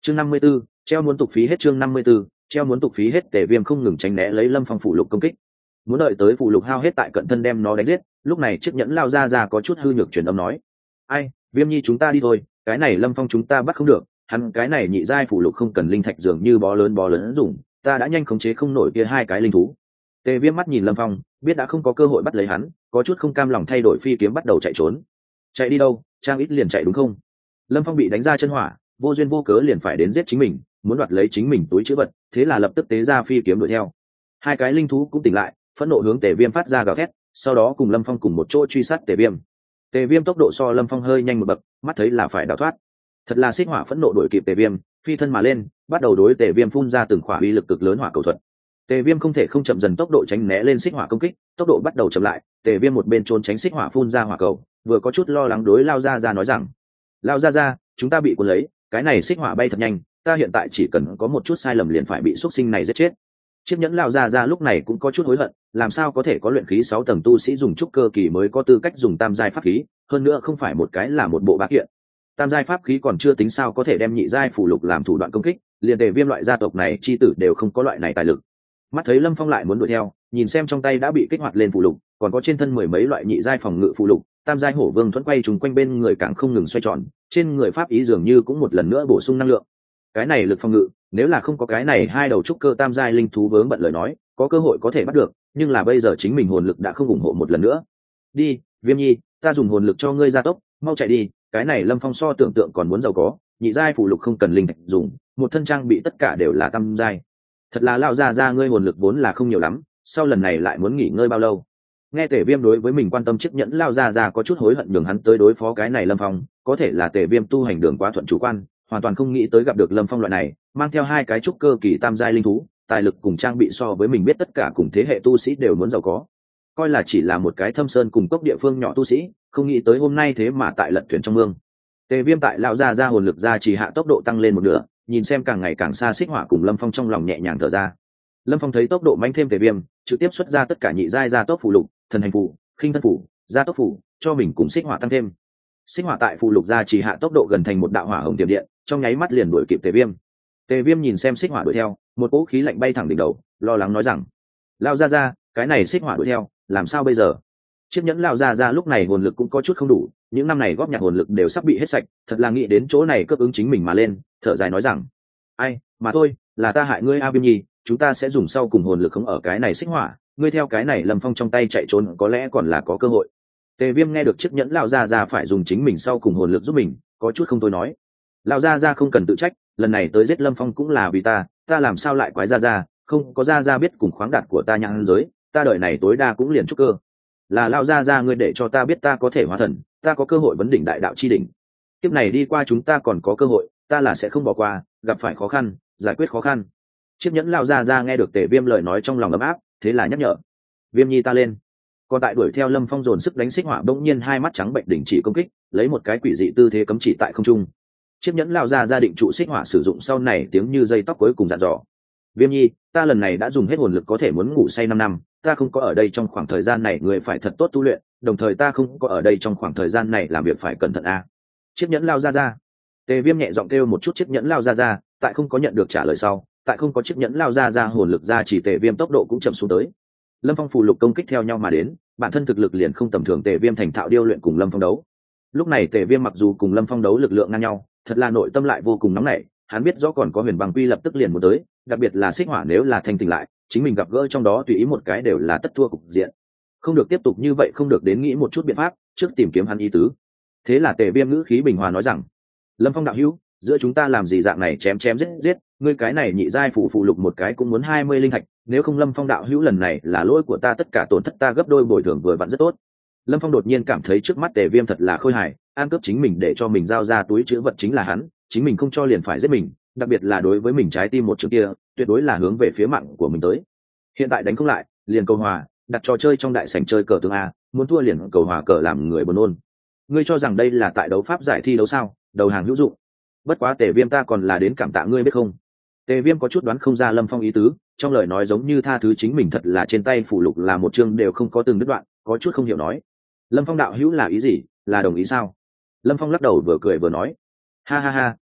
chương 54, treo muốn tục phí hết. chương 54, treo muốn tục phí hết. Tề Viêm không ngừng tránh né lấy Lâm Phong phụ lục công kích, muốn đợi tới phụ lục hao hết tại cận thân đem nó đánh giết. Lúc này chiếc nhẫn lao ra có chút hư nhược truyền âm nói: ai, Viêm nhi chúng ta đi thôi, cái này Lâm Phong chúng ta bắt không được, hắn cái này nhị giai phụ lục không cần linh thạch dường như bó lớn dùng, ta đã nhanh khống chế không nổi kia hai cái linh thú. Tề Viêm mắt nhìn Lâm Phong, biết đã không có cơ hội bắt lấy hắn, có chút không cam lòng thay đổi phi kiếm bắt đầu chạy trốn. Chạy đi đâu, trang ít liền chạy đúng không? Lâm Phong bị đánh ra chân hỏa, vô duyên vô cớ liền phải đến giết chính mình, muốn đoạt lấy chính mình túi chữ vật, thế là lập tức tế ra phi kiếm đuổi theo. Hai cái linh thú cũng tỉnh lại, phẫn nộ hướng Tề Viêm phát ra gào thét, sau đó cùng Lâm Phong cùng một chỗ truy sát Tề Viêm. Tề Viêm tốc độ so Lâm Phong hơi nhanh một bậc, mắt thấy là phải đào thoát. Thật là xích hỏa phẫn nộ đuổi kịp Tề Viêm, phi thân mà lên, bắt đầu đối Tề Viêm phun ra từng khỏa uy lực cực lớn hỏa cầu thuật. Tề Viêm không thể không chậm dần tốc độ tránh né lên xích hỏa công kích, tốc độ bắt đầu chậm lại. Tề Viêm một bên trốn tránh xích hỏa phun ra hỏa cầu, vừa có chút lo lắng đối Lao Ra nói rằng: Lao Ra, chúng ta bị cuốn lấy, cái này xích hỏa bay thật nhanh, ta hiện tại chỉ cần có một chút sai lầm liền phải bị xuất sinh này giết chết. Chiếc nhẫn Lao Ra lúc này cũng có chút hối hận, làm sao có thể có luyện khí 6 tầng tu sĩ dùng trúc cơ kỳ mới có tư cách dùng tam giai pháp khí, hơn nữa không phải một cái là một bộ bá kiện. Tam giai pháp khí còn chưa tính sao có thể đem nhị giai phù lục làm thủ đoạn công kích, liền Tề Viêm loại gia tộc này chi tử đều không có loại này tài lực. Mắt thấy Lâm Phong lại muốn đuổi theo, nhìn xem trong tay đã bị kích hoạt lên phù lục, còn có trên thân mười mấy loại nhị giai phòng ngự phù lục, tam giai hổ vương thuẫn quay trùng quanh bên người càng không ngừng xoay tròn, trên người pháp ý dường như cũng một lần nữa bổ sung năng lượng. Cái này lực phòng ngự, nếu là không có cái này hai đầu trúc cơ tam giai linh thú vướng bận lời nói, có cơ hội có thể bắt được, nhưng là bây giờ chính mình hồn lực đã không ủng hộ một lần nữa. Đi, Viêm nhi, ta dùng hồn lực cho ngươi gia tốc, mau chạy đi, cái này Lâm Phong so tưởng tượng còn muốn giàu có, nhị giai phù lục không cần linh thạch dùng, một thân trang bị tất cả đều là tam giai. Thật là Lao Ra ngươi hồn lực vốn là không nhiều lắm, sau lần này lại muốn nghỉ ngơi bao lâu? Nghe Tề Viêm đối với mình quan tâm chiếc nhẫn Lao Ra có chút hối hận nhường hắn tới đối phó cái này Lâm Phong, có thể là Tề Viêm tu hành đường quá thuận chủ quan, hoàn toàn không nghĩ tới gặp được Lâm Phong loại này mang theo hai cái trúc cơ kỳ tam giai linh thú, tài lực cùng trang bị so với mình biết tất cả cùng thế hệ tu sĩ đều muốn giàu có, coi là chỉ là một cái thâm sơn cùng cốc địa phương nhỏ tu sĩ, không nghĩ tới hôm nay thế mà tại lật thuyền trong mương. Tề Viêm tại Lao Ra hồn lực ra chỉ hạ tốc độ tăng lên một nửa, nhìn xem càng ngày càng xa xích hỏa cùng Lâm Phong trong lòng nhẹ nhàng thở ra. Lâm Phong thấy tốc độ mạnh thêm Tề Viêm, trực tiếp xuất ra tất cả nhị giai gia tốc phù lục, thần hành phù, khinh thân phù, gia tốc phù, cho mình cùng xích hỏa tăng thêm. Xích hỏa tại phù lục ra chỉ hạ tốc độ gần thành một đạo hỏa hồng tiềm điện, trong nháy mắt liền đuổi kịp Tề Viêm. Tề Viêm nhìn xem xích hỏa đuổi theo, một cỗ khí lạnh bay thẳng đỉnh đầu, lo lắng nói rằng: Lao Ra, cái này xích hỏa đuổi theo, làm sao bây giờ? Chiếc nhẫn Lao Ra lúc này hồn lực cũng có chút không đủ, những năm này góp nhặt hồn lực đều sắp bị hết sạch, thật là nghĩ đến chỗ này cướp ứng chính mình mà lên, thở dài nói rằng: ai, mà thôi, là ta hại ngươi A Viêm nhi, chúng ta sẽ dùng sau cùng hồn lực không ở cái này xích hỏa, ngươi theo cái này Lâm Phong trong tay chạy trốn có lẽ còn là có cơ hội. Tề Viêm nghe được chiếc nhẫn Lao Ra phải dùng chính mình sau cùng hồn lực giúp mình, có chút không thôi nói: Lao Ra không cần tự trách, lần này tới giết Lâm Phong cũng là vì ta làm sao lại quái Ra, không có Ra biết cùng khoáng đạt của ta nhãn giới, ta đợi này tối đa cũng liền trúc cơ. Là Lao Ra ngươi để cho ta biết ta có thể hóa thần, ta có cơ hội vấn đỉnh đại đạo chi đỉnh. Kiếp này đi qua chúng ta còn có cơ hội, ta là sẽ không bỏ qua, gặp phải khó khăn, giải quyết khó khăn. Chiếc nhẫn Lao Ra nghe được Tề Viêm lời nói trong lòng ấm áp, thế là nhắc nhở: Viêm nhi ta lên. Còn tại đuổi theo Lâm Phong dồn sức đánh xích hỏa bỗng nhiên hai mắt trắng bệnh đình chỉ công kích, lấy một cái quỷ dị tư thế cấm chỉ tại không trung. Chiếc nhẫn Lao Ra định trụ xích hỏa sử dụng sau này tiếng như dây tóc cuối cùng dặn dò: Viêm nhi, ta lần này đã dùng hết hồn lực có thể muốn ngủ say 5 năm, ta không có ở đây trong khoảng thời gian này người phải thật tốt tu luyện, đồng thời ta không có ở đây trong khoảng thời gian này làm việc phải cẩn thận a. Chiếc nhẫn Lao Ra. Tề Viêm nhẹ giọng kêu một chút chiếc nhẫn Lao Ra, tại không có nhận được trả lời sau, tại không có chiếc nhẫn Lao Ra hồn lực ra chỉ Tề Viêm tốc độ cũng chậm xuống tới. Lâm Phong phù lục công kích theo nhau mà đến, bản thân thực lực liền không tầm thường, Tề Viêm thành thạo điêu luyện cùng Lâm Phong đấu. Lúc này Tề Viêm mặc dù cùng Lâm Phong đấu lực lượng ngang nhau, thật là nội tâm lại vô cùng nóng nảy, hắn biết rõ còn có Huyền Băng Quy lập tức liền muốn tới, đặc biệt là xích hỏa nếu là thanh tỉnh lại, chính mình gặp gỡ trong đó tùy ý một cái đều là tất thua cục diện. Không được tiếp tục như vậy, không được đến nghĩ một chút biện pháp, trước tìm kiếm hắn ý tứ. Thế là Tề Viêm ngữ khí bình hòa nói rằng: Lâm Phong đạo hữu, giữa chúng ta làm gì dạng này chém giết, ngươi cái này nhị giai phụ lục một cái cũng muốn 20 linh thạch, nếu không Lâm Phong đạo hữu lần này là lỗi của ta, tất cả tổn thất ta gấp đôi bồi thường vừa vặn rất tốt. Lâm Phong đột nhiên cảm thấy trước mắt Tề Viêm thật là khôi hài, an cướp chính mình để cho mình giao ra túi chứa vật chính là hắn, chính mình không cho liền phải giết mình, đặc biệt là đối với mình trái tim một chữ kia, tuyệt đối là hướng về phía mạng của mình tới. Hiện tại đánh không lại, liền cầu hòa, đặt trò chơi trong đại sảnh chơi cờ tướng a, muốn thua liền cầu hòa cờ làm người buồn nôn. Ngươi cho rằng đây là tại đấu pháp giải thi đấu sao? Đầu hàng hữu dụng. Bất quá Tề Viêm ta còn là đến cảm tạ ngươi biết không? Tề Viêm có chút đoán không ra Lâm Phong ý tứ, trong lời nói giống như tha thứ chính mình, thật là trên tay phụ lục là một chương đều không có từng đứt đoạn, có chút không hiểu nói: Lâm Phong đạo hữu là ý gì, là đồng ý sao? Lâm Phong lắc đầu vừa cười vừa nói: ha ha ha,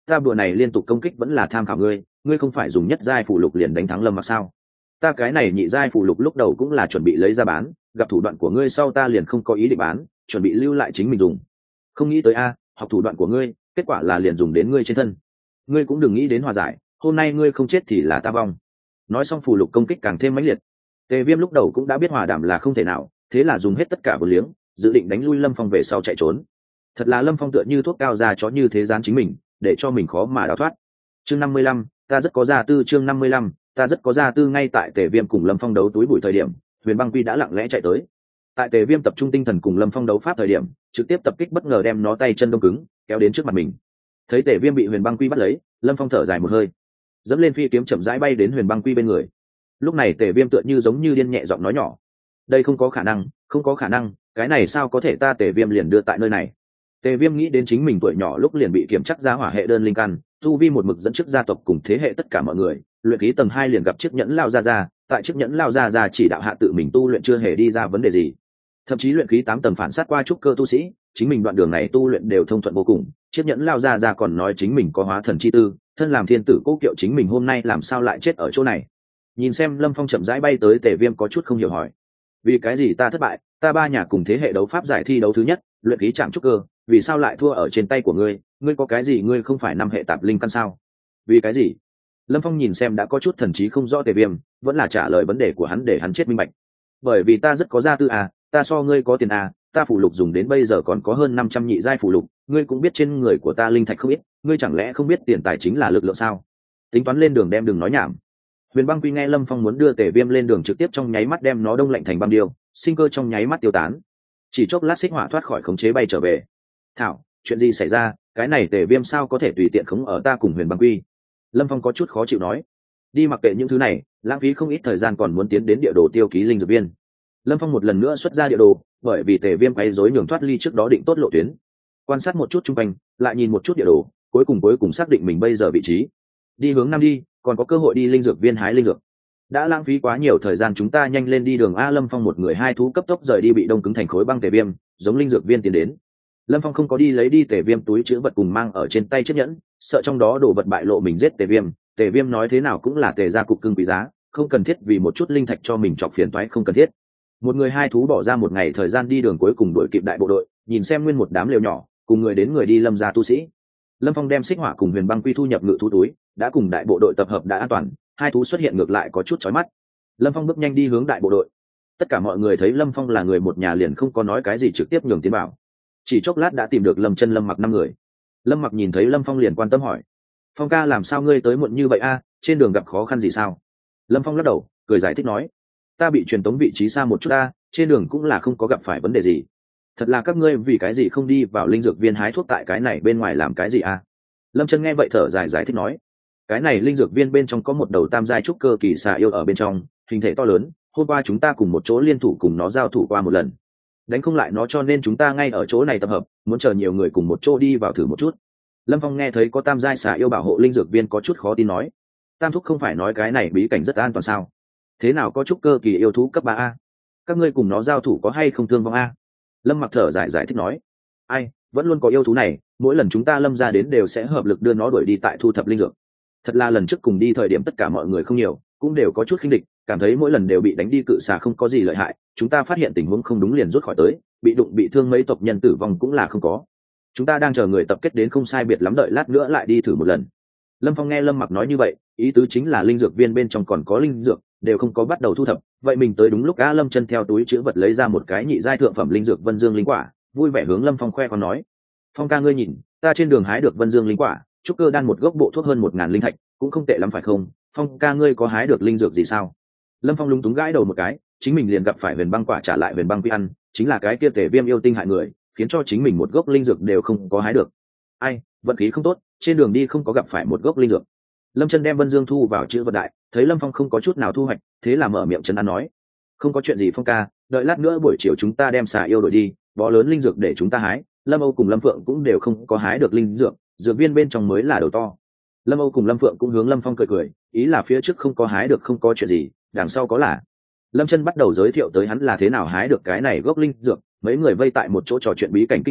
ta bữa này liên tục công kích vẫn là tham khảo ngươi, ngươi không phải dùng nhất giai phụ lục liền đánh thắng Lâm Mặc sao? Ta cái này nhị giai phụ lục lúc đầu cũng là chuẩn bị lấy ra bán, gặp thủ đoạn của ngươi sau ta liền không có ý định bán, chuẩn bị lưu lại chính mình dùng. Không nghĩ tới học thủ đoạn của ngươi, kết quả là liền dùng đến ngươi trên thân. Ngươi cũng đừng nghĩ đến hòa giải, hôm nay ngươi không chết thì là ta vong. Nói xong phù lục công kích càng thêm mãnh liệt. Tề Viêm lúc đầu cũng đã biết hòa đàm là không thể nào, thế là dùng hết tất cả vô liếng, dự định đánh lui Lâm Phong về sau chạy trốn. Thật là Lâm Phong tựa như thuốc cao ra chó như thế gián chính mình, để cho mình khó mà đào thoát. Chương 55, ta rất có gia tư. Chương 55, ta rất có gia tư. Ngay tại Tề Viêm cùng Lâm Phong đấu túi bụi thời điểm, Huyền Băng Quy đã lặng lẽ chạy tới. Tại Tề Viêm tập trung tinh thần cùng Lâm Phong đấu pháp thời điểm, trực tiếp tập kích bất ngờ đem nó tay chân đông cứng, kéo đến trước mặt mình. Thấy Tề Viêm bị Huyền Băng Quy bắt lấy, Lâm Phong thở dài một hơi, dẫm lên phi kiếm chậm rãi bay đến Huyền Băng Quy bên người. Lúc này Tề Viêm tựa như giống như điên nhẹ giọng nói nhỏ: đây không có khả năng, không có khả năng, cái này sao có thể, ta Tề Viêm liền đưa tại nơi này. Tề Viêm nghĩ đến chính mình tuổi nhỏ lúc liền bị kiểm chắc ra hỏa hệ đơn linh căn, tu vi một mực dẫn trước gia tộc cùng thế hệ tất cả mọi người, luyện khí tầng 2 liền gặp chiếc nhẫn lao ra, tại chiếc nhẫn lao ra chỉ đạo hạ tự mình tu luyện chưa hề đi ra vấn đề gì. Thậm chí luyện khí 8 tầng phản sát qua trúc cơ tu sĩ, chính mình đoạn đường này tu luyện đều thông thuận vô cùng, chiếc nhẫn lao ra còn nói chính mình có hóa thần chi tư, thân làm thiên tử cố kiệu chính mình hôm nay làm sao lại chết ở chỗ này. Nhìn xem Lâm Phong chậm rãi bay tới, Tề Viêm có chút không hiểu hỏi: vì cái gì ta thất bại, ta ba nhà cùng thế hệ đấu pháp giải thi đấu thứ nhất, luyện khí chạm trúc cơ, vì sao lại thua ở trên tay của ngươi, ngươi có cái gì, ngươi không phải năm hệ tạp linh căn sao? Vì cái gì? Lâm Phong nhìn xem đã có chút thần trí không rõ Tề Viêm, vẫn là trả lời vấn đề của hắn để hắn chết minh bạch. Bởi vì ta rất có gia tư ta so ngươi có tiền ta phụ lục dùng đến bây giờ còn có hơn 500 nhị giai phụ lục, ngươi cũng biết trên người của ta linh thạch không ít, ngươi chẳng lẽ không biết tiền tài chính là lực lượng sao? Tính toán lên đường đem đừng nói nhảm. Huyền Băng Quy nghe Lâm Phong muốn đưa Tề Viêm lên đường, trực tiếp trong nháy mắt đem nó đông lạnh thành băng điêu, sinh cơ trong nháy mắt tiêu tán. Chỉ chốc lát xích hỏa thoát khỏi khống chế bay trở về. Thảo, chuyện gì xảy ra, cái này Tề Viêm sao có thể tùy tiện khống ở ta cùng Huyền Băng Quy? Lâm Phong có chút khó chịu nói. Đi mặc kệ những thứ này, lãng phí không ít thời gian, còn muốn tiến đến địa đồ tiêu ký linh dược viên. Lâm Phong một lần nữa xuất ra địa đồ, bởi vì Tề Viêm quấy rối nhường thoát ly trước đó định tốt lộ tuyến. Quan sát một chút xung quanh, lại nhìn một chút địa đồ, cuối cùng xác định mình bây giờ vị trí. Đi hướng nam đi, còn có cơ hội đi linh dược viên hái linh dược. Đã lãng phí quá nhiều thời gian, chúng ta nhanh lên đi đường a. Lâm Phong một người hai thú cấp tốc rời đi bị đông cứng thành khối băng Tề Viêm, giống linh dược viên tiến đến. Lâm Phong không có đi lấy đi Tề Viêm túi chứa vật cùng mang ở trên tay chiếc nhẫn, sợ trong đó đồ vật bại lộ mình giết Tề Viêm. Tề Viêm nói thế nào cũng là Tề gia cục cưng quý giá, không cần thiết vì một chút linh thạch cho mình chọc phiền toái không cần thiết. Một người hai thú bỏ ra một ngày thời gian đi đường, cuối cùng đuổi kịp đại bộ đội, nhìn xem nguyên một đám lều nhỏ, cùng người đến người đi Lâm gia tu sĩ. Lâm Phong đem xích hỏa cùng Huyền Băng Quy thu nhập ngự thú túi, đã cùng đại bộ đội tập hợp đã an toàn, hai thú xuất hiện ngược lại có chút chói mắt. Lâm Phong bước nhanh đi hướng đại bộ đội. Tất cả mọi người thấy Lâm Phong là người một nhà liền không có nói cái gì, trực tiếp nhường tiến bảo. Chỉ chốc lát đã tìm được Lâm Chân, Lâm Mặc 5 người. Lâm Mặc nhìn thấy Lâm Phong liền quan tâm hỏi: Phong ca, làm sao ngươi tới muộn như vậy trên đường gặp khó khăn gì sao? Lâm Phong lắc đầu, cười giải thích nói: ta bị truyền tống vị trí xa một chút trên đường cũng là không có gặp phải vấn đề gì. Thật là các ngươi vì cái gì không đi vào linh dược viên hái thuốc, tại cái này bên ngoài làm cái gì Lâm Chân nghe vậy thở dài giải thích nói: cái này linh dược viên bên trong có một đầu tam giai trúc cơ kỳ xà yêu ở bên trong, hình thể to lớn, hôm qua chúng ta cùng một chỗ liên thủ cùng nó giao thủ qua một lần, đánh không lại nó cho nên chúng ta ngay ở chỗ này tập hợp, muốn chờ nhiều người cùng một chỗ đi vào thử một chút. Lâm Phong nghe thấy có tam giai xà yêu bảo hộ linh dược viên có chút khó tin nói: Tam thúc không phải nói cái này bí cảnh rất an toàn sao? Thế nào có trúc cơ kỳ yêu thú cấp 3 các ngươi cùng nó giao thủ có hay không thương vong Lâm Mặc thở dài giải thích nói: ai, vẫn luôn có yêu thú này, mỗi lần chúng ta Lâm ra đến đều sẽ hợp lực đưa nó đuổi đi tại thu thập linh dược. Thật là lần trước cùng đi thời điểm tất cả mọi người không nhiều, cũng đều có chút khinh địch, cảm thấy mỗi lần đều bị đánh đi cự xà không có gì lợi hại, chúng ta phát hiện tình huống không đúng liền rút khỏi tới, bị đụng bị thương mấy tộc nhân tử vong cũng là không có. Chúng ta đang chờ người tập kết đến không sai biệt lắm, đợi lát nữa lại đi thử một lần. Lâm Phong nghe Lâm Mặc nói như vậy, ý tứ chính là linh dược viên bên trong còn có linh dược, đều không có bắt đầu thu thập, vậy mình tới đúng lúc Lâm Chân theo túi chứa vật lấy ra một cái nhị giai thượng phẩm linh dược Vân Dương linh quả, vui vẻ hướng Lâm Phong khoe con nói: Phong ca, ngươi nhìn, ta trên đường hái được Vân Dương linh quả, trúc cơ đan một gốc bộ thuốc hơn 1000 linh thạch, cũng không tệ lắm phải không? Phong ca, ngươi có hái được linh dược gì sao? Lâm Phong lúng túng gãi đầu một cái, chính mình liền gặp phải Huyền Băng quả trả lại Huyền Băng Quy ăn, chính là cái kia Tề Viêm yêu tinh hại người, khiến cho chính mình một gốc linh dược đều không có hái được. Ai, vận khí không tốt, trên đường đi không có gặp phải một gốc linh dược. Lâm Chân đem Vân Dương thu vào chữ vật đại, thấy Lâm Phong không có chút nào thu hoạch, thế là mở miệng trấn an nói: không có chuyện gì Phong ca, đợi lát nữa buổi chiều chúng ta đem xà yêu đổi đi, bó lớn linh dược để chúng ta hái. Lâm Âu cùng Lâm Phượng cũng đều không có hái được linh dược, dược viên bên trong mới là đầu to. Lâm Âu cùng Lâm Phượng cũng hướng Lâm Phong cười cười, ý là phía trước không có hái được không có chuyện gì, đằng sau có là. Lâm Chân bắt đầu giới thiệu tới hắn là thế nào hái được cái này gốc linh dược, mấy người vây tại một chỗ trò chuyện bí cảnh kinh lịch,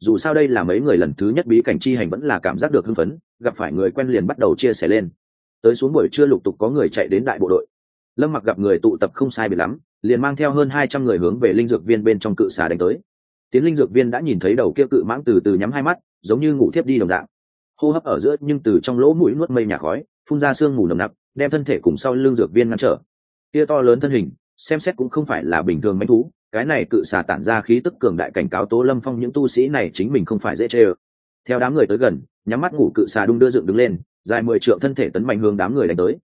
dù sao đây là mấy người lần thứ nhất bí cảnh chi hành, vẫn là cảm giác được hưng phấn, gặp phải người quen liền bắt đầu chia sẻ lên. Tới xuống buổi trưa lục tục có người chạy đến đại bộ đội. Lâm Mặc gặp người tụ tập không sai biệt lắm, liền mang theo hơn 200 người hướng về linh dược viên bên trong cự xà đánh tới. Tiến linh dược viên đã nhìn thấy đầu kia cự mãng từ từ nhắm hai mắt, giống như ngủ thiếp đi đồng dạng. Hô hấp ở giữa nhưng từ trong lỗ mũi nuốt mây nhà khói, phun ra sương mù nồng nặc, đem thân thể cùng sau lưng dược viên ngăn trở. Kia to lớn thân hình, xem xét cũng không phải là bình thường mãnh thú, cái này cự xà tản ra khí tức cường đại cảnh cáo Tố Lâm Phong những tu sĩ này chính mình không phải dễ chơi. Theo đám người tới gần, nhắm mắt ngủ cự xà đung đưa dựng đứng lên, dài 10 trượng thân thể tấn mạnh hướng đám người đánh tới.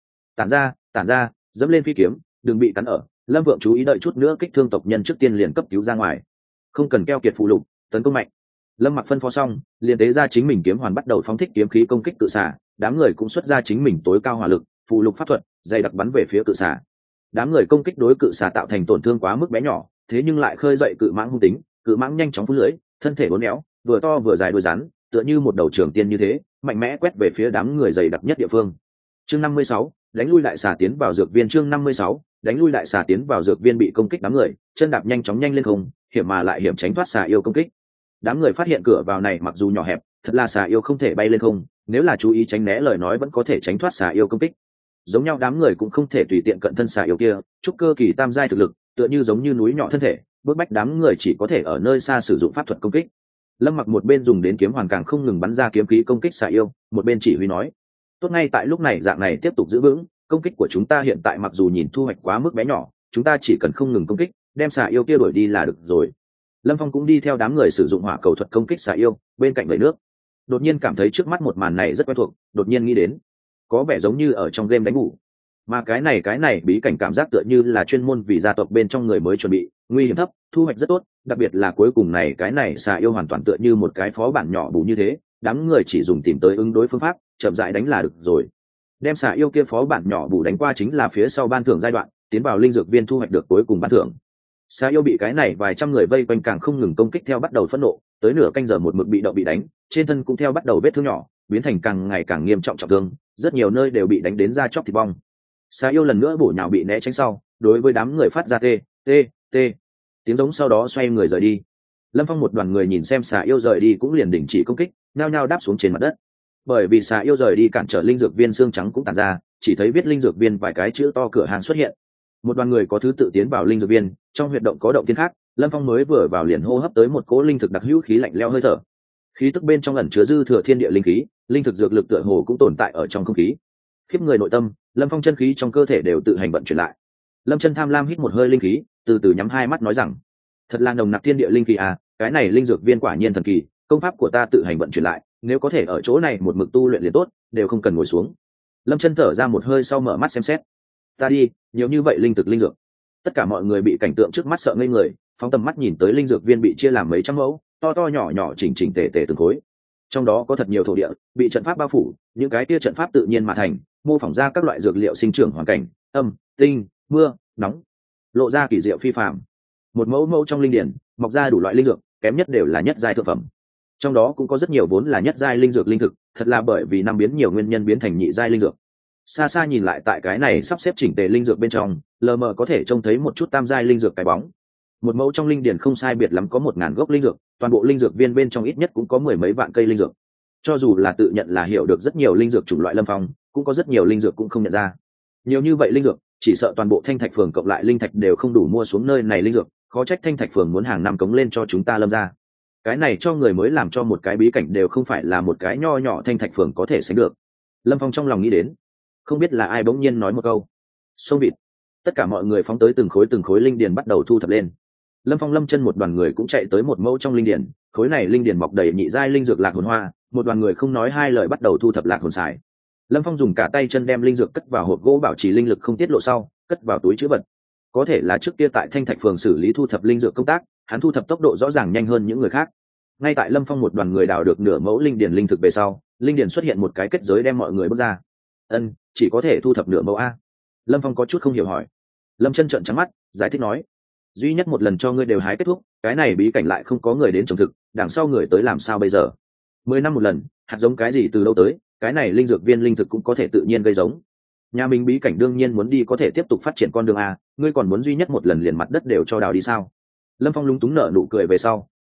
Tản ra, dẫm lên phi kiếm, đừng bị cắn ở. Lâm Vượng chú ý đợi chút nữa kích thương tộc nhân trước tiên liền cấp cứu ra ngoài. Không cần keo kiệt phụ lục, tấn công mạnh. Lâm Mặc phân phó xong, liền tế ra chính mình kiếm hoàn bắt đầu phóng thích kiếm khí công kích cự xà, đám người cũng xuất ra chính mình tối cao hỏa lực, phụ lục pháp thuật, dày đặc bắn về phía cự xà. Đám người công kích đối cự xà tạo thành tổn thương quá mức bé nhỏ, thế nhưng lại khơi dậy cự mãng hung tính, cự mãng nhanh chóng phun lưỡi, thân thể uốn éo, vừa to vừa dài đuôi rắn, tựa như một đầu trường tiên như thế, mạnh mẽ quét về phía đám người dày đặc nhất địa phương. Chương 56, đánh lui đại xà tiến vào dược viên. Chương 56, đánh lui đại xà tiến vào dược viên bị công kích đám người, chân đạp nhanh chóng nhanh lên không, hiểm mà lại hiểm tránh thoát xà yêu công kích. Đám người phát hiện cửa vào này mặc dù nhỏ hẹp, thật là xà yêu không thể bay lên không, nếu là chú ý tránh né lời nói vẫn có thể tránh thoát xà yêu công kích. Giống nhau đám người cũng không thể tùy tiện cận thân xà yêu kia, trúc cơ kỳ tam giai thực lực, tựa như giống như núi nhỏ thân thể, bước bách đám người chỉ có thể ở nơi xa sử dụng pháp thuật công kích. Lâm Mặc một bên dùng đến kiếm hoàn càng không ngừng bắn ra kiếm khí công kích xà yêu, một bên chỉ huy nói: tốt, ngay tại lúc này dạng này tiếp tục giữ vững, công kích của chúng ta hiện tại mặc dù nhìn thu hoạch quá mức bé nhỏ, chúng ta chỉ cần không ngừng công kích, đem xà yêu kia đuổi đi là được rồi. Lâm Phong cũng đi theo đám người sử dụng hỏa cầu thuật công kích xà yêu, bên cạnh vẩy nước. Đột nhiên cảm thấy trước mắt một màn này rất quen thuộc, đột nhiên nghĩ đến, có vẻ giống như ở trong game đánh ngủ. Mà cái này bí cảnh cảm giác tựa như là chuyên môn vì gia tộc bên trong người mới chuẩn bị, nguy hiểm thấp, thu hoạch rất tốt, đặc biệt là cuối cùng này cái này xà yêu hoàn toàn tựa như một cái phó bản nhỏ bù như thế, đám người chỉ dùng tìm tới ứng đối phương pháp, chậm rãi đánh là được rồi. Đem xà yêu kia phó bản nhỏ bù đánh qua chính là phía sau ban thưởng giai đoạn, tiến vào linh dược viên thu hoạch được cuối cùng ban thưởng. Xà yêu bị cái này vài trăm người vây quanh càng không ngừng công kích, theo bắt đầu phẫn nộ, tới nửa canh giờ một mực bị động bị đánh, trên thân cũng theo bắt đầu vết thương nhỏ, biến thành càng ngày càng nghiêm trọng trọng thương, rất nhiều nơi đều bị đánh đến da chóc thịt bong. Xà yêu lần nữa bổ nhào bị né tránh sau, đối với đám người phát ra tê tê tê tiếng giống, sau đó xoay người rời đi. Lâm Phong một đoàn người nhìn xem xà yêu rời đi cũng liền đình chỉ công kích, nhao nhao đáp xuống trên mặt đất. Bởi vì xà yêu rời đi cản trở linh dược viên xương trắng cũng tàn ra, chỉ thấy viết linh dược viên vài cái chữ to cửa hàng xuất hiện. Một đoàn người có thứ tự tiến vào linh dược viên, trong huyệt động có động thiên khác, Lâm Phong mới vừa vào liền hô hấp tới một cỗ linh thực đặc hữu khí lạnh lẽo hơi thở. Khí tức bên trong ẩn chứa dư thừa thiên địa linh khí, linh thực dược lực tựa hồ cũng tồn tại ở trong không khí. Khiếp người nội tâm, Lâm Phong chân khí trong cơ thể đều tự hành vận chuyển lại. Lâm Chân tham lam hít một hơi linh khí, từ từ nhắm hai mắt nói rằng: thật là nồng nặc thiên địa linh khí à, cái này linh dược viên quả nhiên thần kỳ, công pháp của ta tự hành vận chuyển lại, nếu có thể ở chỗ này một mực tu luyện liền tốt, đều không cần ngồi xuống. Lâm Chân thở ra một hơi sau mở mắt xem xét. Ta đi, nhiều như vậy linh thực linh dược. Tất cả mọi người bị cảnh tượng trước mắt sợ ngây người, phóng tầm mắt nhìn tới linh dược viên bị chia làm mấy trăm mẫu, to to nhỏ nhỏ chỉnh chỉnh tề tề từng khối. Trong đó có thật nhiều thổ địa bị trận pháp bao phủ, những cái kia trận pháp tự nhiên mà thành, mô phỏng ra các loại dược liệu sinh trưởng hoàn cảnh, âm, tinh, mưa, nóng, lộ ra kỳ diệu phi phàm. Một mẫu mẫu trong linh điển mọc ra đủ loại linh dược, kém nhất đều là nhất giai thượng phẩm. Trong đó cũng có rất nhiều vốn là nhất giai linh dược linh thực, thật là bởi vì năm biến nhiều nguyên nhân biến thành nhị giai linh dược. Xa xa nhìn lại tại cái này sắp xếp chỉnh tề linh dược bên trong, lờ mờ có thể trông thấy một chút tam giai linh dược cái bóng. Một mẫu trong linh điển không sai biệt lắm có 1000 gốc linh dược, toàn bộ linh dược viên bên trong ít nhất cũng có 10 mấy vạn cây linh dược. Cho dù là tự nhận là hiểu được rất nhiều linh dược chủng loại Lâm Phong, cũng có rất nhiều linh dược cũng không nhận ra. Nhiều như vậy linh dược, chỉ sợ toàn bộ Thanh Thạch phường cộng lại linh thạch đều không đủ mua xuống nơi này linh dược, khó trách Thanh Thạch phường muốn hàng năm cống lên cho chúng ta Lâm gia. Cái này cho người mới làm cho một cái bí cảnh đều không phải là một cái nho nhỏ Thanh Thạch phường có thể sánh được. Lâm Phong trong lòng nghĩ đến, không biết là ai bỗng nhiên nói một câu: sông vịt. Tất cả mọi người phóng tới từng khối linh điền bắt đầu thu thập lên. Lâm Phong Lâm Chân một đoàn người cũng chạy tới một mẫu trong linh điền, khối này linh điền mọc đầy nhị giai linh dược lạc hồn hoa, một đoàn người không nói hai lời bắt đầu thu thập lạc hồn xài. Lâm Phong dùng cả tay chân đem linh dược cất vào hộp gỗ bảo trì linh lực không tiết lộ sau, cất vào túi trữ vật. Có thể là trước kia tại Thanh Thạch phường xử lý thu thập linh dược công tác, hắn thu thập tốc độ rõ ràng nhanh hơn những người khác. Ngay tại Lâm Phong một đoàn người đào được nửa mẫu linh điền linh thực về sau, linh điền xuất hiện một cái kết giới đem mọi người bước ra. Chỉ có thể thu thập nửa mẫu a? Lâm Phong có chút không hiểu hỏi. Lâm Chân trợn trắng mắt, giải thích nói: duy nhất một lần cho ngươi đều hái kết thúc, cái này bí cảnh lại không có người đến trồng thực, đằng sau người tới làm sao bây giờ? 10 năm một lần, hạt giống cái gì từ đâu tới, cái này linh dược viên linh thực cũng có thể tự nhiên gây giống. Nhà mình bí cảnh đương nhiên muốn đi có thể tiếp tục phát triển con đường a, ngươi còn muốn duy nhất một lần liền mặt đất đều cho đào đi sao? Lâm Phong lúng túng nở nụ cười về sau,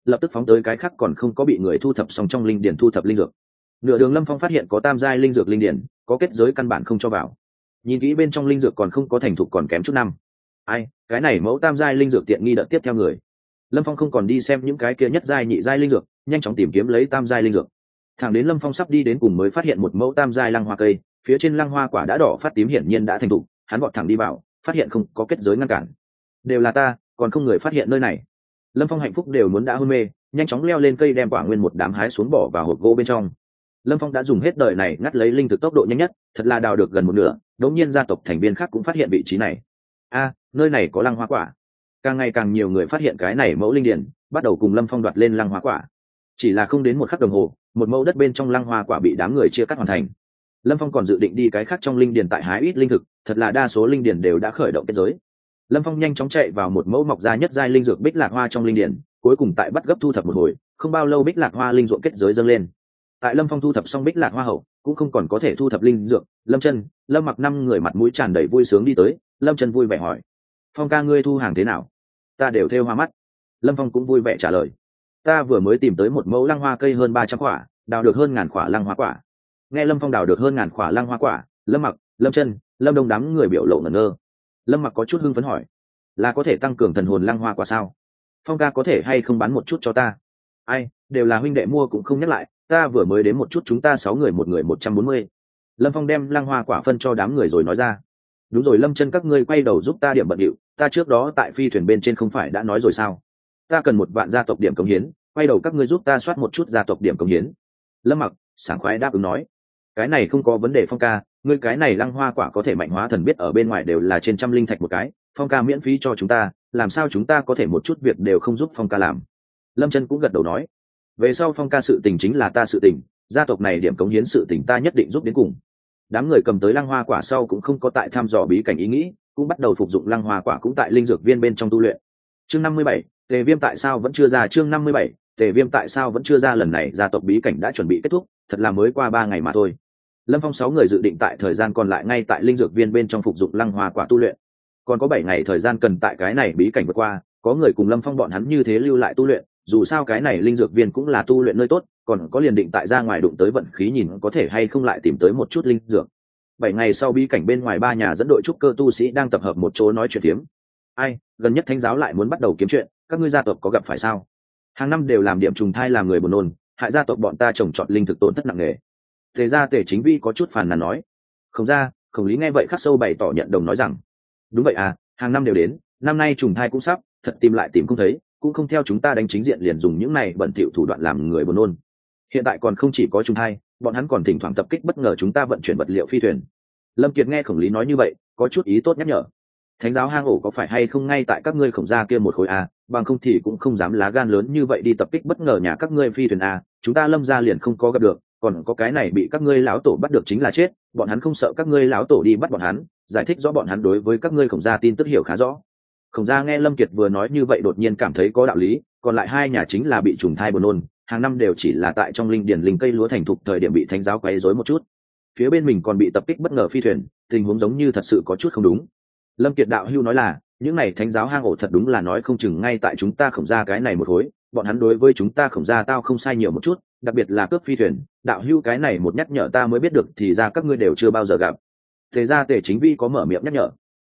lập tức phóng tới cái khác còn không có bị người thu thập xong trong linh điển thu thập linh dược. Nửa đường Lâm Phong phát hiện có tam giai linh dược linh điển, có kết giới căn bản không cho vào. Nhìn kỹ bên trong linh dược còn không có thành thục, còn kém chút năm. Ai, cái này mẫu tam giai linh dược tiện nghi đợt tiếp theo người. Lâm Phong không còn đi xem những cái kia nhất giai nhị giai linh dược, nhanh chóng tìm kiếm lấy tam giai linh dược. Thẳng đến Lâm Phong sắp đi đến cùng mới phát hiện một mẫu tam giai lăng hoa cây, phía trên lăng hoa quả đã đỏ phát tím, hiển nhiên đã thành thục. Hắn vọt thẳng đi vào, phát hiện không có kết giới ngăn cản. Đều là ta, còn không người phát hiện nơi này. Lâm Phong hạnh phúc đều muốn đã hôn mê, nhanh chóng leo lên cây đem quả nguyên một đám hái xuống bỏ vào hộp gỗ bên trong. Lâm Phong đã dùng hết đời này ngắt lấy linh thực tốc độ nhanh nhất, thật là đào được gần một nửa. Đống nhiên gia tộc thành viên khác cũng phát hiện vị trí này. Nơi này có lăng hoa quả. Càng ngày càng nhiều người phát hiện cái này mẫu linh điển, bắt đầu cùng Lâm Phong đoạt lên lăng hoa quả. Chỉ là không đến một khắc đồng hồ, một mẫu đất bên trong lăng hoa quả bị đám người chia cắt hoàn thành. Lâm Phong còn dự định đi cái khác trong linh điển tại hái ít linh thực, thật là đa số linh điển đều đã khởi động kết giới. Lâm Phong nhanh chóng chạy vào một mẫu mọc ra nhất giai linh dược bích lạc hoa trong linh điển, cuối cùng tại bắt gấp thu thập một hồi, không bao lâu bích lạc hoa linh ruộng kết giới dâng lên. Tại Lâm Phong thu thập xong bích lạc hoa hậu, cũng không còn có thể thu thập linh dược, Lâm Chân, Lâm Mặc năm người mặt mũi tràn đầy vui sướng đi tới. Lâm Chân vui vẻ hỏi: "Phong ca, ngươi thu hàng thế nào?" "Ta đều thêu hoa mắt." Lâm Phong cũng vui vẻ trả lời: "Ta vừa mới tìm tới một mẫu lăng hoa cây hơn 300 quả, đào được hơn 1000 quả lăng hoa quả." Nghe Lâm Phong đào được hơn 1000 quả lăng hoa quả, Lâm Mặc, Lâm Chân, Lâm Đông đám người biểu lộ ngẩn ngơ. Lâm Mặc có chút hưng phấn hỏi: "Là có thể tăng cường thần hồn lăng hoa quả sao? Phong ca có thể hay không bán một chút cho ta?" "Ai, đều là huynh đệ mua cũng không nhắc lại, ta vừa mới đến một chút, chúng ta 6 người một người 140." Lâm Phong đem lăng hoa quả phân cho đám người rồi nói ra: "Đúng rồi Lâm Chân, các ngươi quay đầu giúp ta điểm bận điệu, ta trước đó tại phi thuyền bên trên không phải đã nói rồi sao? Ta cần 1 vạn gia tộc điểm cống hiến, quay đầu các ngươi giúp ta soát một chút gia tộc điểm cống hiến." Lâm Mặc sảng khoái đáp ứng nói: "Cái này không có vấn đề Phong ca, ngươi cái này lăng hoa quả có thể mạnh hóa thần biết ở bên ngoài đều là trên trăm linh thạch một cái, Phong ca miễn phí cho chúng ta, làm sao chúng ta có thể một chút việc đều không giúp Phong ca làm?" Lâm Chân cũng gật đầu nói: "Về sau Phong ca sự tình chính là ta sự tình, gia tộc này điểm cống hiến sự tình ta nhất định giúp đến cùng." Đám người cầm tới lăng hoa quả sau cũng không có tại thăm dò bí cảnh ý nghĩ, cũng bắt đầu phục dụng lăng hoa quả cũng tại linh dược viên bên trong tu luyện. Chương 57, Tề Viêm tại sao vẫn chưa ra? Chương 57, Tề Viêm tại sao vẫn chưa ra? Lần này gia tộc bí cảnh đã chuẩn bị kết thúc, thật là mới qua 3 ngày mà thôi. Lâm Phong 6 người dự định tại thời gian còn lại ngay tại linh dược viên bên trong phục dụng lăng hoa quả tu luyện. Còn có 7 ngày thời gian cần tại cái này bí cảnh vượt qua, có người cùng Lâm Phong bọn hắn như thế lưu lại tu luyện, dù sao cái này linh dược viên cũng là tu luyện nơi tốt, còn có liền định tại ra ngoài đụng tới vận khí nhìn có thể hay không lại tìm tới một chút linh dược. 7 ngày sau bí cảnh bên ngoài 3 nhà dẫn đội trúc cơ tu sĩ đang tập hợp một chỗ nói chuyện phiếm. "Ai, gần nhất thánh giáo lại muốn bắt đầu kiếm chuyện, các ngươi gia tộc có gặp phải sao? Hàng năm đều làm điểm trùng thai làm người buồn nôn, hại gia tộc bọn ta trồng trọt linh thực tổn thất nặng nề." Tề gia Tề Chính Vi có chút phàn nàn nói. Không ra, Khổng Lý nghe vậy khắc sâu bày tỏ nhận đồng nói rằng: "Đúng vậy à, hàng năm đều đến, năm nay trùng thai cũng sắp, thật tìm lại tìm không thấy, cũng không theo chúng ta đánh chính diện liền dùng những này bẩn thỉu thủ đoạn làm người buồn nôn. Hiện tại còn không chỉ có trùng thai, bọn hắn còn thỉnh thoảng tập kích bất ngờ chúng ta vận chuyển vật liệu phi thuyền." Lâm Kiệt nghe Khổng Lý nói như vậy, có chút ý tốt nhắc nhở: "Thánh giáo hang ổ có phải hay không ngay tại các ngươi Khổng gia kia một khối à, bằng không thì cũng không dám lá gan lớn như vậy đi tập kích bất ngờ nhà các ngươi phi thuyền à, chúng ta Lâm gia liền không có gặp được, còn có cái này bị các ngươi lão tổ bắt được chính là chết, bọn hắn không sợ các ngươi lão tổ đi bắt bọn hắn." Giải thích rõ bọn hắn đối với các ngươi Khổng gia tin tức hiểu khá rõ. Khổng gia nghe Lâm Kiệt vừa nói như vậy đột nhiên cảm thấy có đạo lý, còn lại 2 nhà chính là bị trùng thai buồn nôn, hàng năm đều chỉ là tại trong linh điển linh cây lúa thành thục thời điểm bị thánh giáo quấy rối một chút, phía bên mình còn bị tập kích bất ngờ phi thuyền, tình huống giống như thật sự có chút không đúng. Lâm Kiệt đạo hưu nói là, những này thánh giáo hang ổ thật đúng là nói không chừng ngay tại chúng ta Khổng gia cái này một khối, bọn hắn đối với chúng ta Khổng gia tao không sai nhiều một chút, đặc biệt là cướp phi thuyền, đạo hưu cái này một nhắc nhở ta mới biết được thì ra các ngươi đều chưa bao giờ gặp. Thế ra Tề Chính Vi có mở miệng nhắc nhở.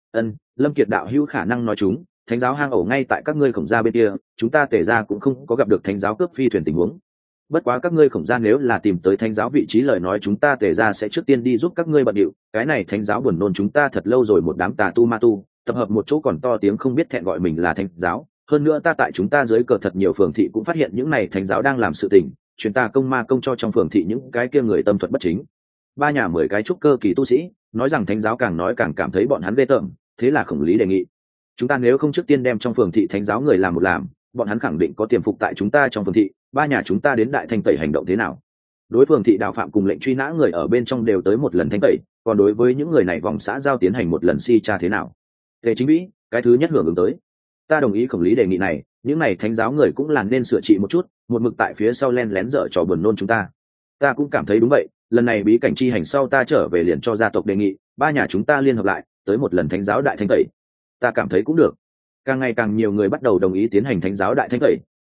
Lâm Kiệt đạo hưu khả năng nói chúng, thánh giáo hang ổ ngay tại các ngươi Khổng gia bên kia, chúng ta Tề gia cũng không có gặp được thánh giáo cướp phi thuyền tình huống. Bất quá các ngươi Khổng gia nếu là tìm tới thánh giáo vị trí lời nói chúng ta Tề gia sẽ trước tiên đi giúp các ngươi bận điệu, cái này thánh giáo buồn nôn chúng ta thật lâu rồi, một đám tà tu ma tu tập hợp một chỗ còn to tiếng không biết thẹn gọi mình là thánh giáo. Hơn nữa ta tại chúng ta dưới cờ thật nhiều phường thị cũng phát hiện những này thánh giáo đang làm sự tình, truyền ta công ma công cho trong phường thị những cái kia người tâm thuật bất chính. 3 nhà 10 cái trúc cơ kỳ tu sĩ nói rằng thánh giáo càng nói càng cảm thấy bọn hắn ghê tởm, thế là Khổng Lý đề nghị chúng ta nếu không trước tiên đem trong phường thị thánh giáo người làm một làm, bọn hắn khẳng định có tiềm phục tại chúng ta trong phường thị, 3 nhà chúng ta đến đại thanh tẩy hành động thế nào? Đối phường thị đạo phạm cùng lệnh truy nã người ở bên trong đều tới một lần thanh tẩy, còn đối với những người này vòng xã giao tiến hành một lần si tra thế nào? Tề Chính Vĩ, cái thứ nhất hưởng ứng tới. Ta đồng ý Khổng Lý đề nghị này, những này thánh giáo người cũng là nên sửa trị một chút, một mực tại phía sau len lén dở trò buồn nôn chúng ta. Ta cũng cảm thấy đúng vậy, lần này bí cảnh chi hành sau ta trở về liền cho gia tộc đề nghị, 3 nhà chúng ta liên hợp lại, tới một lần thánh giáo đại thanh tẩy. Ta cảm thấy cũng được. Càng ngày càng nhiều người bắt đầu đồng ý tiến hành thánh giáo đại thanh tẩy,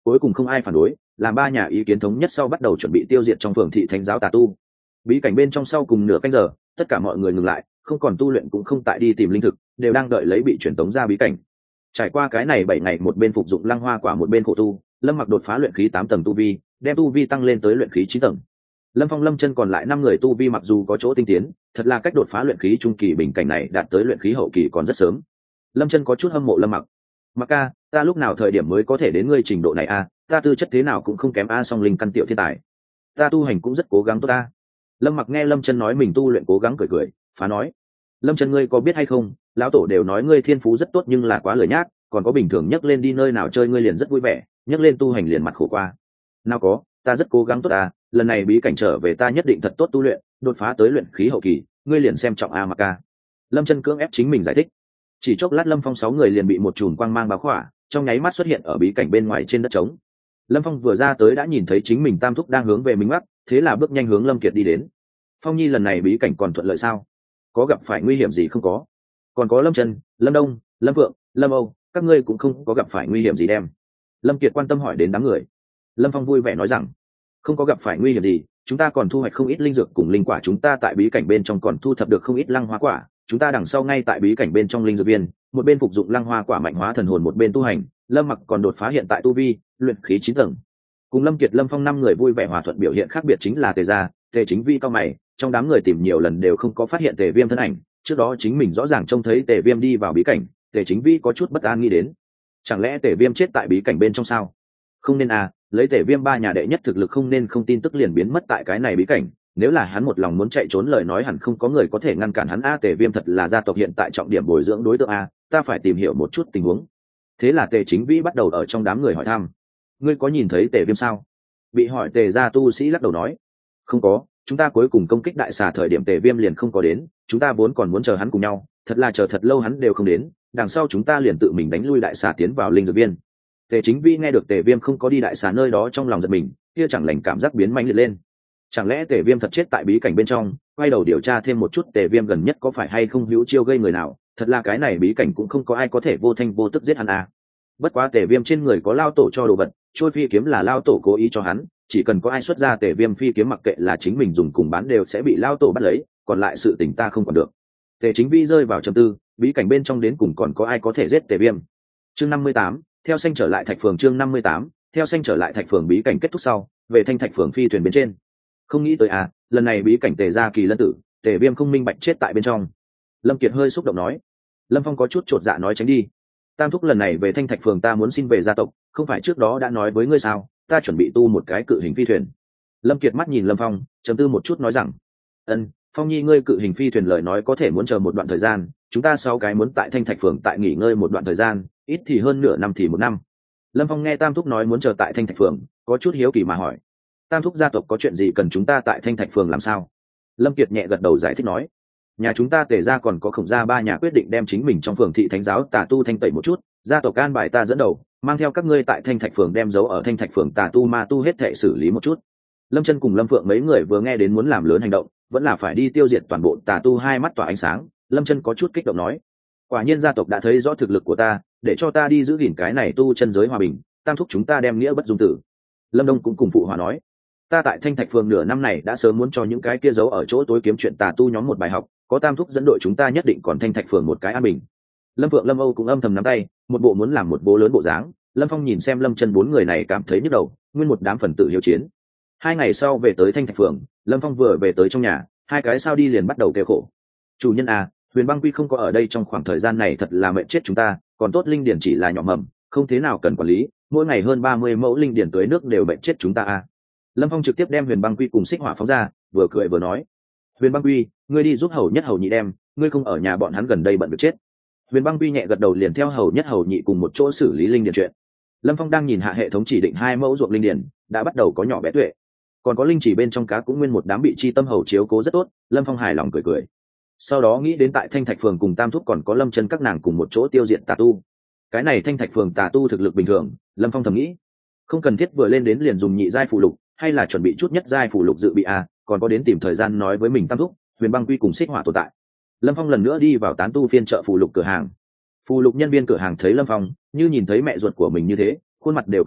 cuối cùng không ai phản đối, làm ba nhà ý kiến thống nhất sau bắt đầu chuẩn bị tiêu diệt trong phường thị thánh giáo tà tu. Bí cảnh bên trong sau cùng nửa canh giờ, tất cả mọi người ngừng lại, không còn tu luyện cũng không tại đi tìm linh thực, đều đang đợi lấy bị truyền tống ra bí cảnh. Trải qua cái này 7 ngày, một bên phục dụng lăng hoa quả một bên khổ tu, Lâm Mặc đột phá luyện khí 8 tầng tu vi, đem tu vi tăng lên tới luyện khí 9 tầng. Lâm Phong, Lâm Chân còn lại 5 người tu vi mặc dù có chỗ tinh tiến, thật là cách đột phá luyện khí trung kỳ bình cảnh này đạt tới luyện khí hậu kỳ còn rất sớm. Lâm Chân có chút hâm mộ Lâm Mặc. Mặc ca, ta lúc nào thời điểm mới có thể đến ngươi trình độ này a? Ta tư chất thế nào cũng không kém a, song linh căn tiểu thiên tài. Ta tu hành cũng rất cố gắng tốt ta. Lâm Mặc nghe Lâm Chân nói mình tu luyện cố gắng cười cười, phá nói: Lâm Chân, ngươi có biết hay không, lão tổ đều nói ngươi thiên phú rất tốt nhưng là quá lười nhác, còn có bình thường nhắc lên đi nơi nào chơi ngươi liền rất vui vẻ, nhắc lên tu hành liền mặt khổ qua. Nào có, ta rất cố gắng tốt à, lần này bí cảnh trở về ta nhất định thật tốt tu luyện, đột phá tới luyện khí hậu kỳ, ngươi liền xem trọng a Mặc ca. Lâm Chân cưỡng ép chính mình giải thích. Chỉ chốc lát Lâm Phong 6 người liền bị một chùm quang mang bao khỏa, trong nháy mắt xuất hiện ở bí cảnh bên ngoài trên đất trống. Lâm Phong vừa ra tới đã nhìn thấy chính mình tam thúc đang hướng về mình mắt, thế là bước nhanh hướng Lâm Kiệt đi đến. Phong Nhi, lần này bí cảnh còn thuận lợi sao? Có gặp phải nguy hiểm gì không có? Còn có Lâm Trần, Lâm Đông, Lâm Vượng, Lâm Âu, các ngươi cũng không có gặp phải nguy hiểm gì đem. Lâm Kiệt quan tâm hỏi đến đám người. Lâm Phong vui vẻ nói rằng, không có gặp phải nguy hiểm gì, chúng ta còn thu hoạch không ít linh dược cùng linh quả, chúng ta tại bí cảnh bên trong còn thu thập được không ít lăng hoa quả, chúng ta đằng sau ngay tại bí cảnh bên trong linh dược viên, một bên phục dụng lăng hoa quả mạnh hóa thần hồn, một bên tu hành. Lâm Mặc còn đột phá hiện tại tu vi luyện khí 9 tầng. Cùng Lâm Kiệt, Lâm Phong 5 người vui vẻ hòa thuận, biểu hiện khác biệt chính là Tề gia, Tề Chính Vi cao mày, trong đám người tìm nhiều lần đều không có phát hiện Tề Viêm thân ảnh, trước đó chính mình rõ ràng trông thấy Tề Viêm đi vào bí cảnh. Tề Chính Vi có chút bất an nghĩ đến, chẳng lẽ Tề Viêm chết tại bí cảnh bên trong sao? Không nên à, lấy Tề Viêm ba nhà đệ nhất thực lực không nên không tin tức liền biến mất tại cái này bí cảnh, nếu là hắn một lòng muốn chạy trốn lời nói hẳn không có người có thể ngăn cản hắn a. Tề Viêm thật là gia tộc hiện tại trọng điểm bồi dưỡng đối tượng a, ta phải tìm hiểu một chút tình huống. Thế là Tề Chính Vĩ bắt đầu ở trong đám người hỏi thăm, ngươi có nhìn thấy Tề Viêm sao? Bị hỏi Tề gia tu sĩ lắc đầu nói, không có, chúng ta cuối cùng công kích đại xà thời điểm Tề Viêm liền không có đến, chúng ta vốn còn muốn chờ hắn cùng nhau, thật là chờ thật lâu hắn đều không đến, đằng sau chúng ta liền tự mình đánh lui đại xà tiến vào linh dược viên. Tề Chính Vĩ nghe được Tề Viêm không có đi đại xà nơi đó trong lòng giật mình, kia chẳng lành cảm giác biến mãnh liệt lên. Chẳng lẽ Tề Viêm thật chết tại bí cảnh bên trong? Quay đầu điều tra thêm một chút Tề Viêm gần nhất có phải hay không hữu chiêu gây người nào, thật là cái này bí cảnh cũng không có ai có thể vô thanh vô tức giết hắn à. Bất quá Tề Viêm trên người có lao tổ cho đồ vật, trôi phi kiếm là lao tổ cố ý cho hắn, chỉ cần có ai xuất ra Tề Viêm phi kiếm mặc kệ là chính mình dùng cùng bán đều sẽ bị lao tổ bắt lấy, còn lại sự tình ta không quản được. Tề Chính Vi rơi vào trầm tư, bí cảnh bên trong đến cùng còn có ai có thể giết Tề Viêm. Chương 58, theo xanh trở lại Thạch Phường. Chương 58, theo xanh trở lại Thạch Phường. Bí cảnh kết thúc sau, về Thanh Thạch Phường phi thuyền bên trên. Không nghĩ tới à, lần này bí cảnh Tề gia kỳ lân tử, Tề Viêm không minh bạch chết tại bên trong. Lâm Kiệt hơi xúc động nói. Lâm Phong có chút chột dạ nói tránh đi. Tam thúc, lần này về Thanh Thạch Phường ta muốn xin về gia tộc, không phải trước đó đã nói với ngươi sao, ta chuẩn bị tu một cái cự hình phi thuyền. Lâm Kiệt mắt nhìn Lâm Phong, trầm tư một chút nói rằng, Phong Nhi, ngươi cự hình phi thuyền lời nói có thể muốn chờ một đoạn thời gian, chúng ta 6 cái muốn tại Thanh Thạch Phường tại nghỉ ngơi một đoạn thời gian, ít thì hơn nửa năm thì 1 năm. Lâm Phong nghe Tam thúc nói muốn chờ tại Thanh Thạch Phường, có chút hiếu kỳ mà hỏi, Tam thúc, gia tộc có chuyện gì cần chúng ta tại Thanh Thạch Phường làm sao? Lâm Kiệt nhẹ gật đầu giải thích nói, nhà chúng ta Tề gia còn có Khổng gia ba nhà quyết định đem chính mình trong phường thị thánh giáo tà tu thanh tẩy một chút, gia tộc an bài ta dẫn đầu, mang theo các ngươi tại Thanh Thạch Phường đem dấu ở Thanh Thạch Phường tà tu ma tu hết thảy xử lý một chút. Lâm Chân cùng Lâm Phượng mấy người vừa nghe đến muốn làm lớn hành động, vẫn là phải đi tiêu diệt toàn bộ tà tu, hai mắt tỏa ánh sáng. Lâm Chân có chút kích động nói, quả nhiên gia tộc đã thấy rõ thực lực của ta, để cho ta đi giữ gìn cái này tu chân giới hòa bình, Tam thúc chúng ta đem nghĩa bất dung tử. Lâm Đông cũng cùng phụ hòa nói, ta tại Thanh Thạch Phường nửa năm này đã sớm muốn cho những cái kia giấu ở chỗ tối kiếm chuyện tà tu nhóm một bài học, có Tam thúc dẫn đội chúng ta nhất định còn Thanh Thạch Phường một cái an bình. Lâm Phượng, Lâm Âu cũng âm thầm nắm tay, một bộ muốn làm một bố lớn bộ dáng. Lâm Phong nhìn xem Lâm Chân 4 người này cảm thấy nhức đầu, nguyên một đám phần tử hiếu chiến. 2 ngày sau về tới Thanh Thạch Phường, Lâm Phong vừa về tới trong nhà, 2 cái sao đi liền bắt đầu kêu khổ. Chủ nhân à, Huyền Băng Quy không có ở đây trong khoảng thời gian này thật là mệt chết chúng ta, còn tốt linh điển chỉ là nhỏ mầm, không thế nào cần quản lý, mỗi ngày hơn 30 mẫu linh điển tưới nước đều mệt chết chúng ta à. Lâm Phong trực tiếp đem Huyền Băng Quy cùng Xích Hỏa phóng ra, vừa cười vừa nói, Huyền Băng Quy, ngươi đi giúp Hầu Nhất Hầu Nhị đem, ngươi không ở nhà bọn hắn gần đây bận việc chết. Huyền Băng Quy nhẹ gật đầu liền theo Hầu Nhất Hầu Nhị cùng một chỗ xử lý linh điển chuyện. Lâm Phong đang nhìn hạ hệ thống chỉ định 2 mẫu ruộng linh điển, đã bắt đầu có nhỏ bé tuệ, còn có linh chỉ bên trong cá cũng nguyên một đám bị chi tâm hầu chiếu cố rất tốt. Lâm Phong hài lòng cười cười, sau đó nghĩ đến tại Thanh Thạch Phường cùng Tam thúc còn có Lâm Chân các nàng cùng một chỗ tiêu diệt tà tu. Cái này Thanh Thạch Phường tà tu thực lực bình thường, Lâm Phong thầm nghĩ, không cần thiết vừa lên đến liền dùng nhị giai phù lục, hay là chuẩn bị chút nhất giai phù lục dự bị à, còn có đến tìm thời gian nói với mình Tam thúc, Huyền Băng Quy cùng Xích Hỏa tồn tại. Lâm Phong lần nữa đi vào tán tu phiên chợ phù lục cửa hàng. Phù lục nhân viên cửa hàng thấy Lâm Phong như nhìn thấy mẹ ruột của mình như thế, khuôn mặt đều cười nát,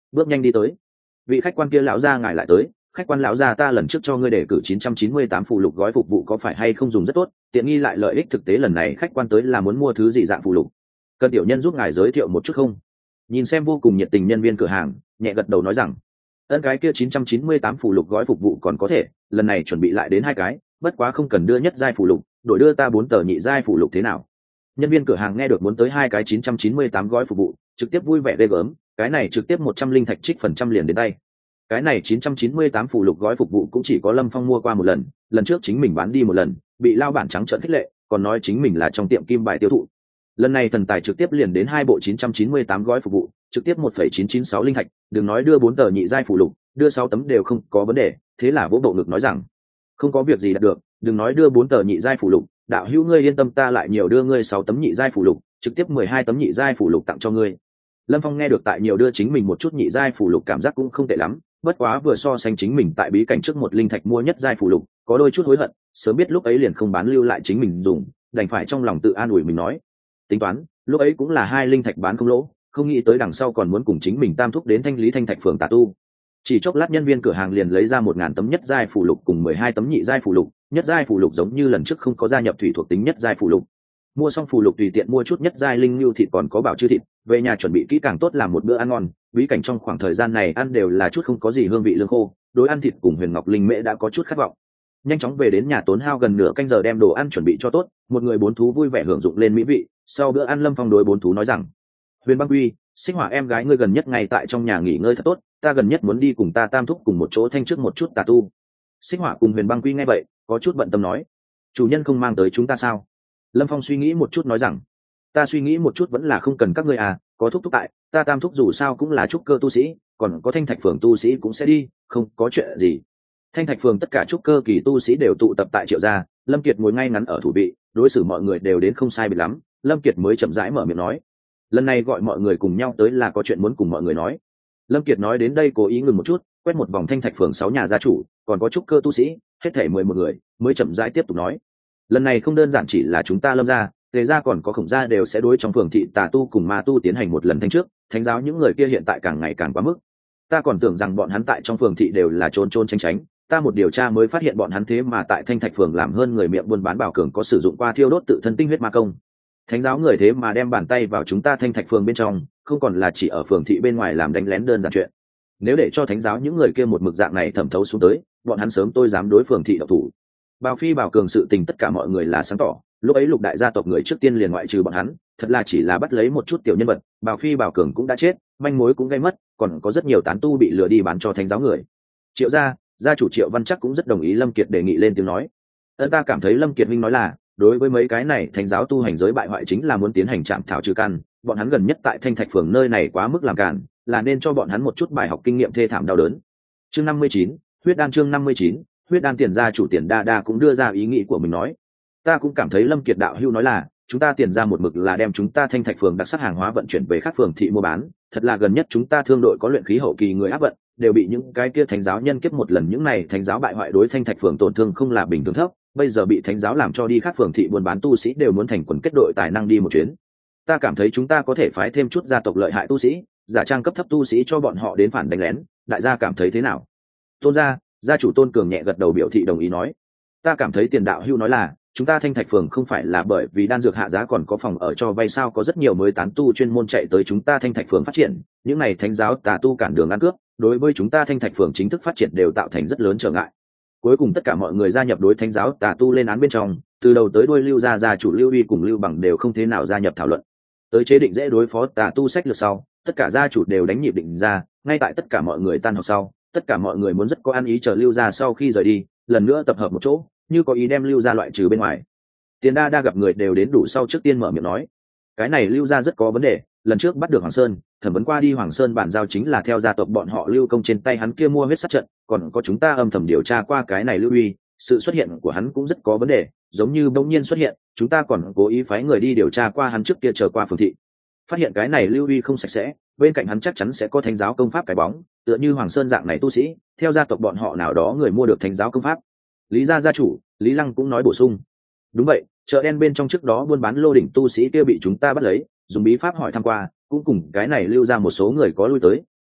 bước nhanh đi tới. Vị khách quan kia lão gia ngài lại tới, khách quan lão gia ta lần trước cho ngươi đề cử 998 phụ lục gói phục vụ có phải hay không dùng rất tốt, tiện nghi lại lợi ích thực tế lần này khách quan tới là muốn mua thứ gì dạng phụ lục. Cần tiểu nhân giúp ngài giới thiệu một chút không? Nhìn xem vô cùng nhiệt tình nhân viên cửa hàng, nhẹ gật đầu nói rằng, ân cái kia 998 phụ lục gói phục vụ còn có thể, lần này chuẩn bị lại đến 2 cái, bất quá không cần đưa nhất giai phụ lục, đổi đưa ta 4 tờ nhị giai phụ lục thế nào? Nhân viên cửa hàng nghe được muốn tới 2 cái 998 gói phục vụ, trực tiếp vui vẻ ghê gớm, cái này trực tiếp 100 linh thạch trích phần trăm liền đến tay. Cái này 998 phụ lục gói phục vụ cũng chỉ có Lâm Phong mua qua một lần trước chính mình bán đi một lần, bị lao bản trắng trợn khích lệ, còn nói chính mình là trong tiệm kim bài tiêu thụ. Lần này thần tài trực tiếp liền đến 2 bộ 998 gói phục vụ, trực tiếp 1,996 linh thạch, đừng nói đưa 4 tờ nhị giai phụ lục, đưa 6 tấm đều không có vấn đề, thế là vỗ bộ ngực nói rằng, không có việc gì đạt được, đừng nói đưa 4 tờ nhị giai phụ lục, đạo hữu ngươi yên tâm ta lại nhiều đưa ngươi 6 tấm nhị giai phụ lục, trực tiếp 12 tấm nhị giai phụ lục tặng cho ngươi. Lâm Phong nghe được tại nhiều đưa chính mình một chút nhị giai phụ lục cảm giác cũng không tệ lắm, bất quá vừa so sánh chính mình tại bí cảnh trước một linh thạch mua nhất giai phụ lục, có đôi chút hối hận, sớm biết lúc ấy liền không bán lưu lại chính mình dùng, đành phải trong lòng tự an ủi mình nói, tính toán, lúc ấy cũng là 2 linh thạch bán không lỗ, không nghĩ tới đằng sau còn muốn cùng chính mình tam thúc đến thanh lý thanh thạch phường tà tu. Chỉ chốc lát nhân viên cửa hàng liền lấy ra 1000 tấm nhất giai phụ lục cùng 12 tấm nhị giai phụ lục, nhất giai phụ lục giống như lần trước không có gia nhập thủy thuộc tính nhất giai phụ lục. Mua xong phụ lục tùy tiện mua chút nhất giai linh lưu thịt còn có bảo chư thịt, về nhà chuẩn bị kỹ càng tốt làm một bữa ăn ngon, bí cảnh trong khoảng thời gian này ăn đều là chút không có gì hương vị lương khô, đối ăn thịt cùng Huyền Ngọc Linh mễ đã có chút khát vọng. Nhanh chóng về đến nhà tốn hao gần nửa canh giờ đem đồ ăn chuẩn bị cho tốt, một người 4 thú vui vẻ hưởng dụng lên mỹ vị, sau bữa ăn Lâm Phong đối 4 thú nói rằng, Huyền Băng Quy, Xích Hỏa em gái ngươi gần nhất ngay tại trong nhà nghỉ ngơi thật tốt, ta gần nhất muốn đi cùng ta tam thúc cùng một chỗ thanh trước một chút tà tu. Xích Hỏa cùng Huyền Băng Quy nghe vậy có chút bận tâm nói, chủ nhân không mang tới chúng ta sao? Lâm Phong suy nghĩ một chút nói rằng, ta suy nghĩ một chút vẫn là không cần các ngươi à, có thúc thúc tại, ta tam thúc dù sao cũng là trúc cơ tu sĩ, còn có thanh thạch phường tu sĩ cũng sẽ đi, không có chuyện gì. Thanh thạch phường tất cả trúc cơ kỳ tu sĩ đều tụ tập tại Triệu gia, Lâm Kiệt ngồi ngay ngắn ở thủ vị, đối xử mọi người đều đến không sai biệt lắm, Lâm Kiệt mới chậm rãi mở miệng nói, lần này gọi mọi người cùng nhau tới là có chuyện muốn cùng mọi người nói. Lâm Kiệt nói đến đây cố ý ngừng một chút, quét một vòng thanh thạch phường 6 nhà gia chủ, còn có trúc cơ tu sĩ, hết thảy 11 người, mới chậm rãi tiếp tục nói, lần này không đơn giản chỉ là chúng ta Lâm gia, Tề gia còn có Khổng gia đều sẽ đối trong phường thị tà tu cùng ma tu tiến hành một lần thanh trước, thánh giáo những người kia hiện tại càng ngày càng quá mức. Ta còn tưởng rằng bọn hắn tại trong phường thị đều là trốn trốn tránh tránh, ta một điều tra mới phát hiện bọn hắn thế mà tại thanh thạch phường làm hơn người miệng buôn bán bảo cường có sử dụng qua thiêu đốt tự thân tinh huyết ma công. Thánh giáo người thế mà đem bàn tay vào chúng ta thanh thạch phường bên trong, không còn là chỉ ở phường thị bên ngoài làm đánh lén đơn giản chuyện. Nếu để cho thánh giáo những người kia một mực dạng này thẩm thấu xuống tới, bọn hắn sớm tôi dám đối phường thị độc thủ. Bào Phi bảo cường sự tình tất cả mọi người là sáng tỏ, lúc ấy Lục đại gia tộc người trước tiên liền ngoại trừ bọn hắn, thật là chỉ là bắt lấy một chút tiểu nhân vật, Bào Phi bảo cường cũng đã chết, manh mối cũng gây mất, còn có rất nhiều tán tu bị lừa đi bán cho thánh giáo người. Triệu gia chủ Triệu Văn chắc cũng rất đồng ý Lâm Kiệt đề nghị lên tiếng nói. Ta cảm thấy Lâm Kiệt minh nói là, đối với mấy cái này thánh giáo tu hành giới bại hoại chính là muốn tiến hành trạm thảo trừ căn, bọn hắn gần nhất tại thanh thạch phường nơi này quá mức làm cản, là nên cho bọn hắn một chút bài học kinh nghiệm thê thảm đau đớn. Chương 59, huyết đan chương 59, huyết đan Tiền gia chủ Tiền Đa Đa cũng đưa ra ý nghĩ của mình nói, ta cũng cảm thấy Lâm Kiệt đạo hữu nói là, chúng ta Tiền gia một mực là đem chúng ta thanh thạch phường đặc sắc hàng hóa vận chuyển về các phường thị mua bán, thật là gần nhất chúng ta thương đội có luyện khí hậu kỳ người áp vận, đều bị những cái kia thánh giáo nhân kiếp một lần, những này thánh giáo bại hoại đối thanh thạch phường tổn thương không là bình thường thấp, bây giờ bị thánh giáo làm cho đi khác phường thị buôn bán tu sĩ đều muốn thành quần kết đội tài năng đi một chuyến. Ta cảm thấy chúng ta có thể phái thêm chút gia tộc lợi hại tu sĩ, giả trang cấp thấp tu sĩ cho bọn họ đến phản đánh lén, đại gia cảm thấy thế nào? Tôn gia chủ Tôn Cường nhẹ gật đầu biểu thị đồng ý nói, ta cảm thấy Tiền đạo hữu nói là, chúng ta thanh thạch phường không phải là bởi vì đan dược hạ giá còn có phòng ở cho vay sao, có rất nhiều mới tán tu chuyên môn chạy tới chúng ta thanh thạch phường phát triển, những này thánh giáo tà tu cản đường ăn cướp, đối với chúng ta thanh thạch phường chính thức phát triển đều tạo thành rất lớn trở ngại. Cuối cùng tất cả mọi người gia nhập đối thánh giáo tà tu lên án bên trong, từ đầu tới đuôi Lưu gia chủ Lưu Uy cùng Lưu Bằng đều không thế nào gia nhập thảo luận. Tới chế định dễ đối phó tà tu sách lược sau, tất cả gia chủ đều đánh nhịp định ra, ngay tại tất cả mọi người tan học sau, tất cả mọi người muốn rất có ăn ý chờ Lưu gia sau khi rời đi, lần nữa tập hợp một chỗ, như có ý đem Lưu gia loại trừ bên ngoài. Tiền Đa Đa gặp người đều đến đủ sau trước tiên mở miệng nói, cái này Lưu gia rất có vấn đề, lần trước bắt được Hoàng Sơn, thẩm vấn qua đi Hoàng Sơn bản giao chính là theo gia tộc bọn họ Lưu Công trên tay hắn kia mua huyết sát trận, còn có chúng ta âm thầm điều tra qua cái này Lưu Uy, sự xuất hiện của hắn cũng rất có vấn đề, giống như bỗng nhiên xuất hiện, chúng ta còn cố ý phái người đi điều tra qua hắn trước kia chờ qua phường thị, phát hiện cái này Lưu Uy không sạch sẽ, bên cạnh hắn chắc chắn sẽ có thánh giáo công pháp cái bóng, tựa như Hoàng Sơn dạng này tu sĩ, theo gia tộc bọn họ nào đó người mua được thánh giáo công pháp. Lý gia chủ Lý Lăng cũng nói bổ sung, đúng vậy, chợ đen bên trong trước đó buôn bán lô đỉnh tu sĩ kia bị chúng ta bắt lấy, dùng bí pháp hỏi thăm qua, cũng cùng cái này Lưu ra một số người có lui tới,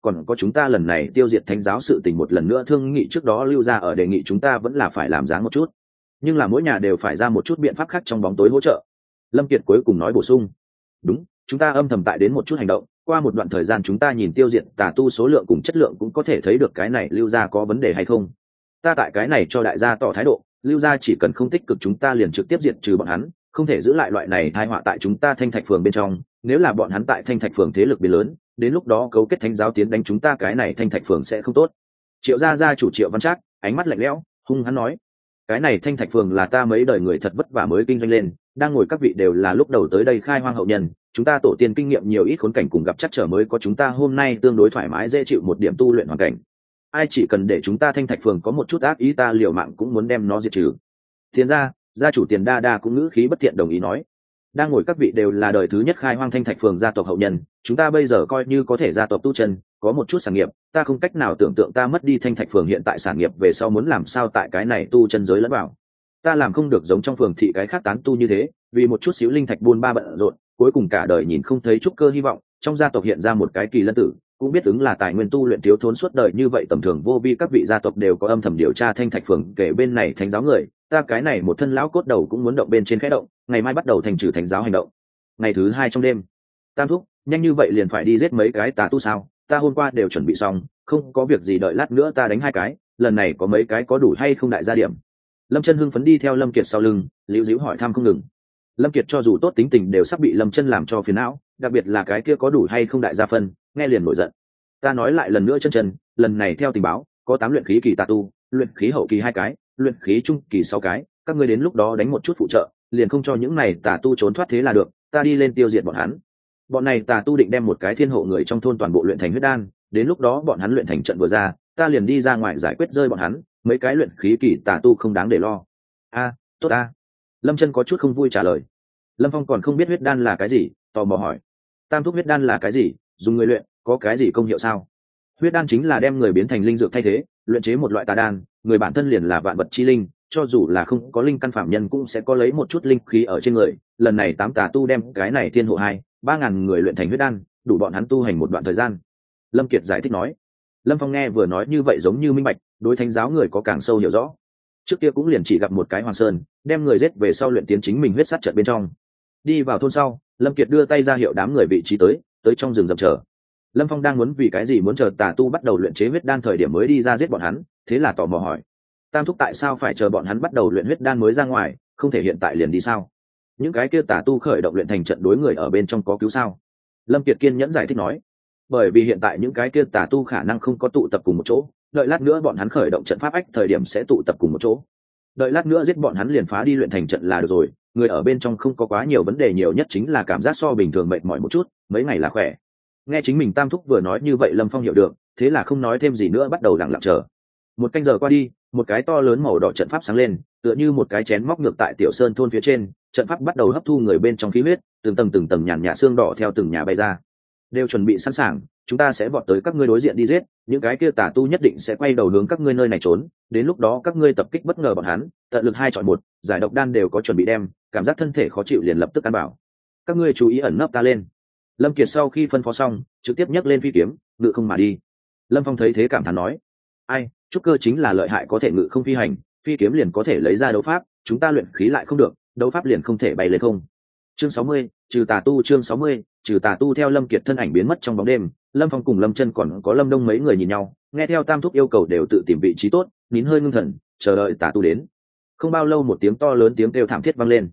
còn có chúng ta lần này tiêu diệt thánh giáo sự tình một lần nữa thương nghị trước đó lưu ra ở đề nghị chúng ta vẫn là phải làm dáng một chút, nhưng là mỗi nhà đều phải ra một chút biện pháp khác trong bóng tối hỗ trợ. Lâm Kiệt cuối cùng nói bổ sung. Đúng, chúng ta âm thầm tại đến một chút hành động, qua một đoạn thời gian chúng ta nhìn tiêu diệt tà tu số lượng cùng chất lượng cũng có thể thấy được cái này lưu ra có vấn đề hay không. Ta tại cái này cho đại gia tỏ thái độ, lưu ra chỉ cần không tích cực chúng ta liền trực tiếp diệt trừ bọn hắn, không thể giữ lại loại này tai họa tại chúng ta Thanh Thạch phường bên trong. Nếu là bọn hắn tại Thanh Thạch phường thế lực biến lớn, đến lúc đó cấu kết thánh giáo tiến đánh chúng ta cái này Thanh Thạch phường sẽ không tốt. Triệu gia chủ Triệu Văn Trác ánh mắt lạnh lẽo, hung hắn nói: cái này Thanh Thạch phường là ta mấy đời người thật vất vả mới kinh doanh lên, đang ngồi các vị đều là lúc đầu tới đây khai hoang hậu nhân, chúng ta tổ tiên kinh nghiệm nhiều ít khốn cảnh cùng gặp chắc trở mới có chúng ta hôm nay tương đối thoải mái dễ chịu một điểm tu luyện hoàn cảnh. Ai chỉ cần để chúng ta Thanh Thạch phường có một chút ác ý, ta liều mạng cũng muốn đem nó diệt trừ. Tiền gia chủ Tiền Đa Đa cũng ngữ khí bất thiện đồng ý nói: đang ngồi các vị đều là đời thứ nhất khai hoang Thanh Thạch phường gia tộc hậu nhân, chúng ta bây giờ coi như có thể gia tộc tu chân, có một chút sản nghiệp, ta không cách nào tưởng tượng ta mất đi Thanh Thạch phường hiện tại sản nghiệp về sau muốn làm sao tại cái này tu chân giới lẫn vào. Ta làm không được giống trong phường thị cái khác tán tu như thế, vì một chút xíu linh thạch buôn ba bận rộn, cuối cùng cả đời nhìn không thấy trúc cơ hy vọng, trong gia tộc hiện ra một cái kỳ lân tử, cũng biết ứng là tài nguyên tu luyện thiếu thốn suốt đời như vậy tầm thường vô vi. Các vị gia tộc đều có âm thầm điều tra Thanh Thạch phường kể bên này thánh giáo người, ta cái này một thân lão cốt đầu cũng muốn động bên trên khẽ động, ngày mai bắt đầu thành trừ thánh giáo hành động. Ngày thứ 2 trong đêm, Tam thúc, nhanh như vậy liền phải đi giết mấy cái tà tu sao? Ta hôm qua đều chuẩn bị xong, không có việc gì, đợi lát nữa ta đánh 2 cái, lần này có mấy cái có đủ hay không đại gia điểm? Lâm Chân hưng phấn đi theo Lâm Kiệt sau lưng, liễu díu hỏi thăm không ngừng. Lâm Kiệt cho dù tốt tính tình đều sắp bị Lâm Chân làm cho phiền não, đặc biệt là cái kia có đủ hay không đại gia phân, nghe liền nổi giận. Ta nói lại lần nữa, Chân, lần này theo tình báo, có 8 luyện khí kỳ tà tu, luyện khí hậu kỳ 2 cái, luyện khí trung kỳ 6 cái, các ngươi đến lúc đó đánh một chút phụ trợ, liền không cho những này tà tu trốn thoát thế là được, ta đi lên tiêu diệt bọn hắn. Bọn này tà tu định đem một cái thiên hộ người trong thôn toàn bộ luyện thành huyết đan, đến lúc đó bọn hắn luyện thành trận vừa ra, ta liền đi ra ngoài giải quyết rơi bọn hắn, mấy cái luyện khí kỳ tà tu không đáng để lo. Tốt a. Lâm Chân có chút không vui trả lời. Lâm Phong còn không biết huyết đan là cái gì, tò mò hỏi: Tam thúc, huyết đan là cái gì, dùng người luyện có cái gì công hiệu sao? Huyết đan chính là đem người biến thành linh dược thay thế, luyện chế một loại tà đan, người bản thân liền là vạn vật chi linh, cho dù là không có linh căn phạm nhân cũng sẽ có lấy một chút linh khí ở trên người. Lần này 8 tà tu đem cái này thiên hộ 2-3 ngàn người luyện thành huyết đan, đủ bọn hắn tu hành một đoạn thời gian. Lâm Kiệt giải thích nói. Lâm Phong nghe vừa nói như vậy giống như minh bạch, đối thánh giáo người có càng sâu hiểu rõ. Trước kia cũng liền chỉ gặp một cái Hoàng Sơn, đem người giết về sau luyện tiến chính mình huyết sát trận bên trong. Đi vào thôn sau, Lâm Kiệt đưa tay ra hiệu đám người vị trí tới trong rừng rậm chờ. Lâm Phong đang muốn vì cái gì muốn chờ tà tu bắt đầu luyện chế huyết đan thời điểm mới đi ra giết bọn hắn, thế là tò mò hỏi: Tam thúc, tại sao phải chờ bọn hắn bắt đầu luyện huyết đan mới ra ngoài, không thể hiện tại liền đi sao? Những cái kia tà tu khởi động luyện thành trận đối người ở bên trong có cứu sao? Lâm Kiệt kiên nhẫn giải thích nói: bởi vì hiện tại những cái kia tà tu khả năng không có tụ tập cùng một chỗ, đợi lát nữa bọn hắn khởi động trận pháp ách thời điểm sẽ tụ tập cùng một chỗ, đợi lát nữa giết bọn hắn liền phá đi luyện thành trận là được rồi. Người ở bên trong không có quá nhiều vấn đề, nhiều nhất chính là cảm giác so bình thường mệt mỏi một chút, mấy ngày là khỏe. Nghe chính mình Tam thúc vừa nói như vậy, Lâm Phong hiểu được, thế là không nói thêm gì nữa, bắt đầu lặng lặng chờ. 1 canh giờ qua đi, một cái to lớn màu đỏ trận pháp sáng lên, tựa như một cái chén móc ngược tại Tiểu Sơn thôn phía trên, trận pháp bắt đầu hấp thu người bên trong khí huyết, từng tầng nhàn nhạt xương đỏ theo từng nhà bay ra. Đều chuẩn bị sẵn sàng, chúng ta sẽ vọt tới các ngươi đối diện đi giết, những cái kia tà tu nhất định sẽ quay đầu hướng các ngươi nơi này trốn, đến lúc đó các ngươi tập kích bất ngờ bọn hắn, tận lực 2 chọi 1, giải độc đan đều có chuẩn bị đem, cảm giác thân thể khó chịu liền lập tức ăn bảo. Các ngươi chú ý ẩn nấp ta lên. Lâm Kiệt sau khi phân phó xong, trực tiếp nhấc lên phi kiếm, ngự không mà đi. Lâm Phong thấy thế cảm thán nói: ai, trúc cơ chính là lợi hại, có thể ngự không phi hành, phi kiếm liền có thể lấy ra đấu pháp, chúng ta luyện khí lại không được, đấu pháp liền không thể bay lên không. Chương 60, trừ tà tu. Chương 60, trừ tà tu. Theo Lâm Kiệt thân ảnh biến mất trong bóng đêm, Lâm Phong cùng Lâm Chân còn có Lâm Đông mấy người nhìn nhau, nghe theo Tam thúc yêu cầu đều tự tìm vị trí tốt, nín hơi ngưng thần, chờ đợi tà tu đến. Không bao lâu một tiếng to lớn tiếng kêu thảm thiết vang lên.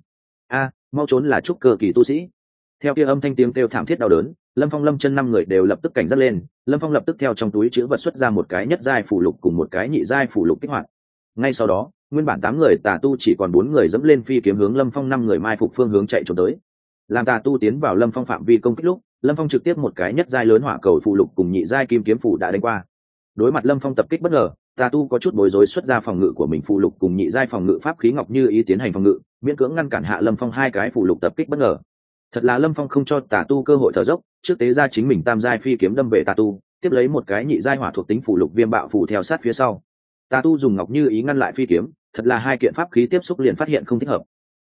Mau trốn, là trúc cơ kỳ tu sĩ. Theo kia âm thanh tiếng kêu thảm thiết đau đớn, Lâm Phong, Lâm Chân 5 người đều lập tức cảnh giác lên. Lâm Phong lập tức theo trong túi trữ vật xuất ra một cái nhất giai phù lục cùng một cái nhị giai phù lục kích hoạt. Ngay sau đó, nguyên bản 8 người tà tu chỉ còn 4 người dẫm lên phi kiếm hướng Lâm Phong 5 người mai phục phương hướng chạy trốn tới. Làm tà tu tiến vào Lâm Phong phạm vi công kích lúc, Lâm Phong trực tiếp một cái nhất giai lớn hỏa cầu phù lục cùng nhị giai kim kiếm phù đã đánh qua. Đối mặt Lâm Phong tập kích bất ngờ, tà tu có chút bối rối, xuất ra phòng ngự của mình phù lục cùng nhị giai phòng ngự pháp khí Ngọc Như Ý tiến hành phòng ngự, miễn cưỡng ngăn cản hạ Lâm Phong 2 cái phù lục tập kích bất ngờ. Thật là Lâm Phong không cho tà tu cơ hội thở dốc, trước tế ra chính mình tam giai phi kiếm đâm về tà tu, tiếp lấy một cái nhị giai hỏa thuộc tính phù lục viêm bạo phù theo sát phía sau. Tà tu dùng Ngọc Như Ý ngăn lại phi kiếm, thật là 2 kiện pháp khí tiếp xúc liền phát hiện không thích hợp.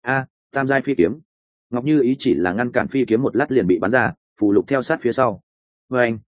Tam giai phi kiếm. Ngọc Như Ý chỉ là ngăn cản phi kiếm một lát liền bị bắn ra, phù lục theo sát phía sau. Vâng.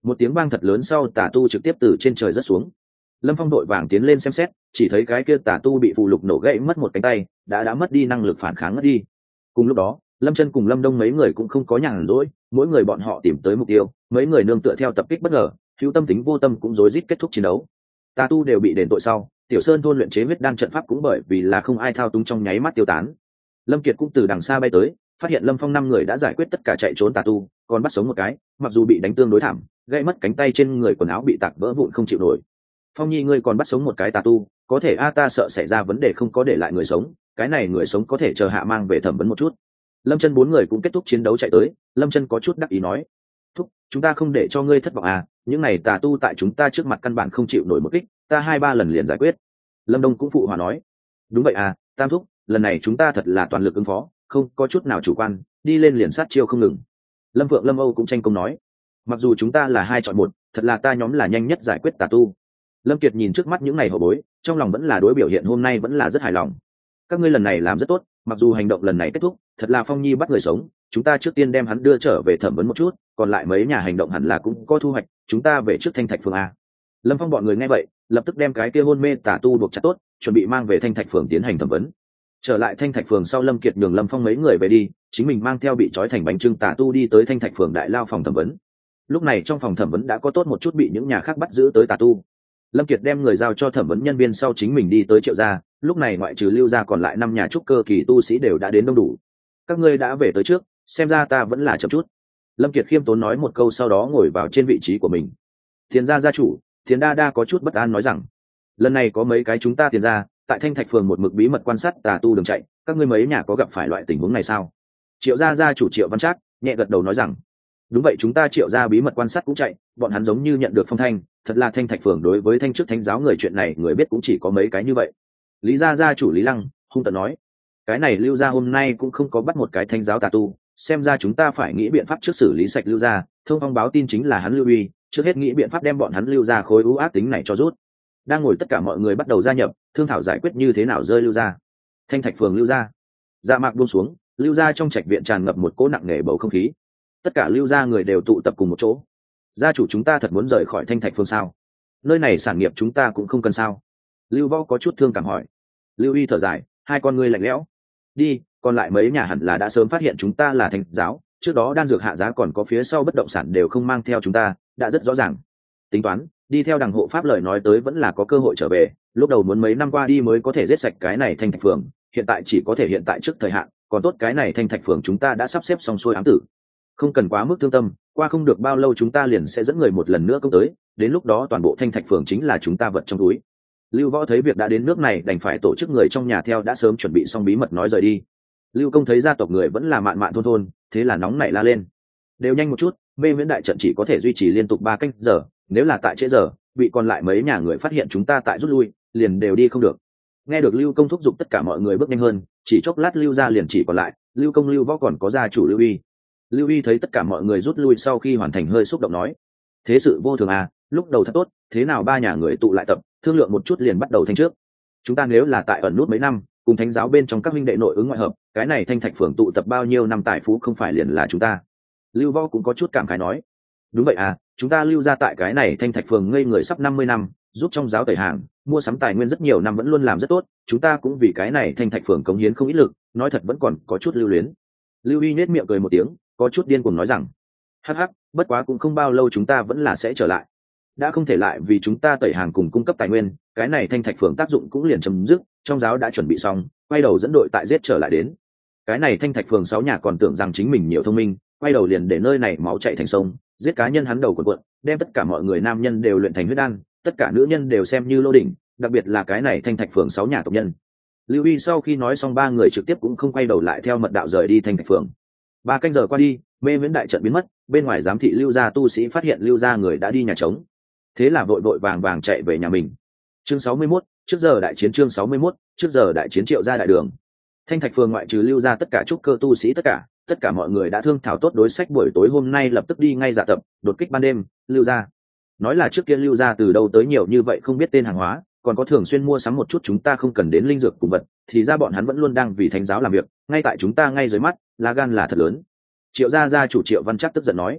Một tiếng vang thật lớn sau tà tu trực tiếp từ trên trời rớt xuống. Lâm Phong đội vàng tiến lên xem xét, chỉ thấy cái kia tà tu bị phù lục nổ gãy mất một cánh tay, đã mất đi năng lực phản kháng ngất đi. Cùng lúc đó, Lâm Chân cùng Lâm Đông mấy người cũng không có nhàn rỗi, mỗi người bọn họ tìm tới mục tiêu, mấy người nương tựa theo tập kích bất ngờ, hữu tâm tính vô tâm cũng rối rít kết thúc chiến đấu. Tà tu đều bị đền tội sau, Tiểu Sơn thôn luyện chế huyết đan trận pháp cũng bởi vì là không ai thao túng trong nháy mắt tiêu tán. Lâm Kiệt cũng từ đằng xa bay tới, phát hiện Lâm Phong 5 người đã giải quyết tất cả chạy trốn tà tu, còn bắt sống một cái, mặc dù bị đánh tương đối thảm, gãy mất cánh tay trên người, quần áo bị tạc vỡ vụn không chịu nổi. Phong Nhi ngươi còn bắt sống một cái tà tu, có thể ta sợ xảy ra vấn đề không có để lại người sống, cái này người sống có thể chờ hạ mang về thẩm vấn một chút. Lâm Chân 4 người cũng kết thúc chiến đấu chạy tới, Lâm Chân có chút đắc ý nói: "Thúc, chúng ta không để cho ngươi thất vọng à, những này tà tu tại chúng ta trước mặt căn bản không chịu nổi một kích, ta 2-3 lần liền giải quyết." Lâm Đông cũng phụ hòa nói: "Đúng vậy à, Tam thúc, lần này chúng ta thật là toàn lực ứng phó, không có chút nào chủ quan, đi lên liền sát chiêu không ngừng." Lâm Phượng Lâm Âu cũng tranh công nói: "Mặc dù chúng ta là 2 chọn 1, thật là ta nhóm là nhanh nhất giải quyết tà tu." Lâm Kiệt nhìn trước mắt những này hổ bối, trong lòng vẫn là đối biểu hiện hôm nay vẫn là rất hài lòng. "Các ngươi lần này làm rất tốt, mặc dù hành động lần này kết thúc, thật là Phong Nhi bắt người sống, chúng ta trước tiên đem hắn đưa trở về thẩm vấn một chút, còn lại mấy nhà hành động hẳn là cũng có thu hoạch, chúng ta về trước Thanh Thạch phường a." Lâm Phong bọn người nghe vậy, lập tức đem cái kia hôn mê tà tu buộc chặt tốt, chuẩn bị mang về Thanh Thạch phường tiến hành thẩm vấn. Trở lại Thanh Thạch phường sau, Lâm Kiệt nhường Lâm Phong mấy người về đi, chính mình mang theo bị trói thành bánh trưng tà tu đi tới Thanh Thạch phường đại lao phòng thẩm vấn. Lúc này trong phòng thẩm vấn đã có tốt một chút bị những nhà khác bắt giữ tới tà tu. Lâm Kiệt đem người giao cho thẩm vấn nhân viên sau, chính mình đi tới Triệu gia. Lúc này ngoại trừ Lưu gia còn lại 5 nhà trúc cơ kỳ tu sĩ đều đã đến đông đủ. "Các ngươi đã về tới trước, xem ra ta vẫn là chậm chút." Lâm Kiệt khiêm tốn nói một câu, sau đó ngồi vào trên vị trí của mình. Tiền gia gia chủ Tiền Đa Đa có chút bất an nói rằng: "Lần này có mấy cái chúng ta Tiền gia tại Thanh Thạch phường một mực bí mật quan sát tà tu đường chạy, các ngươi mấy nhà có gặp phải loại tình huống này sao?" Triệu gia gia chủ Triệu Văn Trác nhẹ gật đầu nói rằng: "Đúng vậy, chúng ta Triệu gia bí mật quan sát cũng chạy, bọn hắn giống như nhận được phong thanh, thật là Thanh Thạch phường đối với thanh chức thánh giáo người chuyện này người biết cũng chỉ có mấy cái như vậy." Lý gia gia chủ Lý Lăng hung tợn nói: "Cái này Lưu gia hôm nay cũng không có bắt một cái thánh giáo tà tu, xem ra chúng ta phải nghĩ biện pháp trước xử lý sạch Lưu gia." Thông phong báo tin chính là hắn Lưu Uy, trước hết nghĩ biện pháp đem bọn hắn Lưu gia khối ưu ác tính này cho rút. Đang ngồi tất cả mọi người bắt đầu gia nhập, thương thảo giải quyết như thế nào rơi Lưu gia. Thanh Thạch phường Lưu gia. Dạ mạc buông xuống, Lưu gia trong trạch viện tràn ngập một cỗ nặng nề bầu không khí. Tất cả Lưu gia người đều tụ tập cùng một chỗ. "Gia chủ, chúng ta thật muốn rời khỏi Thanh Thạch phường sao? Nơi này sản nghiệp chúng ta cũng không cần sao?" Lưu Võ có chút thương cảm hỏi. Lưu Uy thở dài, hai con ngươi lạnh lẽo: "Đi, còn lại mấy nhà hẳn là đã sớm phát hiện chúng ta là thánh giáo, trước đó đan dược hạ giá còn có phía sau bất động sản đều không mang theo chúng ta, đã rất rõ ràng. Tính toán đi theo đằng hộ pháp lời nói tới vẫn là có cơ hội trở về, lúc đầu muốn mấy năm qua đi mới có thể giết sạch cái này Thanh Thạch phường, hiện tại chỉ có thể hiện tại trước thời hạn, còn tốt cái này Thanh Thạch phường chúng ta đã sắp xếp xong xuôi ám tử, không cần quá mức thương tâm, qua không được bao lâu chúng ta liền sẽ dẫn người một lần nữa công tới, đến lúc đó toàn bộ Thanh Thạch phường chính là chúng ta vật trong túi." Lưu Võ thấy việc đã đến nước này đành phải tổ chức người trong nhà theo đã sớm chuẩn bị xong bí mật nói rời đi. Lưu Công thấy gia tộc người vẫn là mạn mạn thôn thôn, thế là nóng nảy la lên: "Đều nhanh một chút, mê viễn đại trận chỉ có thể duy trì liên tục 3 canh giờ, nếu là tại trễ giờ bị còn lại mấy nhà người phát hiện chúng ta tại rút lui, liền đều đi không được." Nghe được Lưu Công thúc giục, tất cả mọi người bước nhanh hơn, chỉ chốc lát Lưu gia liền chỉ còn lại Lưu Công, Lưu Võ, còn có gia chủ Lưu Uy. Lưu Uy thấy tất cả mọi người rút lui sau khi hoàn thành hơi xúc động nói: "Thế sự vô thường à, lúc đầu thật tốt, thế nào 3 nhà người tụ lại tập, thương lượng một chút liền bắt đầu thanh trước. Chúng ta nếu là tại ẩn nút mấy năm, cùng thánh giáo bên trong các huynh đệ nội ứng ngoại hợp, cái này Thanh Thạch phường tụ tập bao nhiêu năm tài phú không phải liền là chúng ta." Lưu Võ cũng có chút cảm khái nói: "Đúng vậy à, chúng ta Lưu gia tại cái này Thanh Thạch phường ngây người sắp 50 năm, giúp trong giáo tẩy hàng, mua sắm tài nguyên rất nhiều năm vẫn luôn làm rất tốt, chúng ta cũng vì cái này Thanh Thạch phường cống hiến không ít lực, nói thật vẫn còn có chút lưu luyến." Lưu Uy nhếch miệng cười một tiếng, có chút điên cuồng nói rằng: "Hắc hắc, bất quá cũng không bao lâu chúng ta vẫn là sẽ trở lại. Đã không thể lại vì chúng ta tẩy hàng cùng cung cấp tài nguyên, cái này Thanh Thạch phường tác dụng cũng liền chấm dứt, trong giáo đã chuẩn bị xong, quay đầu dẫn đội tại giết trở lại đến." Cái này Thanh Thạch phường 6 nhà còn tưởng rằng chính mình nhiều thông minh, quay đầu liền để nơi này máu chảy thành sông, giết cá nhân hắn đầu quần quận, đem tất cả mọi người nam nhân đều luyện thành huyết đan, tất cả nữ nhân đều xem như lô đỉnh, đặc biệt là cái này Thanh Thạch phường 6 nhà tộc nhân. Lưu Uy sau khi nói xong, 3 người trực tiếp cũng không quay đầu lại theo mật đạo rời đi Thanh Thạch phường. 3 canh giờ qua đi, mê viễn đại trận biến mất, bên ngoài giám thị Lưu gia tu sĩ phát hiện Lưu gia người đã đi nhà trống, thế là vội vội vàng vàng chạy về nhà mình. Chương 61, trước giờ đại chiến. Chương 61, trước giờ đại chiến. Triệu gia đại đường. Thanh Thạch phường ngoại trừ Lưu gia tất cả trúc cơ tu sĩ, tất cả mọi người đã thương thảo tốt đối sách, buổi tối hôm nay lập tức đi ngay dạ tập, đột kích ban đêm. Lưu gia nói là trước kia Lưu gia từ đâu tới nhiều như vậy không biết tên hàng hóa, còn có thường xuyên mua sắm một chút chúng ta không cần đến linh dược cùng vật, thì ra bọn hắn vẫn luôn đang vì thánh giáo làm việc, ngay tại chúng ta ngay dưới mắt, lá gan là thật lớn. Triệu gia gia chủ Triệu Văn Trác tức giận nói: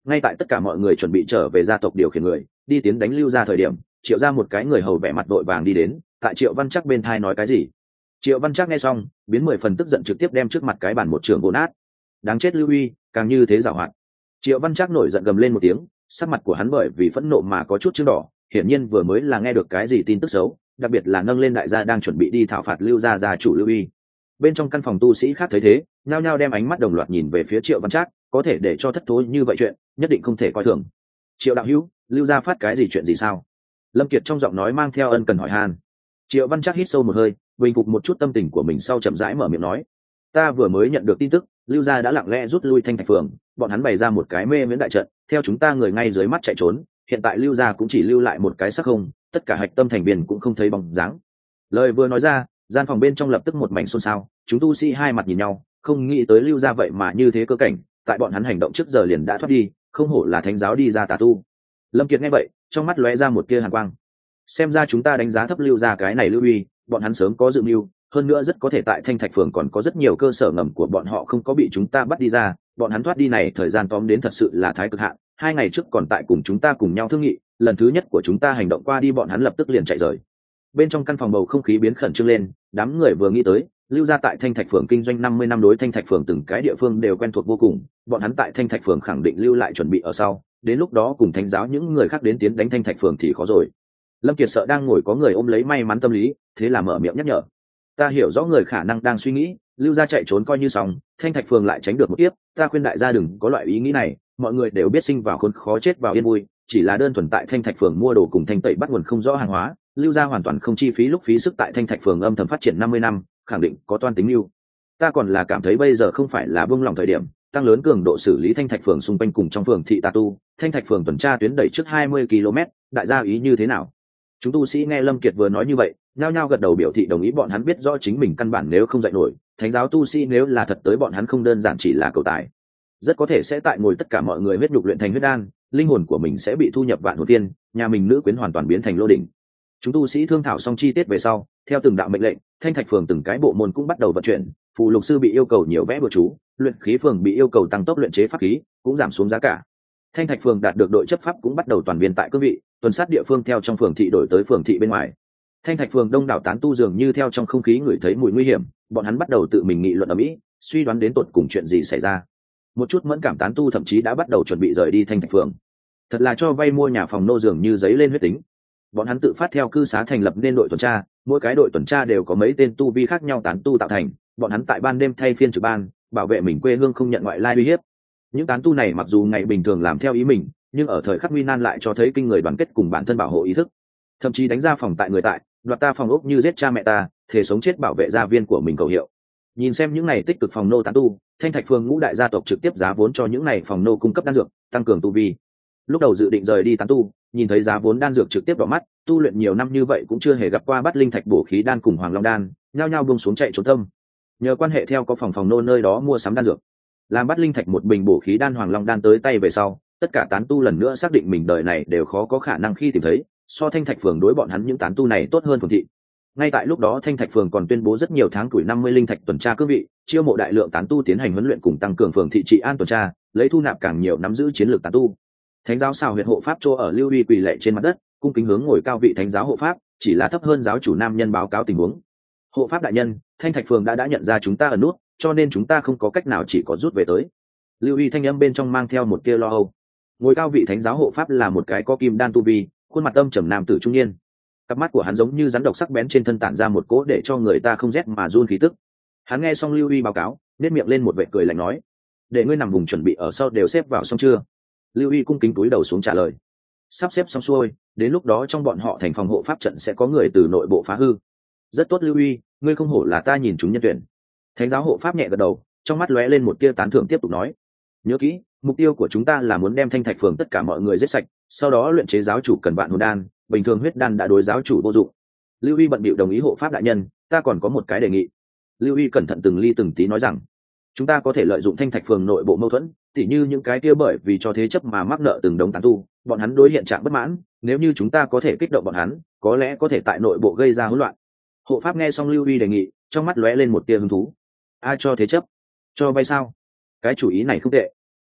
Ngay tại tất cả mọi người chuẩn bị trở về gia tộc điều khiển người đi tiến đánh Lưu Gia thời điểm, Triệu Gia một cái người hầu vẻ mặt vội vàng đi đến, tại Triệu Văn Trắc bên thai nói cái gì. Triệu Văn Trắc nghe xong biến 10 phần tức giận, trực tiếp đem trước mặt cái bàn một trường vỗ nát. Đáng chết Lưu Uy, càng như thế giảo hoạt. Triệu Văn Trắc nổi giận gầm lên một tiếng, sắc mặt của hắn bởi vì phẫn nộ mà có chút chưng đỏ, hiển nhiên vừa mới là nghe được cái gì tin tức xấu, đặc biệt là nâng lên đại gia đang chuẩn bị đi thảo phạt Lưu Gia gia chủ Lưu Uy. Bên trong căn phòng tu sĩ khác thấy thế, nhao nhao đem ánh mắt đồng loạt nhìn về phía Triệu Văn Trác, có thể để cho thất thố như vậy chuyện, nhất định không thể coi thường. Triệu đạo hữu, Lưu Gia phát cái gì chuyện gì sao? Lâm Kiệt trong giọng nói mang theo ân cần hỏi han. Triệu Văn Trác hít sâu một hơi, bình phục một chút tâm tình của mình sau chậm rãi mở miệng nói: ta vừa mới nhận được tin tức, Lưu Gia đã lặng lẽ rút lui Thanh Thạch Phường, bọn hắn bày ra một cái mê miễn đại trận, theo chúng ta người ngay dưới mắt chạy trốn, hiện tại Lưu Gia cũng chỉ lưu lại một cái xác không, tất cả hạch tâm thành viên cũng không thấy bóng dáng. Lời vừa nói ra, gian phòng bên trong lập tức một mảnh xôn xao, chúng tu sĩ hai mặt nhìn nhau, không nghĩ tới Lưu Gia vậy mà như thế cơ cảnh, tại bọn hắn hành động trước giờ liền đã thoát đi, không hổ là thánh giáo đi ra tà tu. Lâm Kiệt nghe vậy, trong mắt lóe ra một tia hàn quang. Xem ra chúng ta đánh giá thấp Lưu Gia cái này Lưu Uy, bọn hắn sớm có dự mưu, hơn nữa rất có thể tại Thanh Thạch Phường còn có rất nhiều cơ sở ngầm của bọn họ không có bị chúng ta bắt đi ra, bọn hắn thoát đi này thời gian tóm đến thật sự là thái cực hạn. 2 ngày trước còn tại cùng chúng ta cùng nhau thương nghị, lần thứ nhất của chúng ta hành động qua đi bọn hắn lập tức liền chạy rời. Bên trong căn phòng bầu không khí biến khẩn trương lên, đám người vừa nghĩ tới Lưu Gia tại Thanh Thạch Phường kinh doanh 50 năm, đối Thanh Thạch Phường từng cái địa phương đều quen thuộc vô cùng, bọn hắn tại Thanh Thạch Phường khẳng định lưu lại chuẩn bị ở sau, đến lúc đó cùng thánh giáo những người khác đến tiến đánh Thanh Thạch Phường thì khó rồi. Lâm Kiệt sợ đang ngồi có người ôm lấy may mắn tâm lý, thế là mở miệng nhắc nhở. Ta hiểu rõ người khả năng đang suy nghĩ, Lưu Gia chạy trốn coi như xong, Thanh Thạch Phường lại tránh được một kiếp, ta khuyên đại gia đừng có loại ý nghĩ này, mọi người đều biết sinh vào khốn khó chết vào yên vui, chỉ là đơn thuần tại Thanh Thạch Phường mua đồ cùng thanh tẩy bắt nguồn không rõ hàng hóa, Lưu Gia hoàn toàn không chi phí lúc phí sức tại Thanh Thạch Phường âm thầm phát triển 50 năm, khẳng định có toan tính lưu. Ta còn là cảm thấy bây giờ không phải là buông lỏng thời điểm, tăng lớn cường độ xử lý Thanh Thạch Phường xung quanh cùng trong phường thị tà tu, Thanh Thạch Phường tuần tra tuyến đẩy trước 20 km, đại gia ý như thế nào? Chúng tu sĩ nghe Lâm Kiệt vừa nói như vậy, nhao nhao gật đầu biểu thị đồng ý, bọn hắn biết rõ chính mình căn bản nếu không dạy nổi, thánh giáo tu sĩ nếu là thật tới bọn hắn không đơn giản chỉ là cầu tài, rất có thể sẽ tại ngồi tất cả mọi người huyết nhục luyện thành huyết đan, linh hồn của mình sẽ bị thu nhập vạn hồn tiên, nhà mình nữ quyến hoàn toàn biến thành lô đỉnh. Chúng tu sĩ thương thảo xong chi tiết về sau, theo từng đạo mệnh lệnh, Thanh Thạch Phường từng cái bộ môn cũng bắt đầu vận chuyển, phù lục sư bị yêu cầu nhiều vẽ bùa chú, luyện khí phường bị yêu cầu tăng tốc luyện chế pháp khí, cũng giảm xuống giá cả. Thanh Thạch Phường đạt được đội chấp pháp cũng bắt đầu toàn viên tại cương vị, tuần sát địa phương theo trong phường thị đổi tới phường thị bên ngoài. Thanh Thạch Phường đông đảo tán tu dường như theo trong không khí ngửi thấy mùi nguy hiểm, bọn hắn bắt đầu tự mình nghị luận ầm ĩ, suy đoán đến tột cùng chuyện gì xảy ra. Một chút mẫn cảm tán tu thậm chí đã bắt đầu chuẩn bị rời đi Thanh Thạch Phường. Thật là cho vay mua nhà phòng nô dường như giấy lên huyết tính. Bọn hắn tự phát theo cư xá thành lập nên đội tuần tra, mỗi cái đội tuần tra đều có mấy tên tu vi khác nhau tán tu tạo thành, bọn hắn tại ban đêm thay phiên trực ban, bảo vệ mình quê hương không nhận ngoại lai uy hiếp. Những tán tu này mặc dù ngày bình thường làm theo ý mình, nhưng ở thời khắc nguy nan lại cho thấy kinh người đoàn kết cùng bản thân bảo hộ ý thức, thậm chí đánh ra phòng tại người tại, đoạt ta phòng ốc như giết cha mẹ ta, thể sống chết bảo vệ gia viên của mình cầu hiệu. Nhìn xem những này tích cực phòng nô tán tu, Thanh Thạch Phường ngũ đại gia tộc trực tiếp giá vốn cho những này phòng nô cung cấp đan dược, tăng cường tu vi. Lúc đầu dự định rời đi tán tu, nhìn thấy giá vốn đan dược trực tiếp đỏ mắt, tu luyện nhiều năm như vậy cũng chưa hề gặp qua bắt linh thạch bổ khí đan cùng hoàng long đan, nhao nhao buông xuống chạy trốn tâm. Nhờ quan hệ theo có phòng nô nơi đó mua sắm đan dược, làm bắt linh thạch một bình bổ khí đan hoàng long đan tới tay về sau, tất cả tán tu lần nữa xác định mình đời này đều khó có khả năng khi tìm thấy so Thanh Thạch Phường đối bọn hắn những tán tu này tốt hơn phường thị. Ngay tại lúc đó Thanh Thạch Phường còn tuyên bố rất nhiều tháng tuổi 50 linh thạch tuần tra cương vị, chiêu mộ đại lượng tán tu tiến hành huấn luyện cùng tăng cường phường thị trị an tuần tra, lấy thu nạp càng nhiều nắm giữ chiến lược tán tu. Thánh giáo Sào Huyệt hộ pháp chỗ ở Lưu Uy quỳ lệ trên mặt đất, cung kính hướng ngồi cao vị thánh giáo hộ pháp, chỉ là thấp hơn giáo chủ nam nhân báo cáo tình huống. Hộ pháp đại nhân, Thanh Thạch Phường đã nhận ra chúng ta ở nút, cho nên chúng ta không có cách nào chỉ có rút về tới. Lưu Uy thanh âm bên trong mang theo một tia lo âu. Ngồi cao vị thánh giáo hộ pháp là một cái có kim đan tu vi, khuôn mặt âm trầm nam tử trung niên. Cặp mắt của hắn giống như rắn độc sắc bén, trên thân tản ra một cỗ để cho người ta không rét mà run khí tức. Hắn nghe xong Lưu Uy báo cáo, nét miệng lên một vệt cười lạnh nói: "Để ngươi nằm vùng chuẩn bị ở sau đều xếp vào xong chưa?" Lưu Uy cung kính cúi đầu xuống trả lời: "Sắp xếp xong xuôi, đến lúc đó trong bọn họ thành phòng hộ pháp trận sẽ có người từ nội bộ phá hư." "Rất tốt Lưu Uy, ngươi không hổ là ta nhìn chúng nhân tuyển." Thánh giáo hộ pháp nhẹ gật đầu, trong mắt lóe lên một tia tán thưởng, tiếp tục nói: "Nhớ kỹ, mục tiêu của chúng ta là muốn đem Thanh Thạch Phường tất cả mọi người giết sạch, sau đó luyện chế giáo chủ cần vạn hồn đan, bình thường huyết đan đã đối giáo chủ vô dụng." Lưu Uy bận bịu đồng ý: "Hộ pháp đại nhân, ta còn có một cái đề nghị." Lưu Uy cẩn thận từng ly từng tí nói rằng: "Chúng ta có thể lợi dụng Thanh Thạch Phường nội bộ mâu thuẫn, tỉ như những cái kia bởi vì cho thế chấp mà mắc nợ từng đống tán tu, bọn hắn đối hiện trạng bất mãn, nếu như chúng ta có thể kích động bọn hắn, có lẽ có thể tại nội bộ gây ra hỗn loạn." Hộ pháp nghe xong Lưu Uy đề nghị, trong mắt lóe lên một tia hứng thú. "Ai cho thế chấp? Cho vay sao? Cái chủ ý này không tệ."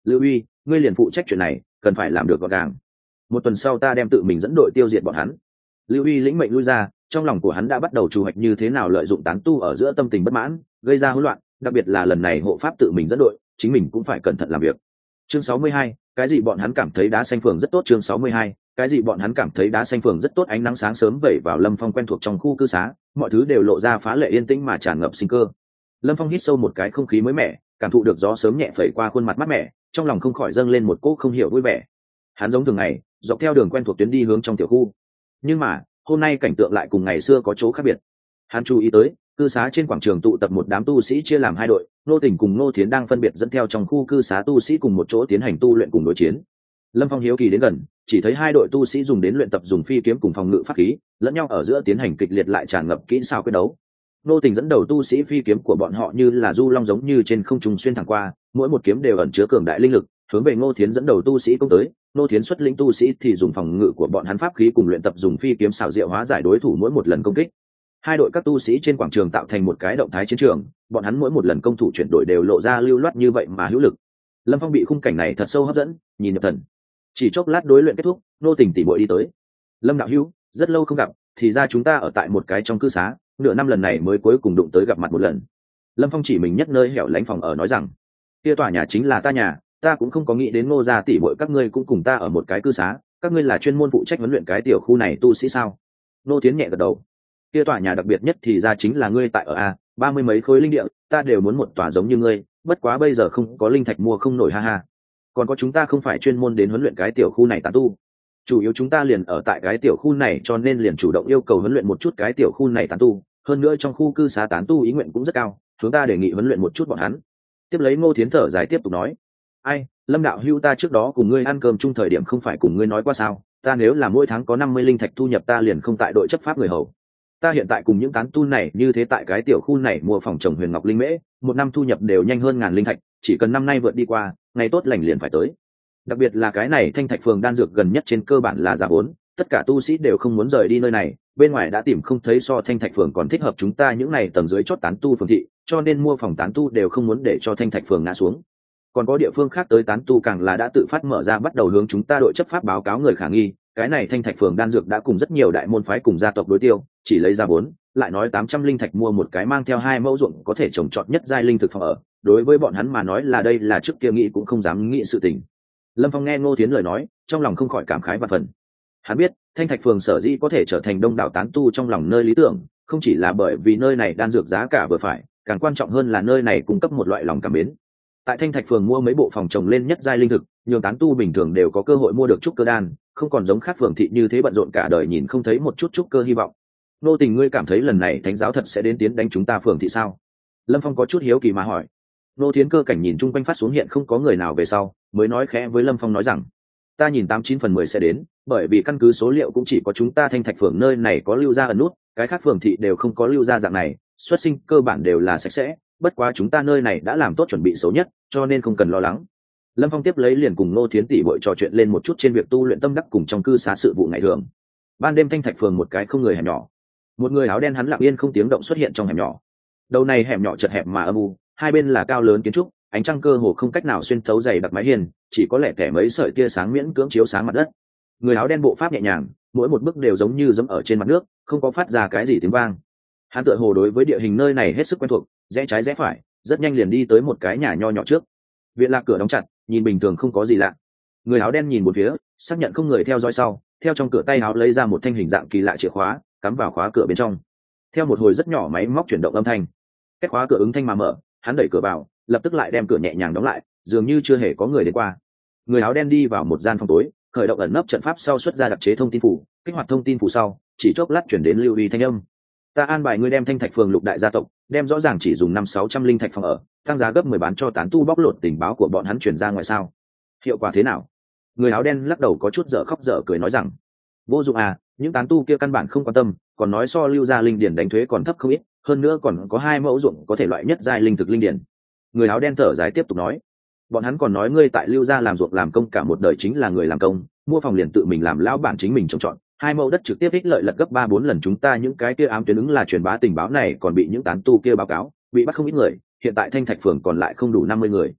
Lưu Uy, ngươi liền phụ trách chuyện này, cần phải làm được gọn gàng. Một tuần sau ta đem tự mình dẫn đội tiêu diệt bọn hắn. Lưu Uy lĩnh mệnh lui ra, trong lòng của hắn đã bắt đầu chủ hoạch như thế nào lợi dụng tán tu ở giữa tâm tình bất mãn, gây ra hỗn loạn, đặc biệt là lần này hộ pháp tự mình dẫn đội, chính mình cũng phải cẩn thận làm việc. Chương 62, cái gì bọn hắn cảm thấy đá xanh phường rất tốt. Chương 62, cái gì bọn hắn cảm thấy đá xanh phường rất tốt. Ánh nắng sáng sớm vẩy vào Lâm Phong quen thuộc trong khu cư xá, mọi thứ đều lộ ra phá lệ yên tĩnh mà tràn ngập sinh cơ. Lâm Phong hít sâu một cái không khí mới mẻ, cảm thụ được gió sớm nhẹ phẩy qua khuôn mặt mát mẻ, trong lòng không khỏi dâng lên một cỗ không hiểu vui vẻ. Hắn giống thường ngày, dọc theo đường quen thuộc tuyến đi hướng trong tiểu khu. Nhưng mà, hôm nay cảnh tượng lại cùng ngày xưa có chỗ khác biệt. Hắn chú ý tới, cư xá trên quảng trường tụ tập một đám tu sĩ chia làm hai đội, Nô Tình cùng Nô Thiến đang phân biệt dẫn theo trong khu cư xá tu sĩ cùng một chỗ tiến hành tu luyện cùng đối chiến. Lâm Phong hiếu kỳ đến gần, chỉ thấy hai đội tu sĩ dùng đến luyện tập dùng phi kiếm cùng phòng ngự pháp khí, lẫn nhau ở giữa tiến hành kịch liệt lại tràn ngập kỹ xảo quyết đấu. Nô Tình dẫn đầu tu sĩ phi kiếm của bọn họ như là du long giống như trên không trung xuyên thẳng qua, mỗi một kiếm đều ẩn chứa cường đại linh lực, hướng về Ngô Thiến dẫn đầu tu sĩ công tới. Ngô Thiến xuất lĩnh tu sĩ thì dùng phòng ngự của bọn hắn pháp khí cùng luyện tập dùng phi kiếm xảo diệu hóa giải đối thủ mỗi một lần công kích. Hai đội các tu sĩ trên quảng trường tạo thành một cái động thái chiến trường, bọn hắn mỗi một lần công thủ chuyển đổi đều lộ ra lưu loát như vậy mà hữu lực. Lâm Phong bị khung cảnh này thật sâu hấp dẫn, nhìn nhập thần. Chỉ chốc lát đối luyện kết thúc, Nô Tình tỉ muội đi tới. Lâm đạo hữu, rất lâu không gặp, thì ra chúng ta ở tại một cái trong cư xá, nửa năm lần này mới cuối cùng đụng tới gặp mặt một lần. Lâm Phong chỉ mình nhất nơi hẻo lánh phòng ở nói rằng, kia tòa nhà chính là ta nhà, ta cũng không có nghĩ đến Ngô gia tỷ muội các ngươi cũng cùng ta ở một cái cư xá, các ngươi là chuyên môn phụ trách huấn luyện cái tiểu khu này tu sĩ sao? Nô Tiến nhẹ gật đầu. Kia tòa nhà đặc biệt nhất thì ra chính là ngươi tại ở a, 30 mấy khối linh địa, ta đều muốn một tòa giống như ngươi, bất quá bây giờ không có linh thạch mua không nổi ha ha. Còn có chúng ta không phải chuyên môn đến huấn luyện cái tiểu khu này tán tu, chủ yếu chúng ta liền ở tại cái tiểu khu này cho nên liền chủ động yêu cầu huấn luyện một chút cái tiểu khu này tán tu, hơn nữa trong khu cư xá tán tu ý nguyện cũng rất cao, chúng ta đề nghị huấn luyện một chút bọn hắn. Tiếp lấy Ngô Thiến thở dài tiếp tục nói, ai, Lâm đạo hữu, ta trước đó cùng ngươi ăn cơm chung thời điểm không phải cùng ngươi nói qua sao, ta nếu là mỗi tháng có 50 linh thạch thu nhập ta liền không tại đội chấp pháp người hầu. Ta hiện tại cùng những tán tu này như thế tại cái tiểu khu này mua phòng trồng huyền ngọc linh mễ, một năm thu nhập đều nhanh hơn 1000 linh thạch, chỉ cần năm nay vượt đi qua, ngày tốt lành liền phải tới. Đặc biệt là cái này Thanh Thạch phường đan dược gần nhất trên cơ bản là giá vốn, tất cả tu sĩ đều không muốn rời đi nơi này, bên ngoài đã tìm không thấy so Thanh Thạch phường còn thích hợp chúng ta những này tầng dưới chót tán tu phường thị, cho nên mua phòng tán tu đều không muốn để cho Thanh Thạch phường ngã xuống. Còn có địa phương khác tới tán tu càng là đã tự phát mở ra bắt đầu hướng chúng ta đội chấp pháp báo cáo người khả nghi, cái này Thanh Thạch phường đan dược đã cùng rất nhiều đại môn phái cùng gia tộc đối tiêu, chỉ lấy ra vốn, lại nói 800 linh thạch mua một cái mang theo 2 mẫu ruộng có thể trồng trọt nhất giai linh thực phòng ở, đối với bọn hắn mà nói là đây là trước kia nghĩ cũng không dám nghĩ sự tình. Lâm Phong nghe Ngô Tiến lời nói, trong lòng không khỏi cảm khái và phần. Hắn biết, Thanh Thạch phường sở dĩ có thể trở thành đông đảo tán tu trong lòng nơi lý tưởng, không chỉ là bởi vì nơi này đan dược giá cả vừa phải, càng quan trọng hơn là nơi này cung cấp một loại lòng cảm mến. Tại Thanh Thạch phường mua mấy bộ phòng trồng lên nhất giai linh thực, nhiều tán tu bình thường đều có cơ hội mua được trúc cơ đan, không còn giống khác phường thị như thế bận rộn cả đời nhìn không thấy một chút trúc cơ hy vọng. Nô Tình, ngươi cảm thấy lần này thánh giáo thật sẽ đến tiến đánh chúng ta phường thị sao? Lâm Phong có chút hiếu kỳ mà hỏi. Nô Thiến cơ cảnh nhìn chung quanh phát xuống hiện không có người nào về sau, mới nói khẽ với Lâm Phong nói rằng, ta nhìn 89 phần 10 sẽ đến, bởi vì căn cứ số liệu cũng chỉ có chúng ta Thanh Thạch phường nơi này có lưu ra ẩn nút, cái khác phường thị đều không có lưu ra dạng này, xuất sinh cơ bản đều là sạch sẽ, bất quá chúng ta nơi này đã làm tốt chuẩn bị xấu nhất, cho nên không cần lo lắng. Lâm Phong tiếp lấy liền cùng Nô Thiến tỷ muội trò chuyện lên một chút trên việc tu luyện tâm đắc cùng trong cư xá sự vụ ngày thường. Ban đêm Thanh Thạch phường một cái không người hẻm nhỏ, một người áo đen hắn lặng yên không tiếng động xuất hiện trong hẻm nhỏ. Đầu này hẻm nhỏ chật hẹp mà âm u, hai bên là cao lớn kiến trúc, ánh trăng cơ hồ không cách nào xuyên thấu dày đặc mái hiên, chỉ có lẻ tẻ mấy sợi tia sáng miễn cưỡng chiếu sáng mặt đất. Người áo đen bộ pháp nhẹ nhàng, mỗi một bước đều giống như dẫm ở trên mặt nước, không có phát ra cái gì tiếng vang. Hắn tựa hồ đối với địa hình nơi này hết sức quen thuộc, rẽ trái rẽ phải, rất nhanh liền đi tới một cái nhà nho nhỏ trước. Viện lạc cửa đóng chặt, nhìn bình thường không có gì lạ. Người áo đen nhìn một phía, xác nhận không người theo dõi sau, theo trong cửa tay áo lấy ra một thanh hình dạng kỳ lạ chìa khóa, cắm vào khóa cửa bên trong. Theo một hồi rất nhỏ máy móc chuyển động âm thanh, cái khóa cửa ứng thanh mà mở, hắn đẩy cửa vào, lập tức lại đem cửa nhẹ nhàng đóng lại, dường như chưa hề có người đến qua. Người áo đen đi vào một gian phòng tối, khởi động ẩn nấp trận pháp sau xuất ra đặc chế thông tin phủ, kích hoạt thông tin phủ sau, chỉ chốc lát chuyển đến lưu uy thanh âm. Ta an bài ngươi đem Thanh Thạch phường lục đại gia tộc, đem rõ ràng chỉ dùng 500-600 linh thạch phòng ở, tăng giá gấp 10 bán cho tán tu bóc lột tình báo của bọn hắn chuyển ra ngoài sao? Hiệu quả thế nào? Người áo đen lắc đầu có chút dở khóc dở cười nói rằng, vô dụng à, những tán tu kia căn bản không quan tâm, còn nói so lưu gia linh điển đánh thuế còn thấp không ít, hơn nữa còn có 2 mẫu ruộng có thể loại nhất giai linh thực linh điển. Người áo đen thở dài tiếp tục nói, bọn hắn còn nói ngươi tại lưu gia làm ruộng làm công cả một đời chính là người làm công, mua phòng liền tự mình làm lão bản chính mình trồng trọt, 2 mẫu đất trực tiếp ích lợi lật gấp 3-4 lần chúng ta những cái kia ám tuyến ứng là truyền bá tình báo này còn bị những tán tu kia báo cáo, bị bắt không ít người, hiện tại Thanh Thạch phường còn lại không đủ 50 người.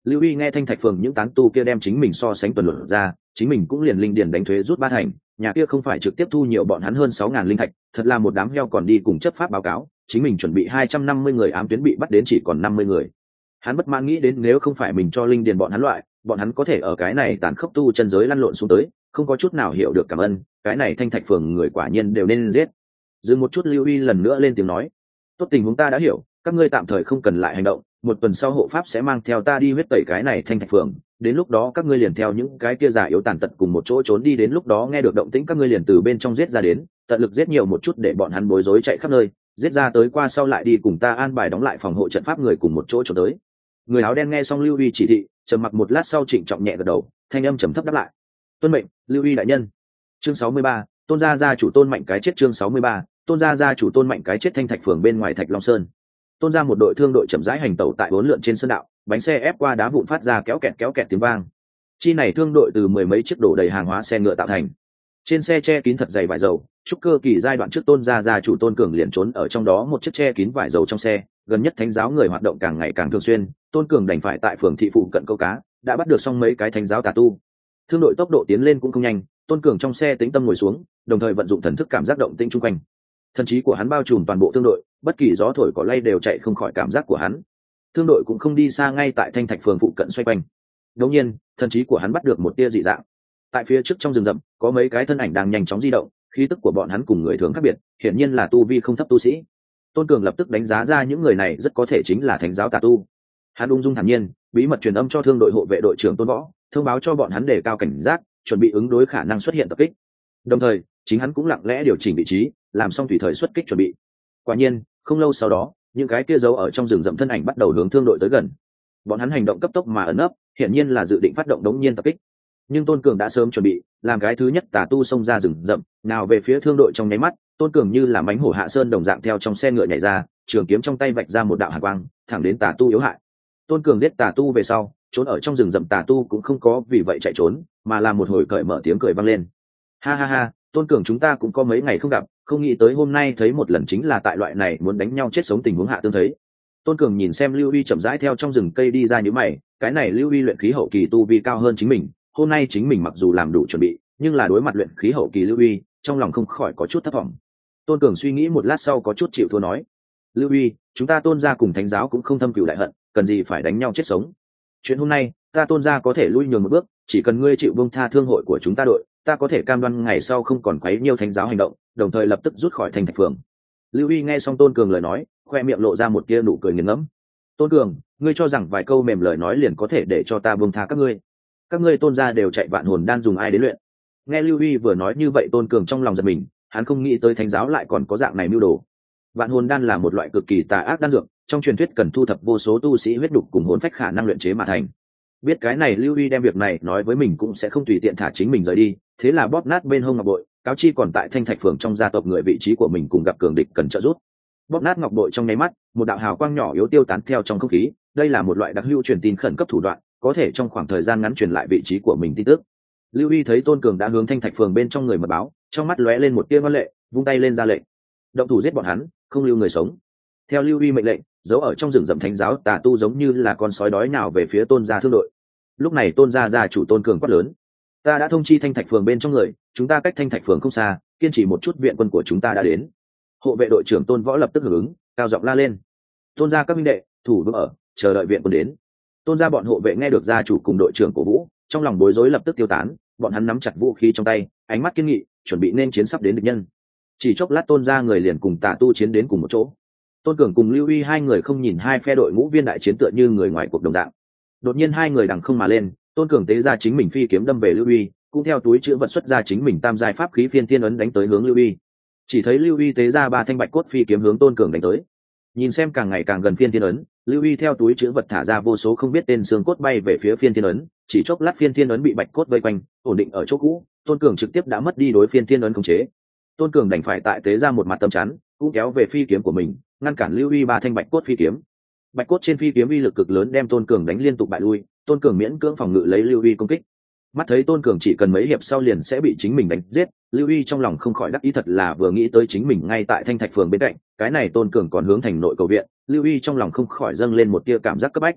Lưu Huy nghe thanh thạch phường những tán tu kia đem chính mình so sánh tuần luận ra, chính mình cũng liền linh điền đánh thuế rút 3 thành, nhà kia không phải trực tiếp thu nhiều bọn hắn hơn 6.000 linh thạch, thật là một đám heo còn đi cùng chấp pháp báo cáo, chính mình chuẩn bị 250 người ám tuyến bị bắt đến chỉ còn 50 người. Hắn bất mãn nghĩ đến nếu không phải mình cho linh điền bọn hắn loại, bọn hắn có thể ở cái này tàn khốc tu chân giới lăn lộn xuống tới, không có chút nào hiểu được cảm ơn, cái này thanh thạch phường người quả nhiên đều nên giết. Dừng một chút, Lưu Huy lần nữa lên tiếng nói, tốt, tình huống ta đã hiểu, các ngươi tạm thời không cần lại hành động, một tuần sau hộ pháp sẽ mang theo ta đi huyết tẩy cái này thanh thạch phường, đến lúc đó các ngươi liền theo những cái kia già yếu tàn tật cùng một chỗ trốn đi, đến lúc đó nghe được động tĩnh các ngươi liền từ bên trong giết ra đến, tận lực giết nhiều một chút để bọn hắn bối rối chạy khắp nơi, giết ra tới qua sau lại đi cùng ta an bài đóng lại phòng hộ trận pháp người cùng một chỗ trốn tới. Người áo đen nghe xong Lưu Huy chỉ thị, trầm mặc một lát sau trịnh trọng nhẹ gật đầu, thanh âm trầm thấp đáp lại, tuân mệnh, Lưu Huy đại nhân. Chương 63, Tôn gia gia chủ Tôn Mạnh cái chết. Chương 63, Tôn gia gia chủ Tôn Mạnh cái chết. Thanh thạch phường bên ngoài Thạch Long Sơn, Tôn gia một đội thương đội chậm rãi hành tẩu tại 4 lượn trên sơn đạo, bánh xe ép qua đá vụn phát ra kéo kẹt tiếng vang. Chi này thương đội từ mười mấy chiếc đổ đầy hàng hóa xe ngựa tạo thành, trên xe che kín thật dày vải dầu. Trúc cơ kỳ giai đoạn trước Tôn gia gia chủ Tôn Cường liền trốn ở trong đó một chiếc che kín vải dầu trong xe, gần nhất thánh giáo người hoạt động càng ngày càng thường xuyên, Tôn Cường đành phải tại phường thị phụ cận câu cá, đã bắt được xong mấy cái thánh giáo tà tu. Thương đội tốc độ tiến lên cũng không nhanh, Tôn Cường trong xe tĩnh tâm ngồi xuống, đồng thời vận dụng thần thức cảm giác động tĩnh chung quanh. Thần trí của hắn bao trùm toàn bộ thương đội, bất kỳ gió thổi cỏ lay đều chạy không khỏi cảm giác của hắn. Thương đội cũng không đi xa, ngay tại thanh thạch phường phụ cận xoay quanh. Đột nhiên, thần trí của hắn bắt được một tia dị dạng. Tại phía trước trong rừng rậm, có mấy cái thân ảnh đang nhanh chóng di động, khí tức của bọn hắn cùng người thường khác biệt, hiển nhiên là tu vi không thấp tu sĩ. Tôn Cường lập tức đánh giá ra những người này rất có thể chính là thánh giáo tà tu. Hắn ung dung thản nhiên, bí mật truyền âm cho thương đội hộ vệ đội trưởng Tôn Võ, thông báo cho bọn hắn đề cao cảnh giác, chuẩn bị ứng đối khả năng xuất hiện tập kích. Đồng thời, chính hắn cũng lặng lẽ điều chỉnh vị trí, làm xong tùy thời xuất kích chuẩn bị. Quả nhiên, không lâu sau đó, những cái kia giấu ở trong rừng rậm thân ảnh bắt đầu hướng thương đội tới gần. Bọn hắn hành động cấp tốc mà ẩn nấp, hiển nhiên là dự định phát động đống nhiên tập kích. Nhưng Tôn Cường đã sớm chuẩn bị, làm cái thứ nhất tà tu xông ra rừng rậm, nào về phía thương đội trong nháy mắt, Tôn Cường như là mãnh hổ hạ sơn đồng dạng theo trong xe ngựa nhảy ra, trường kiếm trong tay vạch ra một đạo hàn quang, thẳng đến tà tu yếu hại. Tôn Cường giết tà tu về sau, trốn ở trong rừng rậm tà tu cũng không có vì vậy chạy trốn, mà là một hồi cởi mở tiếng cười vang lên. Ha ha ha, Tôn Cường chúng ta cũng có mấy ngày không gặp, không nghĩ tới hôm nay thấy một lần chính là tại loại này muốn đánh nhau chết sống tình huống hạ tương thấy. Tôn Cường nhìn xem Lưu Huy chậm rãi theo trong rừng cây đi ra, như mày, cái này Lưu Huy luyện khí hậu kỳ tu vi cao hơn chính mình, hôm nay chính mình mặc dù làm đủ chuẩn bị, nhưng là đối mặt luyện khí hậu kỳ Lưu Huy, trong lòng không khỏi có chút thất vọng. Tôn Cường suy nghĩ một lát sau có chút chịu thua nói, Lưu Huy, chúng ta Tôn gia cùng thánh giáo cũng không thâm cừu đại hận, cần gì phải đánh nhau chết sống. Chuyện hôm nay, ta Tôn gia có thể lui nhường một bước, chỉ cần ngươi chịu buông tha thương hội của chúng ta đội, ta có thể cam đoan ngày sau không còn quấy nhiêu thánh giáo hành động, đồng thời lập tức rút khỏi thành thạch phường. Lưu Huy nghe xong Tôn Cường lời nói, khoe miệng lộ ra một tia nụ cười nghiền ngẫm. Tôn Cường, ngươi cho rằng vài câu mềm lời nói liền có thể để cho ta buông tha các ngươi? Các ngươi Tôn gia đều chạy vạn hồn đan dùng ai đến luyện? Nghe Lưu Huy vừa nói như vậy, Tôn Cường trong lòng giật mình, hắn không nghĩ tới thánh giáo lại còn có dạng này mưu đồ. Vạn hồn đan là một loại cực kỳ tà ác đan dược, trong truyền thuyết cần thu thập vô số tu sĩ huyết đục cùng hồn phách khả năng luyện chế mà thành. Biết cái này, Lưu Huy đem việc này nói với mình cũng sẽ không tùy tiện thả chính mình rời đi, thế là bóp nát bên hông ngọc bội, cáo chi còn tại thanh thạch phường trong gia tộc người vị trí của mình cùng gặp cường địch cần trợ giúp. Bóp nát ngọc bội trong nháy mắt, một đạo hào quang nhỏ yếu tiêu tán theo trong không khí, đây là một loại đặc hữu truyền tin khẩn cấp thủ đoạn, có thể trong khoảng thời gian ngắn truyền lại vị trí của mình tin tức. Lưu Huy thấy Tôn Cường đã hướng thanh thạch phường bên trong người mật báo, trong mắt lóe lên một tia ngoan lệ, vung tay lên ra lệnh, động thủ giết bọn hắn, không lưu người sống. Theo Lưu Huy mệnh lệnh, giấu ở trong rừng rậm thánh giáo tà tu giống như là con sói đói nào về phía Tôn gia thương đội. Lúc này Tôn gia gia chủ Tôn Cường quát lớn, ta đã thông chi thanh thạch phường bên trong người, chúng ta cách thanh thạch phường không xa, kiên trì một chút, viện quân của chúng ta đã đến. Hộ vệ đội trưởng Tôn Võ lập tức hưởng ứng, cao giọng la lên, Tôn gia các minh đệ, thủ vững ở, chờ đợi viện quân đến. Tôn gia bọn hộ vệ nghe được gia chủ cùng đội trưởng cổ vũ, trong lòng bối rối lập tức tiêu tán, bọn hắn nắm chặt vũ khí trong tay, ánh mắt kiên nghị, chuẩn bị nên chiến sắp đến địch nhân. Chỉ chốc lát Tôn gia người liền cùng tà tu chiến đến cùng một chỗ. Tôn Cường cùng Lưu Huy hai người không nhìn hai phe đội ngũ viên đại chiến tựa như người ngoài cuộc đồng dạng. Đột nhiên hai người đằng không mà lên, Tôn Cường tế ra chính mình phi kiếm đâm về Lưu Huy, cũng theo túi chữ vật xuất ra chính mình tam giai pháp khí phiên thiên ấn đánh tới hướng Lưu Huy. Chỉ thấy Lưu Huy tế ra 3 thanh bạch cốt phi kiếm hướng Tôn Cường đánh tới. Nhìn xem càng ngày càng gần phiên thiên ấn, Lưu Huy theo túi chữ vật thả ra vô số không biết tên xương cốt bay về phía phiên thiên ấn, chỉ chốc lát phiên thiên ấn bị bạch cốt vây quanh, ổn định ở chỗ cũ, Tôn Cường trực tiếp đã mất đi đối phiên thiên ấn khống chế. Tôn Cường đành phải tại tế ra một mặt tấm chắn, cũng kéo về phi kiếm của mình, ngăn cản Lưu Huy 3 thanh bạch cốt phi kiếm. Bạch cốt trên phi kiếm uy lực cực lớn đem Tôn Cường đánh liên tục bại lui, Tôn Cường miễn cưỡng phòng ngự lấy Lưu Huy công kích. Mắt thấy Tôn Cường chỉ cần mấy hiệp sau liền sẽ bị chính mình đánh giết, Lưu Huy trong lòng không khỏi đắc ý, thật là vừa nghĩ tới chính mình ngay tại thanh thạch phường bên cạnh, cái này Tôn Cường còn hướng thành nội cầu viện, Lưu Huy trong lòng không khỏi dâng lên một tia cảm giác cấp bách.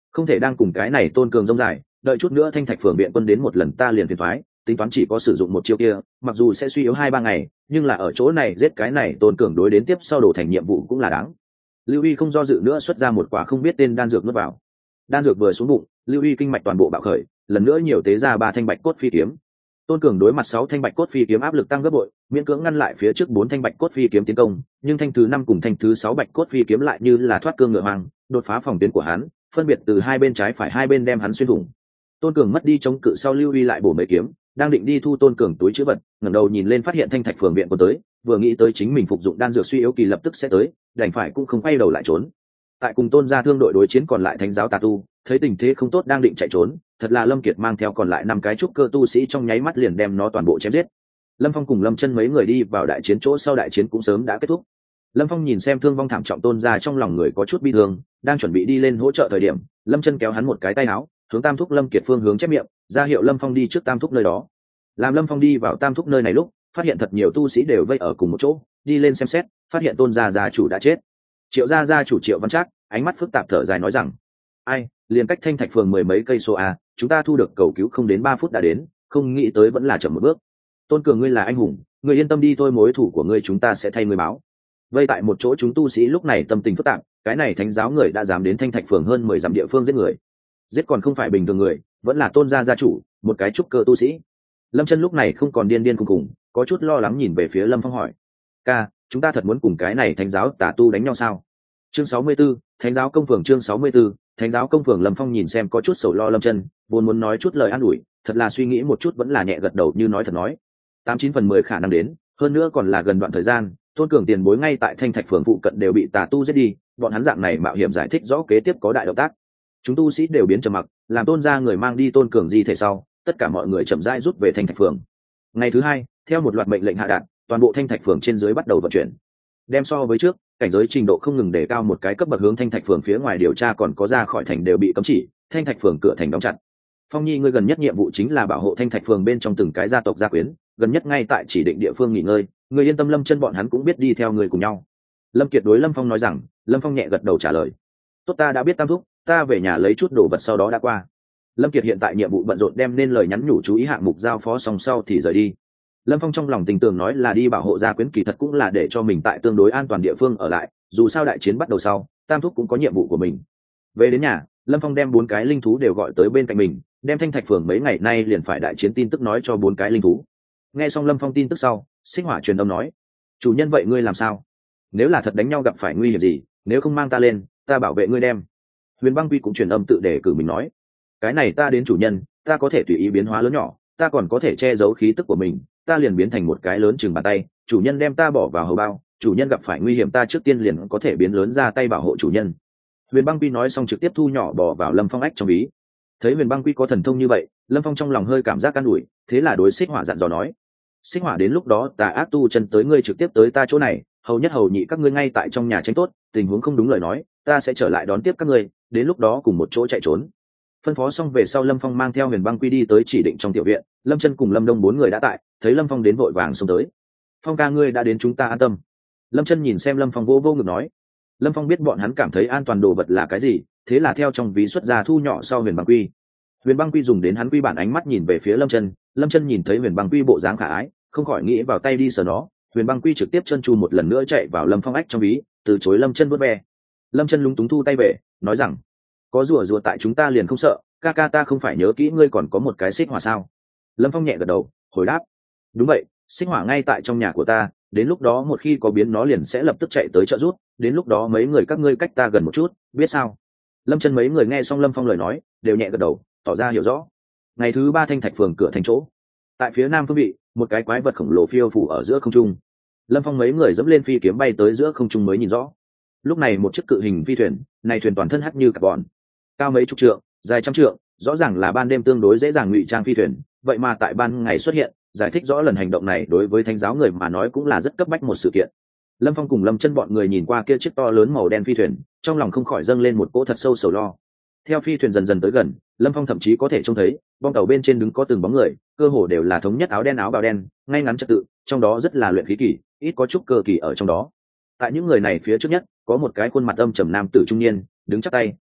không thể đang cùng cái này Tôn Cường rông dài, đợi chút nữa Thanh Thạch phường viện quân đến một lần ta liền phiền thoái, tính toán chỉ có sử dụng một chiêu kia, mặc dù sẽ suy yếu 2-3 ngày, nhưng là ở chỗ này giết cái này Tôn Cường đối đến tiếp sau đổ thành nhiệm vụ cũng là đáng. Lưu Huy không do dự nữa xuất ra một quả không biết tên đan dược nuốt vào. Đan dược vừa xuống bụng, Lưu Huy kinh mạch toàn bộ bạo khởi, lần nữa nhiều tế ra 3 thanh bạch cốt phi kiếm. Tôn Cường đối mặt 6 thanh bạch cốt phi kiếm áp lực tăng gấp bội, miễn cưỡng ngăn lại phía trước 4 thanh bạch cốt phi kiếm tiến công, nhưng thanh thứ 5 cùng thanh thứ 6 bạch cốt phi kiếm lại như là thoát cương ngựa hoang, đột phá phòng tuyến của hắn, phân biệt từ hai bên trái phải hai bên đem hắn xuyên thủng. Tôn Cường mất đi chống cự sau, Lưu Huy lại bổ mấy kiếm, đang định đi thu Tôn Cường túi trữ vật, ngẩng đầu nhìn lên phát hiện Thanh Thạch phường viện của tới, vừa nghĩ tới chính mình phục dụng đan dược suy yếu kỳ lập tức sẽ tới, đành phải cũng không quay đầu lại trốn. Tại cùng Tôn gia thương đội đối chiến còn lại thánh giáo tà tu, thấy tình thế không tốt đang định chạy trốn, thật là Lâm Kiệt mang theo còn lại 5 cái trúc cơ tu sĩ trong nháy mắt liền đem nó toàn bộ chém giết. Lâm Phong cùng Lâm Chân mấy người đi vào đại chiến chỗ sau, đại chiến cũng sớm đã kết thúc. Lâm Phong nhìn xem thương vong thảm trọng Tôn gia, trong lòng người có chút bi thương, đang chuẩn bị đi lên hỗ trợ thời điểm, Lâm Chân kéo hắn một cái tay áo, hướng Tam Thúc Lâm Kiệt phương hướng chép miệng, ra hiệu Lâm Phong đi trước Tam Thúc nơi đó. Làm Lâm Phong đi vào Tam Thúc nơi này lúc, phát hiện thật nhiều tu sĩ đều vây ở cùng một chỗ, đi lên xem xét, phát hiện Tôn gia gia chủ đã chết. Triệu gia gia chủ Triệu Văn Trác ánh mắt phức tạp thở dài nói rằng: ai, liền cách Thanh Thạch phường 10 mấy cây số à, chúng ta thu được cầu cứu không đến 3 phút đã đến, không nghĩ tới vẫn là chậm một bước. Tôn Cường, ngươi là anh hùng, ngươi yên tâm đi thôi, mối thủ của ngươi chúng ta sẽ thay ngươi báo. Vây tại một chỗ chúng tu sĩ lúc này tâm tình phức tạp, cái này thánh giáo người đã dám đến Thanh Thạch phường hơn 10 dặm địa phương giết người. Giết còn không phải bình thường người, vẫn là Tôn gia gia chủ, một cái trúc cơ tu sĩ. Lâm Chân lúc này không còn điên điên khùng khùng, có chút lo lắng nhìn về phía Lâm Phong hỏi: ca, chúng ta thật muốn cùng cái này thánh giáo tà tu đánh nhau sao? Chương 64, thánh giáo công phường. Chương 64, thánh giáo công phường. Lâm Phong nhìn xem có chút sầu lo Lâm Chân, vốn muốn nói chút lời an ủi, thật là suy nghĩ một chút vẫn là nhẹ gật đầu như nói thật nói: 89/10 khả năng đến, hơn nữa còn là gần đoạn thời gian, Tôn Cường tiền bối ngay tại Thanh Thạch phường phụ cận đều bị tà tu giết đi, bọn hắn dạng này mạo hiểm giải thích rõ kế tiếp có đại động tác. Chúng tu sĩ đều biến trầm mặc, làm Tôn gia người mang đi Tôn Cường di thể sau, tất cả mọi người chậm rãi rút về Thanh Thạch phường. Ngày thứ hai, theo một loạt mệnh lệnh hạ đạt, toàn bộ Thanh Thạch phường trên dưới bắt đầu vận chuyển. Đem so với trước, cảnh giới trình độ không ngừng đề cao một cái cấp bậc, hướng Thanh Thạch phường phía ngoài điều tra còn có ra khỏi thành đều bị cấm chỉ, Thanh Thạch phường cửa thành đóng chặt. Phong Nhi, ngươi gần nhất nhiệm vụ chính là bảo hộ Thanh Thạch phường bên trong từng cái gia tộc gia quyến, gần nhất ngay tại chỉ định địa phương nghỉ ngơi, người yên tâm. Lâm Chân bọn hắn cũng biết đi theo người cùng nhau. Lâm Kiệt đối Lâm Phong nói rằng. Lâm Phong nhẹ gật đầu trả lời: tốt, ta đã biết Tam Thúc, ta về nhà lấy chút đồ vật sau đó đã qua. Lâm Kiệt hiện tại nhiệm vụ bận rộn, đem nên lời nhắn nhủ chú ý hạng mục giao phó xong sau thì rời đi. Lâm Phong trong lòng tình tường nói là đi bảo hộ gia quyến, kỳ thật cũng là để cho mình tại tương đối an toàn địa phương ở lại, dù sao đại chiến bắt đầu sau, Tam Thúc cũng có nhiệm vụ của mình. Về đến nhà, Lâm Phong đem 4 cái linh thú đều gọi tới bên cạnh mình, đem Thanh Thạch phường mấy ngày nay liền phải đại chiến tin tức nói cho 4 cái linh thú. Nghe xong Lâm Phong tin tức sau, Xích Hỏa truyền âm nói: chủ nhân, vậy ngươi làm sao? Nếu là thật đánh nhau gặp phải nguy hiểm gì, nếu không mang ta lên, ta bảo vệ ngươi đem. Huyền Băng Quy cũng truyền âm tự để cử mình nói: cái này ta đến chủ nhân, ta có thể tùy ý biến hóa lớn nhỏ, ta còn có thể che giấu khí tức của mình, ta liền biến thành một cái lớn chừng bàn tay, chủ nhân đem ta bỏ vào hầu bao, chủ nhân gặp phải nguy hiểm ta trước tiên liền có thể biến lớn ra tay bảo hộ chủ nhân. Huyền Băng Quy nói xong trực tiếp thu nhỏ bỏ vào Lâm Phong ách trong ví. Thấy Huyền Băng Quy có thần thông như vậy, Lâm Phong trong lòng hơi cảm giác an ủi, thế là đối Xích Hỏa dặn dò nói: Xích Hỏa, đến lúc đó tà ác tu chân tới ngươi trực tiếp tới ta chỗ này, hầu nhất hầu nhị các ngươi ngay tại trong nhà tránh tốt, tình huống không đúng lời nói, ta sẽ trở lại đón tiếp các ngươi, đến lúc đó cùng một chỗ chạy trốn. Phân phó xong về sau, Lâm Phong mang theo Huyền Băng Quy đi tới chỉ định trong tiểu viện. Lâm Chân cùng Lâm Đông 4 người đã tại, thấy Lâm Phong đến vội vàng xông tới. Phong ca, ngươi đã đến, chúng ta an tâm. Lâm Chân nhìn xem Lâm Phong vô vô ngực nói. Lâm Phong biết bọn hắn cảm thấy an toàn đồ vật là cái gì, thế là theo trong ví xuất ra thu nhỏ sau Huyền Băng Quy. Huyền Băng Quy dùng đến hắn quy bản ánh mắt nhìn về phía Lâm Chân. Lâm Chân nhìn thấy Huyền Băng Quy bộ dáng khả ái, không khỏi nghĩ vào tay đi sờ nó. Huyền Băng Quy trực tiếp chân chu một lần nữa chạy vào Lâm Phong ách trong ví, từ chối Lâm Chân vuốt ve. Lâm Chân lúng túng thu tay về, nói rằng: có rùa rùa tại chúng ta liền không sợ, ca ca ta không phải nhớ kỹ ngươi còn có một cái Xích Hỏa sao? Lâm Phong nhẹ gật đầu, hồi đáp: đúng vậy, Xích Hỏa ngay tại trong nhà của ta, đến lúc đó một khi có biến nó liền sẽ lập tức chạy tới trợ giúp, đến lúc đó mấy người các ngươi cách ta gần một chút, biết sao? Lâm Chân mấy người nghe xong Lâm Phong lời nói, đều nhẹ gật đầu, tỏ ra hiểu rõ. Ngày thứ 3, Thanh Thạch phường cửa thành chỗ, tại phía nam phương vị, một cái quái vật khổng lồ phiêu phủ ở giữa không trung. Lâm Phong mấy người dẫm lên phi kiếm bay tới giữa không trung mới nhìn rõ. Lúc này một chiếc cự hình phi thuyền, này thuyền toàn thân hắc như carbon, cao mấy chục trượng, dài trăm trượng, rõ ràng là ban đêm tương đối dễ dàng ngụy trang phi thuyền, vậy mà tại ban ngày xuất hiện, giải thích rõ lần hành động này đối với thánh giáo người mà nói cũng là rất cấp bách một sự kiện. Lâm Phong cùng Lâm Chân bọn người nhìn qua kia chiếc to lớn màu đen phi thuyền, trong lòng không khỏi dâng lên một cỗ thật sâu sầu lo. Theo phi thuyền dần dần tới gần, Lâm Phong thậm chí có thể trông thấy bong tàu bên trên đứng có từng bóng người, cơ hồ đều là thống nhất áo đen áo bào đen, ngay ngắn trật tự, trong đó rất là luyện khí kỳ, ít có chút cơ kỳ ở trong đó. Tại những người này phía trước nhất, có một cái khuôn mặt âm trầm nam tử trung niên, đứng chắp tay,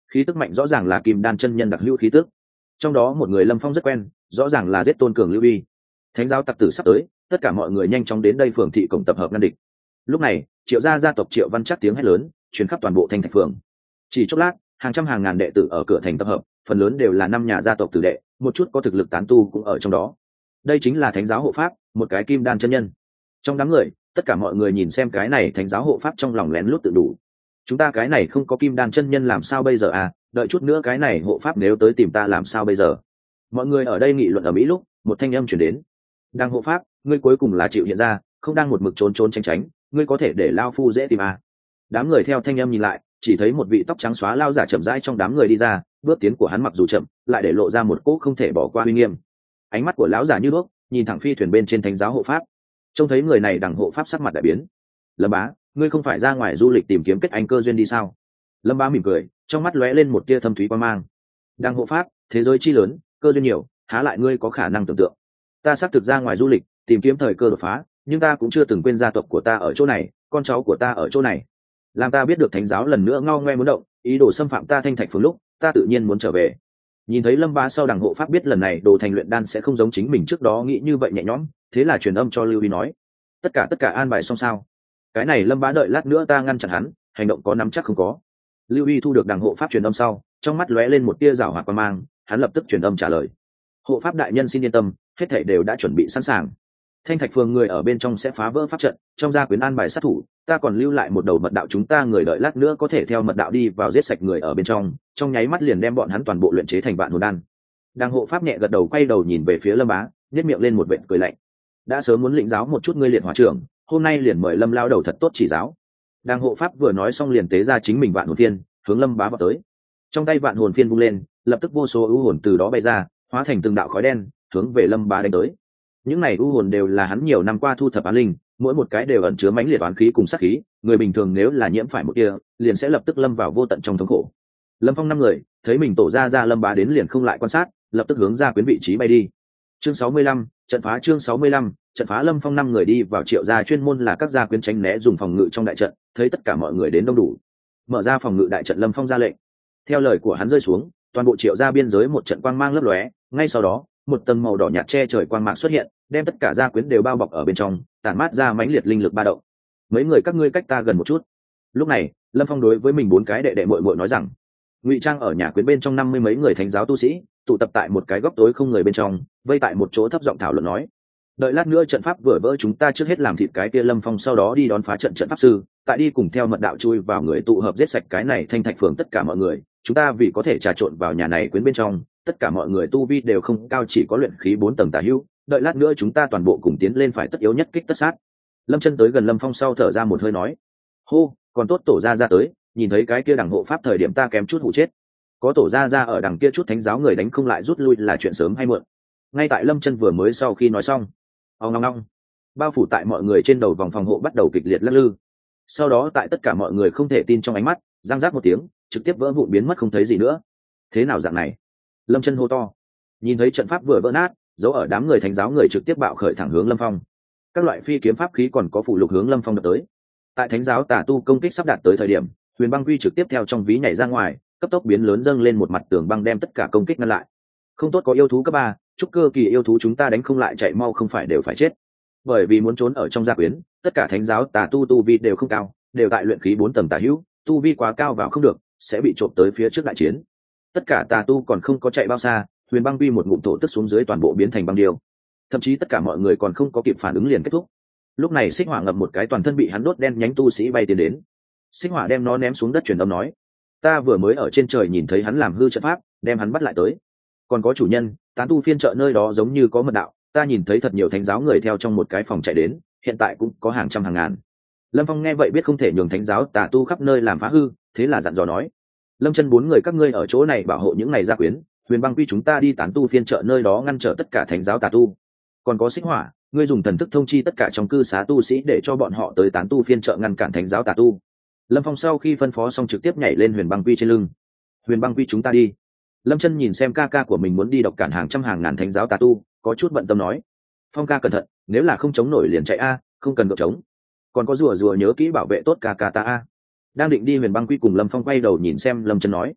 khí tức mạnh rõ ràng là kim đan chân nhân đặc hữu khí tức. Trong đó một người Lâm Phong rất quen, rõ ràng là giết Tôn Cường Lưu Bi. Thánh giáo tặc tử sắp tới, tất cả mọi người nhanh chóng đến đây phường thị cổng tập hợp ngăn địch. Lúc này, Triệu gia tộc Triệu Văn Chắc tiếng hét lớn truyền khắp toàn bộ Thanh Thạch phường. Chỉ chốc lát, hàng trăm hàng ngàn đệ tử ở cửa thành tập hợp, phần lớn đều là năm nhà gia tộc tử đệ, một chút có thực lực tán tu cũng ở trong đó. Đây chính là thánh giáo hộ pháp, một cái kim đan chân nhân. Trong đám người, tất cả mọi người nhìn xem cái này thánh giáo hộ pháp trong lòng lén lút tự đủ. Chúng ta cái này không có kim đan chân nhân làm sao bây giờ à, đợi chút nữa cái này hộ pháp nếu tới tìm ta làm sao bây giờ. Mọi người ở đây nghị luận ở mỹ lúc, một thanh âm chuyển đến. Đang hộ pháp, ngươi cuối cùng là chịu hiện ra, không đang một mực trốn trốn tránh tránh, ngươi có thể để lao phu dễ tìm à. Đám người theo thanh âm nhìn lại, chỉ thấy một vị tóc trắng xóa lao giả chậm rãi trong đám người đi ra, bước tiến của hắn mặc dù chậm, lại để lộ ra một cỗ không thể bỏ qua uy nghiêm. Ánh mắt của lão giả như đuốc, nhìn thẳng phi thuyền bên trên thánh giáo hộ pháp. Trông thấy người này đằng hộ pháp sắc mặt đại biến. Lâm Bá, ngươi không phải ra ngoài du lịch tìm kiếm kết anh cơ duyên đi sao? Lâm Bá mỉm cười, trong mắt lóe lên một tia thâm thúy quan mang. Đằng hộ pháp, thế giới chi lớn, cơ duyên nhiều, há lại ngươi có khả năng tưởng tượng. Ta xác thực ra ngoài du lịch tìm kiếm thời cơ đột phá, nhưng ta cũng chưa từng quên gia tộc của ta ở chỗ này, con cháu của ta ở chỗ này. Làm ta biết được thánh giáo lần nữa ngao ngoe muốn động, ý đồ xâm phạm ta Thanh Thạch phường lúc, ta tự nhiên muốn trở về. Nhìn thấy Lâm Bá sau đằng hộ pháp biết lần này đồ thành luyện đan sẽ không giống chính mình trước đó nghĩ như vậy nhẹ nhõm, thế là truyền âm cho Lưu Huy nói: tất cả an bài xong sao? Cái này Lâm Bá đợi lát nữa ta ngăn chặn hắn, hành động có nắm chắc không có. Lưu Huy thu được đằng hộ pháp truyền âm sau, trong mắt lóe lên một tia giảo hoạt quan mang, hắn lập tức truyền âm trả lời: hộ pháp đại nhân xin yên tâm, hết thảy đều đã chuẩn bị sẵn sàng. Thanh Thạch phường người ở bên trong sẽ phá vỡ pháp trận, trong gia quyến an bài sát thủ, ta còn lưu lại một đầu mật đạo, chúng ta người đợi lát nữa có thể theo mật đạo đi vào giết sạch người ở bên trong nháy mắt liền đem bọn hắn toàn bộ luyện chế thành vạn hồn đan. Đàng hộ pháp nhẹ gật đầu, quay đầu nhìn về phía Lâm Bá, nhếch miệng lên một vệt cười lạnh. Đã sớm muốn lĩnh giáo một chút ngươi liệt hỏa trưởng, hôm nay liền mời Lâm lao đầu thật tốt chỉ giáo. Đàng hộ pháp vừa nói xong liền tế ra chính mình vạn hồn phiên, hướng Lâm Bá vọt tới. Trong tay vạn hồn phiên vung lên, lập tức vô số u hồn từ đó bay ra, hóa thành từng đạo khói đen, hướng về Lâm Bá đánh tới. Những này u hồn đều là hắn nhiều năm qua thu thập án linh, mỗi một cái đều ẩn chứa mãnh liệt oán khí cùng sát khí, người bình thường nếu là nhiễm phải một kia, liền sẽ lập tức lâm vào vô tận trong thống khổ. Lâm Phong 5 người thấy mình tổ ra Lâm Bá đến liền không lại quan sát, lập tức hướng ra quyến vị trí bay đi. Chương 65, trận phá. Chương 65, trận phá. Lâm Phong 5 người đi vào Triệu gia, chuyên môn là các gia quyến tránh né dùng phòng ngự trong đại trận, thấy tất cả mọi người đến đông đủ, mở ra phòng ngự đại trận. Lâm Phong ra lệnh, theo lời của hắn rơi xuống, toàn bộ Triệu gia biên giới một trận quang mang lấp lóe, ngay sau đó một tầng màu đỏ nhạt che trời quang mang xuất hiện, đem tất cả gia quyến đều bao bọc ở bên trong, tản mát ra mãnh liệt linh lực ba động. Mấy người các ngươi cách ta gần một chút. Lúc này Lâm Phong đối với mình 4 cái đệ đệ muội muội nói rằng, ngụy trang ở nhà quyến bên trong 50 mấy người thánh giáo tu sĩ tụ tập tại một cái góc tối không người bên trong, vây tại một chỗ thấp giọng thảo luận nói: đợi lát nữa trận pháp vừa vỡ, chúng ta trước hết làm thịt cái kia Lâm Phong, sau đó đi đón phá trận pháp sư, tại đi cùng theo mật đạo chui vào người tụ hợp giết sạch cái này Thanh Thạch phường tất cả mọi người. Chúng ta vì có thể trà trộn vào nhà này quyến bên trong, tất cả mọi người tu vi đều không cao, chỉ có luyện khí 4 tầng tả hữu. Đợi lát nữa chúng ta toàn bộ cùng tiến lên, phải tất yếu nhất kích tất sát. Lâm Chân tới gần Lâm Phong sau thở ra một hơi nói: hô, còn tốt tổ ra tới, nhìn thấy cái kia đằng hộ pháp thời điểm ta kém chút hụ chết. Có tổ ra ở đằng kia chút thánh giáo người đánh không lại rút lui là chuyện sớm hay muộn. Ngay tại Lâm Chân vừa mới sau khi nói xong, ong ong ong, bao phủ tại mọi người trên đầu vòng phòng hộ bắt đầu kịch liệt lắc lư. Sau đó tại tất cả mọi người không thể tin trong ánh mắt, răng rác một tiếng, trực tiếp vỡ vụn biến mất không thấy gì nữa. Thế nào dạng này? Lâm Chân hô to. Nhìn thấy trận pháp vừa vỡ nát, giấu ở đám người thánh giáo người trực tiếp bạo khởi thẳng hướng Lâm Phong. Các loại phi kiếm pháp khí còn có phụ lục hướng Lâm Phong đập tới. Tại thánh giáo tà tu công kích sắp đạt tới thời điểm, Huyền Băng Quy trực tiếp theo trong ví nhảy ra ngoài, cấp tốc biến lớn dâng lên một mặt tường băng đem tất cả công kích ngăn lại. Không tốt, có yêu thú cấp 3, trúc cơ kỳ yêu thú chúng ta đánh không lại, chạy mau không phải đều phải chết. Bởi vì muốn trốn ở trong gia quyến, tất cả thánh giáo tà tu vi đều không cao, đều tại luyện khí 4 tầng tả hữu, tu vi quá cao vào không được, sẽ bị trộm tới phía trước đại chiến. Tất cả tà tu còn không có chạy bao xa, Huyền Băng Quy một ngụm thổ tức xuống dưới toàn bộ biến thành băng điêu. Thậm chí tất cả mọi người còn không có kịp phản ứng liền kết thúc. Lúc này Xích Hỏa ngập một cái toàn thân bị hắn đốt đen nhánh tu sĩ bay tiến đến. Xích Hỏa đem nó ném xuống đất, truyền âm nói: ta vừa mới ở trên trời nhìn thấy hắn làm hư trận pháp, đem hắn bắt lại tới. Còn có chủ nhân, tán tu phiên chợ nơi đó giống như có mật đạo, ta nhìn thấy thật nhiều thánh giáo người theo trong một cái phòng chạy đến, hiện tại cũng có hàng trăm hàng ngàn. Lâm Phong nghe vậy biết không thể nhường thánh giáo tà tu khắp nơi làm phá hư, thế là dặn dò nói: Lâm Chân 4 người các ngươi ở chỗ này bảo hộ những này gia quyến, Huyền Băng Quy chúng ta đi tán tu phiên chợ nơi đó ngăn trở tất cả thánh giáo tà tu. Còn có Xích Hỏa, ngươi dùng thần thức thông chi tất cả trong cư xá tu sĩ để cho bọn họ tới tán tu phiên chợ ngăn cản thánh giáo tà tu. Lâm Phong sau khi phân phó xong trực tiếp nhảy lên Huyền Băng Quy trên lưng. Huyền Băng Quy chúng ta đi. Lâm Chân nhìn xem ca ca của mình muốn đi độc cản hàng trăm hàng ngàn thánh giáo tà tu, có chút bận tâm nói: Phong ca cẩn thận, nếu là không chống nổi liền chạy a, không cần gượng chống. Còn có rùa nhớ kỹ bảo vệ tốt ca ca ta a. Đang định đi Huyền Băng Quy cùng Lâm Phong quay đầu nhìn xem Lâm Chân nói: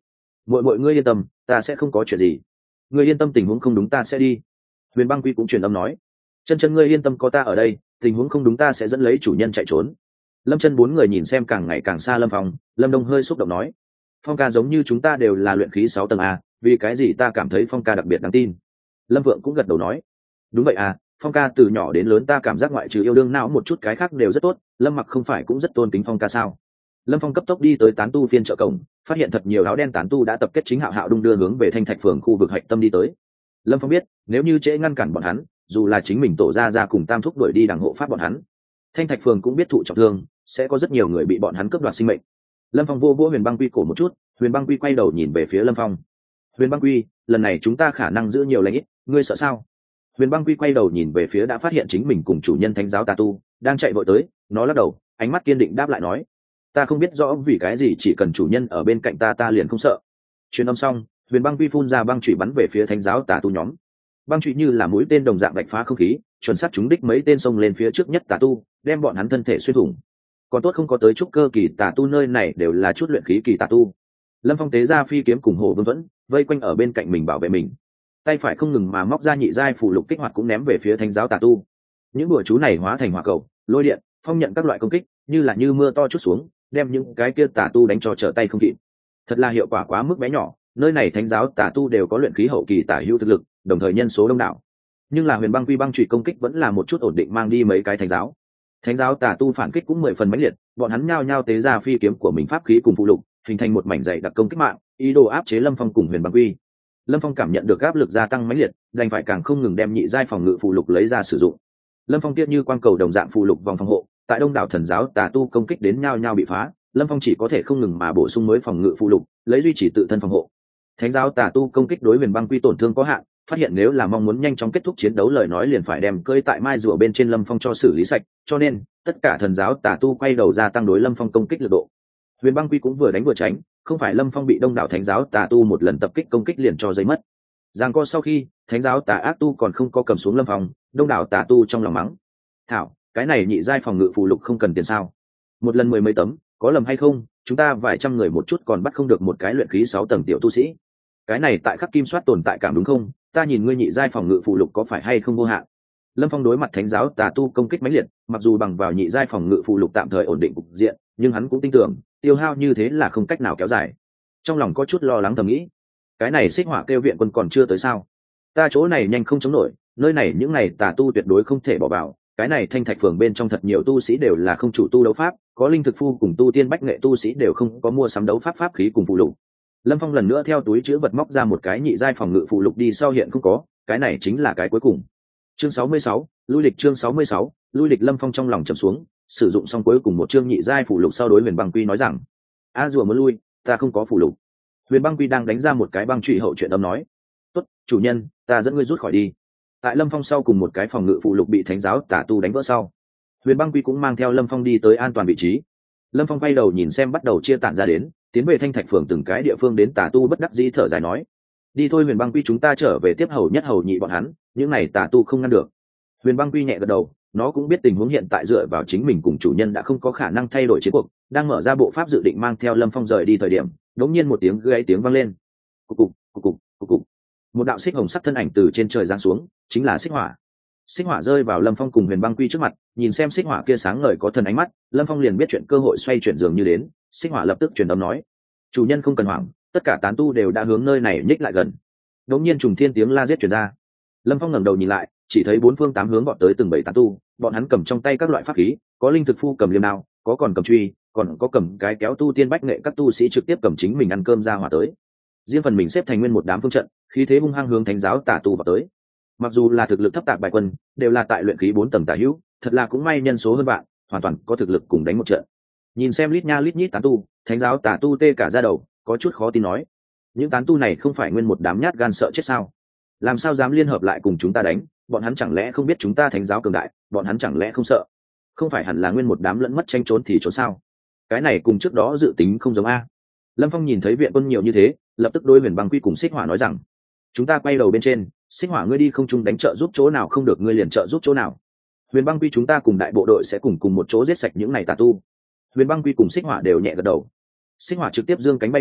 Mọi ngươi yên tâm, ta sẽ không có chuyện gì. Ngươi yên tâm, tình huống không đúng ta sẽ đi. Huyền Băng Quy cũng truyền âm nói, chân chân ngươi yên tâm, có ta ở đây, tình huống không đúng ta sẽ dẫn lấy chủ nhân chạy trốn. Lâm Chân bốn người nhìn xem càng ngày càng xa Lâm Phong, Lâm Đông hơi xúc động nói, Phong ca giống như chúng ta đều là luyện khí 6 tầng a, vì cái gì ta cảm thấy Phong ca đặc biệt đáng tin. Lâm Vượng cũng gật đầu nói, đúng vậy à, Phong ca từ nhỏ đến lớn ta cảm giác ngoại trừ yêu đương não một chút cái khác đều rất tốt. Lâm Mặc không phải cũng rất tôn kính Phong ca sao? Lâm Phong cấp tốc đi tới tán tu phiên chợ cổng, phát hiện thật nhiều áo đen tán tu đã tập kết, chính hạo hạo đung đưa hướng về Thanh Thạch phường khu vực hạch tâm đi tới. Lâm Phong biết, nếu như trễ ngăn cản bọn hắn, dù là chính mình tổ ra cùng Tam Thúc đuổi đi đằng hộ pháp bọn hắn, Thanh Thạch phường cũng biết thụ trọng thương, sẽ có rất nhiều người bị bọn hắn cướp đoạt sinh mệnh. Lâm Phong vô Huyền Băng Quy cổ một chút, Huyền Băng Quy quay đầu nhìn về phía Lâm Phong. Huyền Băng Quy, lần này chúng ta khả năng giữ nhiều lãnh ít, ngươi sợ sao? Huyền Băng Quy quay đầu nhìn về phía đã phát hiện chính mình cùng chủ nhân thánh giáo tà tu đang chạy vội tới, nó lắc đầu, ánh mắt kiên định đáp lại nói, ta không biết rõ vì cái gì, chỉ cần chủ nhân ở bên cạnh ta liền không sợ. Truyền âm xong, Huyền Băng Quy phun ra băng chủy bắn về phía thánh giáo tà tu nhóm. Băng chủy như là mũi tên đồng dạng bạch phá không khí, chuẩn xác trúng đích mấy tên xông lên phía trước nhất tà tu, đem bọn hắn thân thể xuyên thủng. Còn tốt không có tới trúc cơ kỳ tà tu, nơi này đều là chút luyện khí kỳ tà tu. Lâm Phong tế ra phi kiếm cùng Hồ Vương Thuẫn, vây quanh ở bên cạnh mình bảo vệ mình. Tay phải không ngừng mà móc ra nhị giai phù lục kích hoạt cũng ném về phía thánh giáo tà tu. Những bùa chú này hóa thành hỏa cầu, lôi điện, phong nhận các loại công kích, như là như mưa to chút xuống, đem những cái kia tà tu đánh cho trở tay không kịp. Thật là hiệu quả quá mức bé nhỏ, nơi này thánh giáo tà tu đều có luyện khí hậu kỳ tả hữu thực lực, đồng thời nhân số đông đảo. Nhưng là Huyền Băng Quy băng chủy công kích vẫn là một chút ổn định mang đi mấy cái thánh giáo. Thánh giáo tà tu phản kích cũng 10 phần mãnh liệt, bọn hắn nhao nhao tế ra phi kiếm của mình, pháp khí cùng phụ lục, hình thành một mảnh dày đặc công kích mạng, ý đồ áp chế Lâm Phong cùng Huyền Băng Quy. Lâm Phong cảm nhận được áp lực gia tăng mãnh liệt, đành phải càng không ngừng đem nhị giai phòng ngự phụ lục lấy ra sử dụng. Lâm Phong tiếp như quang cầu đồng dạng phụ lục vòng phòng hộ, tại đông đảo thần giáo tà tu công kích đến nhao nhao bị phá, Lâm Phong chỉ có thể không ngừng mà bổ sung mới phòng ngự phụ lục, lấy duy trì tự thân phòng hộ. Thánh giáo tà tu công kích đối Huyền Băng Quy tổn thương có hạn, phát hiện nếu là mong muốn nhanh chóng kết thúc chiến đấu lời nói liền phải đem cơi tại mai rùa bên trên Lâm Phong cho xử lý sạch, cho nên tất cả thần giáo tà tu quay đầu ra tăng đối Lâm Phong công kích lực độ. Huyền Băng Quy cũng vừa đánh vừa tránh, không phải Lâm Phong bị đông đảo thánh giáo tà tu một lần tập kích công kích liền cho giấy mất. Giang co sau khi thánh giáo tà ác tu còn không có cầm xuống Lâm Phong, đông đảo tà tu trong lòng mắng, thảo, cái này nhị giai phòng ngự phù lục không cần tiền sao? Một lần 10 mấy tấm, có lầm hay không? Chúng ta vài trăm người một chút còn bắt không được một cái luyện khí 6 tầng tiểu tu sĩ. Cái này tại khắc kim soát tồn tại cảm đúng không? Ta nhìn ngươi nhị giai phòng ngự phù lục có phải hay không vô hạn? Lâm Phong đối mặt thánh giáo tà tu công kích mãnh liệt, mặc dù bằng vào nhị giai phòng ngự phù lục tạm thời ổn định cục diện, nhưng hắn cũng tin tưởng, tiêu hao như thế là không cách nào kéo dài. Trong lòng có chút lo lắng thầm nghĩ, cái này xích hỏa kêu viện quân còn chưa tới sao? Ta chỗ này nhanh không chống nổi, nơi này những ngày tà tu tuyệt đối không thể bỏ vào. Cái này Thanh Thạch phường bên trong thật nhiều tu sĩ đều là không chủ tu đấu pháp, có linh thực phu cùng tu tiên bách nghệ tu sĩ đều không có mua sắm đấu pháp pháp khí cùng phụ lục. Lâm Phong lần nữa theo túi chứa vật móc ra một cái nhị giai phòng ngự phụ lục đi sau, hiện không có, cái này chính là cái cuối cùng. Chương 66, lui lịch. Chương 66, lui lịch. Lâm Phong trong lòng trầm xuống, sử dụng xong cuối cùng một chương nhị giai phụ lục sau đối Huyền Băng Quy nói rằng, a rùa muốn lui, ta không có phụ lục. Huyền Băng Quy đang đánh ra một cái băng trụy hậu chuyện âm nói, tốt, chủ nhân, ta dẫn ngươi rút khỏi đi. Tại Lâm Phong sau cùng một cái phòng ngự phụ lục bị thánh giáo tà tu đánh vỡ sau, Huyền Băng Quy cũng mang theo Lâm Phong đi tới an toàn vị trí. Lâm Phong quay đầu nhìn xem bắt đầu chia tản ra đến, tiến về Thanh Thạch phường từng cái địa phương đến tà tu bất đắc dĩ thở dài nói, đi thôi Huyền Băng Quy, chúng ta trở về tiếp hầu nhất hầu nhị bọn hắn, những này tà tu không ngăn được. Huyền Băng Quy nhẹ gật đầu, nó cũng biết tình huống hiện tại dựa vào chính mình cùng chủ nhân đã không có khả năng thay đổi chiến cuộc, đang mở ra bộ pháp dự định mang theo Lâm Phong rời đi thời điểm, đống nhiên một tiếng gáy tiếng vang lên, cục cục cục cục cục cục. Một đạo xích hồng sắc thân ảnh từ trên trời giáng xuống, chính là xích hỏa. Xích hỏa rơi vào Lâm Phong cùng Huyền Băng Quy trước mặt, nhìn xem xích hỏa kia sáng ngời có thần ánh mắt, Lâm Phong liền biết chuyện cơ hội xoay chuyển dường như đến. Xích hỏa lập tức truyền âm nói, chủ nhân không cần hoảng, tất cả tán tu đều đã hướng nơi này nhích lại gần. Đống nhiên trùng thiên tiếng la giết truyền ra. Lâm Phong ngẩng đầu nhìn lại, chỉ thấy bốn phương tám hướng bọn tới từng bảy tán tu, bọn hắn cầm trong tay các loại pháp khí, có linh thực phu cầm liềm đao, có còn cầm truy, còn có cầm cái kéo tu tiên bách nghệ, các tu sĩ trực tiếp cầm chính mình ăn cơm ra hỏa tới. Riêng phần mình xếp thành nguyên một đám phương trận, khí thế hung hăng hướng thánh giáo tà tu vào tới. Mặc dù là thực lực thấp tạp bài quân, đều là tại luyện khí 4 tầng tả hữu, thật là cũng may nhân số hơn bạn, hoàn toàn có thực lực cùng đánh một trận. Nhìn xem lít nha lít nhít tán tu, thánh giáo tà tu tê cả da đầu, có chút khó tin nói, những tán tu này không phải nguyên một đám nhát gan sợ chết sao? Làm sao dám liên hợp lại cùng chúng ta đánh? Bọn hắn chẳng lẽ không biết chúng ta thánh giáo cường đại? Bọn hắn chẳng lẽ không sợ? Không phải hẳn là nguyên một đám lẫn mất tranh trốn thì trốn sao? Cái này cùng trước đó dự tính không giống a. Lâm Phong nhìn thấy viện quân nhiều như thế, lập tức đối Huyền Băng Quy cùng xích hỏa nói rằng, chúng ta quay đầu bên trên, xích hỏa ngươi đi không trung đánh trợ giúp chỗ nào không được ngươi liền trợ giúp chỗ nào. Huyền Băng Quy chúng ta cùng đại bộ đội sẽ cùng một chỗ giết sạch những này tà tu. Huyền Băng Quy cùng xích hỏa đều nhẹ gật đầu. Xích hỏa trực tiếp giương cánh bay cao,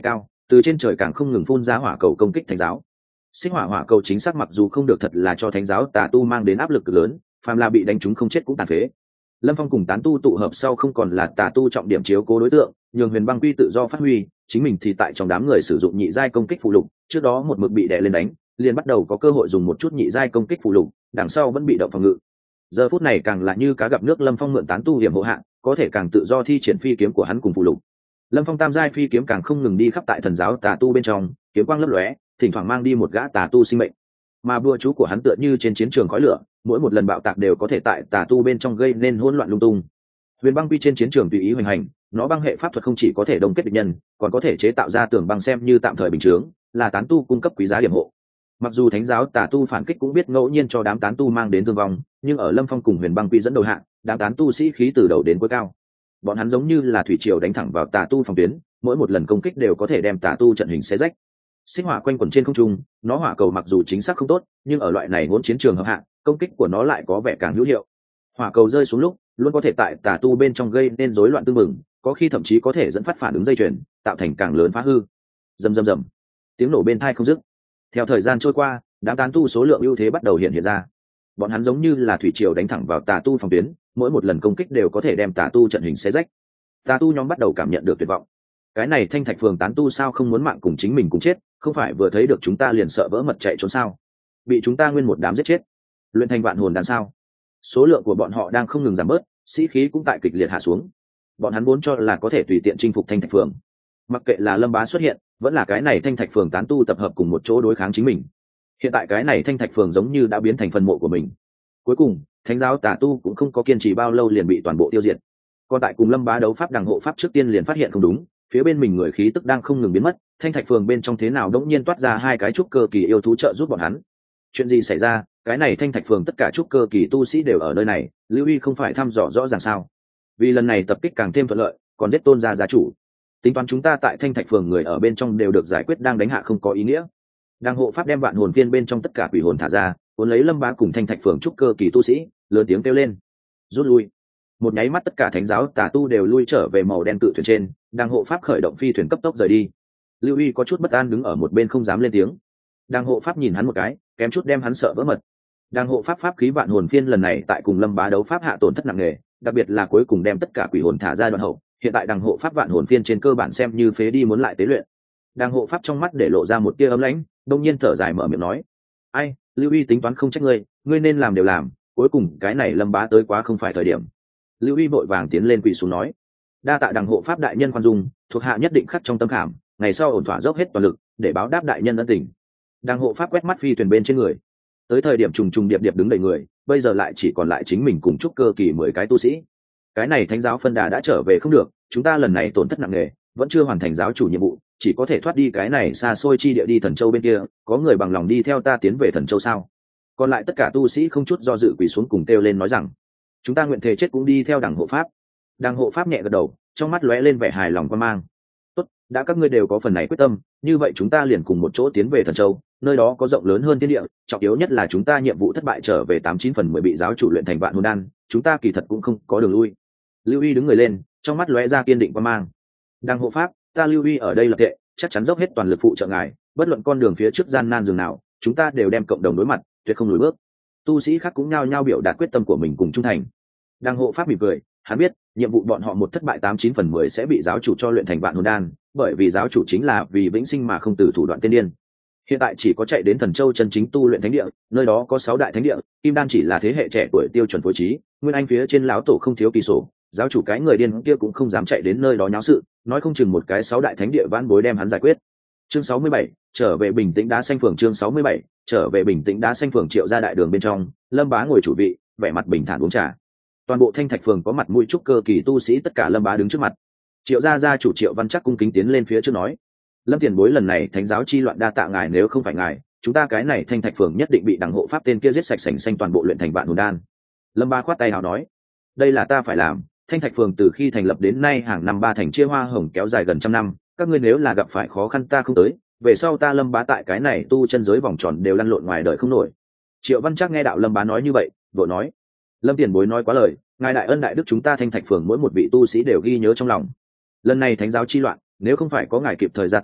từ trên trời càng không ngừng phun ra hỏa cầu công kích thánh giáo. Xích hỏa cầu chính xác mặc dù không được thật là cho thánh giáo tà tu mang đến áp lực cực lớn, phàm là bị đánh trúng không chết cũng tàn phế. Lâm Phong cùng tán tu tụ hợp sau không còn là tà tu trọng điểm chiếu cố đối tượng, nhường Huyền Băng Quy tự do phát huy, chính mình thì tại trong đám người sử dụng nhị giai công kích phụ lục, trước đó một mực bị đè lên đánh, liền bắt đầu có cơ hội dùng một chút nhị giai công kích phụ lục, đằng sau vẫn bị động phòng ngự. Giờ phút này càng là như cá gặp nước, Lâm Phong mượn tán tu hiểm hộ hạ, có thể càng tự do thi triển phi kiếm của hắn cùng phụ lục. Lâm Phong tam giai phi kiếm càng không ngừng đi khắp tại thần giáo tà tu bên trong, kiếm quang lấp lóe, thỉnh thoảng mang đi một gã tà tu sinh mệnh. Mà bùa chú của hắn tựa như trên chiến trường khói lửa, mỗi một lần bạo tạc đều có thể tại tà tu bên trong gây nên hỗn loạn lung tung. Huyền Băng Quy trên chiến trường tùy ý hoành hành, nó băng hệ pháp thuật không chỉ có thể đông kết địch nhân, còn có thể chế tạo ra tường băng xem như tạm thời bình chướng, là tán tu cung cấp quý giá điểm hộ. Mặc dù thánh giáo tà tu phản kích cũng biết ngẫu nhiên cho đám tán tu mang đến thương vong, nhưng ở Lâm Phong cùng Huyền Băng Quy dẫn đầu hạng, đám tán tu sĩ khí từ đầu đến cuối cao. Bọn hắn giống như là thủy triều đánh thẳng vào tà tu phòng tuyến, mỗi một lần công kích đều có thể đem tà tu trận hình xé rách. Xích hỏa quanh quẩn trên không trung, nó hỏa cầu mặc dù chính xác không tốt, nhưng ở loại này hỗn chiến trường hợp hạng, công kích của nó lại có vẻ càng hữu hiệu. Hỏa cầu rơi xuống lúc, luôn có thể tại tà tu bên trong gây nên rối loạn tương mừng, có khi thậm chí có thể dẫn phát phản ứng dây chuyền, tạo thành càng lớn phá hư. Rầm rầm rầm, tiếng nổ bên tai không dứt. Theo thời gian trôi qua, đám tán tu số lượng ưu thế bắt đầu hiện ra. Bọn hắn giống như là thủy triều đánh thẳng vào tà tu phòng tuyến, mỗi một lần công kích đều có thể đem tà tu trận hình xé rách. Tà tu nhóm bắt đầu cảm nhận được tuyệt vọng. Cái này Thanh Thạch phường tán tu sao không muốn mạng cùng chính mình cùng chết, không phải vừa thấy được chúng ta liền sợ vỡ mật chạy trốn sao? Bị chúng ta nguyên một đám giết chết. Luyện thành vạn hồn đàn sao? Số lượng của bọn họ đang không ngừng giảm bớt, sĩ khí cũng tại kịch liệt hạ xuống. Bọn hắn vốn cho là có thể tùy tiện chinh phục Thanh Thạch phường, mặc kệ là Lâm Bá xuất hiện, vẫn là cái này Thanh Thạch phường tán tu tập hợp cùng một chỗ đối kháng chính mình. Hiện tại cái này Thanh Thạch phường giống như đã biến thành phần mộ của mình. Cuối cùng, thánh giáo tà tu cũng không có kiên trì bao lâu liền bị toàn bộ tiêu diệt. Còn tại cùng Lâm Bá đấu pháp đằng hộ pháp trước tiên liền phát hiện không đúng, phía bên mình người khí tức đang không ngừng biến mất, Thanh Thạch phường bên trong thế nào đống nhiên toát ra hai cái trúc cơ kỳ yêu thú trợ giúp bọn hắn. Chuyện gì xảy ra? Cái này Thanh Thạch phường tất cả trúc cơ kỳ tu sĩ đều ở nơi này, Lưu Huy không phải thăm dò rõ ràng sao? Vì lần này tập kích càng thêm thuận lợi, còn giết Tôn gia gia chủ. Tính toán chúng ta tại Thanh Thạch phường người ở bên trong đều được giải quyết, đang đánh hạ không có ý nghĩa. Đang hộ pháp đem vạn hồn viên bên trong tất cả quỷ hồn thả ra, cuốn lấy Lâm Bá cùng Thanh Thạch phường trúc cơ kỳ tu sĩ, lớn tiếng kêu lên: rút lui! Một nháy mắt tất cả thánh giáo tà tu đều lui trở về màu đen cự thuyền trên, đang hộ pháp khởi động phi thuyền cấp tốc rời đi. Lưu Huy có chút bất an đứng ở một bên không dám lên tiếng. Đang hộ pháp nhìn hắn một cái, kém chút đem hắn sợ vỡ mật. Đang hộ pháp pháp khí vạn hồn phiên lần này tại cùng Lâm Bá đấu pháp hạ tổn thất nặng nề, đặc biệt là cuối cùng đem tất cả quỷ hồn thả ra đoạn hậu, hiện tại đằng hộ pháp vạn hồn phiên trên cơ bản xem như phế đi, muốn lại tế luyện. Đang hộ pháp trong mắt để lộ ra một tia ấm lãnh, đông nhiên thở dài mở miệng nói: ai, Lưu Huy tính toán không trách ngươi nên làm đều làm, cuối cùng cái này Lâm Bá tới quá không phải thời điểm. Lưu Huy vội vàng tiến lên quỳ xuống nói: đa tạ đằng hộ pháp đại nhân khoan dung, thuộc hạ nhất định khắc trong tâm khảm, ngày sau ổn thỏa dốc hết toàn lực để báo đáp đại nhân ân tình. Đằng hộ pháp quét mắt phi thuyền bên trên người, tới thời điểm trùng trùng điệp điệp đứng đầy người, bây giờ lại chỉ còn lại chính mình cùng trúc cơ kỳ 10 cái tu sĩ. Cái này thánh giáo phân đà đã trở về không được, chúng ta lần này tổn thất nặng nề, vẫn chưa hoàn thành giáo chủ nhiệm vụ, chỉ có thể thoát đi cái này xa xôi chi địa đi Thần Châu bên kia, có người bằng lòng đi theo ta tiến về Thần Châu sao? Còn lại tất cả tu sĩ không chút do dự quỳ xuống cùng kêu lên nói rằng: chúng ta nguyện thể chết cũng đi theo đằng hộ pháp. Đằng hộ pháp nhẹ gật đầu, trong mắt lóe lên vẻ hài lòng quan mang. Tốt, đã các ngươi đều có phần này quyết tâm, như vậy chúng ta liền cùng một chỗ tiến về Thần Châu, nơi đó có rộng lớn hơn thiên địa, trọng yếu nhất là chúng ta nhiệm vụ thất bại trở về 89/10 bị giáo chủ luyện thành vạn hồn đan, chúng ta kỳ thật cũng không có đường lui. Lưu Huy đứng người lên, trong mắt lóe ra kiên định quan mang. Đằng hộ pháp, ta Lưu Huy ở đây lập tệ, chắc chắn dốc hết toàn lực phụ trợ ngài, bất luận con đường phía trước gian nan dường nào, chúng ta đều đem cộng đồng đối mặt, tuyệt không lùi bước. Tu sĩ khác cũng nhao nhao biểu đạt quyết tâm của mình cùng trung thành. Đằng hộ pháp mỉm cười, hắn biết nhiệm vụ bọn họ một thất bại 89/10 sẽ bị giáo chủ cho luyện thành vạn hồn đan, bởi vì giáo chủ chính là vì vĩnh sinh mà không từ thủ đoạn tiên điên. Hiện tại chỉ có chạy đến Thần Châu chân chính tu luyện thánh địa, nơi đó có 6 đại thánh địa, kim đan chỉ là thế hệ trẻ tuổi tiêu chuẩn phối trí, nguyên anh phía trên lão tổ không thiếu kỳ sổ, giáo chủ cái người điên kia cũng không dám chạy đến nơi đó nháo sự, nói không chừng một cái 6 đại thánh địa vãn bối đem hắn giải quyết. Chương 67, trở về bình tĩnh đá xanh phường. Chương 67, trở về bình tĩnh đá xanh phường. Triệu gia đại đường bên trong, Lâm Bá ngồi chủ vị, vẻ mặt bình thản uống trà. Toàn bộ Thanh Thạch phường có mặt mũi trúc cơ kỳ tu sĩ tất cả Lâm Bá đứng trước mặt. Triệu gia gia chủ Triệu Văn Chắc cung kính tiến lên phía trước nói: Lâm tiền bối, lần này thánh giáo chi loạn đa tạ ngài, nếu không phải ngài, chúng ta cái này Thanh Thạch phường nhất định bị đằng hộ pháp tên kia giết sạch sành xanh, toàn bộ luyện thành vạn hồn đan. Lâm Bá khoát tay nào nói: đây là ta phải làm. Thanh Thạch phường từ khi thành lập đến nay hàng năm 3 thành chia hoa hồng kéo dài gần 100 năm, các ngươi nếu là gặp phải khó khăn ta không tới, về sau ta Lâm Bá tại cái này tu chân giới vòng tròn đều lăn lộn ngoài đời không nổi. Triệu Văn Trác nghe đạo Lâm Bá nói như vậy, vội nói: Lâm tiền bối nói quá lời, ngài đại ân đại đức chúng ta Thanh Thạch phường mỗi một vị tu sĩ đều ghi nhớ trong lòng. Lần này thánh giáo chi loạn, nếu không phải có ngài kịp thời ra tay,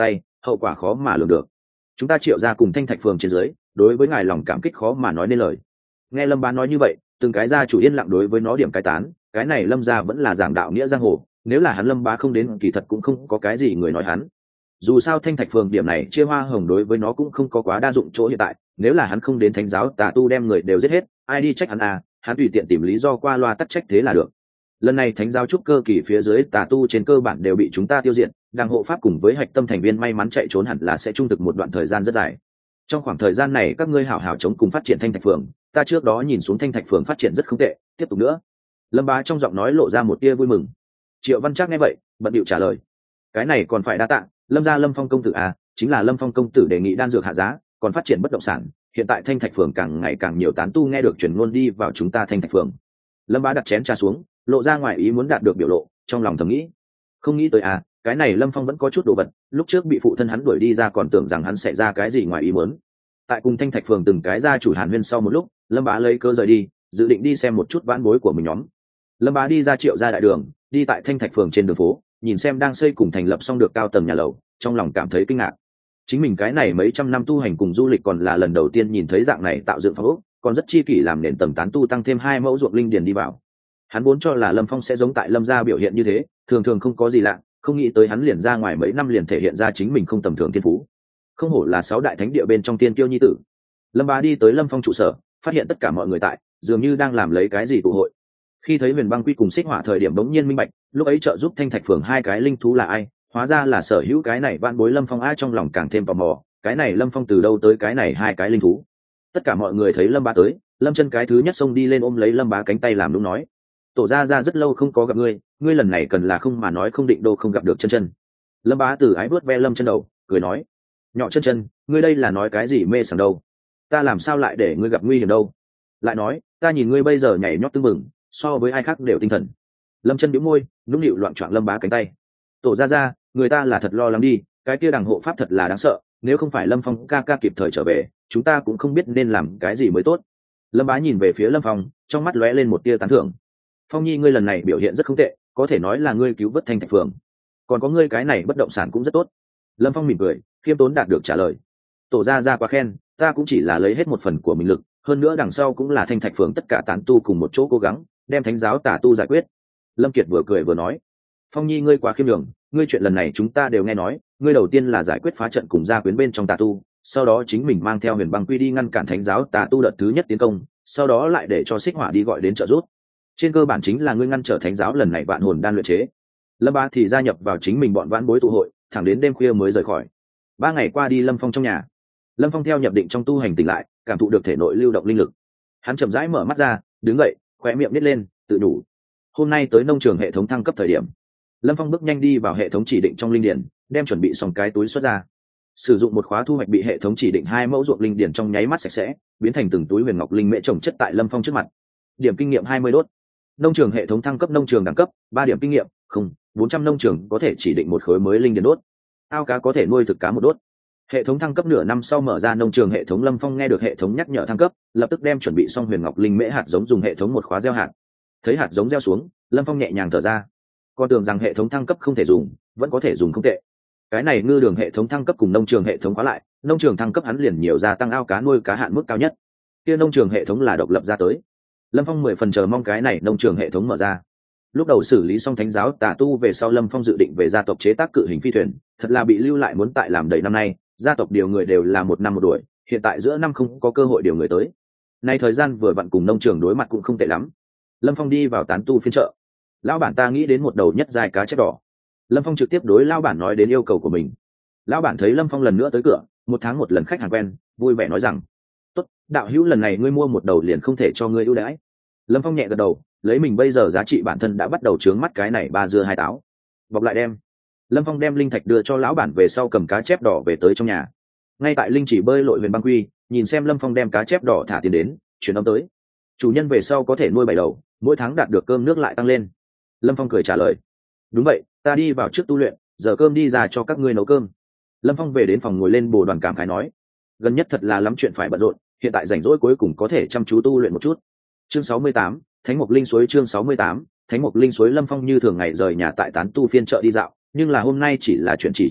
hậu quả khó mà lường được. Chúng ta Triệu gia cùng Thanh Thạch phường trên dưới đối với ngài lòng cảm kích khó mà nói nên lời. Nghe Lâm Bá nói như vậy, từng cái gia chủ yên lặng đối với nó điểm cái tán. Cái này Lâm gia vẫn là giảng đạo nghĩa giang hồ, nếu là hắn Lâm Bá không đến kỳ thật cũng không có cái gì người nói hắn. Dù sao Thanh Thạch phường điểm này chia hoa hồng đối với nó cũng không có quá đa dụng chỗ hiện tại, nếu là hắn không đến thánh giáo tà tu đem người đều giết hết, ai đi trách hắn à, hắn tùy tiện tìm lý do qua loa tắc trách thế là được. Lần này thánh giáo trúc cơ kỳ phía dưới tà tu trên cơ bản đều bị chúng ta tiêu diệt, đàng hộ pháp cùng với hạch tâm thành viên may mắn chạy trốn hẳn là sẽ trung thực một đoạn thời gian rất dài. Trong khoảng thời gian này các ngươi hảo hảo chống cùng phát triển Thanh Thạch phường, ta trước đó nhìn xuống Thanh Thạch phường phát triển rất không tệ, tiếp tục nữa. Lâm Bá trong giọng nói lộ ra một tia vui mừng. Triệu Văn Trác nghe vậy bận điệu trả lời, cái này còn phải đa tạ Lâm gia Lâm Phong công tử à, chính là Lâm Phong công tử đề nghị đan dược hạ giá, còn phát triển bất động sản, hiện tại Thanh Thạch phường càng ngày càng nhiều tán tu nghe được truyền ngôn đi vào chúng ta Thanh Thạch phường. Lâm Bá đặt chén trà xuống, lộ ra ngoài ý muốn đạt được biểu lộ, trong lòng thầm nghĩ, không nghĩ tới à, cái này Lâm Phong vẫn có chút đồ vật, lúc trước bị phụ thân hắn đuổi đi ra còn tưởng rằng hắn sẽ ra cái gì ngoài ý muốn. Tại cùng Thanh Thạch phường từng cái gia chủ hàn huyên sau một lúc, Lâm Bá lấy cớ rời đi, dự định đi xem một chút vãn bối của mình nhóm. Lâm Bá đi ra Triệu gia đại đường, đi tại Thanh Thạch phường trên đường phố, nhìn xem đang xây cùng thành lập xong được cao tầng nhà lầu, trong lòng cảm thấy kinh ngạc. Chính mình cái này mấy trăm năm tu hành cùng du lịch còn là lần đầu tiên nhìn thấy dạng này tạo dựng phong ốc, còn rất chi kỷ làm nền tầng tán tu tăng thêm 2 mẫu ruộng linh điền đi vào. Hắn vốn cho là Lâm Phong sẽ giống tại Lâm gia biểu hiện như thế, thường thường không có gì lạ, không nghĩ tới hắn liền ra ngoài mấy năm liền thể hiện ra chính mình không tầm thường thiên phú. Không hổ là 6 đại thánh địa bên trong tiên tiêu nhi tử. Lâm Bá đi tới Lâm Phong trụ sở, phát hiện tất cả mọi người tại, dường như đang làm lấy cái gì tụ hội. Khi thấy Huyền Băng Quy cùng Xích Hỏa thời điểm bỗng nhiên minh bạch, lúc ấy trợ giúp Thanh Thạch phường 2 cái linh thú là ai, hóa ra là sở hữu cái này vạn bối Lâm Phong, ai trong lòng càng thêm tò mò, cái này Lâm Phong từ đâu tới cái này 2 cái linh thú. Tất cả mọi người thấy Lâm Bá tới, Lâm Chân cái thứ nhất xông đi lên ôm lấy Lâm Bá cánh tay làm đúng nói, tổ gia rất lâu không có gặp ngươi, ngươi lần này cần là không mà nói không định đâu không gặp được Chân Chân. Lâm Bá từ ái vuốt ve Lâm Chân đầu, cười nói, nhỏ Chân Chân, ngươi đây là nói cái gì mê sảng đâu, ta làm sao lại để ngươi gặp nguy hiểm đâu, lại nói ta nhìn ngươi bây giờ nhảy nhót tưng bừng, so với ai khác đều tinh thần. Lâm Chân nhíu môi, nũng nịu loạn choạng Lâm Bá cánh tay, tổ gia người ta là thật lo lắng đi, cái kia đằng hộ pháp thật là đáng sợ, nếu không phải Lâm Phong ca ca kịp thời trở về, chúng ta cũng không biết nên làm cái gì mới tốt. Lâm Bá nhìn về phía Lâm Phong, trong mắt lóe lên một tia tán thưởng. Phong nhi ngươi lần này biểu hiện rất không tệ, có thể nói là ngươi cứu vớt Thanh Thạch phường, còn có ngươi cái này bất động sản cũng rất tốt. Lâm Phong mỉm cười, khiêm tốn đạt được trả lời. Tổ gia quá khen, ta cũng chỉ là lấy hết một phần của mình lực, hơn nữa đằng sau cũng là Thanh Thạch phường tất cả tán tu cùng một chỗ cố gắng đem thánh giáo tà tu giải quyết. Lâm Kiệt vừa cười vừa nói, Phong nhi ngươi quá khiêm nhường, ngươi chuyện lần này chúng ta đều nghe nói, ngươi đầu tiên là giải quyết phá trận cùng gia quyến bên trong tà tu, sau đó chính mình mang theo Huyền Băng Quy đi ngăn cản thánh giáo tà tu đợt thứ nhất tiến công, sau đó lại để cho Xích Hỏa đi gọi đến trợ giúp. Trên cơ bản chính là ngươi ngăn trở thánh giáo lần này vạn hồn đan luyện chế. Lâm Bá thì gia nhập vào chính mình bọn vãn bối tụ hội, thẳng đến đêm khuya mới rời khỏi. 3 ngày qua đi Lâm Phong trong nhà. Lâm Phong theo nhập định trong tu hành tỉnh lại, cảm thụ được thể nội lưu động linh lực. Hắn chậm rãi mở mắt ra, đứng dậy, khóe miệng nít lên, tự đủ. Hôm nay tới nông trường hệ thống thăng cấp thời điểm. Lâm Phong bước nhanh đi vào hệ thống chỉ định trong linh điển, đem chuẩn bị xong cái túi xuất ra. Sử dụng một khóa thu hoạch bị hệ thống chỉ định 2 mẫu ruộng linh điển trong nháy mắt sạch sẽ, biến thành từng túi huyền ngọc linh mễ trồng chất tại Lâm Phong trước mặt. Điểm kinh nghiệm 20 đốt. Nông trường hệ thống thăng cấp nông trường đẳng cấp 3 điểm kinh nghiệm, 400 nông trường có thể chỉ định một khối mới linh điển đốt. Ao cá có thể nuôi thực cá một đốt. Hệ thống thăng cấp nửa năm sau mở ra nông trường hệ thống. Lâm Phong nghe được hệ thống nhắc nhở thăng cấp, lập tức đem chuẩn bị xong huyền ngọc linh mễ hạt giống dùng hệ thống một khóa gieo hạt. Thấy hạt giống gieo xuống, Lâm Phong nhẹ nhàng thở ra. Con tưởng rằng hệ thống thăng cấp không thể dùng, vẫn có thể dùng không tệ. Cái này ngư đường hệ thống thăng cấp cùng nông trường hệ thống khóa lại, nông trường thăng cấp hắn liền nhiều gia tăng ao cá nuôi cá hạn mức cao nhất. Kia nông trường hệ thống là độc lập ra tới. Lâm Phong 10 phần chờ mong cái này nông trường hệ thống mở ra. Lúc đầu xử lý xong thánh giáo tà tu về sau, Lâm Phong dự định về gia tộc chế tác cự hình phi thuyền, thật là bị lưu lại muốn tại làm đầy năm nay, gia tộc điều người đều là 1 năm 1 đuổi, hiện tại giữa năm không có cơ hội điều người tới. Nay thời gian vừa vặn cùng nông trường đối mặt cũng không tệ lắm. Lâm Phong đi vào tán tu phiên chợ. Lão bản ta nghĩ đến một đầu nhất dài cá chép đỏ. Lâm Phong trực tiếp đối lão bản nói đến yêu cầu của mình. Lão bản thấy Lâm Phong lần nữa tới cửa, 1 tháng 1 lần khách hàng quen, vui vẻ nói rằng, tốt, đạo hữu lần này ngươi mua một đầu liền không thể cho ngươi ưu đãi. Lâm Phong nhẹ gật đầu, lấy mình bây giờ giá trị bản thân đã bắt đầu trướng mắt cái này 3 dưa 2 táo. Bọc lại đem. Lâm Phong đem linh thạch đưa cho lão bản về sau cầm cá chép đỏ về tới trong nhà. Ngay tại linh chỉ bơi lội Huyền Băng Quy, nhìn xem Lâm Phong đem cá chép đỏ thả tiền đến, chuyển âm tới. Chủ nhân về sau có thể nuôi 7 đầu, mỗi tháng đạt được cơm nước lại tăng lên. Lâm Phong cười trả lời, đúng vậy, ta đi vào trước tu luyện, giờ cơm đi ra cho các ngươi nấu cơm. Lâm Phong về đến phòng ngồi lên bồ đoàn cảm khái nói, gần nhất thật là lắm chuyện phải bận rộn, hiện tại rảnh rỗi cuối cùng có thể chăm chú tu luyện một chút. Chương 68, Thánh Mộc Linh Suối. Chương 68, Thánh Mộc Linh Suối. Lâm Phong như thường ngày rời nhà tại tán tu phiên chợ đi dạo, nhưng là hôm nay chỉ là chuyện chỉ chốc lát,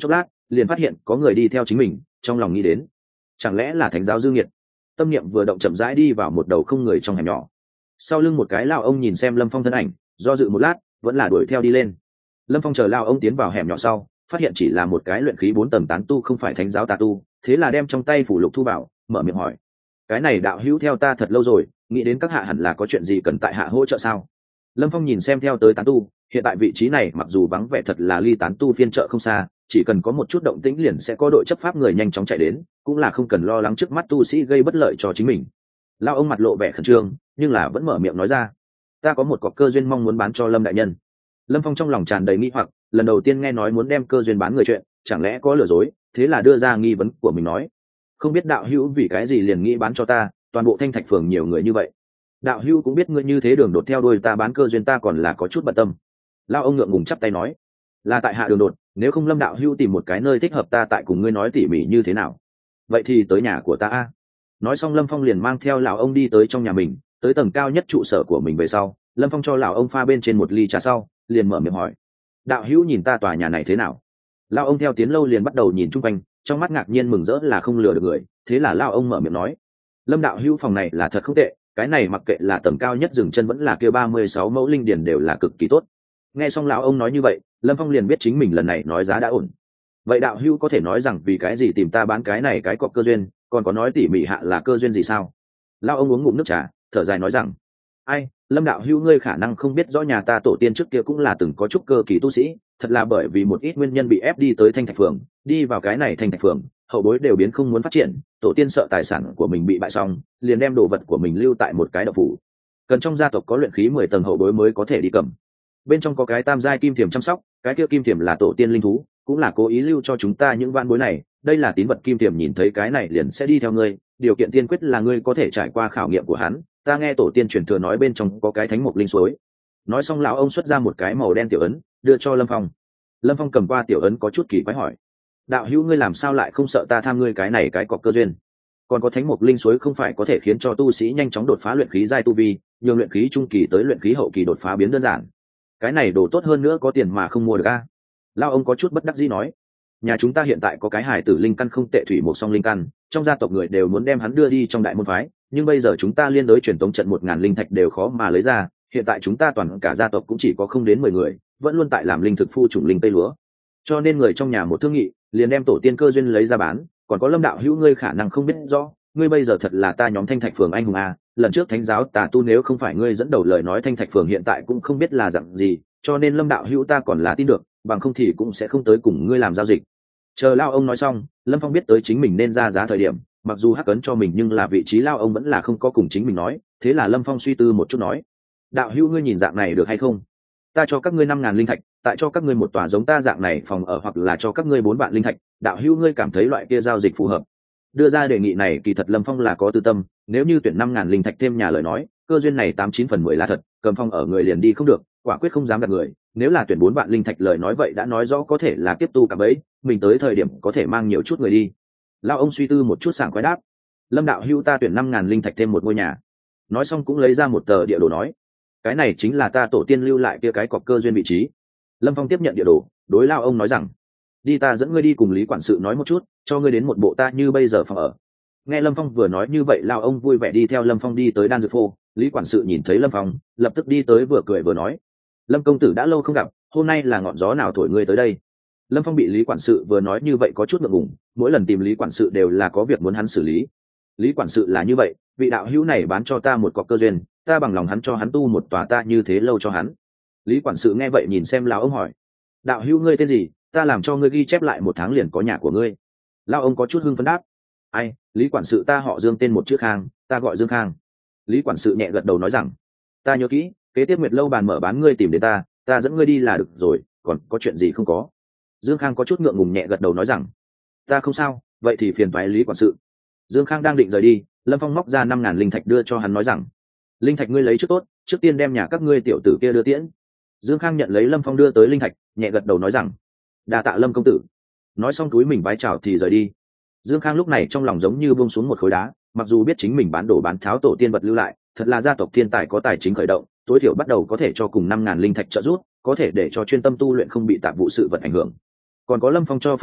liền phát hiện có người đi theo chính mình, trong lòng nghĩ đến chẳng lẽ là thánh giáo dư nghiệt. Tâm niệm vừa động, chậm rãi đi vào một đầu không người trong hẻm nhỏ. Sau lưng một cái lao ông nhìn xem Lâm Phong thân ảnh, do dự một lát vẫn là đuổi theo đi lên. Lâm Phong chờ lao ông tiến vào hẻm nhỏ sau, phát hiện chỉ là một cái luyện khí 4 tầng tán tu, không phải thánh giáo tà tu, thế là đem trong tay phủ lục thu vào, mở miệng hỏi: cái này đạo hữu theo ta thật lâu rồi, nghĩ đến các hạ hẳn là có chuyện gì cần tại hạ hỗ trợ sao? Lâm Phong nhìn xem theo tới tán tu, hiện tại vị trí này mặc dù vắng vẻ thật là ly tán tu phiên chợ không xa, chỉ cần có một chút động tĩnh liền sẽ có đội chấp pháp người nhanh chóng chạy đến, cũng là không cần lo lắng trước mắt tu sĩ gây bất lợi cho chính mình. Lao ông mặt lộ vẻ khẩn trương, nhưng là vẫn mở miệng nói ra: ta có một cọc cơ duyên mong muốn bán cho Lâm đại nhân. Lâm Phong trong lòng tràn đầy nghi hoặc, lần đầu tiên nghe nói muốn đem cơ duyên bán người chuyện, chẳng lẽ có lừa dối, thế là đưa ra nghi vấn của mình nói: không biết đạo hữu vì cái gì liền nghĩ bán cho ta, toàn bộ Thanh Thạch phường nhiều người như vậy. Đạo hữu cũng biết ngươi như thế đường đột theo đuôi ta bán cơ duyên, ta còn là có chút bận tâm. Lao ông ngượng ngùng chắp tay nói: là tại hạ đường đột, nếu không Lâm đạo hữu tìm một cái nơi thích hợp ta tại cùng ngươi nói tỉ mỉ như thế nào. Vậy thì tới nhà của ta a. Nói xong Lâm Phong liền mang theo lão ông đi tới trong nhà mình, tới tầng cao nhất trụ sở của mình về sau, Lâm Phong cho lão ông pha bên trên một ly trà sau, liền mở miệng hỏi: đạo hữu nhìn ta tòa nhà này thế nào? Lão ông theo tiến lâu liền bắt đầu nhìn chung quanh, trong mắt ngạc nhiên mừng rỡ là không lừa được người, thế là lão ông mở miệng nói: Lâm đạo hữu phòng này là thật không tệ, cái này mặc kệ là tầng cao nhất dừng chân vẫn là kia 36 mẫu linh điển đều là cực kỳ tốt. Nghe xong lão ông nói như vậy, Lâm Phong liền biết chính mình lần này nói giá đã ổn. Vậy đạo hữu có thể nói rằng vì cái gì tìm ta bán cái này cái cọc cơ duyên, còn có nói tỉ mỉ hạ là cơ duyên gì sao? Lão ông uống ngụm nước trà, thở dài nói rằng: ai, Lâm đạo hữu ngươi khả năng không biết rõ, nhà ta tổ tiên trước kia cũng là từng có chút cơ kỳ tu sĩ, thật là bởi vì một ít nguyên nhân bị ép đi tới Thanh Thạch phường, đi vào cái này Thanh Thạch phường, hậu bối đều biến không muốn phát triển, tổ tiên sợ tài sản của mình bị bại xong, liền đem đồ vật của mình lưu tại một cái động phủ. Cần trong gia tộc có luyện khí 10 tầng hậu bối mới có thể đi cầm. Bên trong có cái tam giai kim thiềm chăm sóc, cái kia kim thiềm là tổ tiên linh thú, cũng là cố ý lưu cho chúng ta những vạn bối này, đây là tín vật kim thiềm, nhìn thấy cái này liền sẽ đi theo ngươi, điều kiện tiên quyết là ngươi có thể trải qua khảo nghiệm của hắn, ta nghe tổ tiên truyền thừa nói bên trong có cái thánh mục linh suối. Nói xong lão ông xuất ra một cái màu đen tiểu ấn, đưa cho Lâm Phong. Lâm Phong cầm qua tiểu ấn có chút kỳ quái hỏi: đạo hữu ngươi làm sao lại không sợ ta tham ngươi cái này cái cọc cơ duyên? Còn có thánh mục linh suối không phải có thể khiến cho tu sĩ nhanh chóng đột phá luyện khí giai tu vi, nhường luyện khí trung kỳ tới luyện khí hậu kỳ đột phá biến đơn giản. Cái này đồ tốt hơn nữa có tiền mà không mua được a? Lão ông có chút bất đắc dĩ nói: nhà chúng ta hiện tại có cái hải tử linh căn không tệ, thủy một song linh căn, trong gia tộc người đều muốn đem hắn đưa đi trong đại môn phái, nhưng bây giờ chúng ta liên đối truyền tống trận 1000 linh thạch đều khó mà lấy ra, hiện tại chúng ta toàn cả gia tộc cũng chỉ có không đến 10 người, vẫn luôn tại làm linh thực phu chủng linh tây lúa, cho nên người trong nhà một thương nghị, liền đem tổ tiên cơ duyên lấy ra bán. Còn có Lâm đạo hữu ngươi khả năng không biết rõ, ngươi bây giờ thật là ta nhóm Thanh Thạch phường anh hùng a, lần trước thánh giáo tà tu nếu không phải ngươi dẫn đầu lời nói, Thanh Thạch phường hiện tại cũng không biết là dạng gì, cho nên Lâm đạo hữu ta còn là tin được, bằng không thì cũng sẽ không tới cùng ngươi làm giao dịch. Chờ lao ông nói xong, Lâm Phong biết tới chính mình nên ra giá thời điểm, mặc dù hắc ấn cho mình nhưng là vị trí lao ông vẫn là không có cùng chính mình nói, thế là Lâm Phong suy tư một chút nói: đạo hữu ngươi nhìn dạng này được hay không? Ta cho các ngươi 5000 linh thạch, tại cho các ngươi một tòa giống ta dạng này phòng ở, hoặc là cho các ngươi 4 vạn linh thạch, đạo hữu ngươi cảm thấy loại kia giao dịch phù hợp? Đưa ra đề nghị này kỳ thật Lâm Phong là có tư tâm, nếu như tuyển 5000 linh thạch thêm nhà lời nói, cơ duyên này 89 phần 10 là thật, cầm phòng ở người liền đi không được, quả quyết không dám đặt người. Nếu là tuyển 4 vạn linh thạch lời nói, vậy đã nói rõ có thể là kiếp tu cả bấy, mình tới thời điểm có thể mang nhiều chút người đi. Lão ông suy tư một chút sảng khoái đáp: Lâm đạo hữu ta tuyển 5000 linh thạch thêm một ngôi nhà. Nói xong cũng lấy ra một tờ địa đồ nói: cái này chính là ta tổ tiên lưu lại kia cái cọc cơ duyên vị trí. Lâm Phong tiếp nhận địa đồ, đối lao ông nói rằng: đi, ta dẫn ngươi đi cùng Lý quản sự nói một chút, cho ngươi đến một bộ ta như bây giờ phòng ở. Nghe Lâm Phong vừa nói như vậy, lao ông vui vẻ đi theo Lâm Phong đi tới đan dược phô. Lý quản sự nhìn thấy Lâm Phong, lập tức đi tới vừa cười vừa nói: Lâm công tử đã lâu không gặp, hôm nay là ngọn gió nào thổi ngươi tới đây? Lâm Phong bị Lý quản sự vừa nói như vậy có chút ngượng ngùng, mỗi lần tìm Lý quản sự đều là có việc muốn hắn xử lý. Lý quản sự là như vậy, vị đạo hữu này bán cho ta một cọc cơ duyên, ta bằng lòng hắn cho hắn tu một tòa ta như thế lâu cho hắn. Lý quản sự nghe vậy nhìn xem lão ông hỏi: đạo hữu ngươi tên gì, ta làm cho ngươi ghi chép lại 1 tháng liền có nhà của ngươi. Lão ông có chút hưng phấn đáp: ai, Lý quản sự ta họ Dương, tên một chữ Khang, ta gọi Dương Khang. Lý quản sự nhẹ gật đầu nói rằng: ta nhớ kỹ, kế tiếp Nguyệt lâu bàn mở bán ngươi tìm đến ta dẫn ngươi đi là được rồi, còn có chuyện gì không có? Dương Khang có chút ngượng ngùng nhẹ gật đầu nói rằng: ta không sao, vậy thì phiền toái Lý quản sự. Dương Khang đang định rời đi, Lâm Phong móc ra 5000 linh thạch đưa cho hắn nói rằng: linh thạch ngươi lấy trước tốt, trước tiên đem nhà các ngươi tiểu tử kia đưa tiễn. Dương Khang nhận lấy Lâm Phong đưa tới linh thạch, nhẹ gật đầu nói rằng: đa tạ Lâm công tử. Nói xong túi mình vái chào thì rời đi. Dương Khang lúc này trong lòng giống như buông xuống một khối đá, mặc dù biết chính mình bán đổ bán tháo tổ tiên vật lưu lại, thật là gia tộc thiên tài có tài chính khởi động, tối thiểu bắt đầu có thể cho cùng 5000 linh thạch trợ giúp, có thể để cho chuyên tâm tu luyện không bị tạp vụ sự vật ảnh hưởng. Còn có Lâm Phong cho phòng ở,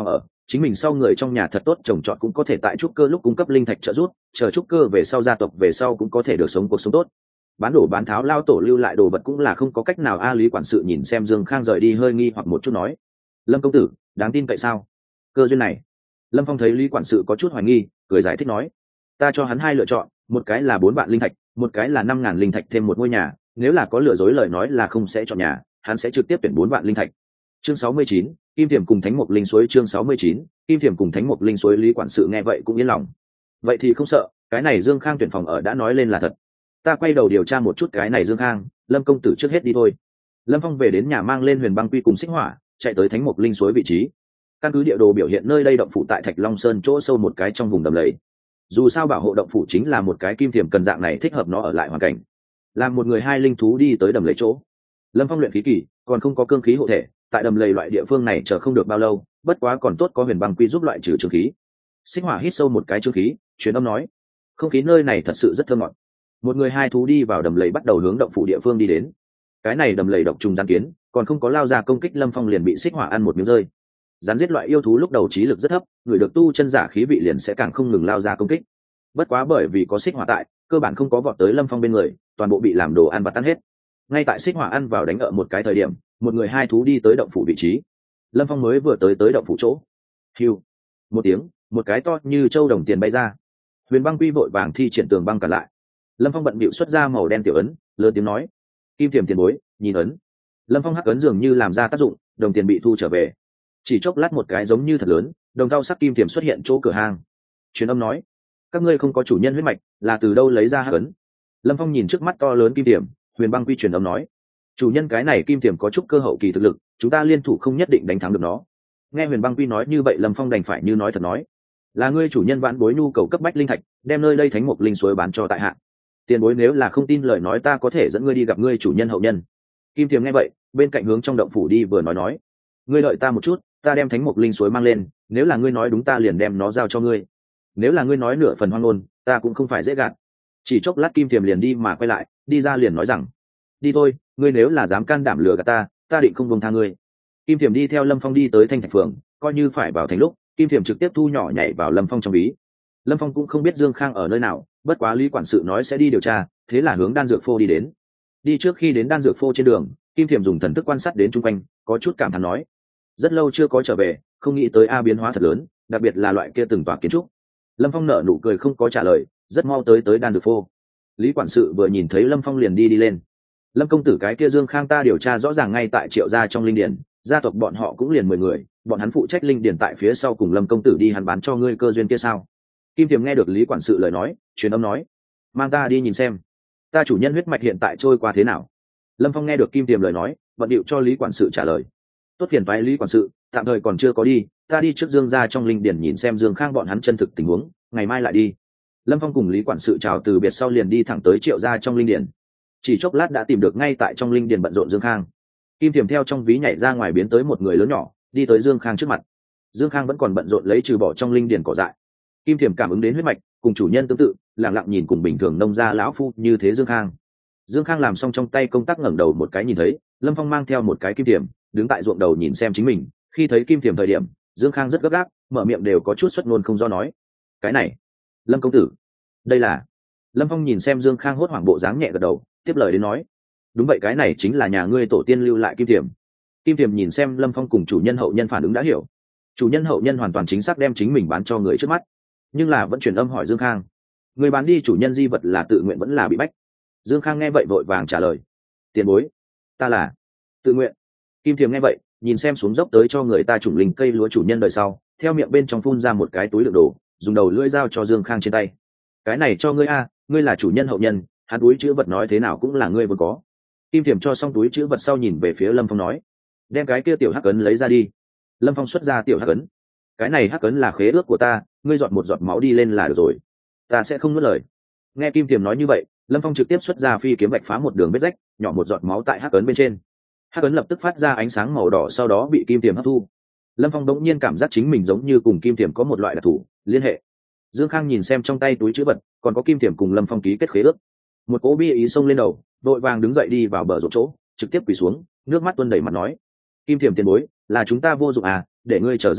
chính mình sau người trong nhà thật tốt trồng trọt cũng có thể tại trúc cơ lúc cung cấp linh thạch trợ giúp, chờ trúc cơ về sau gia tộc về sau cũng có thể được sống cuộc sống tốt. Bán đổ bán tháo lao tổ lưu lại đồ vật cũng là không có cách nào a. Lý quản sự nhìn xem Dương Khang rời đi hơi nghi hoặc một chút nói, Lâm công tử đáng tin cậy sao? Cơ duyên này. Lâm Phong thấy Lý quản sự có chút hoài nghi, cười giải thích nói, ta cho hắn hai lựa chọn, một cái là 4 vạn linh thạch, một cái là 5.000 linh thạch thêm một ngôi nhà, nếu là có lừa dối lời nói là không sẽ chọn nhà, hắn sẽ trực tiếp tuyển 4 vạn linh thạch. Chương 69, Kim Thiểm cùng Thánh Mộc Linh Suối. Chương 69, Kim Thiểm cùng Thánh Mộc Linh Suối. Lý quản sự nghe vậy cũng yên lòng. Vậy thì không sợ, cái này Dương Khang tuyển phòng ở đã nói lên là thật. Ta quay đầu điều tra một chút cái này Dương Khang, Lâm công tử trước hết đi thôi. Lâm Phong về đến nhà mang lên Huyền Băng Quy cùng Xích Hỏa, chạy tới Thánh Mộc Linh Suối vị trí. Căn cứ địa đồ biểu hiện nơi đây động phủ tại Thạch Long Sơn chỗ sâu một cái trong vùng đầm lầy. Dù sao bảo hộ động phủ chính là một cái kim thiểm cần dạng này thích hợp nó ở lại hoàn cảnh. Làm một người hai linh thú đi tới đầm lầy chỗ. Lâm Phong luyện khí kỳ, còn không có cương khí hộ thể, tại đầm lầy loại địa phương này chờ không được bao lâu, bất quá còn tốt có Huyền Băng Quy giúp loại trừ trương khí. Xích Hỏa hít sâu một cái trương khí, truyền âm nói, không khí nơi này thật sự rất thơm ngọt. Một người hai thú đi vào đầm lầy bắt đầu hướng động phủ địa phương đi đến. Cái này đầm lầy độc trùng gián kiến, còn không có lao ra công kích Lâm Phong liền bị Xích Hỏa ăn một miếng rơi. Rắn giết loại yêu thú lúc đầu trí lực rất thấp, người được tu chân giả khí vị liền sẽ càng không ngừng lao ra công kích. Bất quá bởi vì có Xích Hỏa tại, cơ bản không có vọt tới Lâm Phong bên người, toàn bộ bị làm đồ ăn và tan hết. Ngay tại Xích Hỏa ăn vào đánh ở một cái thời điểm, một người hai thú đi tới động phủ vị trí. Lâm Phong mới vừa tới động phủ chỗ. Hưu, một tiếng, một cái to như châu đồng tiền bay ra. Huyền Băng Quy vội vàng thi triển tường băng cản lại. Lâm Phong bận bịu xuất ra màu đen tiểu ấn, lớn tiếng nói, Kim Thiểm tiền bối, nhìn ấn. Lâm Phong hắc ấn dường như làm ra tác dụng, đồng tiền bị thu trở về. Chỉ chốc lát một cái giống như thật lớn, đồng thau sắc kim thiểm xuất hiện chỗ cửa hàng. Truyền âm nói, các ngươi không có chủ nhân huyết mạch, là từ đâu lấy ra hắc ấn? Lâm Phong nhìn trước mắt to lớn kim thiểm, Huyền Băng Quy truyền âm nói, chủ nhân cái này kim thiểm có chút cơ hậu kỳ thực lực, chúng ta liên thủ không nhất định đánh thắng được nó. Nghe Huyền Băng Quy nói như vậy, Lâm Phong đành phải như nói thật nói, là ngươi chủ nhân vãn bối nhu cầu cấp bách linh thạch, đem nơi đây Thánh Mộc Linh Suối bán cho tại hạ. Tiền bối nếu là không tin lời nói, ta có thể dẫn ngươi đi gặp ngươi chủ nhân hậu nhân. Kim thiểm nghe vậy, bên cạnh hướng trong động phủ đi vừa nói, ngươi đợi ta một chút, ta đem Thánh Mộc Linh Suối mang lên, nếu là ngươi nói đúng ta liền đem nó giao cho ngươi, nếu là ngươi nói nửa phần hoang ngôn, ta cũng không phải dễ gạt. Chỉ chốc lát Kim thiềm liền đi mà quay lại, đi ra liền nói rằng, đi thôi, ngươi nếu là dám can đảm lừa gạt ta định không buông tha ngươi. Kim thiềm đi theo Lâm Phong đi tới Thanh Thạch Phường, coi như phải vào thành lúc, Kim thiềm trực tiếp thu nhỏ nhảy vào Lâm Phong trong ví. Lâm Phong cũng không biết Dương Khang ở nơi nào, bất quá Lý quản sự nói sẽ đi điều tra, thế là hướng đan dược phô đi đến. Đi trước khi đến đan dược phô trên đường, Kim thiềm dùng thần thức quan sát đến chung quanh, có chút cảm thán nói, rất lâu chưa có trở về, không nghĩ tới biến hóa thật lớn, đặc biệt là loại kia từng tòa kiến trúc. Lâm Phong nở nụ cười không có trả lời, rất mau tới đan dược phô. Lý quản sự vừa nhìn thấy Lâm Phong liền đi lên. Lâm công tử, cái kia Dương Khang ta điều tra rõ ràng ngay tại Triệu gia trong linh điển, gia tộc bọn họ cũng liền 10 người, bọn hắn phụ trách linh điển tại phía sau, cùng Lâm công tử đi hắn bán cho ngươi cơ duyên kia sao? Kim thiềm nghe được Lý quản sự lời nói, truyền âm nói, mang ta đi nhìn xem, ta chủ nhân huyết mạch hiện tại trôi qua thế nào. Lâm Phong nghe được Kim thiềm lời nói, bận điệu cho Lý quản sự trả lời, tốt phiền toái Lý quản sự, tạm thời còn chưa có đi, ta đi trước Dương gia trong linh điển nhìn xem Dương Khang bọn hắn chân thực tình huống, ngày mai lại đi. Lâm Phong cùng Lý quản sự chào từ biệt sau liền đi thẳng tới Triệu gia trong linh điển. Chỉ chốc lát đã tìm được ngay tại trong linh điển bận rộn Dương Khang. Kim thiềm theo trong ví nhảy ra ngoài, biến tới một người lớn nhỏ, đi tới Dương Khang trước mặt. Dương Khang vẫn còn bận rộn lấy trừ bỏ trong linh điển cỏ dại. Kim thiềm cảm ứng đến huyết mạch cùng chủ nhân tương tự, lặng lặng nhìn cùng bình thường nông gia lão phu như thế Dương Khang. Dương Khang làm xong trong tay công tác, ngẩng đầu một cái nhìn thấy Lâm Phong mang theo một cái kim thiềm đứng tại ruộng đầu nhìn xem chính mình. Khi thấy kim thiềm thời điểm, Dương Khang rất gấp gáp, mở miệng đều có chút xuất ngôn không do nói, cái này Lâm công tử, đây là. Lâm Phong nhìn xem Dương Khang hốt hoảng bộ dáng, nhẹ gật đầu, tiếp lời đến nói, đúng vậy, cái này chính là nhà ngươi tổ tiên lưu lại kim thiềm. Kim thiềm nhìn xem Lâm Phong cùng chủ nhân hậu nhân phản ứng đã hiểu, chủ nhân hậu nhân hoàn toàn chính xác đem chính mình bán cho người trước mắt, nhưng là vẫn truyền âm hỏi Dương Khang, người bán đi chủ nhân di vật là tự nguyện vẫn là bị bách? Dương Khang nghe vậy vội vàng trả lời, tiền bối, ta là tự nguyện. Kim thiềm nghe vậy, nhìn xem xuống dốc tới cho người ta trùng linh cây lúa chủ nhân đời sau, theo miệng bên trong phun ra một cái túi đựng đồ, dùng đầu lưỡi dao cho Dương Khang trên tay, cái này cho ngươi a, ngươi là chủ nhân hậu nhân, hắn túi chữ vật nói thế nào cũng là ngươi vốn có. Kim thiềm cho xong túi chữ vật sau nhìn về phía Lâm Phong nói, đem cái kia tiểu hắc ấn lấy ra đi. Lâm Phong xuất ra tiểu hắc ấn, cái này hắc ấn là khế ước của ta, ngươi dọn một giọt máu đi lên là được rồi, ta sẽ không nuốt lời. Nghe Kim thiềm nói như vậy, Lâm Phong trực tiếp xuất ra phi kiếm vạch phá một đường vết rách, nhỏ một giọt máu tại hắc ấn bên trên. Hắc ấn lập tức phát ra ánh sáng màu đỏ, sau đó bị kim thiềm hấp thu. Lâm Phong đống nhiên cảm giác chính mình giống như cùng kim thiềm có một loại đặc thù liên hệ. Dương Khang nhìn xem trong tay túi chữ vật, còn có kim thiềm cùng Lâm Phong ký kết khế ước, một cỗ bi ý xông lên đầu, đội vàng đứng dậy đi vào bờ ruộng chỗ, trực tiếp quỳ xuống, nước mắt tuôn đầy mặt nói, kim thiềm tiền bối, là chúng ta vô dụng à, để ngươi chờ rất lâu,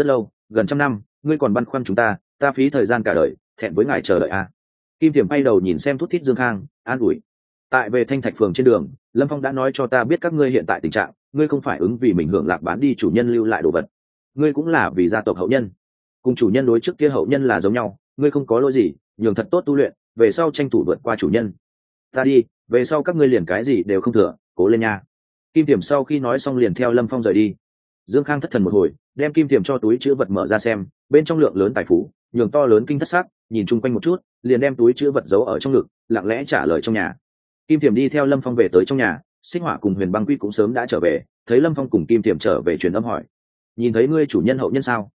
gần trăm năm ngươi còn băn khoăn chúng ta phí thời gian cả đời, thẹn với ngài chờ đợi à. Kim Tiềm bay đầu nhìn xem thút thít Dương Khang, an ủi. Tại về Thanh Thạch phường trên đường, Lâm Phong đã nói cho ta biết các ngươi hiện tại tình trạng, ngươi không phải ứng vì mình hưởng lạc bán đi chủ nhân lưu lại đồ vật, ngươi cũng là vì gia tộc hậu nhân, cùng chủ nhân đối trước kia hậu nhân là giống nhau, ngươi không có lỗi gì, nhường thật tốt tu luyện, về sau tranh thủ vượt qua chủ nhân. Ta đi, về sau các ngươi liền cái gì đều không thừa, cố lên nha. Kim Tiềm sau khi nói xong liền theo Lâm Phong rời đi. Dương Khang thất thần một hồi, đem Kim Tiềm cho túi chữ vật mở ra xem, bên trong lượng lớn tài phú, nhường to lớn kinh thất sắc, nhìn chung quanh một chút, liền đem túi chữ vật giấu ở trong ngực, lặng lẽ trả lời trong nhà. Kim Tiềm đi theo Lâm Phong về tới trong nhà, Xích Hỏa cùng Huyền Băng Quy cũng sớm đã trở về, thấy Lâm Phong cùng Kim Tiềm trở về truyền âm hỏi: nhìn thấy ngươi chủ nhân hậu nhân sao?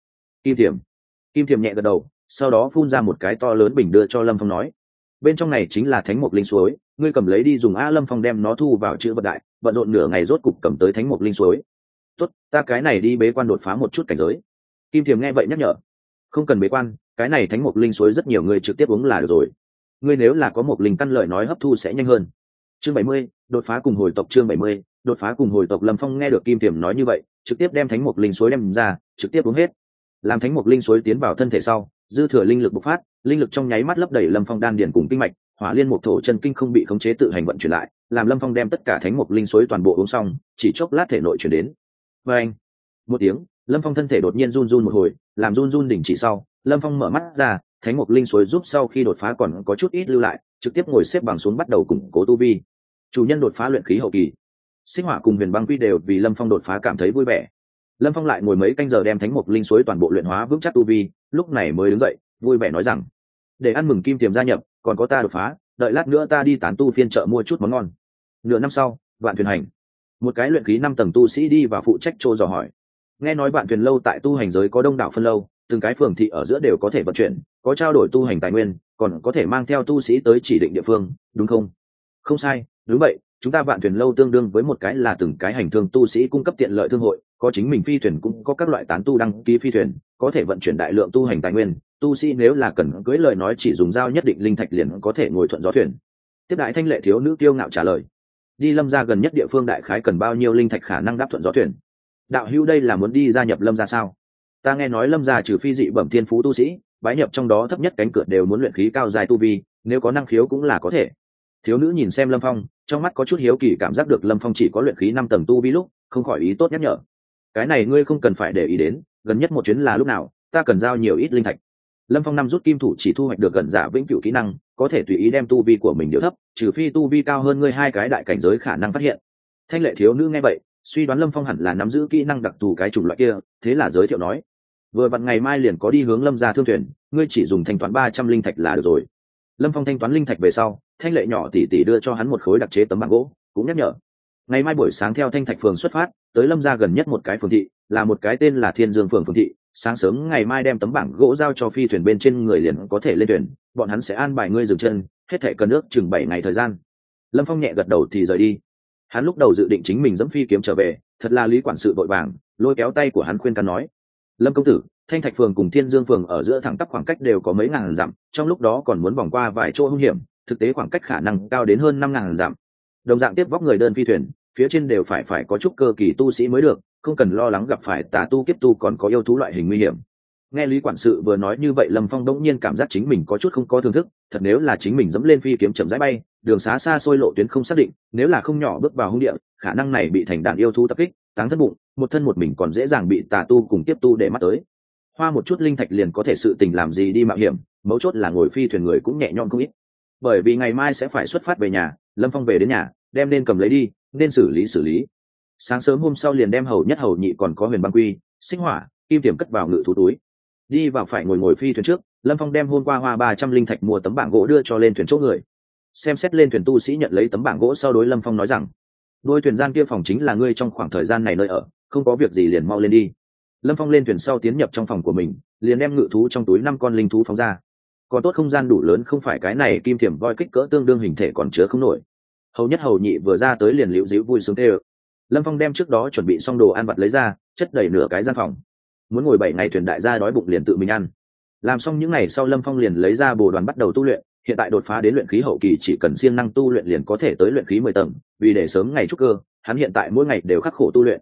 Kim Tiềm nhẹ gật đầu, sau đó phun ra một cái to lớn bình đưa cho Lâm Phong nói: bên trong này chính là thánh mục linh suối, ngươi cầm lấy đi dùng. A Lâm Phong đem nó thu vào chữ vật đại, bận rộn nửa ngày rốt cục cầm tới thánh mục linh suối. Tốt, ta cái này đi bế quan đột phá một chút cảnh giới. Kim Tiềm nghe vậy nhắc nhở: không cần bế quan, cái này thánh mục linh suối rất nhiều người trực tiếp uống là được rồi, ngươi nếu là có một linh căn lợi nói hấp thu sẽ nhanh hơn. Chương 70, đột phá cùng hồi tộc. Chương 70, đột phá cùng hồi tộc. Lâm Phong nghe được Kim Tiềm nói như vậy, trực tiếp đem thánh mục linh suối đem ra, trực tiếp uống hết. Làm thánh mục linh suối tiến vào thân thể sau, dư thừa linh lực bộc phát, linh lực trong nháy mắt lấp đầy Lâm Phong đan điền cùng kinh mạch, hỏa liên mục thổ chân kinh không bị khống chế tự hành vận chuyển lại, làm Lâm Phong đem tất cả thánh mục linh suối toàn bộ uống xong, chỉ chốc lát thể nội chuyển đến. Và anh, một tiếng, Lâm Phong thân thể đột nhiên run run một hồi, làm run run đình chỉ sau, Lâm Phong mở mắt ra, thánh mục linh suối giúp sau khi đột phá còn có chút ít lưu lại, trực tiếp ngồi xếp bằng xuống bắt đầu củng cố tu vi. Chủ nhân đột phá luyện khí hậu kỳ. Xích Hỏa cùng Huyền Băng Quy đều vì Lâm Phong đột phá cảm thấy vui vẻ. Lâm Phong lại ngồi mấy canh giờ đem thánh mục linh suối toàn bộ luyện hóa vững chắc tu vi, lúc này mới đứng dậy, vui vẻ nói rằng: để ăn mừng Kim Tiềm gia nhập, còn có ta đột phá, đợi lát nữa ta đi tán tu phiên chợ mua chút món ngon. Nửa năm sau, Vạn Thuyền Hành, một cái luyện khí 5 tầng tu sĩ đi vào phụ trách trô dò hỏi. Nghe nói Vạn Thuyền lâu tại tu hành giới có đông đảo phân lâu, từng cái phường thị ở giữa đều có thể vận chuyển, có trao đổi tu hành tài nguyên, còn có thể mang theo tu sĩ tới chỉ định địa phương, đúng không? Không sai, đúng vậy, chúng ta Vạn Thuyền lâu tương đương với một cái là từng cái hành thương tu sĩ cung cấp tiện lợi thương hội, có chính mình phi thuyền, cũng có các loại tán tu đăng ký phi thuyền, có thể vận chuyển đại lượng tu hành tài nguyên, tu sĩ nếu là cần cưới lời nói chỉ dùng giao nhất định linh thạch liền có thể ngồi thuận gió thuyền. Tiếp đại thanh lệ thiếu nữ kiêu ngạo trả lời: đi Lâm gia gần nhất địa phương đại khái cần bao nhiêu linh thạch khả năng đáp thuận gió thuyền? Đạo hữu đây là muốn đi gia nhập Lâm gia sao? Ta nghe nói Lâm gia trừ phi dị bẩm thiên phú tu sĩ, bái nhập trong đó thấp nhất cánh cửa đều muốn luyện khí cao dài tu vi, nếu có năng khiếu cũng là có thể. Thiếu nữ nhìn xem Lâm Phong, trong mắt có chút hiếu kỳ, cảm giác được Lâm Phong chỉ có luyện khí 5 tầng tu vi lúc, không khỏi ý tốt nhắc nhở: cái này ngươi không cần phải để ý đến, gần nhất một chuyến là lúc nào, ta cần giao nhiều ít linh thạch. Lâm Phong năm rút kim thủ chỉ thu hoạch được gần giả vĩnh cửu kỹ năng, có thể tùy ý đem tu vi của mình điều thấp, trừ phi tu vi cao hơn ngươi hai cái đại cảnh giới khả năng phát hiện. Thanh lệ thiếu nữ nghe vậy, suy đoán Lâm Phong hẳn là nắm giữ kỹ năng đặc thù cái chủng loại kia, thế là giới thiệu nói: vừa vặn ngày mai liền có đi hướng Lâm gia thương thuyền, ngươi chỉ dùng thanh toán 300 linh thạch là được rồi. Lâm Phong thanh toán linh thạch về sau, thanh lệ nhỏ tỉ tỉ đưa cho hắn một khối đặc chế tấm bảng gỗ, cũng nhắc nhở: ngày mai buổi sáng theo Thanh Thạch phường xuất phát, tới Lâm gia gần nhất một cái phường thị, là một cái tên là Thiên Dương phường phường thị, sáng sớm ngày mai đem tấm bảng gỗ giao cho phi thuyền bên trên người liền có thể lên thuyền, bọn hắn sẽ an bài ngươi dừng chân, hết thảy cần ước chừng 7 ngày thời gian. Lâm Phong nhẹ gật đầu thì rời đi. Hắn lúc đầu dự định chính mình dẫm phi kiếm trở về, thật là Lý quản sự vội vàng lôi kéo tay của hắn khuyên can nói: Lâm công tử, Thanh Thạch phường cùng Thiên Dương phường ở giữa thẳng tắp khoảng cách đều có mấy ngàn dặm, trong lúc đó còn muốn vòng qua vài chỗ hung hiểm, thực tế khoảng cách khả năng cao đến hơn 5.000 dặm. Đồng dạng tiếp vóc người đơn phi thuyền, phía trên đều phải có chút cơ kỳ tu sĩ mới được, không cần lo lắng gặp phải tà tu kiếp tu còn có yêu thú loại hình nguy hiểm. Nghe Lý quản sự vừa nói như vậy, Lâm Phong đống nhiên cảm giác chính mình có chút không có thưởng thức, thật nếu là chính mình dẫm lên phi kiếm chậm rãi bay, đường xá xa xôi lộ tuyến không xác định, nếu là không nhỏ bước vào hung địa, khả năng này bị thành đàn yêu thú tập kích, táng thân bụng, một thân một mình còn dễ dàng bị tà tu cùng tiếp tu để mắt tới. Hoa một chút linh thạch liền có thể sự tình làm gì đi mạo hiểm, mấu chốt là ngồi phi thuyền người cũng nhẹ nhõm không ít. Bởi vì ngày mai sẽ phải xuất phát về nhà, Lâm Phong về đến nhà, đem nên cầm lấy đi, nên xử lý. Sáng sớm hôm sau liền đem hầu nhất hầu nhị còn có Huyền Băng Quy, Xích Hỏa, Kim Tiềm cất vào ngự thú túi. Đi vào phải ngồi phi thuyền trước, Lâm Phong đem hôm qua hoa 300 linh thạch mua tấm bảng gỗ đưa cho lên thuyền chỗ người. Xem xét lên thuyền tu sĩ nhận lấy tấm bảng gỗ sau đối Lâm Phong nói rằng: đôi thuyền gian kia phòng chính là ngươi trong khoảng thời gian này nơi ở, không có việc gì liền mau lên đi. Lâm Phong lên thuyền sau tiến nhập trong phòng của mình, liền đem ngự thú trong túi 5 con linh thú phóng ra. Còn tốt không gian đủ lớn, không phải cái này Kim Tiềm voi kích cỡ tương đương hình thể còn chứa không nổi. Hầu nhất hầu nhị vừa ra tới liền liễu díu vui sướng tê ơ. Lâm Phong đem trước đó chuẩn bị xong đồ ăn vặt lấy ra, chất đầy nửa cái gian phòng. Muốn ngồi 7 ngày thuyền đại gia đói bụng liền tự mình ăn. Làm xong những ngày sau, Lâm Phong liền lấy ra bồ đoàn bắt đầu tu luyện. Hiện tại đột phá đến luyện khí hậu kỳ, chỉ cần siêng năng tu luyện liền có thể tới luyện khí 10 tầng, vì để sớm ngày trúc cơ, hắn hiện tại mỗi ngày đều khắc khổ tu luyện.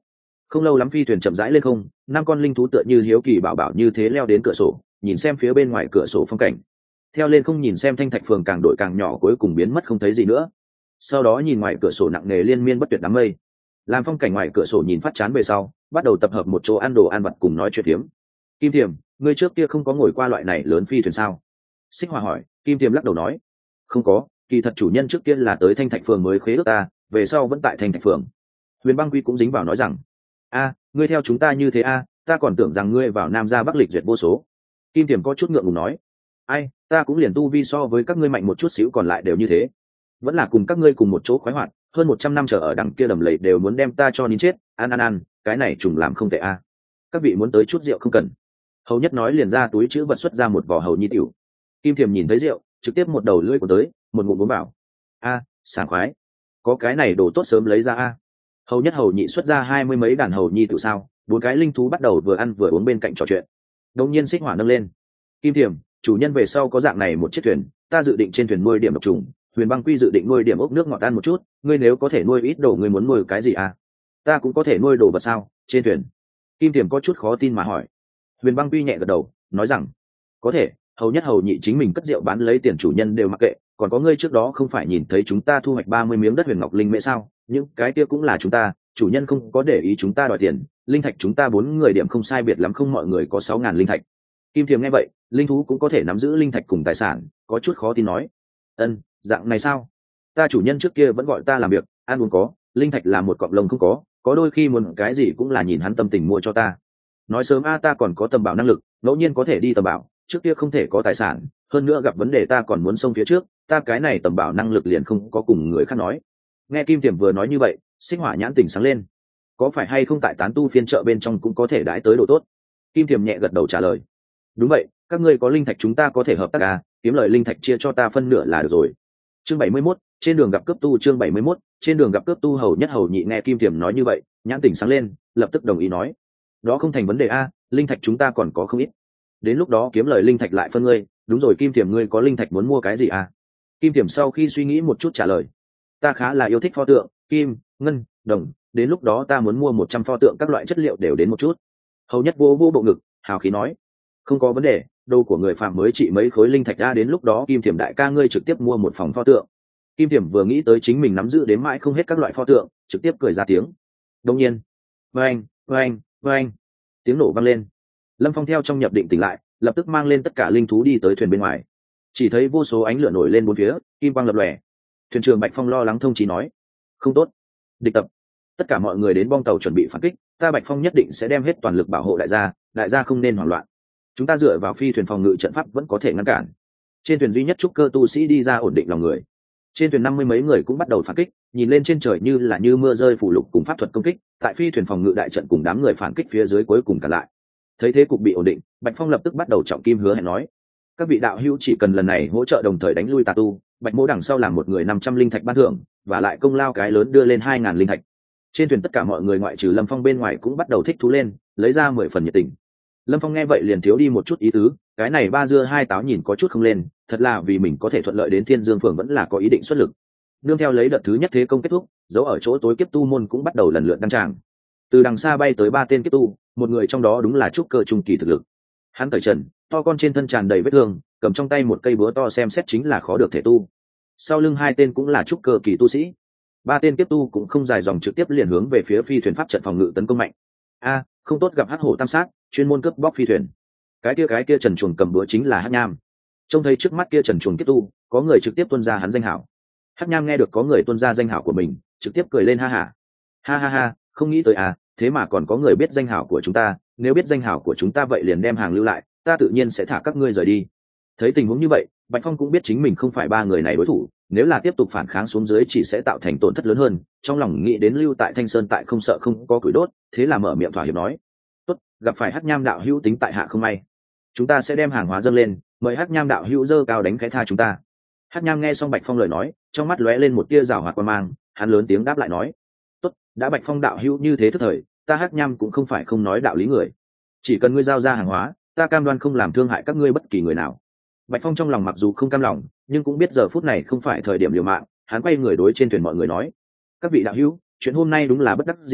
Không lâu lắm phi thuyền chậm rãi lên không, 5 con linh thú tựa như hiếu kỳ bảo bảo như thế leo đến cửa sổ, nhìn xem phía bên ngoài cửa sổ phong cảnh. Theo lên không nhìn xem thanh thạch phường càng đổi càng nhỏ, cuối cùng biến mất không thấy gì nữa. Sau đó nhìn ngoài cửa sổ nặng nề liên miên bất tuyệt đám mây, làm phong cảnh ngoài cửa sổ nhìn phát chán về sau, bắt đầu tập hợp một chỗ ăn đồ ăn vặt cùng nói chuyện phiếm. Kim Thiềm, ngươi trước kia không có ngồi qua loại này lớn phi thuyền sao? Xích Hỏa hỏi. Kim Thiềm lắc đầu nói, không có, kỳ thật chủ nhân trước kia là tới thanh thạch phường mới khế ước ta, về sau vẫn tại thanh thạch phường. Huyền Băng Quy cũng dính vào nói rằng, ngươi theo chúng ta như thế ta còn tưởng rằng ngươi vào Nam ra Bắc lịch duyệt vô số. Kim Thiềm có chút ngượng ngùng nói, ta cũng liền tu vi so với các ngươi mạnh một chút xíu, còn lại đều như thế, vẫn là cùng các ngươi cùng một chỗ khoái hoạt, hơn 100 năm chờ ở đằng kia đầm lầy đều muốn đem ta cho nín chết. Ăn, cái này trùng làm không tệ các vị muốn tới chút rượu không cần. Hầu Nhất nói liền ra túi chữ vật xuất ra một vò hầu nhi tiểu. Kim Thiềm nhìn thấy rượu, trực tiếp một đầu lưỡi của tới, một ngụm uống vào. Sảng khoái, có cái này đồ tốt sớm lấy ra Hầu Nhất hầu nhị xuất ra 20 mấy đàn hầu nhi tiểu sao. 4 cái linh thú bắt đầu vừa ăn vừa uống bên cạnh trò chuyện. Đột nhiên Xích Hỏa nâng lên, Kim Thiềm, chủ nhân về sau có dạng này một chiếc thuyền, ta dự định trên thuyền nuôi điểm độc trùng. Huyền Băng Quy dự định nuôi điểm ốc nước ngọt ăn một chút, ngươi nếu có thể nuôi ít đồ, ngươi muốn nuôi cái gì ta cũng có thể nuôi đồ vật sao trên thuyền? Kim Thiềm có chút khó tin mà hỏi. Huyền Băng Quy nhẹ gật đầu, nói rằng có thể. Hầu Nhất hầu nhị chính mình cất rượu bán lấy tiền chủ nhân đều mặc kệ, còn có ngươi trước đó không phải nhìn thấy chúng ta thu hoạch 30 miếng đất huyền ngọc linh mễ sao? Những cái kia cũng là chúng ta, chủ nhân không có để ý chúng ta đòi tiền. Linh thạch chúng ta 4 người điểm không sai biệt lắm, không mọi người có 6.000 linh thạch. Kim Thiềm nghe vậy, linh thú cũng có thể nắm giữ linh thạch cùng tài sản, có chút khó tin nói, dạng này sao? Ta chủ nhân trước kia vẫn gọi ta làm việc, ăn uống có, linh thạch là một cọng lông không có đôi khi muốn cái gì cũng là nhìn hắn tâm tình mua cho ta. Nói sớm ta còn có tầm bảo năng lực, ngẫu nhiên có thể đi tầm bảo, trước kia không thể có tài sản, hơn nữa gặp vấn đề ta còn muốn xông phía trước, ta cái này tầm bảo năng lực liền không có cùng người khác nói. Nghe Kim Thiềm vừa nói như vậy, Xích Hỏa nhãn tỉnh sáng lên, có phải hay không tại tán tu phiên chợ bên trong cũng có thể đãi tới độ tốt? Kim Thiềm nhẹ gật đầu trả lời, đúng vậy, các ngươi có linh thạch chúng ta có thể hợp tác kiếm lời linh thạch chia cho ta phân nửa là được rồi. Chương 71, trên đường gặp cướp tu. Chương 71, trên đường gặp cướp tu. Hầu Nhất hầu nhị nghe Kim Thiềm nói như vậy, nhãn tỉnh sáng lên, lập tức đồng ý nói, đó không thành vấn đề linh thạch chúng ta còn có không ít, đến lúc đó kiếm lời linh thạch lại phân ngươi. Đúng rồi Kim Thiềm, ngươi có linh thạch muốn mua cái gì Kim Thiềm sau khi suy nghĩ một chút trả lời, ta khá là yêu thích pho tượng, kim, ngân, đồng, đến lúc đó ta muốn mua 100 pho tượng các loại chất liệu đều đến một chút. Hầu Nhất vô bộ ngực, hào khí nói, không có vấn đề, đồ của người phạm mới trị mấy khối linh thạch đến lúc đó Kim Thiềm đại ca ngươi trực tiếp mua một phòng pho tượng. Kim Thiềm vừa nghĩ tới chính mình nắm giữ đến mãi không hết các loại pho tượng, trực tiếp cười ra tiếng. Đông nhiên, vang, tiếng nổ vang lên. Lâm Phong theo trong nhập định tỉnh lại, lập tức mang lên tất cả linh thú đi tới thuyền bên ngoài. Chỉ thấy vô số ánh lửa nổi lên bốn phía, kim quang lập lòe. Thuyền trưởng Bạch Phong lo lắng thông chí nói, không tốt, địch tập, tất cả mọi người đến bong tàu chuẩn bị phản kích, ta Bạch Phong nhất định sẽ đem hết toàn lực bảo hộ đại gia không nên hoảng loạn. Chúng ta dựa vào phi thuyền phòng ngự trận pháp vẫn có thể ngăn cản. Trên thuyền duy nhất trúc cơ tu sĩ đi ra ổn định lòng người. Trên thuyền 50 mấy người cũng bắt đầu phản kích, nhìn lên trên trời như mưa rơi phủ lục cùng pháp thuật công kích, tại phi thuyền phòng ngự đại trận cùng đám người phản kích phía dưới cuối cùng cản lại. Thấy thế cục bị ổn định, Bạch Phong lập tức bắt đầu trọng kim hứa hẹn nói, các vị đạo hữu chỉ cần lần này hỗ trợ đồng thời đánh lui tà tu, Bạch Mỗ đằng sau làm một người 500 linh thạch ban thưởng, và lại công lao cái lớn đưa lên 2.000 linh thạch. Trên thuyền tất cả mọi người ngoại trừ Lâm Phong bên ngoài cũng bắt đầu thích thú lên, lấy ra 10 phần nhiệt tình. Lâm Phong nghe vậy liền thiếu đi một chút ý tứ, cái này ba dưa hai táo nhìn có chút không lên, thật là vì mình có thể thuận lợi đến Thiên Dương Phường vẫn là có ý định xuất lực. Nương theo lấy đợt thứ nhất thế công kết thúc, dấu ở chỗ tối kiếp tu môn cũng bắt đầu lần lượt đăng tràng. Từ đằng xa bay tới 3 tên kiếp tu, một người trong đó đúng là trúc cơ trung kỳ thực lực. Hắn cởi trần, to con trên thân tràn đầy vết thương, cầm trong tay một cây búa to xem xét chính là khó được thể tu. Sau lưng 2 tên cũng là trúc cơ kỳ tu sĩ. 3 tên kiếp tu cũng không dài dòng trực tiếp liền hướng về phía phi thuyền pháp trận phòng ngự tấn công mạnh. Không tốt, gặp hắc hổ tam sát, chuyên môn cướp bóc phi thuyền. Cái kia trần chuồng cầm búa chính là Hắc Nham. Trông thấy trước mắt kia trần chuồng kiếp tu, có người trực tiếp tuân ra hắn danh hảo. Hắc Nham nghe được có người tuân ra danh hảo của mình, trực tiếp cười lên ha ha, không nghĩ tới thế mà còn có người biết danh hảo của chúng ta, nếu biết danh hảo của chúng ta vậy liền đem hàng lưu lại, ta tự nhiên sẽ thả các ngươi rời đi. Thấy tình huống như vậy, Bạch Phong cũng biết chính mình không phải 3 người này đối thủ, nếu là tiếp tục phản kháng xuống dưới chỉ sẽ tạo thành tổn thất lớn hơn, trong lòng nghĩ đến lưu tại Thanh Sơn tại không sợ không có củi đốt, thế là mở miệng thỏa hiệp nói, tốt, gặp phải Hắc Nham đạo hữu tính tại hạ không may, chúng ta sẽ đem hàng hóa dâng lên, mời Hắc Nham đạo hữu dơ cao đánh khẽ tha chúng ta. Hắc Nham nghe xong Bạch Phong lời nói, trong mắt lóe lên một tia rào hoạt quan mang, hắn lớn tiếng đáp lại nói, tốt, đã Bạch Phong đạo hữu như thế thức thời, ta Hắc Nham cũng không phải không nói đạo lý người, chỉ cần ngươi giao ra hàng hóa, ta cam đoan không làm thương hại các ngươi bất kỳ người nào. Bạch Phong trong lòng mặc dù không cam lòng, nhưng cũng biết giờ phút này không phải thời điểm liều mạng, hắn quay người đối trên thuyền mọi người nói, các vị đạo hữu, chuyện hôm nay đúng là bất đắc dĩ,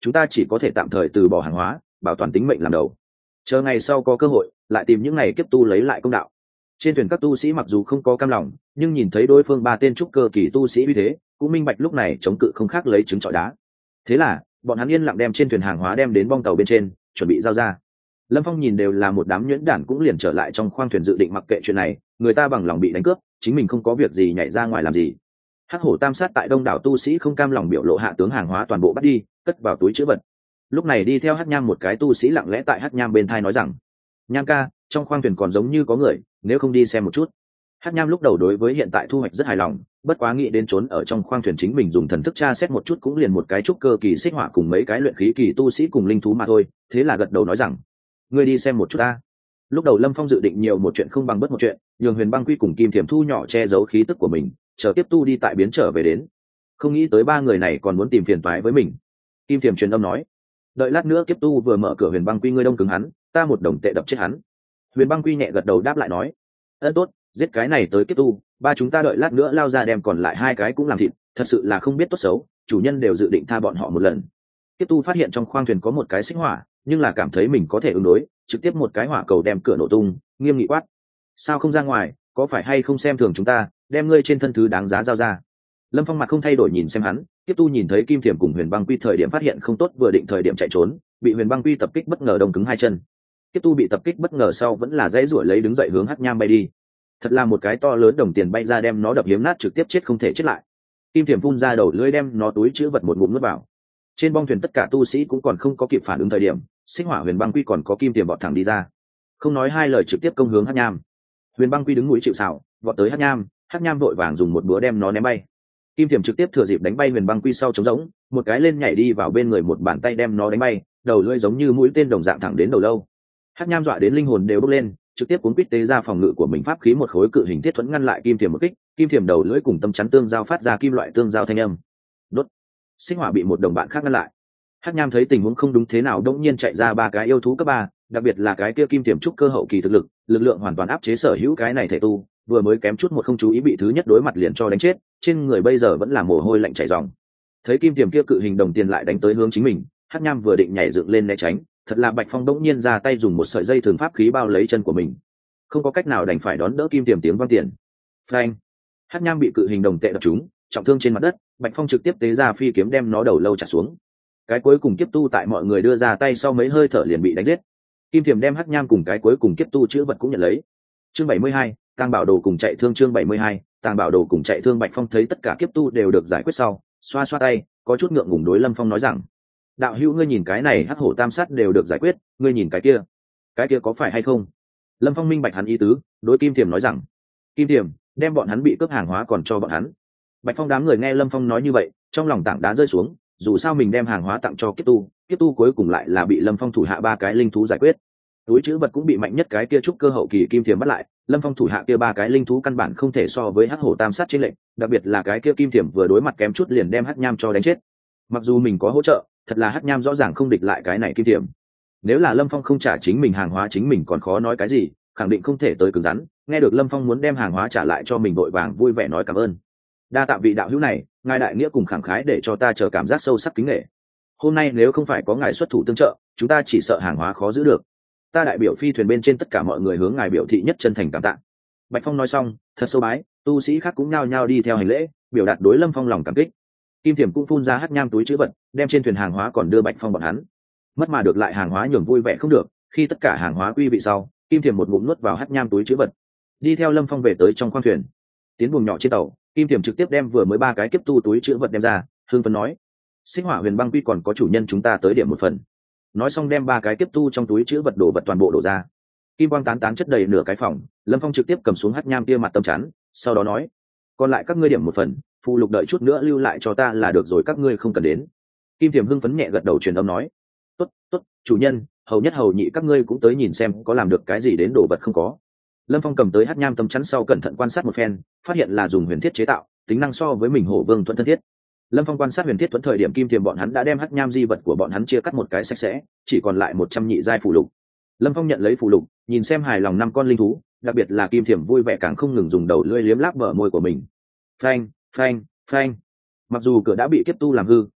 chúng ta chỉ có thể tạm thời từ bỏ hàng hóa, bảo toàn tính mệnh làm đầu, chờ ngày sau có cơ hội lại tìm những ngày kiếp tu lấy lại công đạo. Trên thuyền các tu sĩ mặc dù không có cam lòng, nhưng nhìn thấy đối phương 3 tên trúc cơ kỳ tu sĩ như thế, cũng minh bạch lúc này chống cự không khác lấy trứng trọi đá. Thế là bọn hắn yên lặng đem trên thuyền hàng hóa đem đến bong tàu bên trên, chuẩn bị giao ra. Lâm Phong nhìn đều là một đám nhuyễn đản, cũng liền trở lại trong khoang thuyền dự định mặc kệ chuyện này, người ta bằng lòng bị đánh cướp, chính mình không có việc gì nhảy ra ngoài làm gì. Hắc hổ tam sát tại đông đảo tu sĩ không cam lòng biểu lộ hạ tướng hàng hóa toàn bộ bắt đi, cất vào túi trữ vật. Lúc này đi theo Hắc Nham một cái tu sĩ lặng lẽ tại Hắc Nham bên thai nói rằng: Nham ca, trong khoang thuyền còn giống như có người, nếu không đi xem một chút. Hắc Nham lúc đầu đối với hiện tại thu hoạch rất hài lòng, bất quá nghĩ đến trốn ở trong khoang thuyền chính mình dùng thần thức tra xét một chút cũng liền một cái trúc cơ kỳ xích hỏa cùng mấy cái luyện khí kỳ tu sĩ cùng linh thú mà thôi, thế là gật đầu nói rằng: ngươi đi xem một chút ta. Lúc đầu Lâm Phong dự định nhiều một chuyện không bằng bất một chuyện, nhường Huyền Băng Quy cùng Kim Thiểm thu nhỏ che giấu khí tức của mình, chờ tiếp tu đi tại biến trở về đến. Không nghĩ tới 3 người này còn muốn tìm phiền toái với mình. Kim Thiểm truyền âm nói: đợi lát nữa kiếp tu vừa mở cửa Huyền Băng Quy ngươi đông cứng hắn, ta một đồng tệ đập chết hắn. Huyền Băng Quy nhẹ gật đầu đáp lại nói: ân tốt, giết cái này tới kiếp tu, 3 chúng ta đợi lát nữa lao ra đem còn lại 2 cái cũng làm thịt, thật sự là không biết tốt xấu, chủ nhân đều dự định tha bọn họ một lần. Kiếp tu phát hiện trong khoang thuyền có một cái xích hỏa, nhưng là cảm thấy mình có thể ứng đối, trực tiếp một cái hỏa cầu đem cửa nổ tung, nghiêm nghị quát: sao không ra ngoài, có phải hay không xem thường chúng ta, đem ngươi trên thân thứ đáng giá giao ra. Lâm Phong mặt không thay đổi nhìn xem hắn, tiếp tu nhìn thấy Kim Thiểm cùng Huyền Băng Quy thời điểm phát hiện không tốt, vừa định thời điểm chạy trốn, bị Huyền Băng Quy tập kích bất ngờ đông cứng 2 chân. Tiếp tu bị tập kích bất ngờ sau vẫn là dãy ruổi lấy đứng dậy hướng Hắc Nham bay đi. Thật là một cái to lớn đồng tiền bay ra đem nó đập hiếm nát, trực tiếp chết không thể chết lại. Kim Thiểm phun ra đầu lưỡi đem nó túi chứa vật một ngụm nuốt vào. Trên bong thuyền tất cả tu sĩ cũng còn không có kịp phản ứng thời điểm, Xích Hỏa Huyền Băng Quy còn có Kim Thiểm vọt thẳng đi ra, không nói hai lời trực tiếp công hướng Hắc Nham. Huyền Băng Quy đứng mũi chịu sào, vọt tới Hắc Nham, Hắc Nham vội vàng dùng một búa đem nó ném bay. Kim Thiểm trực tiếp thừa dịp đánh bay Huyền Băng Quy sau trống rỗng, một cái lên nhảy đi vào bên người một bàn tay đem nó đánh bay, đầu lưỡi giống như mũi tên đồng dạng thẳng đến đầu lâu. Hắc Nham dọa đến linh hồn đều bốc lên, trực tiếp cuốn quýt tế ra phòng ngự của mình pháp khí một khối cự hình thiết thuẫn ngăn lại Kim Thiểm một kích. Kim Thiểm đầu lưỡi cùng tâm chắn tương giao phát ra kim loại tương giao thanh âm. Đốt. Xích Hỏa bị một đồng bạn khác ngăn lại. Hắc Nham thấy tình huống không đúng thế nào, đột nhiên chạy ra 3 cái yêu thú cấp 3, đặc biệt là cái kia Kim Thiểm trúc cơ hậu kỳ thực lực, lực lượng hoàn toàn áp chế sở hữu cái này thể tu, vừa mới kém chút một không chú ý bị thứ nhất đối mặt liền cho đánh chết, trên người bây giờ vẫn là mồ hôi lạnh chảy ròng. Thấy Kim Thiểm kia cự hình đồng tiền lại đánh tới hướng chính mình, Hắc Nham vừa định nhảy dựng lên né tránh, thật là Bạch Phong đột nhiên ra tay dùng một sợi dây thường pháp khí bao lấy chân của mình, không có cách nào đành phải đón đỡ Kim Thiểm tiếng vang tiền. Phanh! Hắc Nham bị cự hình đồng tệ đập trúng, trọng thương trên mặt đất, Bạch Phong trực tiếp tế ra phi kiếm đem nó đầu lâu chặt xuống. Cái cuối cùng kiếp tu tại mọi người đưa ra tay sau mấy hơi thở liền bị đánh giết. Kim Thiểm đem Hắc Nham cùng cái cuối cùng kiếp tu chữ vật cũng nhận lấy. Chương 72, Tàng Bảo Đồ cùng chạy thương. Chương 72, Tàng Bảo Đồ cùng chạy thương. Bạch Phong thấy tất cả kiếp tu đều được giải quyết sau, xoa xoa tay, có chút ngượng ngùng đối Lâm Phong nói rằng: đạo hữu, ngươi nhìn cái này hắc hổ tam sát đều được giải quyết, ngươi nhìn cái kia có phải hay không? Lâm Phong minh bạch hắn ý tứ, đối Kim Thiểm nói rằng: Kim Thiểm, đem bọn hắn bị cướp hàng hóa còn cho bọn hắn. Bạch Phong đám người nghe Lâm Phong nói như vậy, trong lòng tảng đá rơi xuống, dù sao mình đem hàng hóa tặng cho kiếp tu cuối cùng lại là bị Lâm Phong thủ hạ 3 cái linh thú giải quyết. Túi trữ vật cũng bị mạnh nhất cái kia trúc cơ hậu kỳ Kim Thiểm bắt lại, Lâm Phong thủ hạ kia 3 cái linh thú căn bản không thể so với hắc hổ tam sát chiến lệnh, đặc biệt là cái kia Kim Thiểm vừa đối mặt kém chút liền đem Hắc Nham cho đánh chết. Mặc dù mình có hỗ trợ, thật là Hắc Nham rõ ràng không địch lại cái này Kim Thiểm. Nếu là Lâm Phong không trả chính mình hàng hóa, chính mình còn khó nói cái gì, khẳng định không thể tới cứng rắn. Nghe được Lâm Phong muốn đem hàng hóa trả lại cho mình, vội vàng vui vẻ nói cảm ơn. Đa tạ vị đạo hữu này, ngài đại nghĩa cùng khẳng khái để cho ta chờ cảm giác sâu sắc kính nể. Hôm nay nếu không phải có ngài xuất thủ tương trợ, chúng ta chỉ sợ hàng hóa khó giữ được. Ta đại biểu phi thuyền bên trên tất cả mọi người hướng ngài biểu thị nhất chân thành cảm tạ. Bạch Phong nói xong, thật sâu bái, tu sĩ khác cũng nhao nhao đi theo hành lễ, biểu đạt đối Lâm Phong lòng cảm kích. Kim Thiểm cũng phun ra Hắc Nham túi trữ vật, đem trên thuyền hàng hóa còn đưa Bạch Phong bọn hắn. Mất mà được lại hàng hóa nhường vui vẻ không được, khi tất cả hàng hóa quy vị sau, Kim Thiểm một ngụm nuốt vào Hắc Nham túi trữ vật, đi theo Lâm Phong về tới trong khoang thuyền. Tiến buồng nhỏ trên tàu, Kim Thiểm trực tiếp đem vừa mới 3 cái kiếp tu túi trữ vật đem ra, hưng phấn nói: Xích Hỏa Huyền Băng Quy còn có chủ nhân chúng ta tới điểm một phần. Nói xong đem 3 cái kiếp tu trong túi trữ vật đổ vật toàn bộ đổ ra. Kim quang tán tán chất đầy nửa cái phòng, Lâm Phong trực tiếp cầm xuống Hắc Nham kia mặt tâm chắn, sau đó nói: còn lại các ngươi điểm một phần, phụ lục đợi chút nữa lưu lại cho ta là được rồi, các ngươi không cần đến. Kim Thiểm hưng phấn nhẹ gật đầu truyền âm nói: tốt tốt, chủ nhân, hầu nhất hầu nhị các ngươi cũng tới nhìn xem có làm được cái gì đến đổ vật không có. Lâm Phong cầm tới Hắc Nham tâm chắn sau cẩn thận quan sát một phen, phát hiện là dùng huyền thiết chế tạo, tính năng so với mình Hổ Vương Thuẫn thân thiết. Lâm Phong quan sát huyền thiết thuẫn thời điểm, Kim Thiểm bọn hắn đã đem Hắc Nham di vật của bọn hắn chia cắt một cái sạch sẽ, chỉ còn lại 100 nhị giai phù lục. Lâm Phong nhận lấy phù lục, nhìn xem hài lòng 5 con linh thú, đặc biệt là Kim Thiểm vui vẻ càng không ngừng dùng đầu lưỡi liếm láp bờ môi của mình. Phanh, phanh, phanh. Mặc dù cửa đã bị kiếp tu làm hư,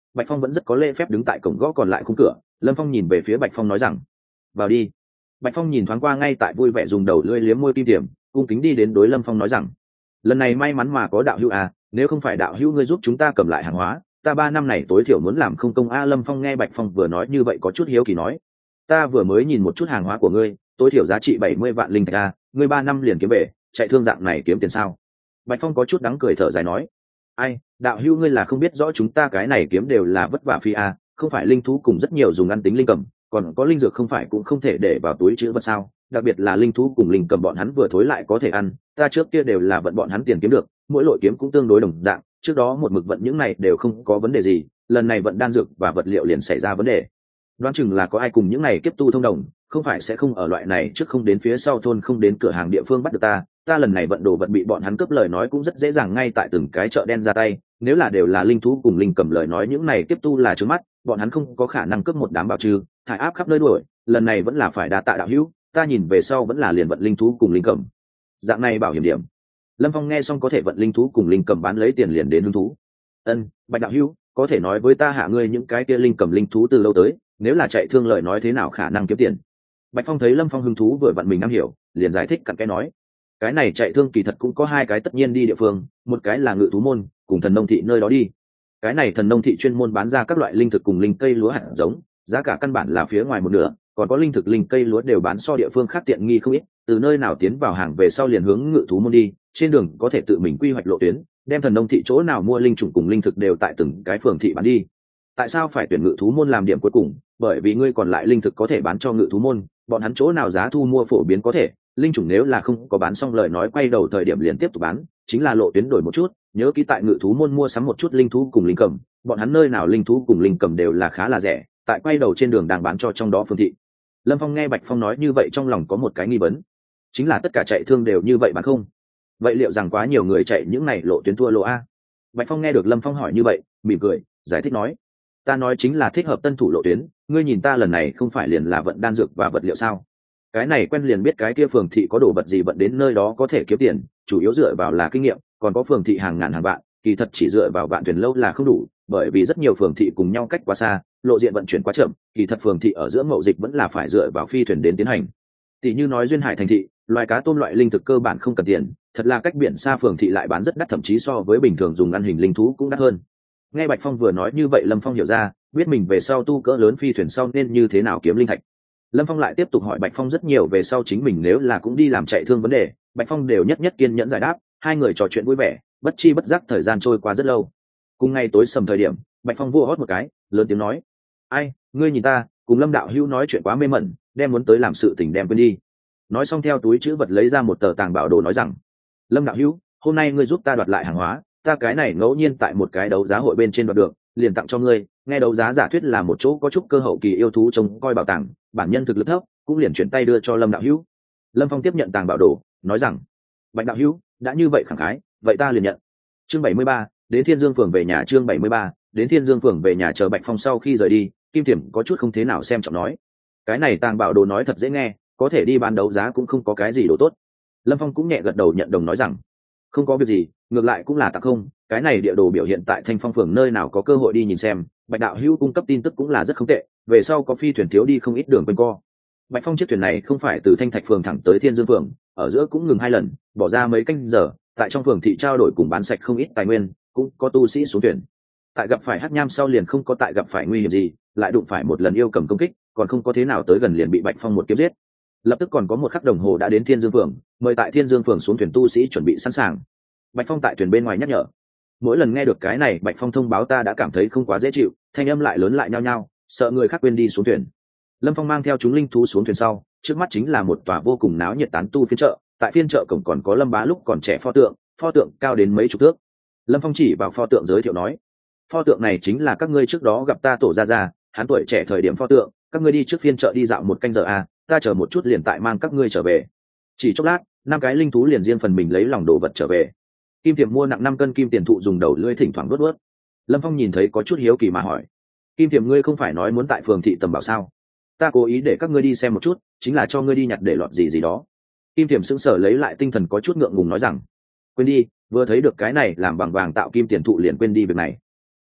Bạch Phong vẫn rất có lễ phép đứng tại cổng gõ còn lại khung cửa. Lâm Phong nhìn về phía Bạch Phong nói rằng, vào đi. Bạch Phong nhìn thoáng qua ngay tại vui vẻ dùng đầu lưỡi liếm môi Kim Tiềm, cung kính đi đến đối Lâm Phong nói rằng, lần này may mắn mà có đạo hữu à, nếu không phải đạo hữu ngươi giúp chúng ta cầm lại hàng hóa, ta 3 năm này tối thiểu muốn làm không công a. Lâm Phong nghe Bạch Phong vừa nói như vậy có chút hiếu kỳ nói, ta vừa mới nhìn một chút hàng hóa của ngươi, tối thiểu giá trị 70 vạn linh thạch a, ngươi 3 năm liền kiếm về, chạy thương dạng này kiếm tiền sao? Bạch Phong có chút đắng cười thở dài nói, ai, đạo hữu ngươi là không biết rõ chúng ta cái này kiếm đều là vất vả phi a, không phải linh thú cùng rất nhiều dùng ăn tính linh cầm, còn có linh dược không phải cũng không thể để vào túi chữ vật sao? Đặc biệt là linh thú cùng linh cầm bọn hắn vừa thối lại có thể ăn, ta trước kia đều là vận bọn hắn tiền kiếm được, mỗi lội kiếm cũng tương đối đồng dạng, trước đó một mực vận những này đều không có vấn đề gì, lần này vận đan dược và vật liệu liền xảy ra vấn đề. Đoán chừng là có ai cùng những này kiếp tu thông đồng, không phải sẽ không ở loại này trước không đến phía sau thôn không đến cửa hàng địa phương bắt được ta lần này vận đồ vật bị bọn hắn cướp lời nói cũng rất dễ dàng ngay tại từng cái chợ đen ra tay, nếu là đều là linh thú cùng linh cầm lời nói những này kiếp tu là trướng mắt, bọn hắn không có khả năng cướp một đám bảo trừ, thải áp khắp nơi đuổi, lần này vẫn là phải đa tạ đạo hữu, ta nhìn về sau vẫn là liền vận linh thú cùng linh cầm. Dạng này bảo hiểm điểm. Lâm Phong nghe xong có thể vận linh thú cùng linh cầm bán lấy tiền liền đến hứng thú. Bạch đạo hữu, có thể nói với ta hạ ngươi những cái kia linh cầm linh thú từ lâu tới, nếu là chạy thương lợi nói thế nào khả năng kiếm tiền? Bạch Phong thấy Lâm Phong hứng thú vừa vặn mình am hiểu, liền giải thích cặn kẽ nói, cái này chạy thương kỳ thật cũng có 2 cái tất nhiên đi địa phương, một cái là Ngự thú môn, cùng Thần nông thị nơi đó đi. Cái này Thần nông thị chuyên môn bán ra các loại linh thực cùng linh cây lúa hạt giống, giá cả căn bản là phía ngoài một nửa, còn có linh thực linh cây lúa đều bán so địa phương khác tiện nghi không ít, từ nơi nào tiến vào hàng về sau liền hướng Ngự thú môn đi, trên đường có thể tự mình quy hoạch lộ tuyến, đem Thần nông thị chỗ nào mua linh chủng cùng linh thực đều tại từng cái phường thị bán đi. Tại sao phải tuyển Ngự thú môn làm điểm cuối cùng? Bởi vì ngươi còn lại linh thực có thể bán cho Ngự thú môn, bọn hắn chỗ nào giá thu mua phổ biến có thể, linh chủng nếu là không có bán xong lời nói quay đầu thời điểm liền tiếp tục bán, chính là lộ tuyến đổi một chút, nhớ kỹ tại Ngự thú môn mua sắm một chút linh thú cùng linh cầm, bọn hắn nơi nào linh thú cùng linh cầm đều là khá là rẻ, tại quay đầu trên đường đang bán cho trong đó phương thị. Lâm Phong nghe Bạch Phong nói như vậy trong lòng có một cái nghi vấn, chính là tất cả chạy thương đều như vậy bán không? Vậy liệu rằng quá nhiều người chạy những này lộ tuyến thua lỗ a? Bạch Phong nghe được Lâm Phong hỏi như vậy, mỉm cười, giải thích nói, ta nói chính là thích hợp tân thủ lộ tuyến, ngươi nhìn ta lần này không phải liền là vận đan dược và vật liệu sao? Cái này quen liền biết cái kia phường thị có đồ vật gì vận đến nơi đó có thể kiếm tiền, chủ yếu dựa vào là kinh nghiệm, còn có phường thị hàng ngàn hàng vạn, kỳ thật chỉ dựa vào vạn thuyền lâu là không đủ, bởi vì rất nhiều phường thị cùng nhau cách quá xa, lộ diện vận chuyển quá chậm, kỳ thật phường thị ở giữa mậu dịch vẫn là phải dựa vào phi thuyền đến tiến hành. Tỷ như nói duyên hải thành thị, loài cá tôm loại linh thực cơ bản không cần tiền, thật là cách biển xa phường thị lại bán rất đắt, thậm chí so với bình thường dùng ăn hình linh thú cũng đắt hơn. Nghe Bạch Phong vừa nói như vậy, Lâm Phong hiểu ra, biết mình về sau tu cỡ lớn phi thuyền sau nên như thế nào kiếm linh thạch. Lâm Phong lại tiếp tục hỏi Bạch Phong rất nhiều về sau chính mình nếu là cũng đi làm chạy thương vấn đề, Bạch Phong đều nhất nhất kiên nhẫn giải đáp, hai người trò chuyện vui vẻ, bất chi bất giác thời gian trôi qua rất lâu. Cùng ngày tối sầm thời điểm, Bạch Phong vua hót một cái, lớn tiếng nói, ai, ngươi nhìn ta cùng Lâm đạo hữu nói chuyện quá mê mẩn, đem muốn tới làm sự tình đem quên đi. Nói xong theo túi chữ vật lấy ra một tờ tàng bảo đồ nói rằng, Lâm đạo hữu, hôm nay ngươi giúp ta đoạt lại hàng hóa, ta cái này ngẫu nhiên tại một cái đấu giá hội bên trên đoạt được, liền tặng cho ngươi, nghe đấu giá giả thuyết là một chỗ có chút cơ hậu kỳ yêu thú trông coi bảo tàng, bản nhân thực lực thấp, cũng liền chuyển tay đưa cho Lâm đạo hữu. Lâm Phong tiếp nhận tàng bảo đồ, nói rằng, Bạch đạo hữu, đã như vậy khẳng khái, vậy ta liền nhận. Chương 73, đến Thiên Dương phường về nhà. Chương 73, đến Thiên Dương phường về nhà. Chờ Bạch Phong sau khi rời đi, Kim Tiềm có chút không thế nào xem trọng nói, cái này tàng bảo đồ nói thật dễ nghe, có thể đi bán đấu giá cũng không có cái gì đồ tốt. Lâm Phong cũng nhẹ gật đầu nhận đồng nói rằng, không có việc gì, ngược lại cũng là tặng không, cái này địa đồ biểu hiện tại Thanh Phong phường nơi nào có cơ hội đi nhìn xem, Bạch đạo hữu cung cấp tin tức cũng là rất không tệ, về sau có phi thuyền thiếu đi không ít đường quanh co. Bạch Phong chiếc thuyền này không phải từ Thanh Thạch phường thẳng tới Thiên Dương phường, ở giữa cũng ngừng 2 lần, bỏ ra mấy canh giờ, tại trong phường thị trao đổi cùng bán sạch không ít tài nguyên, cũng có tu sĩ xuống thuyền. Tại gặp phải Hắc Nham sau liền không có tại gặp phải nguy hiểm gì, lại đụng phải một lần yêu cầm công kích, còn không có thế nào tới gần liền bị Bạch Phong một kiếm giết. Lập tức còn có một khắc đồng hồ đã đến Thiên Dương phường, mời tại Thiên Dương phường xuống thuyền tu sĩ chuẩn bị sẵn sàng. Bạch Phong tại thuyền bên ngoài nhắc nhở. Mỗi lần nghe được cái này Bạch Phong thông báo ta đã cảm thấy không quá dễ chịu, thanh âm lại lớn lại nhao nhao, sợ người khác quên đi xuống thuyền. Lâm Phong mang theo chúng linh thú xuống thuyền sau, trước mắt chính là một tòa vô cùng náo nhiệt tán tu phiên chợ, tại phiên chợ cổng còn có Lâm Bá lúc còn trẻ pho tượng cao đến mấy chục thước. Lâm Phong chỉ vào pho tượng giới thiệu nói, pho tượng này chính là các ngươi trước đó gặp ta tổ gia, hắn tuổi trẻ thời điểm pho tượng, các ngươi đi trước phiên chợ đi dạo một canh giờ ta chờ một chút liền tại mang các ngươi trở về. Chỉ chốc lát, 5 cái linh thú liền riêng phần mình lấy lòng đồ vật trở về. Kim Tiềm mua nặng 5 cân kim tiền thụ dùng đầu lưỡi thỉnh thoảng vuốt vuốt. Lâm Phong nhìn thấy có chút hiếu kỳ mà hỏi, Kim Tiềm ngươi không phải nói muốn tại phường thị tầm bảo sao? Ta cố ý để các ngươi đi xem một chút, chính là cho ngươi đi nhặt để lọt gì đó. Kim Tiềm sững sờ lấy lại tinh thần có chút ngượng ngùng nói rằng, quên đi, vừa thấy được cái này làm bằng vàng tạo kim tiền thụ liền quên đi việc này.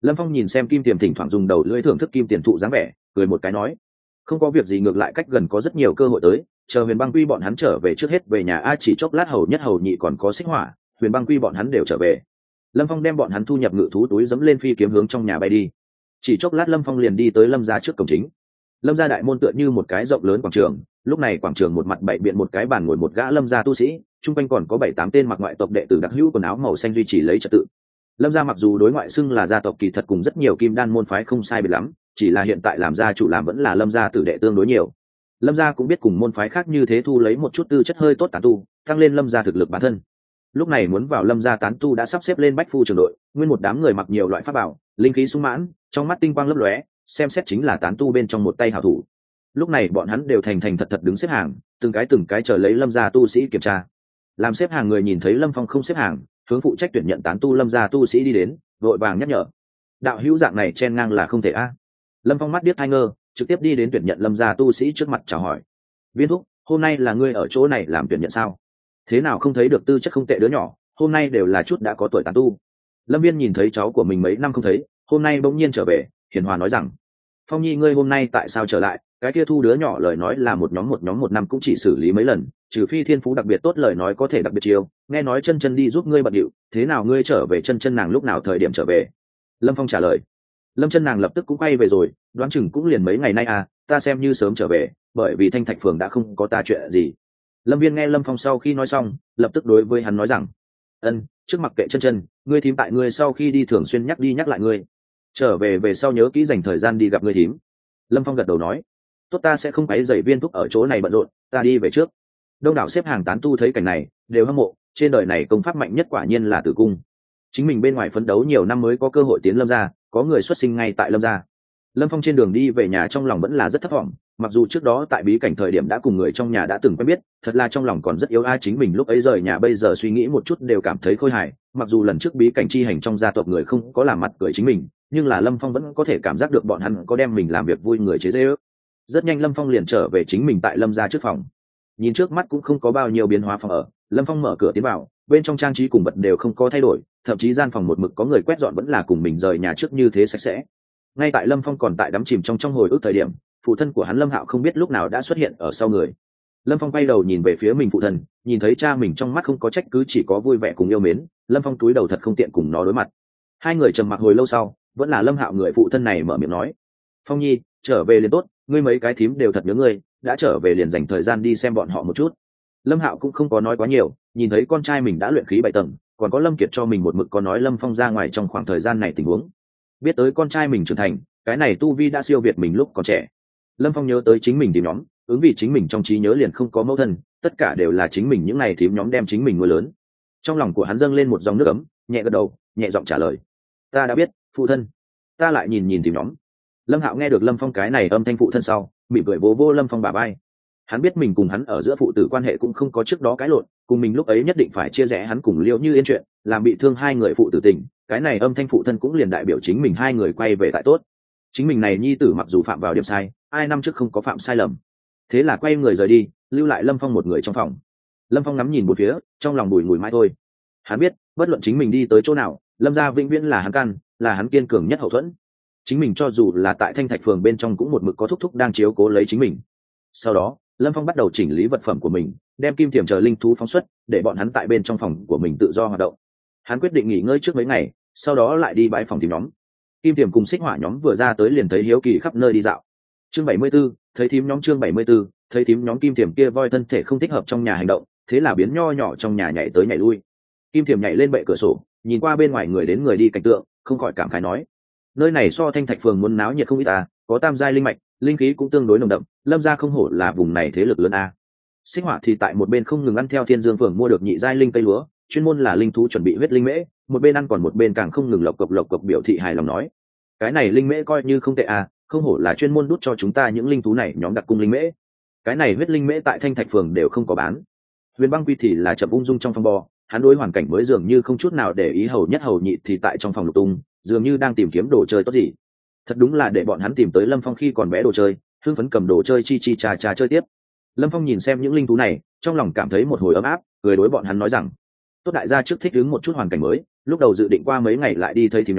Lâm Phong nhìn xem kim tiềm thỉnh thoảng dùng đầu lưỡi thưởng thức kim tiền thụ dáng vẻ, cười một cái nói, không có việc gì, ngược lại cách gần có rất nhiều cơ hội tới, chờ Huyền Băng Quy bọn hắn trở về trước hết về nhà a. Chỉ chốc lát hầu nhất hầu nhị còn có Xích Hỏa, Huyền Băng Quy bọn hắn đều trở về. Lâm Phong đem bọn hắn thu nhập ngự thú túi, dẫm lên phi kiếm hướng trong nhà bay đi. Chỉ chốc lát Lâm Phong liền đi tới Lâm gia trước cổng chính. Lâm gia đại môn tựa như một cái rộng lớn quảng trường, lúc này quảng trường một mặt bày biện một cái bàn ngồi một gã Lâm gia tu sĩ, chung quanh còn có 7-8 tên mặc ngoại tộc đệ tử đặc hữu quần áo màu xanh duy trì lấy trật tự. Lâm gia mặc dù đối ngoại xưng là gia tộc, kỳ thật cùng rất nhiều kim đan môn phái không sai biệt lắm, chỉ là hiện tại làm gia chủ làm vẫn là Lâm gia tử đệ tương đối nhiều. Lâm gia cũng biết cùng môn phái khác như thế thu lấy một chút tư chất hơi tốt tán tu, tăng lên Lâm gia thực lực bản thân. Lúc này muốn vào Lâm gia tán tu đã sắp xếp lên bách phu trường đội, nguyên một đám người mặc nhiều loại pháp bảo, linh khí sung mãn, trong mắt tinh quang lấp lóe, xem xét chính là tán tu bên trong một tay hảo thủ. Lúc này bọn hắn đều thành thành thật thật đứng xếp hàng, từng cái chờ lấy Lâm gia tu sĩ kiểm tra. Làm xếp hàng người nhìn thấy Lâm Phong không xếp hàng, hướng phụ trách tuyển nhận tán tu Lâm gia tu sĩ đi đến, vội vàng nhắc nhở, đạo hữu dạng này chen ngang là không thể a. Lâm Phong mắt điếc hai ngơ, trực tiếp đi đến tuyển nhận Lâm gia tu sĩ trước mặt chào hỏi, viên thúc, hôm nay là ngươi ở chỗ này làm tuyển nhận sao? Thế nào không thấy được tư chất không tệ đứa nhỏ, hôm nay đều là chút đã có tuổi tán tu. Lâm Viên nhìn thấy cháu của mình mấy năm không thấy, hôm nay bỗng nhiên trở về, hiền hòa nói rằng, Phong Nhi ngươi hôm nay tại sao trở lại? Cái kia thu đứa nhỏ lời nói là một nhóm một năm cũng chỉ xử lý mấy lần, trừ phi thiên phú đặc biệt tốt lời nói có thể đặc biệt chiêu. Nghe nói chân chân đi giúp ngươi bận điệu, thế nào ngươi trở về chân chân nàng lúc nào thời điểm trở về? Lâm Phong trả lời. Lâm chân nàng lập tức cũng quay về rồi, đoán chừng cũng liền mấy ngày nay à, ta xem như sớm trở về, bởi vì Thanh Thạch phường đã không có ta chuyện gì. Lâm Viên nghe Lâm Phong sau khi nói xong, lập tức đối với hắn nói rằng, ân, trước mặc kệ chân chân, ngươi thím tại ngươi sau khi đi thường xuyên nhắc đi nhắc lại ngươi, trở về sau nhớ kỹ dành thời gian đi gặp ngươi thím. Lâm Phong gật đầu nói, tốt, ta sẽ không quấy rầy viên thúc ở chỗ này bận rộn, ta đi về trước. Đông đảo xếp hàng tán tu thấy cảnh này đều hâm mộ, trên đời này công pháp mạnh nhất quả nhiên là tử cung. Chính mình bên ngoài phấn đấu nhiều năm mới có cơ hội tiến Lâm gia, có người xuất sinh ngay tại Lâm gia. Lâm Phong trên đường đi về nhà trong lòng vẫn là rất thất vọng, mặc dù trước đó tại bí cảnh thời điểm đã cùng người trong nhà đã từng quen biết, thật là trong lòng còn rất yếu ai. Chính mình lúc ấy rời nhà bây giờ suy nghĩ một chút đều cảm thấy khôi hài. Mặc dù lần trước bí cảnh chi hành trong gia tộc người không có làm mặt cười chính mình, nhưng là Lâm Phong vẫn có thể cảm giác được bọn hắn có đem mình làm việc vui người chế giễu. Rất nhanh Lâm Phong liền trở về chính mình tại Lâm gia trước phòng. Nhìn trước mắt cũng không có bao nhiêu biến hóa phòng ở, Lâm Phong mở cửa tiến vào, bên trong trang trí cùng bật đều không có thay đổi, thậm chí gian phòng một mực có người quét dọn vẫn là cùng mình rời nhà trước như thế sạch sẽ. Ngay tại Lâm Phong còn tại đắm chìm trong hồi ức thời điểm, phụ thân của hắn Lâm Hạo không biết lúc nào đã xuất hiện ở sau người. Lâm Phong quay đầu nhìn về phía mình phụ thân, nhìn thấy cha mình trong mắt không có trách cứ, chỉ có vui vẻ cùng yêu mến. Lâm Phong cúi đầu thật không tiện cùng nó đối mặt. Hai người trầm mặc hồi lâu sau, vẫn là Lâm Hạo người phụ thân này mở miệng nói, Phong Nhi, trở về liền tốt, ngươi mấy cái thím đều thật nhớ ngươi, đã trở về liền dành thời gian đi xem bọn họ một chút. Lâm Hạo cũng không có nói quá nhiều, nhìn thấy con trai mình đã luyện khí 7 tầng, còn có Lâm Kiệt cho mình một mực có nói Lâm Phong ra ngoài trong khoảng thời gian này tình huống. Biết tới con trai mình trưởng thành, cái này tu vi đã siêu việt mình lúc còn trẻ. Lâm Phong nhớ tới chính mình tìm nhóm, ứng vì chính mình trong trí nhớ liền không có mẫu thân, tất cả đều là chính mình những này thím nhóm đem chính mình nuôi lớn. Trong lòng của hắn dâng lên một dòng nước ấm, nhẹ gật đầu, nhẹ giọng trả lời, ta đã biết, phụ thân. Ta lại nhìn nhìn thím nhóm. Lâm Hạo nghe được Lâm Phong cái này âm thanh phụ thân sau, mỉm cười vỗ vỗ Lâm Phong bả vai. Hắn biết mình cùng hắn ở giữa phụ tử quan hệ cũng không có trước đó cái lộn, cùng mình lúc ấy nhất định phải chia rẽ hắn cùng Liễu Như Yên chuyện, làm bị thương hai người phụ tử tình, cái này âm thanh phụ thân cũng liền đại biểu chính mình hai người quay về tại tốt. Chính mình này nhi tử mặc dù phạm vào điểm sai, ai năm trước không có phạm sai lầm. Thế là quay người rời đi, lưu lại Lâm Phong một người trong phòng. Lâm Phong ngắm nhìn một phía, trong lòng bùi ngùi mãi thôi. Hắn biết, bất luận chính mình đi tới chỗ nào, Lâm gia vĩnh viễn là hắn căn, là hắn kiên cường nhất hậu thuẫn. Chính mình cho dù là tại Thanh Thạch phường bên trong cũng một mực có thúc thúc đang chiếu cố lấy chính mình. Sau đó, Lâm Phong bắt đầu chỉnh lý vật phẩm của mình, đem kim tiềm chờ linh thú phóng xuất, để bọn hắn tại bên trong phòng của mình tự do hoạt động. Hắn quyết định nghỉ ngơi trước mấy ngày, sau đó lại đi bãi phòng tìm nhóm. Kim tiềm cùng Xích Hỏa nhóm vừa ra tới liền thấy hiếu kỳ khắp nơi đi dạo. Chương 74, thấy thím nhóm. Chương 74, thấy thím nhóm. Kim tiềm kia voi thân thể không thích hợp trong nhà hành động, thế là biến nho nhỏ trong nhà nhảy tới nhảy lui. Kim tiềm nhảy lên bệ cửa sổ, nhìn qua bên ngoài người đến người đi cảnh tượng, không khỏi cảm khái nói, nơi này so Thanh Thạch phường muốn náo nhiệt không ít à, có tam giai linh mạch, linh khí cũng tương đối nồng đậm, Lâm gia không hổ là vùng này thế lực lớn a. Xích Hỏa thì tại một bên không ngừng ăn theo Thiên Dương phường mua được nhị giai linh cây lúa, chuyên môn là linh thú chuẩn bị huyết linh mễ, một bên ăn còn một bên càng không ngừng lộc cộc biểu thị hài lòng nói, cái này linh mễ coi như không tệ à, không hổ là chuyên môn đút cho chúng ta những linh thú này nhóm đặc cung linh mễ. Cái này huyết linh mễ tại Thanh Thạch phường đều không có bán. Huyền Băng Quy thì là chậm ung dung trong phòng bò, hắn đối hoàn cảnh mới dường như không chút nào để ý, hầu nhất hầu nhị thì tại trong phòng lục tung, dường như đang tìm kiếm đồ chơi tốt gì. Thật đúng là để bọn hắn tìm tới Lâm Phong khi còn bé đồ chơi, hưng phấn cầm đồ chơi chi chà chơi tiếp. Lâm Phong nhìn xem những linh thú này, trong lòng cảm thấy một hồi ấm áp, cười đối bọn hắn nói rằng, tốt, đại gia trước thích ứng một chút hoàn cảnh mới, lúc đầu dự định qua mấy ngày lại đi thấy thím nhóm,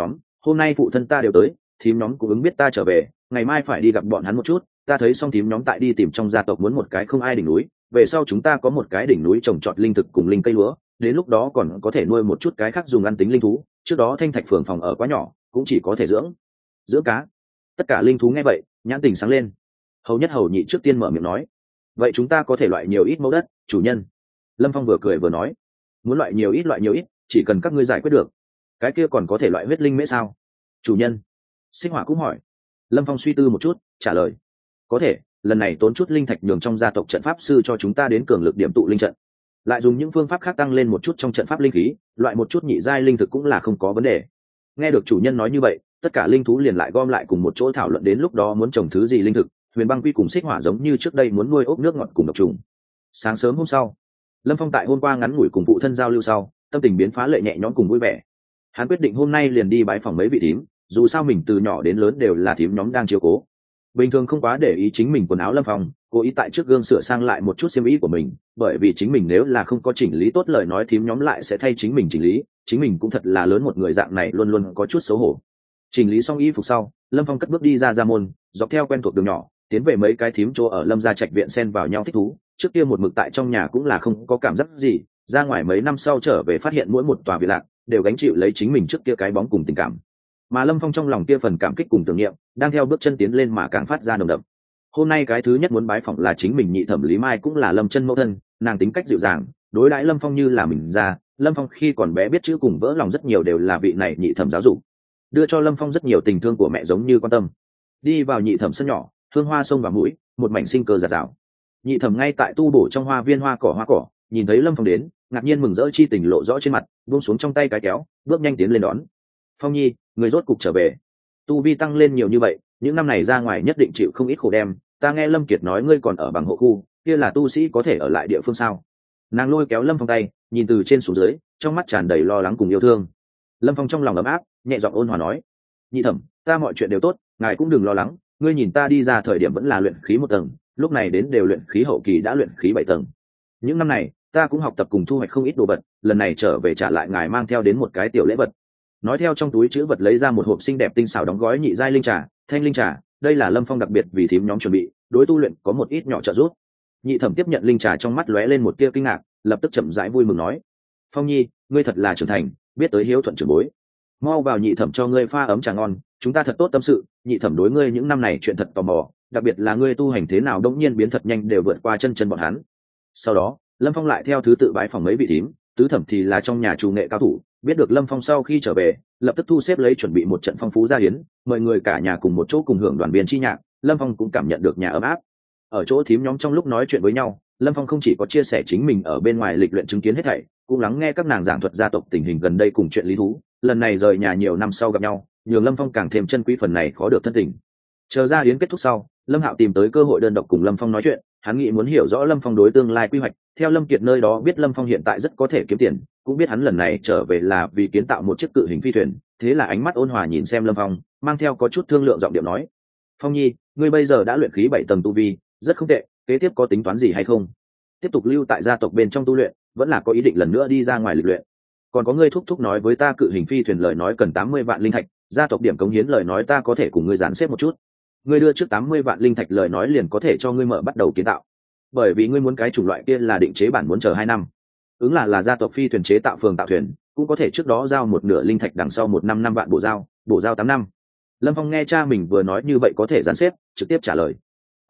hôm nay phụ thân ta đều tới, thím nhóm cũng ứng biết ta trở về, ngày mai phải đi gặp bọn hắn một chút. Ta thấy xong thím nhóm tại đi tìm trong gia tộc muốn một cái không ai đỉnh núi, về sau chúng ta có một cái đỉnh núi trồng trọt linh thực cùng linh cây lúa, đến lúc đó còn có thể nuôi một chút cái khác dùng ăn tính linh thú. Trước đó thanh thạch phường phòng ở quá nhỏ, cũng chỉ có thể dưỡng cá. Tất cả linh thú nghe vậy nhãn tình sáng lên. Hầu nhất hầu nhị trước tiên mở miệng nói, vậy chúng ta có thể loại nhiều ít mẫu đất, chủ nhân? Lâm Phong vừa cười vừa nói, muốn loại nhiều ít chỉ cần các ngươi giải quyết được. Cái kia còn có thể loại huyết linh mễ sao, chủ nhân? Xích Hỏa cũng hỏi. Lâm Phong suy tư một chút trả lời, có thể, lần này tốn chút linh thạch nhường trong gia tộc trận pháp sư cho chúng ta đến cường lực điểm tụ linh trận, lại dùng những phương pháp khác tăng lên một chút trong trận pháp linh khí, loại một chút nhị giai linh thực cũng là không có vấn đề. Nghe được chủ nhân nói như vậy, tất cả linh thú liền lại gom lại cùng một chỗ thảo luận đến lúc đó muốn trồng thứ gì linh thực. Huyền Băng Quy cùng Xích Hỏa giống như trước đây muốn nuôi ốc nước ngọt cùng độc trùng. Sáng sớm hôm sau, Lâm Phong tại hôm qua ngắn ngủi cùng phụ thân giao lưu sau, tâm tình biến phá lệ nhẹ nhõm cùng vui vẻ. Hắn quyết định hôm nay liền đi bái phòng mấy vị thím, dù sao mình từ nhỏ đến lớn đều là thím nhóm đang chiếu cố. Bình thường không quá để ý chính mình quần áo Lâm Phong, cố ý tại trước gương sửa sang lại một chút xiêm y của mình, bởi vì chính mình nếu là không có chỉnh lý tốt lời nói thím nhóm lại sẽ thay chính mình chỉnh lý, chính mình cũng thật là lớn một người dạng này luôn luôn có chút xấu hổ. Chỉnh lý xong y phục sau, Lâm Phong cất bước đi ra môn, dọc theo quen thuộc đường nhỏ, tiến về mấy cái thím chỗ ở Lâm gia trạch viện xen vào nhau thích thú. Trước kia một mực tại trong nhà cũng là không có cảm giác gì, ra ngoài mấy năm sau trở về phát hiện mỗi một tòa viện lạc đều gánh chịu lấy chính mình trước kia cái bóng cùng tình cảm, mà Lâm Phong trong lòng kia phần cảm kích cùng tưởng niệm đang theo bước chân tiến lên mà càng phát ra nồng đậm. Hôm nay cái thứ nhất muốn bái phỏng là chính mình nhị thẩm Lý Mai, cũng là Lâm chân mẫu thân, nàng tính cách dịu dàng, đối đãi Lâm Phong như là mình ra. Lâm Phong khi còn bé biết chữ cùng vỡ lòng rất nhiều đều là vị này nhị thẩm giáo dục, đưa cho Lâm Phong rất nhiều tình thương của mẹ giống như quan tâm. Đi vào nhị thẩm sân nhỏ, hương hoa xông vào mũi, một mảnh sinh cơ rạt rào. Nhị thẩm ngay tại tu bổ trong hoa viên hoa cỏ, nhìn thấy Lâm Phong đến, ngạc nhiên mừng rỡ chi tình lộ rõ trên mặt, buông xuống trong tay cái kéo, bước nhanh tiến lên đón. Phong nhi, người rốt cục trở về, tu vi tăng lên nhiều như vậy, những năm này ra ngoài nhất định chịu không ít khổ đem. Ta nghe Lâm Kiệt nói ngươi còn ở bằng hộ khu, kia là tu sĩ có thể ở lại địa phương sao? Nàng lôi kéo Lâm Phong tay, nhìn từ trên xuống dưới, trong mắt tràn đầy lo lắng cùng yêu thương. Lâm Phong trong lòng ấm áp, nhẹ giọng ôn hòa nói, nhị thẩm, ta mọi chuyện đều tốt, ngài cũng đừng lo lắng. Ngươi nhìn ta đi ra thời điểm vẫn là luyện khí 1 tầng, lúc này đến đều luyện khí hậu kỳ đã luyện khí 7 tầng. Những năm này ta cũng học tập cùng thu hoạch không ít đồ vật, lần này trở về trả lại ngài mang theo đến một cái tiểu lễ vật. Nói theo trong túi chữ vật lấy ra một hộp xinh đẹp tinh xảo đóng gói nhị giai linh trà, thanh linh trà, đây là Lâm Phong đặc biệt vì thím nhóm chuẩn bị, đối tu luyện có một ít nhỏ trợ giúp. Nhị thẩm tiếp nhận linh trà, trong mắt lóe lên một tia kinh ngạc, lập tức chậm rãi vui mừng nói, Phong nhi, ngươi thật là trưởng thành, biết tới hiếu thuận trưởng bối. Mau vào, nhị thẩm cho ngươi pha ấm trà ngon, chúng ta thật tốt tâm sự. Nhị thẩm đối ngươi những năm này chuyện thật tò mò, đặc biệt là ngươi tu hành thế nào đống nhiên biến thật nhanh, đều vượt qua chân bọn hắn. Sau đó Lâm Phong lại theo thứ tự bái phòng mấy vị thím, tứ thẩm thì là trong nhà chủ nghệ cao thủ, biết được Lâm Phong sau khi trở về, lập tức thu xếp lấy chuẩn bị một trận phong phú gia hiến, mời người cả nhà cùng một chỗ cùng hưởng đoàn viên chi nhạc. Lâm Phong cũng cảm nhận được nhà ấm áp. Ở chỗ thím nhóm trong lúc nói chuyện với nhau, Lâm Phong không chỉ có chia sẻ chính mình ở bên ngoài lịch luyện chứng kiến hết thảy, cũng lắng nghe các nàng giảng thuật gia tộc tình hình gần đây cùng chuyện lý thú. Lần này rời nhà nhiều năm sau gặp nhau, nhường Lâm Phong càng thêm trân quý phần này khó được thân tình. Chờ gia hiến kết thúc sau, Lâm Hạo tìm tới cơ hội đơn độc cùng Lâm Phong nói chuyện, hắn nghĩ muốn hiểu rõ Lâm Phong đối tương lai quy hoạch. Theo Lâm Kiệt nơi đó biết Lâm Phong hiện tại rất có thể kiếm tiền, cũng biết hắn lần này trở về là vì kiến tạo một chiếc cự hình phi thuyền, thế là ánh mắt ôn hòa nhìn xem Lâm Phong, mang theo có chút thương lượng giọng điệu nói, Phong nhi, ngươi bây giờ đã luyện khí 7 tầng tu vi, rất không tệ, kế tiếp có tính toán gì hay không? Tiếp tục lưu tại gia tộc bên trong tu luyện, vẫn là có ý định lần nữa đi ra ngoài lịch luyện? Còn có ngươi thúc thúc nói với ta cự hình phi thuyền lời nói cần 80 vạn linh thạch, gia tộc điểm cống hiến lời nói ta có thể cùng ngươi dàn xếp một chút. Ngươi đưa trước 80 vạn linh thạch lời nói liền có thể cho ngươi mở bắt đầu kiến tạo. Bởi vì ngươi muốn cái chủng loại kia là định chế bản, muốn chờ 2 năm. Ứng là gia tộc phi thuyền chế tạo phường tạo thuyền, cũng có thể trước đó giao một nửa linh thạch, đằng sau 1 năm 5 vạn bổ giao 8 năm. Lâm Phong nghe cha mình vừa nói như vậy có thể dàn xếp, trực tiếp trả lời,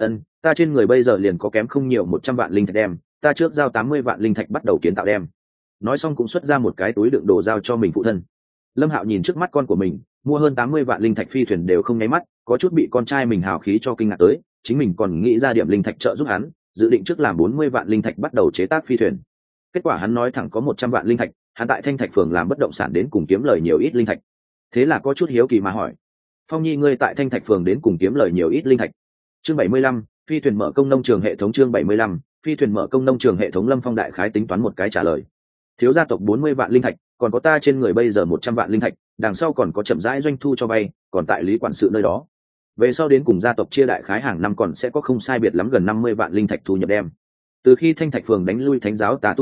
ta trên người bây giờ liền có kém không nhiều 100 vạn linh thạch đem, ta trước giao 80 vạn linh thạch bắt đầu kiến tạo đem. Nói xong cũng xuất ra một cái túi đựng đồ giao cho mình phụ thân. Lâm Hạo nhìn trước mắt con của mình, mua hơn 80 vạn linh thạch phi thuyền đều không nháy mắt, có chút bị con trai mình hào khí cho kinh ngạc tới, chính mình còn nghĩ ra điểm linh thạch trợ giúp hắn, dự định trước làm 40 vạn linh thạch bắt đầu chế tác phi thuyền. Kết quả hắn nói thẳng có 100 vạn linh thạch, hắn tại Thanh Thạch phường làm bất động sản đến cùng kiếm lời nhiều ít linh thạch. Thế là có chút hiếu kỳ mà hỏi, Phong nhi, ngươi tại Thanh Thạch phường đến cùng kiếm lời nhiều ít linh thạch? Chương 75, phi thuyền mở công nông trường hệ thống. Chương 75, phi thuyền mở công nông trường hệ thống. Lâm Phong đại khái tính toán một cái trả lời, thiếu gia tộc 40 vạn linh thạch, còn có ta trên người bây giờ 100 vạn linh thạch, đằng sau còn có chậm rãi doanh thu cho vay, còn tại lý quản sự nơi đó. Về sau đến cùng gia tộc chia đại khái hàng năm còn sẽ có không sai biệt lắm gần 50 vạn linh thạch thu nhập đem. Từ khi Thanh Thạch phường đánh lui thánh giáo tà tu sau,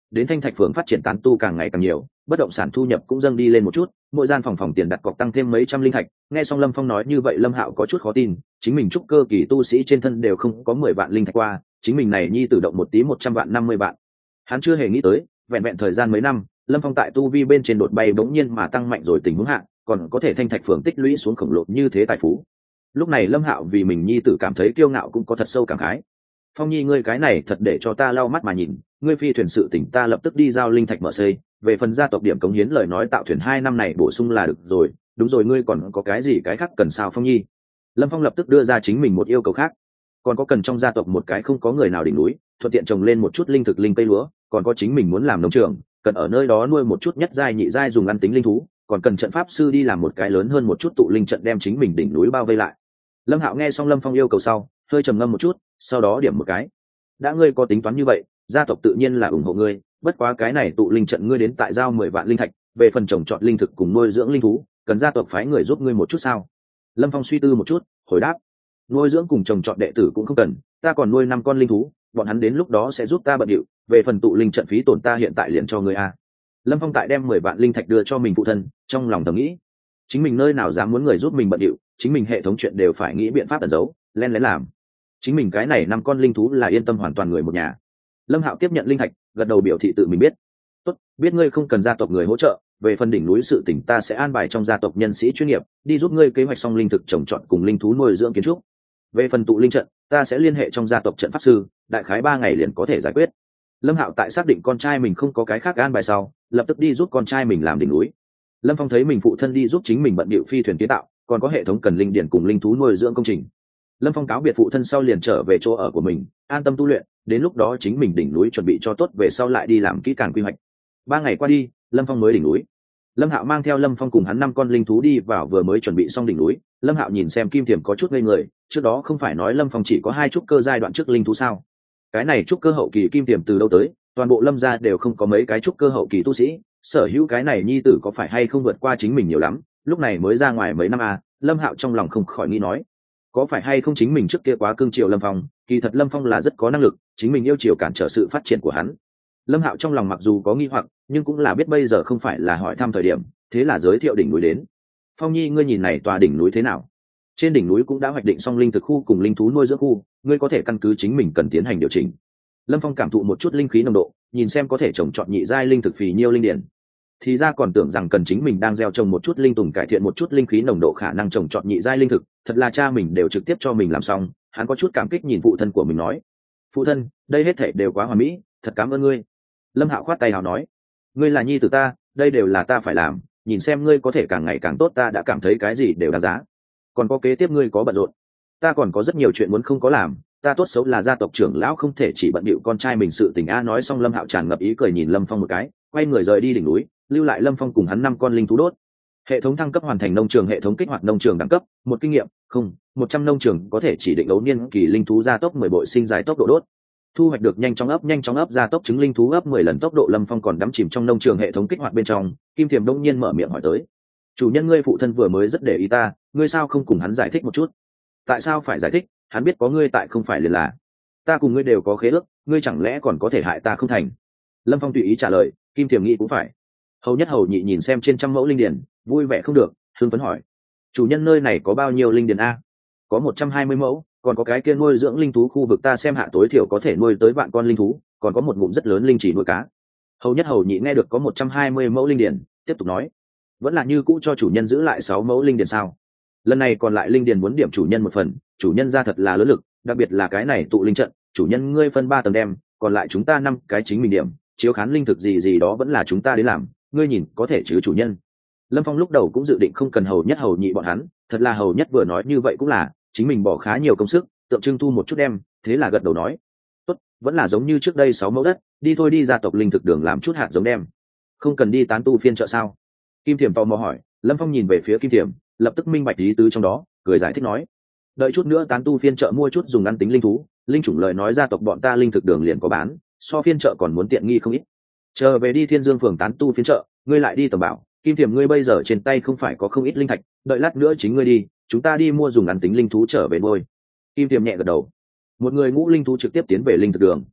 đến thanh thạch phường phát triển tán tu càng ngày càng nhiều, bất động sản thu nhập cũng dâng đi lên một chút, mỗi gian phòng tiền đặt cọc tăng thêm mấy trăm linh thạch. Nghe xong Lâm Phong nói như vậy, Lâm Hạo có chút khó tin, chính mình trúc cơ kỳ tu sĩ trên thân đều không có 10 vạn linh thạch qua, chính mình này nhi tự động một tí 100 vạn 50 vạn. Hắn chưa hề nghĩ tới, vẹn vẹn thời gian mấy năm, Lâm Phong tại tu vi bên trên đột bay bỗng nhiên mà tăng mạnh rồi tình huống hạ, còn có thể thanh thạch phường tích lũy xuống khổng lồ như thế tài phú. Lúc này Lâm Hạo vì mình nhi tử cảm thấy kiêu ngạo cũng có thật sâu cảm khái. Phong nhi, ngươi cái này thật để cho ta lau mắt mà nhìn, ngươi phi thuyền sự tỉnh ta lập tức đi giao linh thạch mở xây, về phần gia tộc điểm cống hiến lời nói tạo thuyền 2 năm này bổ sung là được rồi. Đúng rồi, ngươi còn có cái gì cái khác cần sao Phong nhi? Lâm Phong lập tức đưa ra chính mình một yêu cầu khác, còn có cần trong gia tộc một cái không có người nào đỉnh núi, thuận tiện trồng lên một chút linh thực linh cây lúa, còn có chính mình muốn làm nông trường, cần ở nơi đó nuôi một chút nhất giai nhị giai dùng ăn tính linh thú, còn cần trận pháp sư đi làm một cái lớn hơn một chút tụ linh trận đem chính mình đỉnh núi bao vây lại. Lâm Hạo nghe xong Lâm Phong yêu cầu sau, hơi trầm ngâm một chút, sau đó điểm một cái. Đã ngươi có tính toán như vậy, gia tộc tự nhiên là ủng hộ ngươi, bất quá cái này tụ linh trận ngươi đến tại giao 10 vạn linh thạch, về phần trồng trọt linh thực cùng nuôi dưỡng linh thú, cần gia tộc phái người giúp ngươi một chút sao? Lâm Phong suy tư một chút, hồi đáp: nuôi dưỡng cùng trồng trọt đệ tử cũng không cần, ta còn nuôi 5 con linh thú, bọn hắn đến lúc đó sẽ giúp ta bận điệu, về phần tụ linh trận phí tổn ta hiện tại liền cho ngươi a. Lâm Phong tại đem 10 vạn linh thạch đưa cho mình phụ thân, trong lòng thầm nghĩ, chính mình nơi nào dám muốn người giúp mình bận điệu, chính mình hệ thống chuyện đều phải nghĩ biện pháp ẩn giấu, len lén làm. Chính mình cái này 5 con linh thú là yên tâm hoàn toàn người một nhà. Lâm Hạo tiếp nhận linh thạch, gật đầu biểu thị tự mình biết. Tốt, biết ngươi không cần gia tộc người hỗ trợ, về phần đỉnh núi sự tỉnh ta sẽ an bài trong gia tộc nhân sĩ chuyên nghiệp, đi giúp ngươi kế hoạch xong linh thực trồng trọt cùng linh thú nuôi dưỡng kiến trúc. Về phần tụ linh trận, ta sẽ liên hệ trong gia tộc trận pháp sư, đại khái 3 ngày liền có thể giải quyết. Lâm Hạo tại xác định con trai mình không có cái khác an bài sau, lập tức đi giúp con trai mình làm đỉnh núi. Lâm Phong thấy mình phụ thân đi giúp chính mình bận bịu phi thuyền kiến tạo, còn có hệ thống cần linh điển cùng linh thú nuôi dưỡng công trình. Lâm Phong cáo biệt phụ thân sau liền trở về chỗ ở của mình, an tâm tu luyện, đến lúc đó chính mình đỉnh núi chuẩn bị cho tốt về sau lại đi làm kỹ càng quy hoạch. 3 ngày qua đi, Lâm Phong mới đỉnh núi. Lâm Hạo mang theo Lâm Phong cùng hắn 5 con linh thú đi vào vừa mới chuẩn bị xong đỉnh núi. Lâm Hạo nhìn xem Kim Thiềm có chút ngây người, trước đó không phải nói Lâm Phong chỉ có 2 trúc cơ giai đoạn trước linh thú sao? Cái này trúc cơ hậu kỳ Kim Thiềm từ đâu tới? Toàn bộ Lâm gia đều không có mấy cái trúc cơ hậu kỳ tu sĩ, sở hữu cái này nhi tử có phải hay không vượt qua chính mình nhiều lắm? Lúc này mới ra ngoài mấy năm à? Lâm Hạo trong lòng không khỏi nghĩ nói, có phải hay không chính mình trước kia quá cương triều Lâm Phong? Kỳ thật Lâm Phong là rất có năng lực, chính mình yêu chiều cản trở sự phát triển của hắn. Lâm Hạo trong lòng mặc dù có nghi hoặc, nhưng cũng là biết bây giờ không phải là hỏi thăm thời điểm, thế là giới thiệu đỉnh núi đến. Phong nhi, ngươi nhìn này tòa đỉnh núi thế nào? Trên đỉnh núi cũng đã hoạch định xong linh thực khu cùng linh thú nuôi dưỡng khu, ngươi có thể căn cứ chính mình cần tiến hành điều chỉnh. Lâm Phong cảm thụ một chút linh khí nồng độ, nhìn xem có thể trồng trọt nhị giai linh thực phì nhiêu linh điển. Thì ra còn tưởng rằng cần chính mình đang gieo trồng một chút linh tùng cải thiện một chút linh khí nồng độ khả năng trồng trọt nhị giai linh thực, thật là cha mình đều trực tiếp cho mình làm xong. Hắn có chút cảm kích nhìn phụ thân của mình nói, phụ thân, đây hết thảy đều quá hoàn mỹ, thật cảm ơn ngươi. Lâm Hạo khoát tay hào nói, ngươi là nhi tử ta, đây đều là ta phải làm, nhìn xem ngươi có thể càng ngày càng tốt, ta đã cảm thấy cái gì đều đáng giá. Còn có kế tiếp ngươi có bận rộn, ta còn có rất nhiều chuyện muốn không có làm, ta tốt xấu là gia tộc trưởng lão không thể chỉ bận bịu con trai mình sự tình a. Nói xong Lâm Hạo tràn ngập ý cười nhìn Lâm Phong một cái, quay người rời đi đỉnh núi, lưu lại Lâm Phong cùng hắn 5 con linh thú đốt. Hệ thống thăng cấp hoàn thành, nông trường hệ thống kích hoạt nông trường đẳng cấp, 1 kinh nghiệm, không, 100 nông trường có thể chỉ định ấu niên kỳ linh thú gia tốc 10 bội sinh dài tốc độ đốt. Thu hoạch được nhanh chóng ấp gia tốc trứng linh thú ấp 10 lần tốc độ. Lâm Phong còn đắm chìm trong nông trường hệ thống kích hoạt bên trong, Kim Thiềm đông nhiên mở miệng hỏi tới, chủ nhân, ngươi phụ thân vừa mới rất để ý ta, ngươi sao không cùng hắn giải thích một chút? Tại sao phải giải thích? Hắn biết có ngươi tại không phải liền là, ta cùng ngươi đều có khế ước, ngươi chẳng lẽ còn có thể hại ta không thành? Lâm Phong tùy ý trả lời. Kim Thiềm nghĩ cũng phải. Hầu nhất hầu nhị nhìn xem trên 100 mẫu linh điển, vui vẻ không được, hưng phấn hỏi, chủ nhân nơi này có bao nhiêu linh điển a? Có 120 mẫu, còn có cái kia nuôi dưỡng linh thú khu vực ta xem hạ tối thiểu có thể nuôi tới vạn con linh thú, còn có một ngụm rất lớn linh chỉ nuôi cá. Hầu nhất hầu nhị nghe được có 120 mẫu linh điển, tiếp tục nói, vẫn là như cũ cho chủ nhân giữ lại 6 mẫu linh điển sao? Lần này còn lại linh điển muốn điểm chủ nhân 1 phần, chủ nhân ra thật là lớn lực, đặc biệt là cái này tụ linh trận, chủ nhân ngươi phân 3 tầng đem, còn lại chúng ta 5 cái chính mình điểm, chiếu khán linh thực gì đó vẫn là chúng ta đến làm, ngươi nhìn có thể chứ chủ nhân? Lâm Phong lúc đầu cũng dự định không cần hầu nhất hầu nhị bọn hắn, thật là hầu nhất vừa nói như vậy cũng là, chính mình bỏ khá nhiều công sức, tượng trưng thu một chút đem, thế là gật đầu nói, tốt, vẫn là giống như trước đây 6 mẫu đất, đi thôi, đi gia tộc linh thực đường làm chút hạt giống đem. Không cần đi tán tu phiên chợ sao? Kim Thiềm tò mò hỏi. Lâm Phong nhìn về phía Kim Thiềm, lập tức minh bạch ý tứ trong đó, cười giải thích nói, đợi chút nữa tán tu phiên chợ mua chút dùng ăn tính linh thú, linh chủng lời nói gia tộc bọn ta linh thực đường liền có bán, so phiên chợ còn muốn tiện nghi không ít. Chờ về đi Thiên Dương phường tán tu phiên chợ, ngươi lại đi tầm bảo. Kim Thiềm, ngươi bây giờ trên tay không phải có không ít linh thạch, đợi lát nữa chính ngươi đi, chúng ta đi mua dùng ăn tính linh thú trở về nuôi. Kim Thiềm nhẹ gật đầu. Một người ngũ linh thú trực tiếp tiến về linh thực đường.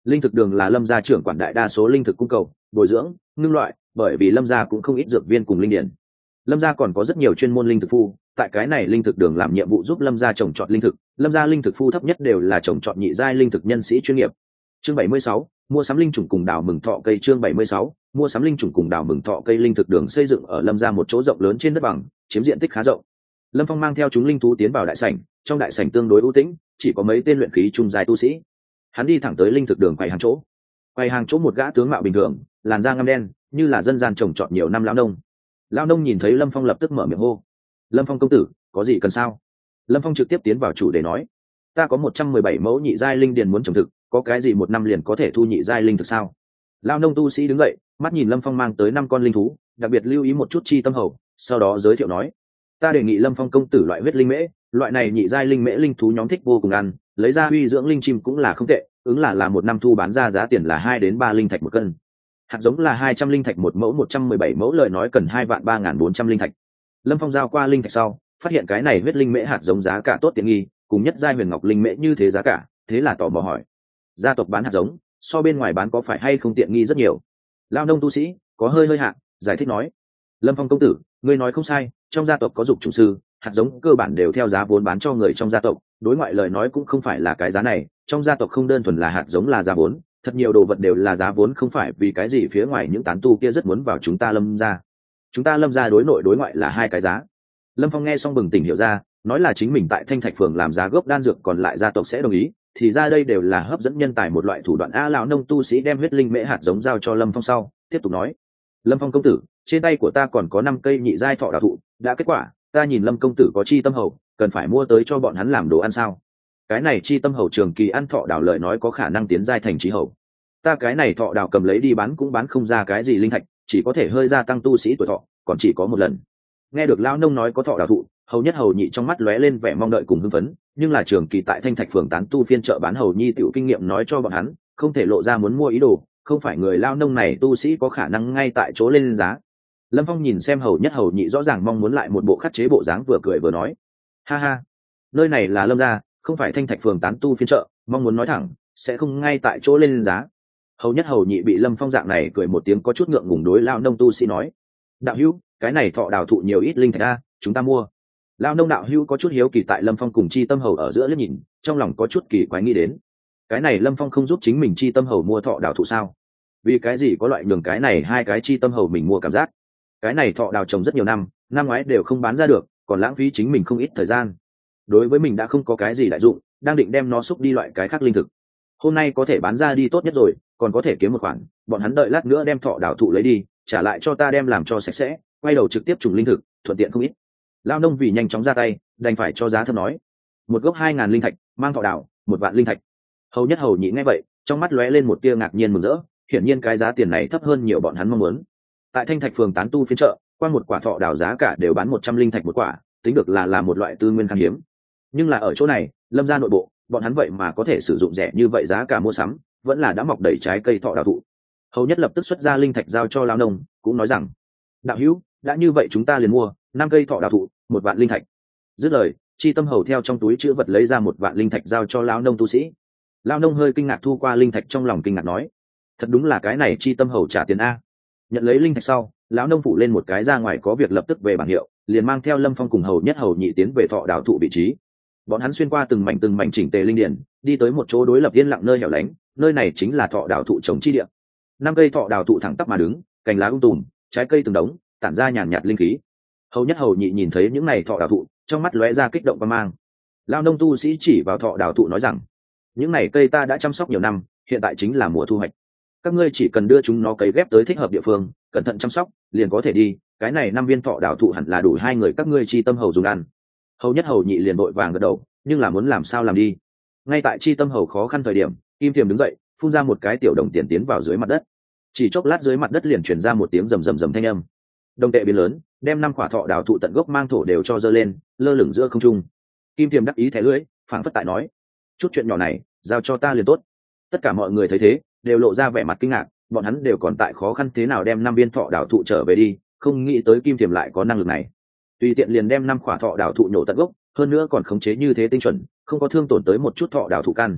Linh thực đường là Lâm gia trưởng quản đại đa số linh thực cung cầu, bồi dưỡng, ngưng loại, bởi vì Lâm gia cũng không ít dược viên cùng linh điển. Lâm gia còn có rất nhiều chuyên môn linh thực phu, tại cái này linh thực đường làm nhiệm vụ giúp Lâm gia trồng trọt linh thực. Lâm gia linh thực phu thấp nhất đều là trồng trọt nhị giai linh thực nhân sĩ chuyên nghiệp. Chương 76, mua sắm linh chủng cùng đào mừng thọ cây. Chương 76, mua sắm linh chủng cùng đào mừng thọ cây. Linh thực đường xây dựng ở Lâm gia một chỗ rộng lớn trên đất bằng, chiếm diện tích khá rộng. Lâm Phong mang theo chúng linh thú tiến vào đại sảnh, trong đại sảnh tương đối ưu tĩnh, chỉ có mấy tên luyện khí trung giai tu sĩ. Hắn đi thẳng tới linh thực đường quầy hàng chỗ. Quầy hàng chỗ một gã tướng mạo bình thường, làn da ngăm đen, như là dân gian trồng trọt nhiều năm lão nông. Lão nông nhìn thấy Lâm Phong lập tức mở miệng hô: "Lâm Phong công tử, có gì cần sao?" Lâm Phong trực tiếp tiến vào chủ đề nói: "Ta có 117 mẫu nhị giai linh điền muốn trồng thực, có cái gì một năm liền có thể thu nhị giai linh thực sao?" Lão nông tu sĩ đứng dậy, mắt nhìn Lâm Phong mang tới 5 con linh thú, đặc biệt lưu ý một chút chi tâm hầu, sau đó giới thiệu nói: "Ta đề nghị Lâm Phong công tử loại huyết linh mễ, loại này nhị giai linh mễ linh thú nhóm thích vô cùng ăn, lấy ra uy dưỡng linh chim cũng là không tệ, ứng là một năm thu bán ra giá tiền là 2 đến 3 linh thạch một cân. Hạt giống là 200 linh thạch một mẫu, 117 mẫu lời nói cần 2.3400 linh thạch." Lâm Phong giao qua linh thạch sau, phát hiện cái này huyết linh mễ hạt giống giá cả tốt tiện nghi, cùng nhất giai huyền ngọc linh mễ như thế giá cả, thế là tò mò hỏi: "Gia tộc bán hạt giống, so bên ngoài bán có phải hay không tiện nghi rất nhiều?" Lao nông tu sĩ có hơi hạ, giải thích nói: "Lâm Phong công tử, ngươi nói không sai, trong gia tộc có dục chủ sư, hạt giống cơ bản đều theo giá vốn bán cho người trong gia tộc, đối ngoại lời nói cũng không phải là cái giá này, trong gia tộc không đơn thuần là hạt giống là giá vốn, thật nhiều đồ vật đều là giá vốn, không phải vì cái gì phía ngoài những tán tu kia rất muốn vào chúng ta Lâm gia. Chúng ta Lâm gia đối nội đối ngoại là 2 cái giá." Lâm Phong nghe xong bừng tỉnh hiểu ra, nói là chính mình tại Thanh Thạch phường làm giá gốc đan dược, còn lại gia tộc sẽ đồng ý, thì ra đây đều là hấp dẫn nhân tài một loại thủ đoạn. Lão nông tu sĩ đem huyết linh mễ hạt giống giao cho Lâm Phong sau, tiếp tục nói: "Lâm Phong công tử, trên tay của ta còn có 5 cây nhị giai thọ đào thụ, đã kết quả, ta nhìn Lâm công tử có chi tâm hầu, cần phải mua tới cho bọn hắn làm đồ ăn sao? Cái này chi tâm hầu trường kỳ ăn thọ đào lời nói có khả năng tiến giai thành chí hầu. Ta cái này thọ đào cầm lấy đi bán cũng bán không ra cái gì linh thạch, chỉ có thể hơi gia tăng tu sĩ tuổi thọ, còn chỉ có một lần." Nghe được lão nông nói có thọ đào thụ, hầu nhất hầu nhị trong mắt lóe lên vẻ mong đợi cùng hưng phấn, nhưng là trường kỳ tại Thanh Thạch phường tán tu phiên chợ bán hầu nhi tiểu kinh nghiệm nói cho bọn hắn, không thể lộ ra muốn mua ý đồ, không phải người lao nông này tu sĩ có khả năng ngay tại chỗ lên giá. Lâm Phong nhìn xem hầu nhất hầu nhị rõ ràng mong muốn lại một bộ khắc chế bộ dáng, vừa cười vừa nói: "Ha ha, nơi này là Lâm gia, không phải Thanh Thạch phường tán tu phiên chợ, mong muốn nói thẳng sẽ không ngay tại chỗ lên giá." Hầu nhất hầu nhị bị Lâm Phong dạng này cười một tiếng có chút ngượng ngùng, đối lao nông tu sĩ nói: "Đạo hữu, cái này thọ đào thụ nhiều ít linh thạch a, chúng ta mua." Lao nông đạo hữu có chút hiếu kỳ tại Lâm Phong cùng chi tâm hầu ở giữa liếc nhìn, trong lòng có chút kỳ quái nghĩ đến: cái này Lâm Phong không giúp chính mình chi tâm hầu mua thọ đào thụ sao? Vì cái gì có loại nhường cái này 2 cái chi tâm hầu mình mua cảm giác? Cái này thọ đào trồng rất nhiều năm ngoái đều không bán ra được, còn lãng phí chính mình không ít thời gian. Đối với mình đã không có cái gì đại dụng, đang định đem nó xúc đi loại cái khác linh thực. Hôm nay có thể bán ra đi tốt nhất rồi, còn có thể kiếm một khoản, bọn hắn đợi lát nữa đem thọ đào thụ lấy đi, trả lại cho ta đem làm cho sạch sẽ, quay đầu trực tiếp trùng linh thực, thuận tiện không ít. Lao nông vì nhanh chóng ra tay, đành phải cho giá thấp nói: "Một gốc 2.000 linh thạch, mang thọ đào, 1 vạn linh thạch." Hầu nhất hầu nhị nghe vậy, trong mắt lóe lên một tia ngạc nhiên mừng rỡ, hiển nhiên cái giá tiền này thấp hơn nhiều bọn hắn mong muốn. Tại Thanh Thạch phường tán tu phiên chợ, qua một quả thọ đào giá cả đều bán 100 linh thạch một quả, tính được là một loại tư nguyên khan hiếm. Nhưng là ở chỗ này, Lâm gia nội bộ, bọn hắn vậy mà có thể sử dụng rẻ như vậy giá cả mua sắm, vẫn là đã mọc đầy trái cây thọ đào thụ. Hầu nhất lập tức xuất ra linh thạch giao cho lão nông, cũng nói rằng: "Đạo hữu, đã như vậy chúng ta liền mua 5 cây thọ đào thụ, 1 vạn linh thạch." Dứt lời, chi tâm hầu theo trong túi chữ vật lấy ra 1 vạn linh thạch giao cho lão nông tu sĩ. Lão nông hơi kinh ngạc thu qua linh thạch, trong lòng kinh ngạc nói: "Thật đúng là cái này chi tâm hầu trả tiền a." Nhận lấy linh thạch sau, lão nông phủ lên một cái ra ngoài có việc lập tức về bảng hiệu, liền mang theo Lâm Phong cùng hầu nhất hầu nhị tiến về thọ đào thụ vị trí. Bọn hắn xuyên qua từng mảnh chỉnh tề linh điển, đi tới một chỗ đối lập yên lặng nơi hẻo lánh, nơi này chính là thọ đào thụ trồng chi địa. 5 cây thọ đào thụ thẳng tắp mà đứng, cành lá tùm, trái cây từng đống, tản ra nhàn nhạt linh khí. Hầu nhất hầu nhị nhìn thấy những này thọ đào thụ, trong mắt lóe ra kích động và mang. Lao nông tu sĩ chỉ vào thọ đào thụ nói rằng: "Những này cây ta đã chăm sóc nhiều năm, hiện tại chính là mùa thu hoạch. Các ngươi chỉ cần đưa chúng nó cấy ghép tới thích hợp địa phương, cẩn thận chăm sóc, liền có thể đi. Cái này 5 viên thọ đào thụ hẳn là đủ 2 người các ngươi chi tâm hầu dùng ăn." Hầu nhất hầu nhị liền vội vàng gật đầu, nhưng là muốn làm sao làm đi. Ngay tại chi tâm hầu khó khăn thời điểm, Kim Thiềm đứng dậy, phun ra một cái tiểu đồng tiền tiến vào dưới mặt đất. Chỉ chốc lát dưới mặt đất liền truyền ra một tiếng rầm rầm rầm thanh âm. Đồng tệ biến lớn, đem 5 quả thọ đào thụ tận gốc mang thổ đều cho dơ lên, lơ lửng giữa không trung. Kim Thiềm đắc ý thẻ lưỡi, phảng phất tại nói: "Chút chuyện nhỏ này, giao cho ta liền tốt." Tất cả mọi người thấy thế, đều lộ ra vẻ mặt kinh ngạc, bọn hắn đều còn tại khó khăn thế nào đem 5 viên thọ đào thụ trở về đi, không nghĩ tới Kim Thiềm lại có năng lực này. Tùy tiện liền đem 5 quả thọ đào thụ nhổ tận gốc, hơn nữa còn khống chế như thế tinh chuẩn, không có thương tổn tới một chút thọ đào thụ căn.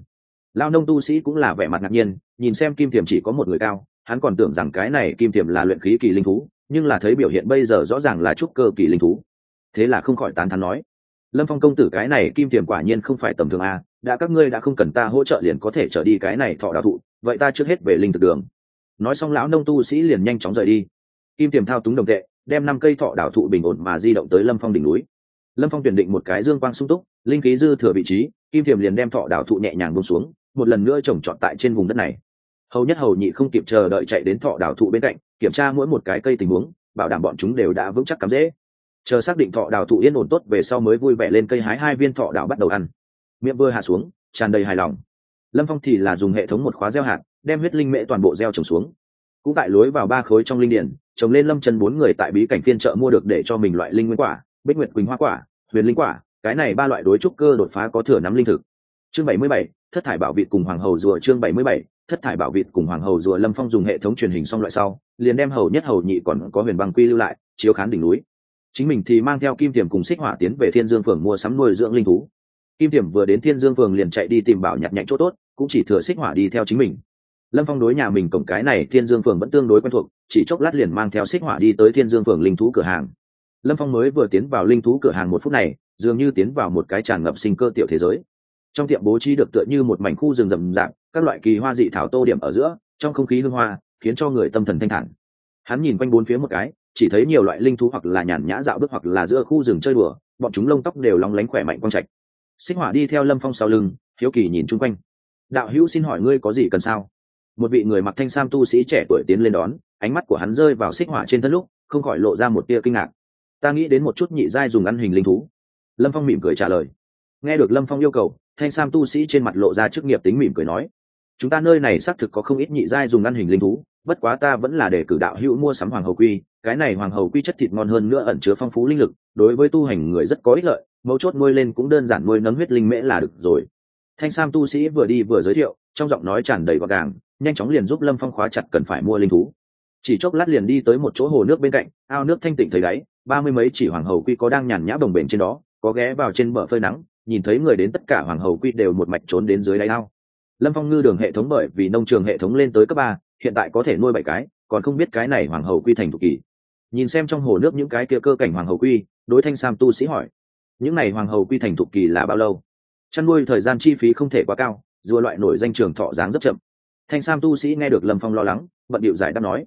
Lao nông tu sĩ cũng là vẻ mặt ngạc nhiên, nhìn xem kim thiềm chỉ có một người cao, hắn còn tưởng rằng cái này kim thiềm là luyện khí kỳ linh thú, nhưng là thấy biểu hiện bây giờ rõ ràng là trúc cơ kỳ linh thú, thế là không khỏi tán thán nói: Lâm Phong công tử, cái này kim thiềm quả nhiên không phải tầm thường a, đã các ngươi đã không cần ta hỗ trợ liền có thể trở đi cái này thọ đạo thụ, vậy ta trước hết về linh thực đường. Nói xong lão nông tu sĩ liền nhanh chóng rời đi. Kim thiềm thao túng đồng tệ, đem 5 cây thọ đạo thụ bình ổn mà di động tới Lâm Phong đỉnh núi. Lâm Phong tuyển định một cái dương quang sung túc, linh khí dư thừa vị trí, kim thiềm liền đem thọ đạo thụ nhẹ nhàng buông xuống, một lần nữa trồng trọt tại trên vùng đất này. Hầu nhất hầu nhị không kịp chờ đợi chạy đến thọ đạo thụ bên cạnh, kiểm tra mỗi một cái cây tình huống, bảo đảm bọn chúng đều đã vững chắc cắm rễ. Chờ xác định thọ đào thụ yên ổn tốt về sau mới vui vẻ lên cây hái 2 viên thọ đào bắt đầu ăn. Miệng vừa hạ xuống, tràn đầy hài lòng. Lâm Phong thì là dùng hệ thống một khóa gieo hạt, đem huyết linh mễ toàn bộ gieo trồng xuống. Cũng tại lối vào 3 khối trong linh điển, trồng lên Lâm Chân 4 người tại bí cảnh phiên chợ mua được để cho mình loại linh nguyên quả, Bích Nguyệt Quỳnh Hoa quả, Huyền Linh quả, cái này 3 loại đối trúc cơ đột phá có thừa nắm linh thực. Chương 77, thất thải bảo vịt cùng hoàng hầu rùa. Chương 77, thất thải bảo vịt cùng hoàng hầu rùa. Lâm Phong dùng hệ thống truyền hình xong loại sau, liền đem hầu nhất hầu nhị còn có huyền băng quy lưu lại, chiếu khán đỉnh núi. Chính mình thì mang theo kim tiềm cùng xích hỏa tiến về Thiên Dương Phường mua sắm nuôi dưỡng linh thú. Kim tiềm vừa đến Thiên Dương Phường liền chạy đi tìm bảo nhặt nhạnh chỗ tốt, cũng chỉ thừa xích hỏa đi theo chính mình. Lâm Phong đối nhà mình cổng cái này Thiên Dương Phường vẫn tương đối quen thuộc, chỉ chốc lát liền mang theo xích hỏa đi tới Thiên Dương Phường linh thú cửa hàng. Lâm Phong mới vừa tiến vào linh thú cửa hàng 1 phút này, dường như tiến vào một cái tràn ngập sinh cơ tiểu thế giới. Trong tiệm bố trí được tựa như một mảnh khu rừng rậm rạp, các loại kỳ hoa dị thảo tô điểm ở giữa, trong không khí hương hoa, khiến cho người tâm thần thanh thản. Hắn nhìn quanh 4 phía một cái, chỉ thấy nhiều loại linh thú hoặc là nhàn nhã dạo bước hoặc là giữa khu rừng chơi đùa, bọn chúng lông tóc đều lóng lánh khỏe mạnh quang trạch. Xích hỏa đi theo Lâm Phong sau lưng, hiếu kỳ nhìn chung quanh. Đạo hữu xin hỏi ngươi có gì cần sao? Một vị người mặc thanh sam tu sĩ trẻ tuổi tiến lên đón, ánh mắt của hắn rơi vào xích hỏa trên thân lúc, không khỏi lộ ra một tia kinh ngạc. Ta nghĩ đến một chút nhị giai dùng ăn hình linh thú. Lâm Phong mỉm cười trả lời. Nghe được Lâm Phong yêu cầu, thanh sam tu sĩ trên mặt lộ ra chức nghiệp tính mỉm cười nói: chúng ta nơi này xác thực có không ít nhị giai dùng ăn hình linh thú, bất quá ta vẫn là để cử đạo hữu mua sắm hoàng hầu quy, cái này hoàng hầu quy chất thịt ngon hơn nữa ẩn chứa phong phú linh lực, đối với tu hành người rất có ích lợi, mấu chốt nuôi lên cũng đơn giản, nuôi nấng huyết linh mễ là được rồi. Thanh sam tu sĩ vừa đi vừa giới thiệu, trong giọng nói tràn đầy gọn gàng, nhanh chóng liền giúp Lâm Phong khóa chặt cần phải mua linh thú. Chỉ chốc lát liền đi tới một chỗ hồ nước bên cạnh, ao nước thanh tịnh thấy đáy, 30 mấy chỉ hoàng hầu quy có đang nhàn nhã bồng bềnh trên đó, có ghé vào trên bờ phơi nắng, nhìn thấy người đến tất cả hoàng hầu quy đều một mạch trốn đến dưới đáy ao. Lâm Phong ngư đường hệ thống bởi vì nông trường hệ thống lên tới cấp 3, hiện tại có thể nuôi 7 cái, còn không biết cái này hoàng hầu quy thành thục kỳ. Nhìn xem trong hồ nước những cái kia cơ cảnh hoàng hầu quy, đối thanh sam tu sĩ hỏi: những này hoàng hầu quy thành thục kỳ là bao lâu? Chăn nuôi thời gian chi phí không thể quá cao, rùa loại nổi danh trường thọ dáng rất chậm. Thanh sam tu sĩ nghe được Lâm Phong lo lắng, bận điệu giải đáp nói: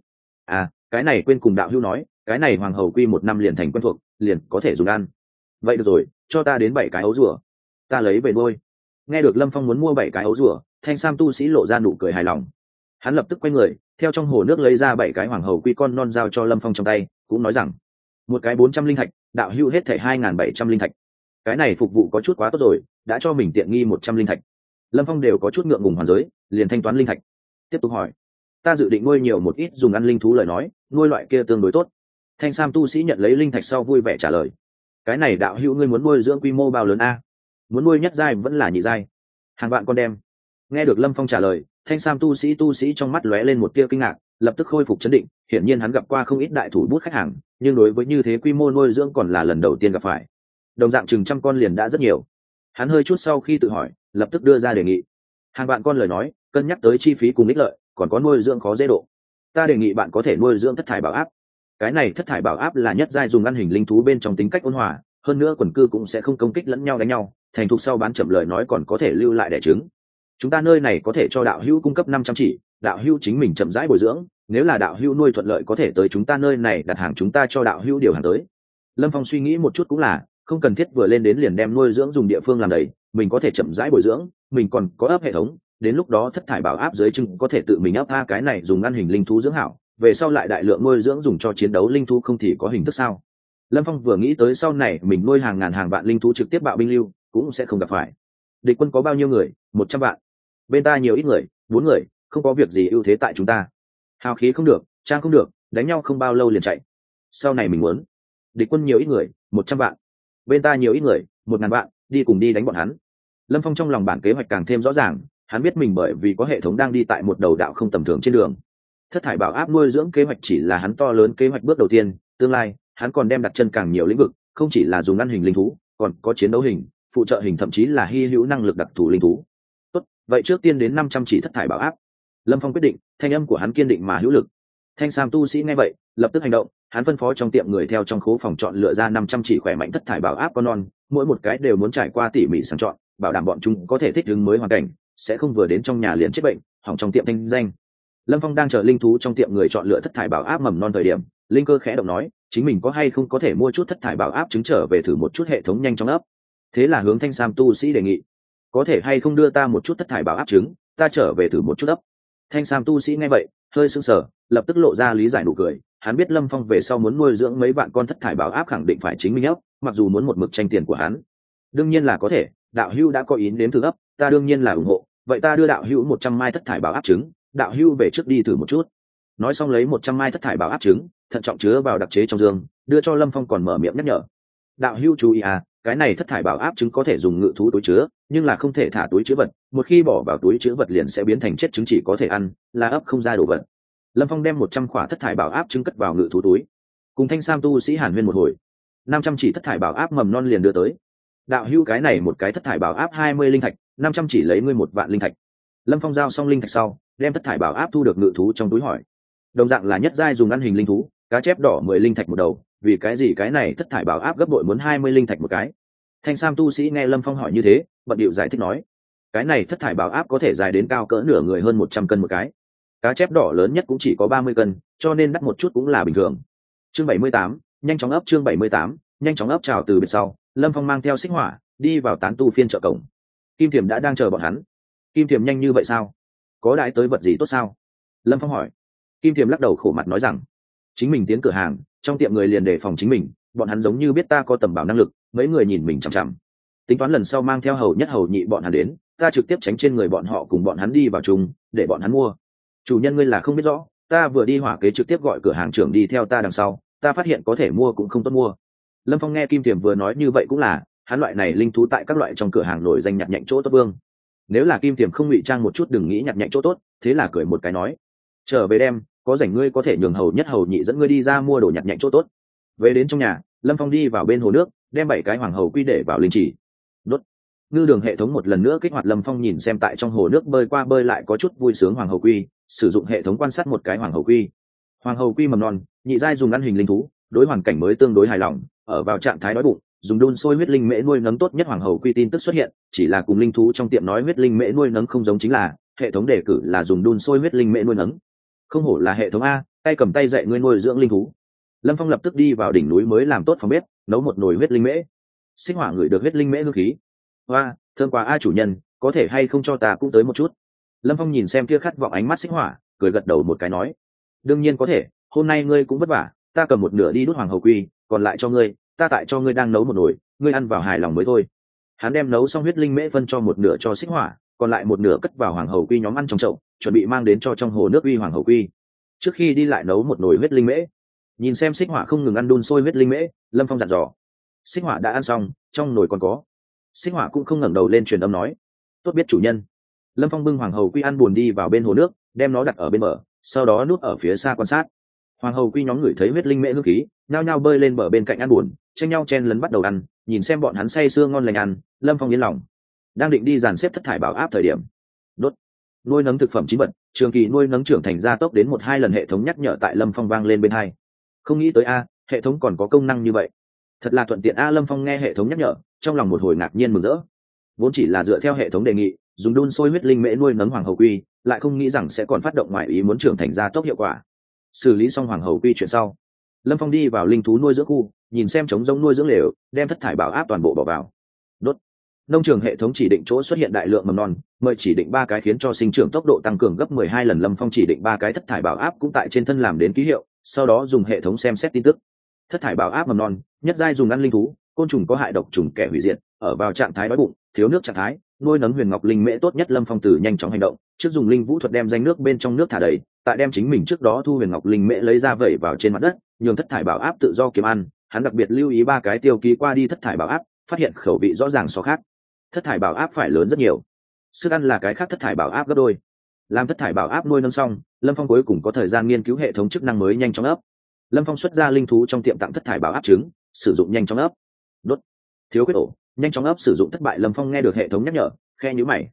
cái này quên cùng đạo hữu nói, cái này hoàng hầu quy 1 năm liền thành quen thuộc, liền có thể dùng ăn. Vậy được rồi, cho ta đến 7 cái ấu rùa, ta lấy về nuôi. Nghe được Lâm Phong muốn mua 7 cái ấu rùa, thanh sam tu sĩ lộ ra nụ cười hài lòng. Hắn lập tức quay người, theo trong hồ nước lấy ra 7 cái hoàng hầu quy con non giao cho Lâm Phong trong tay, cũng nói rằng: một cái 400 linh thạch, đạo hữu hết thảy 2.700 linh thạch. Cái này phục vụ có chút quá tốt rồi, đã cho mình tiện nghi 100 linh thạch. Lâm Phong đều có chút ngượng ngùng hoàn giới, liền thanh toán linh thạch. Tiếp tục hỏi: ta dự định nuôi nhiều một ít dùng ăn linh thú lời nói, nuôi loại kia tương đối tốt. Thanh sam tu sĩ nhận lấy linh thạch sau vui vẻ trả lời: cái này đạo hữu ngươi muốn nuôi dưỡng quy mô bao lớn a? Muốn nuôi nhất giai vẫn là nhị giai? Hàng vạn con đem. Nghe được Lâm Phong trả lời, thanh sam tu sĩ trong mắt lóe lên một tia kinh ngạc, lập tức khôi phục chấn định. Hiển nhiên hắn gặp qua không ít đại thủ bút khách hàng, nhưng đối với như thế quy mô nuôi dưỡng còn là lần đầu tiên gặp phải. Đồng dạng chừng trăm con liền đã rất nhiều. Hắn hơi chút sau khi tự hỏi, lập tức đưa ra đề nghị: hàng vạn con lời nói, cân nhắc tới chi phí cùng ích lợi, còn có nuôi dưỡng khó dễ độ. Ta đề nghị bạn có thể nuôi dưỡng thất thải bảo áp. Cái này thất thải bảo áp là nhất giai dùng ăn hình linh thú bên trong tính cách ôn hòa, hơn nữa quần cư cũng sẽ không công kích lẫn nhau đánh nhau, thành thục sau bán chậm lời nói còn có thể lưu lại đẻ trứng. Chúng ta nơi này có thể cho đạo hữu cung cấp 500 chỉ, đạo hữu chính mình chậm rãi bồi dưỡng, nếu là đạo hữu nuôi thuận lợi có thể tới chúng ta nơi này đặt hàng, chúng ta cho đạo hữu điều hàng tới. Lâm Phong suy nghĩ một chút cũng là, không cần thiết vừa lên đến liền đem nuôi dưỡng dùng địa phương làm đầy, mình có thể chậm rãi bồi dưỡng, mình còn có ấp hệ thống, đến lúc đó thất thải bảo áp dưới chừng có thể tự mình ấp cái này dùng ăn hình linh thú dưỡng hảo, về sau lại đại lượng nuôi dưỡng dùng cho chiến đấu linh thú không thì có hình thức sao? Lâm Phong vừa nghĩ tới sau này mình nuôi hàng ngàn hàng vạn linh thú trực tiếp bạo binh lưu, cũng sẽ không gặp phải. Địch quân có bao nhiêu người? 100 vạn. Bên ta nhiều ít người, 4 người, không có việc gì ưu thế tại chúng ta. Hào khí không được, trang không được, đánh nhau không bao lâu liền chạy. Sau này mình muốn. Địch quân nhiều ít người, 100 vạn. Bên ta nhiều ít người, 1000 vạn, đi cùng đi đánh bọn hắn. Lâm Phong trong lòng bản kế hoạch càng thêm rõ ràng, hắn biết mình bởi vì có hệ thống đang đi tại một đầu đạo không tầm thường trên đường. Thất thải bảo áp nuôi dưỡng kế hoạch chỉ là hắn to lớn kế hoạch bước đầu tiên, tương lai hắn còn đem đặt chân càng nhiều lĩnh vực, không chỉ là dùng ăn hình linh thú, còn có chiến đấu hình, phụ trợ hình, thậm chí là hy hữu năng lực đặc thù linh thú. Tốt, vậy trước tiên đến 500 chỉ thất thải bảo áp. Lâm Phong quyết định, thanh âm của hắn kiên định mà hữu lực. Thanh sam tu sĩ nghe vậy lập tức hành động, hắn phân phó trong tiệm người theo trong khố phòng chọn lựa ra 500 chỉ khỏe mạnh thất thải bảo áp con non, mỗi một cái đều muốn trải qua tỉ mỉ sàng chọn, bảo đảm bọn chúng có thể thích ứng mới hoàn cảnh, sẽ không vừa đến trong nhà liền chết bệnh, hỏng trong tiệm thanh danh. Lâm Phong đang chờ linh thú trong tiệm người chọn lựa thất thải bảo áp mầm non thời điểm, linh cơ khẽ động nói, chính mình có hay không có thể mua chút thất thải bảo áp trứng trở về thử một chút hệ thống nhanh trong ấp. Thế là hướng thanh sam tu sĩ đề nghị, có thể hay không đưa ta một chút thất thải bảo áp trứng, ta trở về thử một chút ấp. Thanh sam tu sĩ nghe vậy hơi sững sờ, lập tức lộ ra lý giải nụ cười. Hắn biết Lâm Phong về sau muốn nuôi dưỡng mấy vạn con thất thải bảo áp khẳng định phải chính mình ấp, mặc dù muốn một mực tranh tiền của hắn, đương nhiên là có thể. Đạo hữu đã có ý đến thử ấp, ta đương nhiên là ủng hộ. Vậy ta đưa đạo hữu 100 mai thất thải bảo áp trứng, đạo hữu về trước đi thử một chút. Nói xong lấy 100 mai thất thải bảo áp trứng, thận trọng chứa vào đặc chế trong giường, đưa cho Lâm Phong, còn mở miệng nhắc nhở, đạo hữu chú ý à, cái này thất thải bảo áp trứng có thể dùng ngự thú túi chứa, nhưng là không thể thả túi chứa vật, một khi bỏ vào túi chứa vật liền sẽ biến thành chết trứng, chỉ có thể ăn, là ấp không ra đồ vật. Lâm Phong đem 100 khỏa thất thải bảo áp trứng cất vào ngự thú túi, cùng thanh sam tu sĩ hàn huyên một hồi, 500 chỉ thất thải bảo áp mầm non liền đưa tới. Đạo hữu cái này một cái thất thải bảo áp 20 linh thạch, 500 chỉ lấy ngươi 1 vạn linh thạch. Lâm Phong giao xong linh thạch sau, đem thất thải bảo áp thu được ngự thú trong túi hỏi, đồng dạng là nhất giai dùng ăn hình linh thú, cá chép đỏ 10 linh thạch một đầu, vì cái gì cái này thất thải bảo áp gấp bội muốn 20 linh thạch một cái? Thanh sam tu sĩ nghe Lâm Phong hỏi như thế, bận điệu giải thích nói, cái này thất thải bảo áp có thể dài đến cao cỡ nửa người, hơn 100 cân một cái, cá chép đỏ lớn nhất cũng chỉ có 30 cân, cho nên đắt một chút cũng là bình thường. Chương 78, nhanh chóng ấp. Chương 78, nhanh chóng ấp. Chào từ biệt sau, Lâm Phong mang theo Xích Hỏa đi vào tán tu phiên chợ cổng. Kim Thiểm đã đang chờ bọn hắn. Kim Thiểm nhanh như vậy sao? Có đãi tới vật gì tốt sao? Lâm Phong hỏi. Kim Thiểm lắc đầu khổ mặt nói rằng, chính mình tiến cửa hàng, trong tiệm người liền đề phòng chính mình, bọn hắn giống như biết ta có tầm bảo năng lực, mấy người nhìn mình chằm chằm, tính toán lần sau mang theo hầu nhất hầu nhị bọn hắn đến, ta trực tiếp tránh trên người bọn họ, cùng bọn hắn đi vào chung, để bọn hắn mua. Chủ nhân ngươi là không biết rõ, ta vừa đi hỏa kế trực tiếp gọi cửa hàng trưởng đi theo ta đằng sau, ta phát hiện có thể mua cũng không tốt mua. Lâm Phong nghe Kim Thiểm vừa nói như vậy cũng là, hắn loại này linh thú tại các loại trong cửa hàng nổi danh nhặt nhạnh chỗ tốt vương. Nếu là Kim Thiểm không ngụy trang một chút đừng nghĩ nhặt nhạnh chỗ tốt, thế là cười một cái nói, trở về đem, có rảnh ngươi có thể nhường hầu nhất hầu nhị dẫn ngươi đi ra mua đồ nhặt nhạnh chỗ tốt. Về đến trong nhà, Lâm Phong đi vào bên hồ nước, đem 7 cái hoàng hầu quy để vào linh chỉ. Đốt. Ngư đường hệ thống một lần nữa kích hoạt. Lâm Phong nhìn xem tại trong hồ nước bơi qua bơi lại có chút vui sướng hoàng hầu quy, sử dụng hệ thống quan sát một cái hoàng hầu quy. Hoàng hầu quy mầm non, nhị giai dùng ăn hình linh thú, đối hoàn cảnh mới tương đối hài lòng, ở vào trạng thái đói bụng, dùng đun sôi huyết linh mễ nuôi nấng tốt nhất. Hoàng hầu quy tin tức xuất hiện, chỉ là cùng linh thú trong tiệm nói huyết linh mễ nuôi nấng không giống, chính là hệ thống đề cử là dùng đun sôi huyết linh mễ nuôi nấng. Không hổ là hệ thống a, tay cầm tay dạy ngươi nuôi dưỡng linh thú. Lâm Phong lập tức đi vào đỉnh núi mới làm tốt phòng bếp, nấu một nồi huyết linh mễ. Xích Hỏa ngửi được huyết linh mễ hương khí, hoa thơm quá a, chủ nhân có thể hay không cho ta cũng tới một chút? Lâm Phong nhìn xem kia khát vọng ánh mắt Xích Hỏa, cười gật đầu một cái nói, đương nhiên có thể, hôm nay ngươi cũng vất vả, ta cầm một nửa đi đút hoàng hầu quy, còn lại cho ngươi, ta tại cho ngươi đang nấu một nồi, ngươi ăn vào hài lòng mới thôi. Hắn đem nấu xong huyết linh mễ phân cho một nửa cho Xích Hỏa, còn lại một nửa cất vào hoàng hầu quy nhóm ăn trong chậu, chuẩn bị mang đến cho trong hồ nước uy hoàng hầu quy. Trước khi đi lại nấu một nồi huyết linh mễ. Nhìn xem Xích Hỏa không ngừng ăn đun sôi huyết linh mễ, Lâm Phong dặn dò, Xích Hỏa đã ăn xong, trong nồi còn có. Xích Hỏa cũng không ngẩng đầu lên truyền âm nói, tốt biết chủ nhân. Lâm Phong bưng hoàng hầu quy ăn buồn đi vào bên hồ nước, đem nó đặt ở bên bờ, sau đó núp ở phía xa quan sát. Hoàng hầu quy nhóm người thấy huyết linh mễ hương khí, nhao nhao bơi lên bờ bên cạnh ăn buồn, tranh nhau chen lấn bắt đầu ăn. Nhìn xem bọn hắn say sưa ngon lành ăn, Lâm Phong yên lòng. Đang định đi dàn xếp thất thải bảo áp thời điểm, đốt. Nuôi nấng thực phẩm chín bật, trường kỳ nuôi nấng trưởng thành gia tốc đến 1-2 lần, hệ thống nhắc nhở tại Lâm Phong vang lên bên hai. Không nghĩ tới a, hệ thống còn có công năng như vậy, thật là thuận tiện a. Lâm Phong nghe hệ thống nhắc nhở, trong lòng một hồi ngạc nhiên mừng rỡ. Vốn chỉ là dựa theo hệ thống đề nghị dùng đun sôi huyết linh mễ nuôi nấng hoàng hầu quy, lại không nghĩ rằng sẽ còn phát động ngoại ý muốn trưởng thành gia tốc hiệu quả. Xử lý xong hoàng hầu quy chuyện sau, Lâm Phong đi vào linh thú nuôi dưỡng khu, nhìn xem trống rỗng nuôi dưỡng lều, đem thất thải bảo áp toàn bộ bỏ vào. Đốt. Nông trường hệ thống chỉ định chỗ xuất hiện đại lượng mầm non, mời chỉ định 3 cái khiến cho sinh trưởng tốc độ tăng cường gấp 12 lần. Lâm Phong chỉ định 3 cái thất thải bảo áp cũng tại trên thân làm đến ký hiệu, sau đó dùng hệ thống xem xét tin tức. Thất thải bảo áp mầm non, nhất giai dùng ăn linh thú, côn trùng có hại độc trùng kẻ hủy diệt, ở vào trạng thái đói bụng, thiếu nước trạng thái, nuôi nấng huyền ngọc linh mễ tốt nhất. Lâm Phong từ nhanh chóng hành động, trước dùng linh vũ thuật đem danh nước bên trong nước thả đầy, tại đem chính mình trước đó thu huyền ngọc linh mễ lấy ra vẩy vào trên mặt đất, nhường thất thải bảo áp tự do kiếm ăn. Hắn đặc biệt lưu ý 3 cái tiêu ký qua đi thất thải bảo áp, phát hiện khẩu vị rõ ràng so khác. Thất thải bảo áp phải lớn rất nhiều, sức ăn là cái khác thất thải bảo áp gấp đôi. Làm thất thải bảo áp nuôi nấng xong, Lâm Phong cuối cùng có thời gian nghiên cứu hệ thống chức năng mới nhanh chóng ấp. Lâm Phong xuất ra linh thú trong tiệm tặng thất thải bảo áp trứng, sử dụng nhanh chóng ấp. Đốt. Thiếu quyết ổ, nhanh chóng ấp sử dụng thất bại. Lâm Phong nghe được hệ thống nhắc nhở, khe nhíu mày.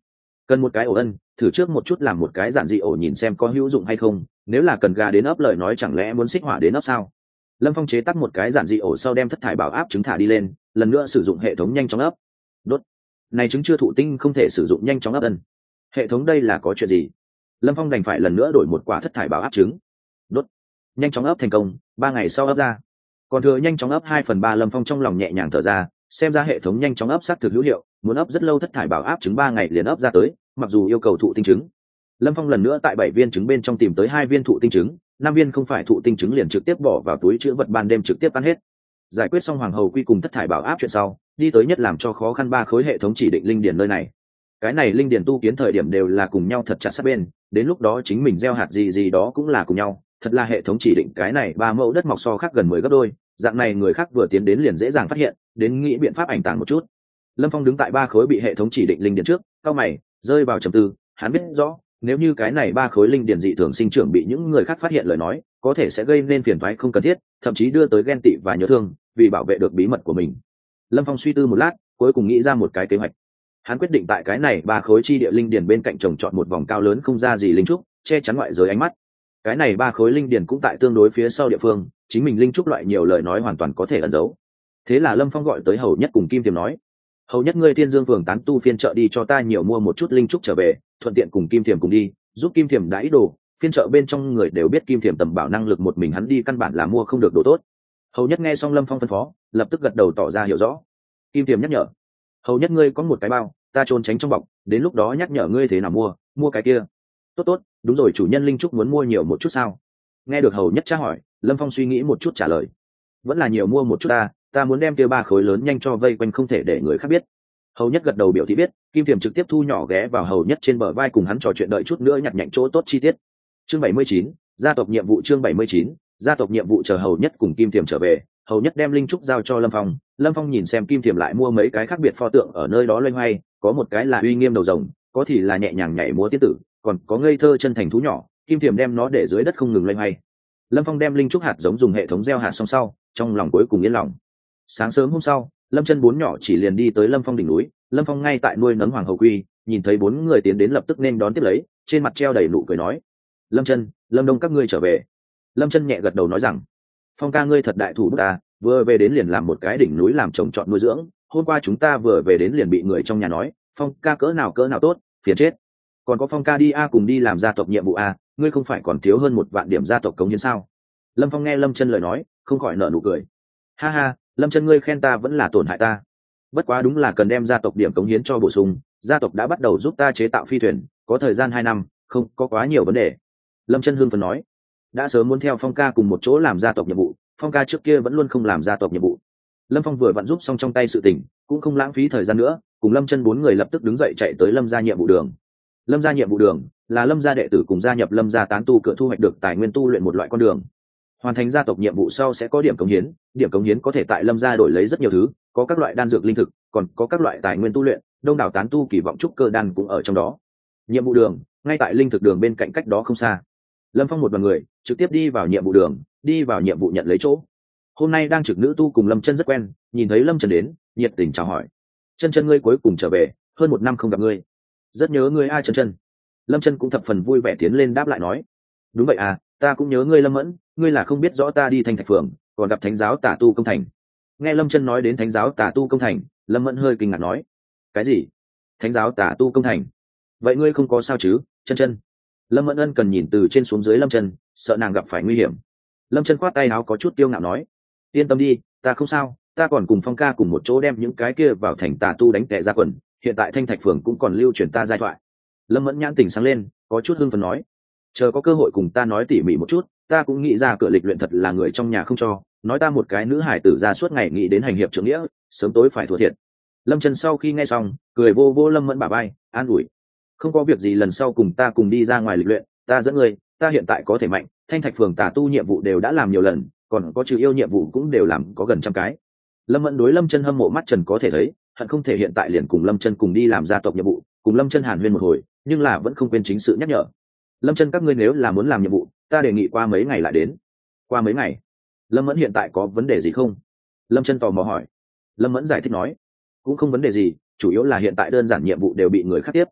cần một cái ổ ân, thử trước một chút làm một cái giản dị ổ nhìn xem có hữu dụng hay không, nếu là cần gà đến ấp lời nói chẳng lẽ muốn xích hỏa đến ấp sao? Lâm Phong chế tác một cái giản dị ổ sau đem thất thải bảo áp trứng thả đi lên, lần nữa sử dụng hệ thống nhanh chóng ấp. Đốt. Này trứng chưa thụ tinh không thể sử dụng nhanh chóng ấp ân. Hệ thống đây là có chuyện gì? Lâm Phong đành phải lần nữa đổi một quả thất thải bảo áp trứng. Đốt. Nhanh chóng ấp thành công, 3 ngày sau ấp ra. Còn thừa nhanh chóng ấp 2/3, Lâm Phong trong lòng nhẹ nhàng thở ra, xem ra hệ thống nhanh chóng ấp xác thực hữu hiệu, muốn ấp rất lâu thất thải bảo áp trứng 3 ngày liền ấp ra tới, mặc dù yêu cầu thụ tinh trứng. Lâm Phong lần nữa tại 7 viên trứng bên trong tìm tới 2 viên thụ tinh trứng, 5 viên không phải thụ tinh trứng liền trực tiếp bỏ vào túi trữ vật ban đêm trực tiếp ăn hết. Giải quyết xong hoàng hầu quy cùng thất thải bảo áp chuyện sau, đi tới nhất làm cho khó khăn 3 khối hệ thống chỉ định linh điển nơi này. Cái này linh điển tu kiến thời điểm đều là cùng nhau thật chặt sát bên, đến lúc đó chính mình gieo hạt gì gì đó cũng là cùng nhau, thật là hệ thống chỉ định cái này 3 mẫu đất mọc so khác gần 10 gấp đôi, dạng này người khác vừa tiến đến liền dễ dàng phát hiện, đến nghĩ biện pháp ảnh tàng một chút. Lâm Phong đứng tại 3 khối bị hệ thống chỉ định linh điển trước, cau mày, rơi vào trầm tư, hắn biết rõ, nếu như cái này 3 khối linh điển dị thường sinh trưởng bị những người khác phát hiện lời nói, có thể sẽ gây nên phiền toái không cần thiết, thậm chí đưa tới ghen tị và nhớ thương, vì bảo vệ được bí mật của mình. Lâm Phong suy tư một lát, cuối cùng nghĩ ra một cái kế hoạch. Hắn quyết định tại cái này 3 khối chi địa linh điển bên cạnh trồng trọt một vòng cao lớn không ra gì linh trúc, che chắn ngoại giới ánh mắt. Cái này 3 khối linh điển cũng tại tương đối phía sau địa phương, chính mình linh trúc loại nhiều lời nói hoàn toàn có thể ẩn giấu. Thế là Lâm Phong gọi tới Hầu Nhất cùng Kim Thiềm nói: "Hầu Nhất, ngươi Thiên Dương Phường tán tu phiên chợ đi cho ta nhiều mua một chút linh trúc trở về, thuận tiện cùng Kim Thiềm cùng đi, giúp Kim Thiềm đãi đồ, phiên chợ bên trong người đều biết Kim Thiềm tầm bảo năng lực một mình hắn đi căn bản là mua không được đồ tốt." Hầu Nhất nghe xong Lâm Phong phân phó, lập tức gật đầu tỏ ra hiểu rõ. Kim Thiềm nhắc nhở: "Hầu Nhất, ngươi có một cái bao, ta trốn tránh trong bọc, đến lúc đó nhắc nhở ngươi thế nào mua cái kia." "Tốt tốt, đúng rồi, chủ nhân linh trúc muốn mua nhiều một chút sao?" Nghe được Hầu Nhất tra hỏi, Lâm Phong suy nghĩ một chút trả lời: "Vẫn là nhiều mua một chút ta muốn đem kia 3 khối lớn nhanh cho vây quanh không thể để người khác biết." Hầu Nhất gật đầu biểu thị biết. Kim Thiềm trực tiếp thu nhỏ ghé vào Hầu Nhất trên bờ vai cùng hắn trò chuyện đợi chút nữa nhặt nhạnh chỗ tốt chi tiết. Chương 79, gia tộc nhiệm vụ. Chương 79, gia tộc nhiệm vụ. Chờ Hầu Nhất cùng Kim Thiềm trở về, Hầu Nhất đem linh trúc giao cho Lâm Phong. Lâm Phong nhìn xem Kim Thiềm lại mua mấy cái khác biệt pho tượng ở nơi đó loay hoay, có một cái là uy nghiêm đầu rồng, có thì là nhẹ nhàng nhảy múa tiên tử, còn có ngây thơ chân thành thú nhỏ. Kim Thiềm đem nó để dưới đất không ngừng loay hoay. Lâm Phong đem linh trúc hạt giống dùng hệ thống gieo hạt xong sau, trong lòng cuối cùng yên lòng. Sáng sớm hôm sau, Lâm Chân bốn nhỏ chỉ liền đi tới Lâm Phong đỉnh núi. Lâm Phong ngay tại nuôi nấng hoàng hầu quy, nhìn thấy 4 người tiến đến lập tức nên đón tiếp lấy, trên mặt treo đầy nụ cười nói: "Lâm Chân, Lâm Đông các ngươi trở về." Lâm Chân nhẹ gật đầu nói rằng: "Phong ca ngươi thật đại thủ bút ta, vừa về đến liền làm một cái đỉnh núi làm trồng trọt nuôi dưỡng, hôm qua chúng ta vừa về đến liền bị người trong nhà nói, Phong ca cỡ nào tốt, phiền chết. Còn có Phong ca đi cùng đi làm gia tộc nhiệm vụ ngươi không phải còn thiếu hơn 1 vạn điểm gia tộc cống hiến sao?" Lâm Phong nghe Lâm Chân lời nói, không khỏi nở nụ cười. "Ha ha, Lâm Chân ngươi khen ta vẫn là tổn hại ta. Bất quá đúng là cần đem gia tộc điểm cống hiến cho bổ sung, gia tộc đã bắt đầu giúp ta chế tạo phi thuyền, có thời gian 2 năm, không có quá nhiều vấn đề." Lâm Chân hưng phấn nói: "Đã sớm muốn theo Phong ca cùng một chỗ làm gia tộc nhiệm vụ, Phong ca trước kia vẫn luôn không làm gia tộc nhiệm vụ." Lâm Phong vừa vặn giúp xong trong tay sự tình, cũng không lãng phí thời gian nữa, cùng Lâm Chân 4 người lập tức đứng dậy chạy tới Lâm gia nhiệm vụ đường. Lâm gia nhiệm vụ đường là Lâm gia đệ tử cùng gia nhập Lâm gia tán tu cửa thu hoạch được tài nguyên tu luyện một loại con đường. Hoàn thành gia tộc nhiệm vụ sau sẽ có điểm cống hiến, điểm cống hiến có thể tại Lâm gia đổi lấy rất nhiều thứ, có các loại đan dược linh thực, còn có các loại tài nguyên tu luyện, đông đảo tán tu kỳ vọng trúc cơ đan cũng ở trong đó. Nhiệm vụ đường ngay tại linh thực đường bên cạnh cách đó không xa. Lâm Phong một đoàn người trực tiếp đi vào nhiệm vụ đường, đi vào nhiệm vụ nhận lấy chỗ. Hôm nay đang trực nữ tu cùng Lâm Chân rất quen, nhìn thấy Lâm Chân đến, nhiệt tình chào hỏi: "Chân Chân ngươi cuối cùng trở về, hơn 1 năm không gặp ngươi, rất nhớ ngươi Chân Chân." Lâm Chân cũng thập phần vui vẻ tiến lên đáp lại nói: "Đúng vậy ta cũng nhớ ngươi Lâm Mẫn, ngươi là không biết rõ ta đi Thanh Thạch phường, còn gặp thánh giáo tà tu công thành." Nghe Lâm Chân nói đến thánh giáo tà tu công thành, Lâm Mẫn hơi kinh ngạc nói: "Cái gì? Thánh giáo tà tu công thành? Vậy ngươi không có sao chứ, Chân Chân?" Lâm Mẫn ân cần nhìn từ trên xuống dưới Lâm Chân, sợ nàng gặp phải nguy hiểm. Lâm Chân khoát tay áo có chút kiêu ngạo nói: "Yên tâm đi, ta không sao, ta còn cùng Phong ca cùng một chỗ đem những cái kia vào thành tà tu đánh tè ra quần, hiện tại Thanh Thạch phường cũng còn lưu truyền ta giai thoại." Lâm Mẫn nhãn tình sáng lên, có chút hưng phấn nói: "Chờ có cơ hội cùng ta nói tỉ mỉ một chút, ta cũng nghĩ ra cửa lịch luyện thật là người trong nhà không cho, nói ta một cái nữ hải tử ra suốt ngày nghĩ đến hành hiệp trưởng nghĩa, sớm tối phải thua thiệt." Lâm Chân sau khi nghe xong, cười vô vô Lâm Mẫn bả vai, an ủi: "Không có việc gì, lần sau cùng ta cùng đi ra ngoài lịch luyện, ta dẫn ngươi, ta hiện tại có thể mạnh, Thanh Thạch phường tà tu nhiệm vụ đều đã làm nhiều lần, còn có trừ yêu nhiệm vụ cũng đều làm có gần 100 cái." Lâm Mẫn đối Lâm Chân hâm mộ mắt trần có thể thấy, hận không thể hiện tại liền cùng Lâm Chân cùng đi làm gia tộc nhiệm vụ, cùng Lâm Chân hàn huyên một hồi, nhưng là vẫn không quên chính sự nhắc nhở: "Lâm Chân các ngươi nếu là muốn làm nhiệm vụ, ta đề nghị qua mấy ngày lại đến." "Qua mấy ngày?" Lâm Mẫn hiện tại có vấn đề gì không? Lâm Chân tò mò hỏi. Lâm Mẫn giải thích nói: "Cũng không vấn đề gì, chủ yếu là hiện tại đơn giản nhiệm vụ đều bị người khác tiếp."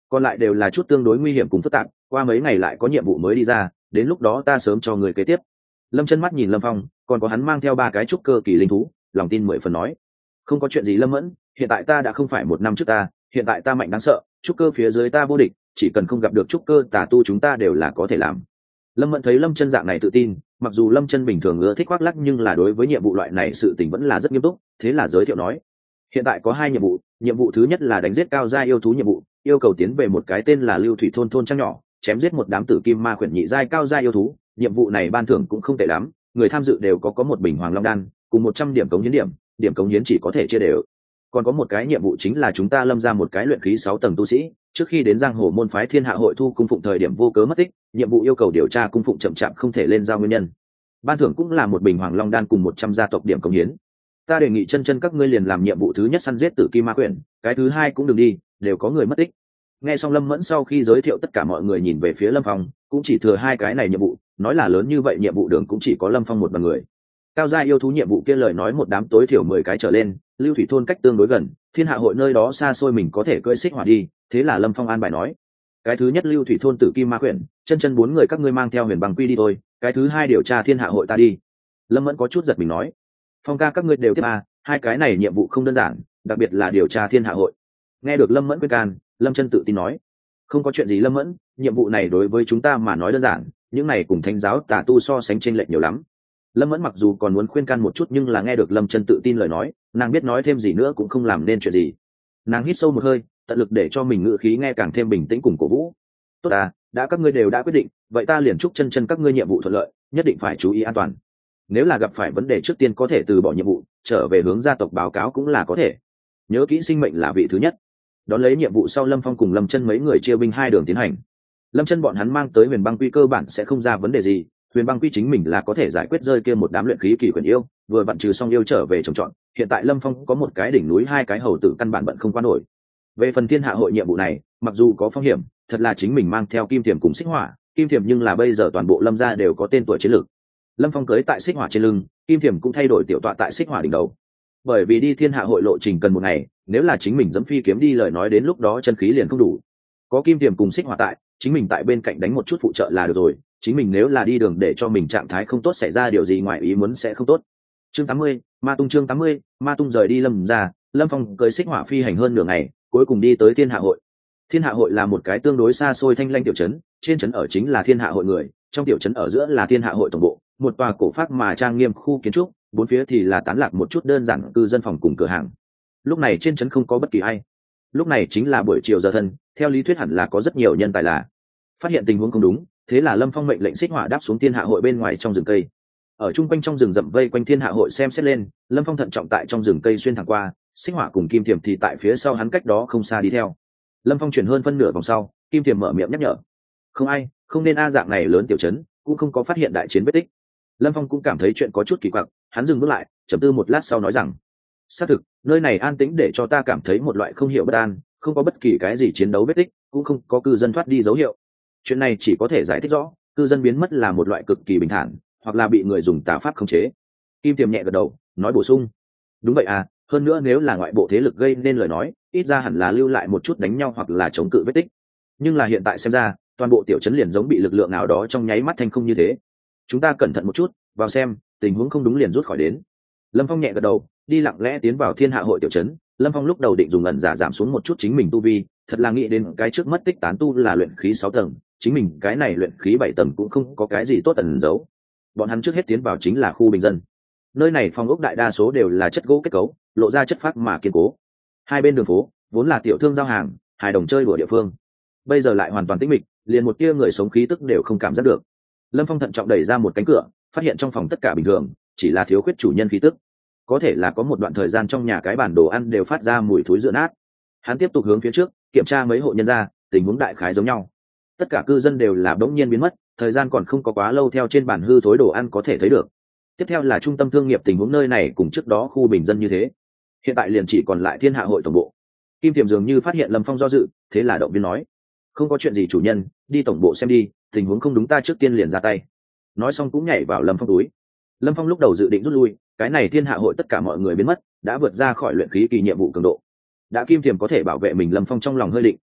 còn lại đều là chút tương đối nguy hiểm cùng phức tạp, qua mấy ngày lại có nhiệm vụ mới đi ra, đến lúc đó ta sớm cho người kế tiếp. Lâm Chân mắt nhìn Lâm Phong, còn có hắn mang theo 3 cái trúc cơ kỳ linh thú, lòng tin 10 phần nói: không có chuyện gì Lâm Mẫn, hiện tại ta đã không phải 1 năm trước ta, hiện tại ta mạnh đáng sợ, trúc cơ phía dưới ta vô địch, chỉ cần không gặp được trúc cơ tà tu chúng ta đều là có thể làm. Lâm Mẫn thấy Lâm Chân dạng này tự tin, mặc dù Lâm Chân bình thường ưa thích khoác lác nhưng là đối với nhiệm vụ loại này sự tình vẫn là rất nghiêm túc, thế là giới thiệu nói: hiện tại có 2 nhiệm vụ thứ nhất là đánh giết cao gia yêu thú nhiệm vụ, yêu cầu tiến về một cái tên là Lưu Thủy thôn thôn trang nhỏ, chém giết một đám tử kim ma khuyển nhị giai cao gia yêu thú, nhiệm vụ này ban thưởng cũng không tệ lắm, người tham dự đều có một bình hoàng long đan cùng 100 điểm cống hiến điểm cống hiến chỉ có thể chia đều. Còn có một cái nhiệm vụ chính là chúng ta lâm ra một cái luyện khí 6 tầng tu sĩ, trước khi đến giang hồ môn phái Thiên Hạ hội thu cung phụng thời điểm vô cớ mất tích, nhiệm vụ yêu cầu điều tra cung phụng chậm chạp không thể lên giao nguyên nhân, ban thưởng cũng là một bình hoàng long đan cùng 100 gia tộc điểm cống hiến. Ta đề nghị chân chân các ngươi liền làm nhiệm vụ thứ nhất săn giết tử kim ma quyển, cái thứ hai cũng đừng đi, đều có người mất tích. Nghe xong Lâm Mẫn sau khi giới thiệu, tất cả mọi người nhìn về phía Lâm Phong, cũng chỉ thừa 2 cái này nhiệm vụ, nói là lớn như vậy nhiệm vụ đường cũng chỉ có Lâm Phong một bằng người. Cao gia yêu thú nhiệm vụ kia lời nói một đám tối thiểu 10 cái trở lên, Lưu Thủy thôn cách tương đối gần, Thiên Hạ hội nơi đó xa xôi mình có thể cưỡi xích hỏa đi, thế là Lâm Phong an bài nói: cái thứ nhất Lưu Thủy thôn tử kim ma quyển, chân chân 4 người các ngươi mang theo Huyền Băng Quy đi thôi, cái thứ hai điều tra Thiên Hạ hội ta đi. Lâm Mẫn có chút giật mình nói: Phong ca các ngươi đều tiếp à, 2 cái này nhiệm vụ không đơn giản, đặc biệt là điều tra Thiên Hạ hội. Nghe được Lâm Mẫn khuyên can, Lâm Chân tự tin nói: không có chuyện gì Lâm Mẫn, nhiệm vụ này đối với chúng ta mà nói đơn giản, những này cùng thánh giáo tà tu so sánh chênh lệch nhiều lắm. Lâm Mẫn mặc dù còn muốn khuyên can một chút nhưng là nghe được Lâm Chân tự tin lời nói, nàng biết nói thêm gì nữa cũng không làm nên chuyện gì. Nàng hít sâu một hơi, tận lực để cho mình ngữ khí nghe càng thêm bình tĩnh cùng cổ vũ. Tốt à, đã các ngươi đều đã quyết định, vậy ta liền chúc chân chân các ngươi nhiệm vụ thuận lợi, nhất định phải chú ý an toàn. Nếu là gặp phải vấn đề trước tiên có thể từ bỏ nhiệm vụ, trở về hướng gia tộc báo cáo cũng là có thể. Nhớ kỹ sinh mệnh là vị thứ nhất. Đón lấy nhiệm vụ sau, Lâm Phong cùng Lâm Chân mấy người chia binh 2 đường tiến hành. Lâm Chân bọn hắn mang tới Huyền Băng Quy cơ bản sẽ không ra vấn đề gì, Huyền Băng Quy chính mình là có thể giải quyết rơi kia một đám luyện khí kỳ quyển yêu, vừa vặn trừ xong yêu trở về trồng trọt. Hiện tại Lâm Phong có một cái đỉnh núi 2 cái hầu tử căn bản bận không qua nổi. Về phần Thiên Hạ hội nhiệm vụ này, mặc dù có phong hiểm, thật là chính mình mang theo kim tiềm cùng xích hỏa, kim tiềm nhưng là bây giờ toàn bộ Lâm gia đều có tên tuổi chiến lược. Lâm Phong cưỡi tại xích hỏa trên lưng, kim tiềm cũng thay đổi tiểu tọa tại xích hỏa đỉnh đầu. Bởi vì đi Thiên Hạ hội lộ trình cần 1 ngày, nếu là chính mình dẫm phi kiếm đi lời nói đến lúc đó chân khí liền không đủ. Có kim tiềm cùng xích hỏa tại, chính mình tại bên cạnh đánh một chút phụ trợ là được rồi, chính mình nếu là đi đường để cho mình trạng thái không tốt xảy ra điều gì ngoài ý muốn sẽ không tốt. Chương 80, Ma Tung chương 80, Ma Tung rời đi Lâm gia, Lâm Phong cưỡi xích hỏa phi hành hơn nửa ngày, cuối cùng đi tới Thiên Hạ hội. Thiên Hạ hội là một cái tương đối xa xôi thanh lanh tiểu trấn, trên trấn ở chính là Thiên Hạ hội người, trong tiểu trấn ở giữa là Thiên Hạ hội tổng bộ, một tòa cổ phác mà trang nghiêm khu kiến trúc, 4 phía thì là tán lạc một chút đơn giản cư dân phòng cùng cửa hàng. Lúc này trên trấn không có bất kỳ ai. Lúc này chính là buổi chiều giờ thân, theo lý thuyết hẳn là có rất nhiều nhân tài là. Phát hiện tình huống không đúng, thế là Lâm Phong mệnh lệnh xích hỏa đáp xuống Thiên Hạ hội bên ngoài trong rừng cây. Ở trung quanh trong rừng rậm vây quanh Thiên Hạ hội xem xét lên, Lâm Phong thận trọng tại trong rừng cây xuyên thẳng qua, xích hỏa cùng kim tiềm thì tại phía sau hắn cách đó không xa đi theo. Lâm Phong chuyển hơn phân nửa vòng sau, kim tiềm mở miệng nhắc nhở: không ai, không nên dạng này lớn tiểu trấn, cũng không có phát hiện đại chiến vết tích. Lâm Phong cũng cảm thấy chuyện có chút kỳ quặc, hắn dừng bước lại, trầm tư một lát sau nói rằng: xác thực, nơi này an tĩnh để cho ta cảm thấy một loại không hiểu bất an, không có bất kỳ cái gì chiến đấu vết tích, cũng không có cư dân thoát đi dấu hiệu. Chuyện này chỉ có thể giải thích rõ, cư dân biến mất là một loại cực kỳ bình thản, hoặc là bị người dùng tà pháp khống chế. Kim tiềm nhẹ gật đầu, nói bổ sung: đúng vậy à, hơn nữa nếu là ngoại bộ thế lực gây nên lời nói, ít ra hẳn là lưu lại một chút đánh nhau hoặc là chống cự vết tích. Nhưng là hiện tại xem ra, toàn bộ tiểu trấn liền giống bị lực lượng nào đó trong nháy mắt thành không như thế. Chúng ta cẩn thận một chút, vào xem, tình huống không đúng liền rút khỏi đến. Lâm Phong nhẹ gật đầu, đi lặng lẽ tiến vào Thiên Hạ hội tiểu trấn. Lâm Phong lúc đầu định dùng ẩn giả giảm xuống một chút chính mình tu vi, thật là nghĩ đến cái trước mất tích tán tu là luyện khí 6 tầng, chính mình cái này luyện khí 7 tầng cũng không có cái gì tốt ẩn giấu. Bọn hắn trước hết tiến vào chính là khu bình dân. Nơi này phòng ốc đại đa số đều là chất gỗ kết cấu, lộ ra chất phác mà kiên cố. 2 bên đường phố vốn là tiểu thương giao hàng, hài đồng chơi đùa địa phương, bây giờ lại hoàn toàn tĩnh mịch, liền một tia người sống khí tức đều không cảm giác được. Lâm Phong thận trọng đẩy ra một cánh cửa, phát hiện trong phòng tất cả bình thường, chỉ là thiếu khuyết chủ nhân khí tức. Có thể là có một đoạn thời gian trong nhà cái bản đồ ăn đều phát ra mùi thối rữa nát. Hắn tiếp tục hướng phía trước, kiểm tra mấy hộ nhân gia, tình huống đại khái giống nhau. Tất cả cư dân đều là bỗng nhiên biến mất, thời gian còn không có quá lâu theo trên bản hư thối đồ ăn có thể thấy được. Tiếp theo là trung tâm thương nghiệp, tình huống nơi này cùng trước đó khu bình dân như thế. Hiện tại liền chỉ còn lại Thiên Hạ hội tổng bộ. Kim Tiềm dường như phát hiện Lâm Phong do dự, thế là động viên nói: không có chuyện gì chủ nhân, đi tổng bộ xem đi, tình huống không đúng ta trước tiên liền ra tay. Nói xong cũng nhảy vào Lâm Phong túi. Lâm Phong lúc đầu dự định rút lui, cái này Thiên Hạ hội tất cả mọi người biến mất, đã vượt ra khỏi luyện khí kỳ nhiệm vụ cường độ. Đã Kim Tiềm có thể bảo vệ mình, Lâm Phong trong lòng hơi định.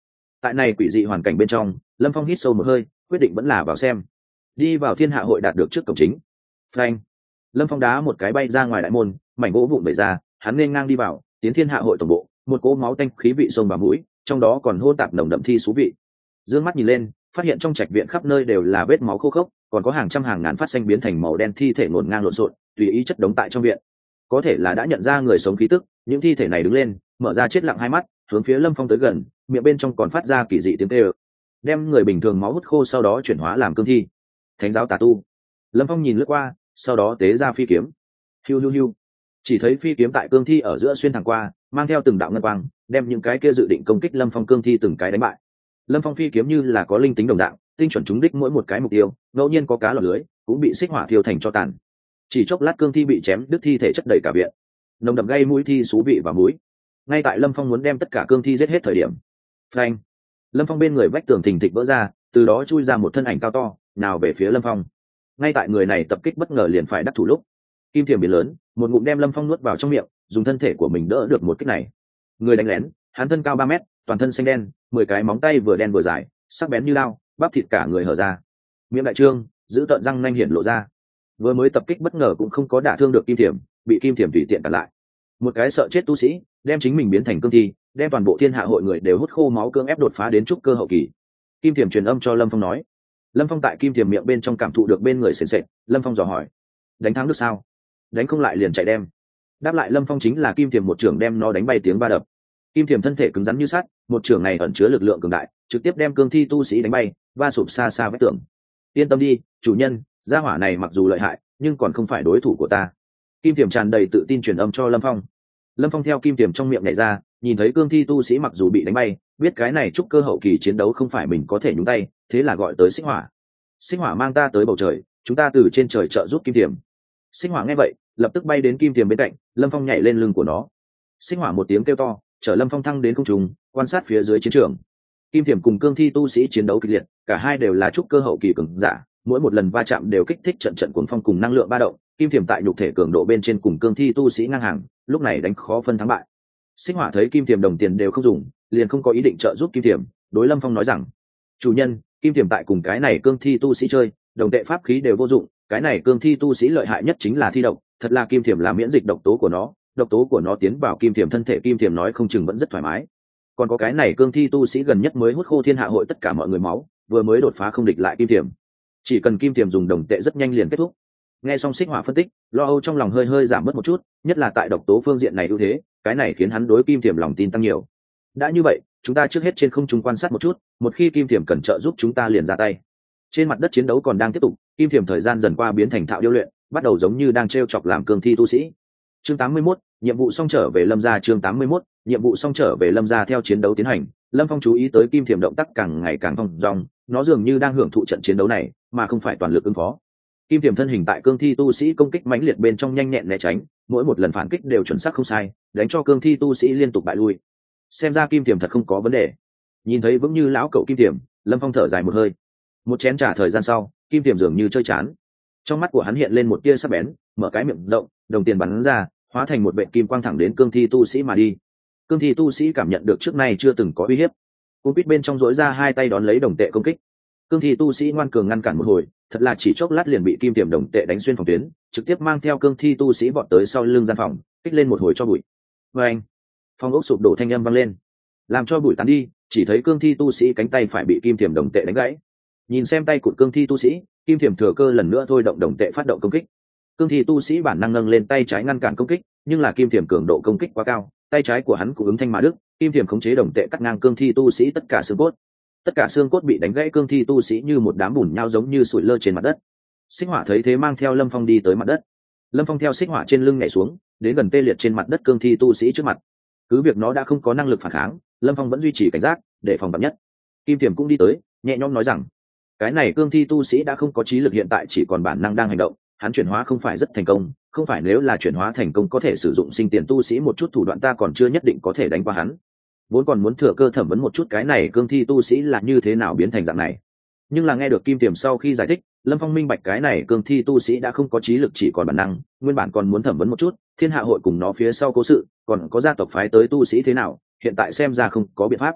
Tại này quỷ dị hoàn cảnh bên trong, Lâm Phong hít sâu một hơi, quyết định vẫn là vào xem. Đi vào Thiên Hạ hội đạt được trước cổng chính. Phanh! Lâm Phong đá một cái bay ra ngoài đại môn, mảnh gỗ vụn bể ra, hắn nên ngang đi vào, tiến Thiên Hạ hội tổng bộ, một cỗ máu tanh khí vị xông vào mũi, trong đó còn hôn tạp nồng đậm thi xú vị. Dương mắt nhìn lên, phát hiện trong trạch viện khắp nơi đều là vết máu khô khốc, còn có hàng trăm hàng ngàn phát xanh biến thành màu đen thi thể ngổn ngang lộn xộn, tùy ý chất đống tại trong viện. Có thể là đã nhận ra người sống khí tức, những thi thể này đứng lên, mở ra chết lặng hai mắt, hướng phía Lâm Phong tới gần, miệng bên trong còn phát ra kỳ dị tiếng kêu. Đem người bình thường máu hút khô sau đó chuyển hóa làm cương thi. Thánh giáo tà tu. Lâm Phong nhìn lướt qua, sau đó tế ra phi kiếm. Hiu hiu hiu. Chỉ thấy phi kiếm tại cương thi ở giữa xuyên thẳng qua, mang theo từng đạo ngân quang, đem những cái kia dự định công kích Lâm Phong cương thi từng cái đánh bại. Lâm Phong phi kiếm như là có linh tính đồng dạng, tinh chuẩn trúng đích mỗi một cái mục tiêu, ngẫu nhiên có cá lọt lưới, cũng bị xích hỏa thiêu thành cho tàn. Chỉ chốc lát cương thi bị chém đứt thi thể chất đầy cả viện. Nồng đậm gây mũi thi xú vị và mũi. Ngay tại Lâm Phong muốn đem tất cả cương thi giết hết thời điểm, phanh! Lâm Phong bên người vách tường thình thịch vỡ ra, từ đó chui ra một thân ảnh cao to, nào về phía Lâm Phong. Ngay tại người này tập kích bất ngờ liền phải đắc thủ lúc, kim thiềm biến lớn, một ngụm đem Lâm Phong nuốt vào trong miệng, dùng thân thể của mình đỡ được một kích này. Người đánh lén, hắn thân cao 3 mét, toàn thân xanh đen, 10 cái móng tay vừa đen vừa dài, sắc bén như lao, bắp thịt cả người hở ra. Miệng đại trương, giữ tợn răng nanh hiển lộ ra. Vừa mới tập kích bất ngờ cũng không có đả thương được kim thiềm, bị kim thiềm tùy tiện cản lại. Một cái sợ chết tu sĩ, đem chính mình biến thành cương thi, đem toàn bộ Thiên Hạ hội người đều hút khô máu cưỡng ép đột phá đến trúc cơ hậu kỳ. Kim thiềm truyền âm cho Lâm Phong nói. Lâm Phong tại kim thiềm miệng bên trong cảm thụ được bên người sền sệt, Lâm Phong dò hỏi: đánh thắng được sao? Đánh không lại liền chạy đem. Đáp lại Lâm Phong chính là kim thiềm một trưởng đem nó đánh bay tiếng ba đập. Kim thiềm thân thể cứng rắn như sắt, một trưởng này ẩn chứa lực lượng cường đại, trực tiếp đem cương thi tu sĩ đánh bay, va sụp xa xa vách tường. Yên tâm đi, chủ nhân, gia hỏa này mặc dù lợi hại, nhưng còn không phải đối thủ của ta. Kim thiềm tràn đầy tự tin truyền âm cho Lâm Phong. Lâm Phong theo kim thiềm trong miệng nhảy ra, nhìn thấy cương thi tu sĩ mặc dù bị đánh bay, biết cái này trúc cơ hậu kỳ chiến đấu không phải mình có thể nhúng tay, thế là gọi tới xích hỏa. Xích hỏa mang ta tới bầu trời, chúng ta từ trên trời trợ giúp kim thiềm. Xích hỏa nghe vậy, lập tức bay đến kim thiềm bên cạnh, Lâm Phong nhảy lên lưng của nó. Xích hỏa một tiếng kêu to, chở Lâm Phong thăng đến không trung, quan sát phía dưới chiến trường. Kim thiềm cùng cương thi tu sĩ chiến đấu kịch liệt, cả hai đều là trúc cơ hậu kỳ cường giả, mỗi một lần va chạm đều kích thích trận trận cuồng phong cùng năng lượng ba động. Kim thiềm tại nhục thể cường độ bên trên cùng cương thi tu sĩ ngang hàng, lúc này đánh khó phân thắng bại. Xích hỏa thấy kim thiềm đồng tiền đều không dùng, liền không có ý định trợ giúp kim thiềm, đối Lâm Phong nói rằng: chủ nhân, kim thiềm tại cùng cái này cương thi tu sĩ chơi, đồng tệ pháp khí đều vô dụng, cái này cương thi tu sĩ lợi hại nhất chính là thi độc, thật là kim thiềm là miễn dịch độc tố của nó, độc tố của nó tiến vào kim thiềm thân thể, kim thiềm nói không chừng vẫn rất thoải mái. Còn có cái này cương thi tu sĩ gần nhất mới hút khô Thiên Hạ hội tất cả mọi người máu, vừa mới đột phá không địch lại kim thiềm, chỉ cần kim thiềm dùng đồng tệ rất nhanh liền kết thúc. Nghe xong xích hỏa phân tích, lo âu trong lòng hơi hơi giảm bớt một chút, nhất là tại độc tố phương diện này ưu thế, cái này khiến hắn đối kim thiềm lòng tin tăng nhiều. Đã như vậy, chúng ta trước hết trên không trung quan sát một chút, một khi kim thiềm cần trợ giúp chúng ta liền ra tay. Trên mặt đất chiến đấu còn đang tiếp tục, kim thiềm thời gian dần qua biến thành thạo điêu luyện, bắt đầu giống như đang trêu chọc làm cương thi tu sĩ. Chương 81, nhiệm vụ xong trở về Lâm gia. Chương 81, nhiệm vụ xong trở về Lâm gia. Theo chiến đấu tiến hành, Lâm Phong chú ý tới kim thiềm động tác càng ngày càng thong dong, nó dường như đang hưởng thụ trận chiến đấu này, mà không phải toàn lực ứng phó. Kim thiềm thân hình tại cương thi tu sĩ công kích mãnh liệt bên trong nhanh nhẹn né tránh, mỗi một lần phản kích đều chuẩn xác không sai, đánh cho cương thi tu sĩ liên tục bại lui. Xem ra kim thiềm thật không có vấn đề. Nhìn thấy vững như lão cậu kim thiềm, Lâm Phong thở dài một hơi. Một chén trà thời gian sau, kim thiềm dường như chơi chán, trong mắt của hắn hiện lên một tia sắc bén, mở cái miệng rộng, đồng tiền bắn ra, hóa thành một vệt kim quang thẳng đến cương thi tu sĩ mà đi. Cương thi tu sĩ cảm nhận được trước nay chưa từng có uy hiếp, cung quýt bên trong rỗi ra hai tay đón lấy đồng tệ công kích. Cương thi tu sĩ ngoan cường ngăn cản một hồi, thật là chỉ chốc lát liền bị kim tiềm đồng tệ đánh xuyên phòng tuyến, trực tiếp mang theo cương thi tu sĩ vọt tới sau lưng gian phòng, kích lên một hồi cho bụi. Và anh, phòng ốc sụp đổ thanh âm vang lên, làm cho bụi tán đi, chỉ thấy cương thi tu sĩ cánh tay phải bị kim tiềm đồng tệ đánh gãy. Nhìn xem tay của cương thi tu sĩ, kim tiềm thừa cơ lần nữa thôi động đồng tệ phát động công kích. Cương thi tu sĩ bản năng nâng lên tay trái ngăn cản công kích, nhưng là kim tiềm cường độ công kích quá cao, tay trái của hắn cũng ứng thanh mà đức, kim tiềm khống chế đồng tệ cắt ngang cương thi tu sĩ tất cả xương cốt. Tất cả xương cốt bị đánh gãy, cương thi tu sĩ như một đám bùn nhau giống như sủi lơ trên mặt đất. Xích Hỏa thấy thế mang theo Lâm Phong đi tới mặt đất. Lâm Phong theo Xích Hỏa trên lưng nhảy xuống, đến gần tê liệt trên mặt đất cương thi tu sĩ trước mặt. Cứ việc nó đã không có năng lực phản kháng, Lâm Phong vẫn duy trì cảnh giác, để phòng vạn nhất. Kim tiềm cũng đi tới, nhẹ nhõm nói rằng, cái này cương thi tu sĩ đã không có trí lực, hiện tại chỉ còn bản năng đang hành động. Hắn chuyển hóa không phải rất thành công, không phải nếu là chuyển hóa thành công có thể sử dụng sinh tiền tu sĩ một chút thủ đoạn, ta còn chưa nhất định có thể đánh qua hắn. Vốn còn muốn thừa cơ thẩm vấn một chút cái này cương thi tu sĩ là như thế nào biến thành dạng này, nhưng là nghe được Kim tiềm sau khi giải thích, Lâm Phong minh bạch cái này cương thi tu sĩ đã không có trí lực, chỉ còn bản năng. Nguyên bản còn muốn thẩm vấn một chút Thiên Hạ hội cùng nó phía sau cố sự, còn có gia tộc phái tới tu sĩ thế nào, hiện tại xem ra không có biện pháp.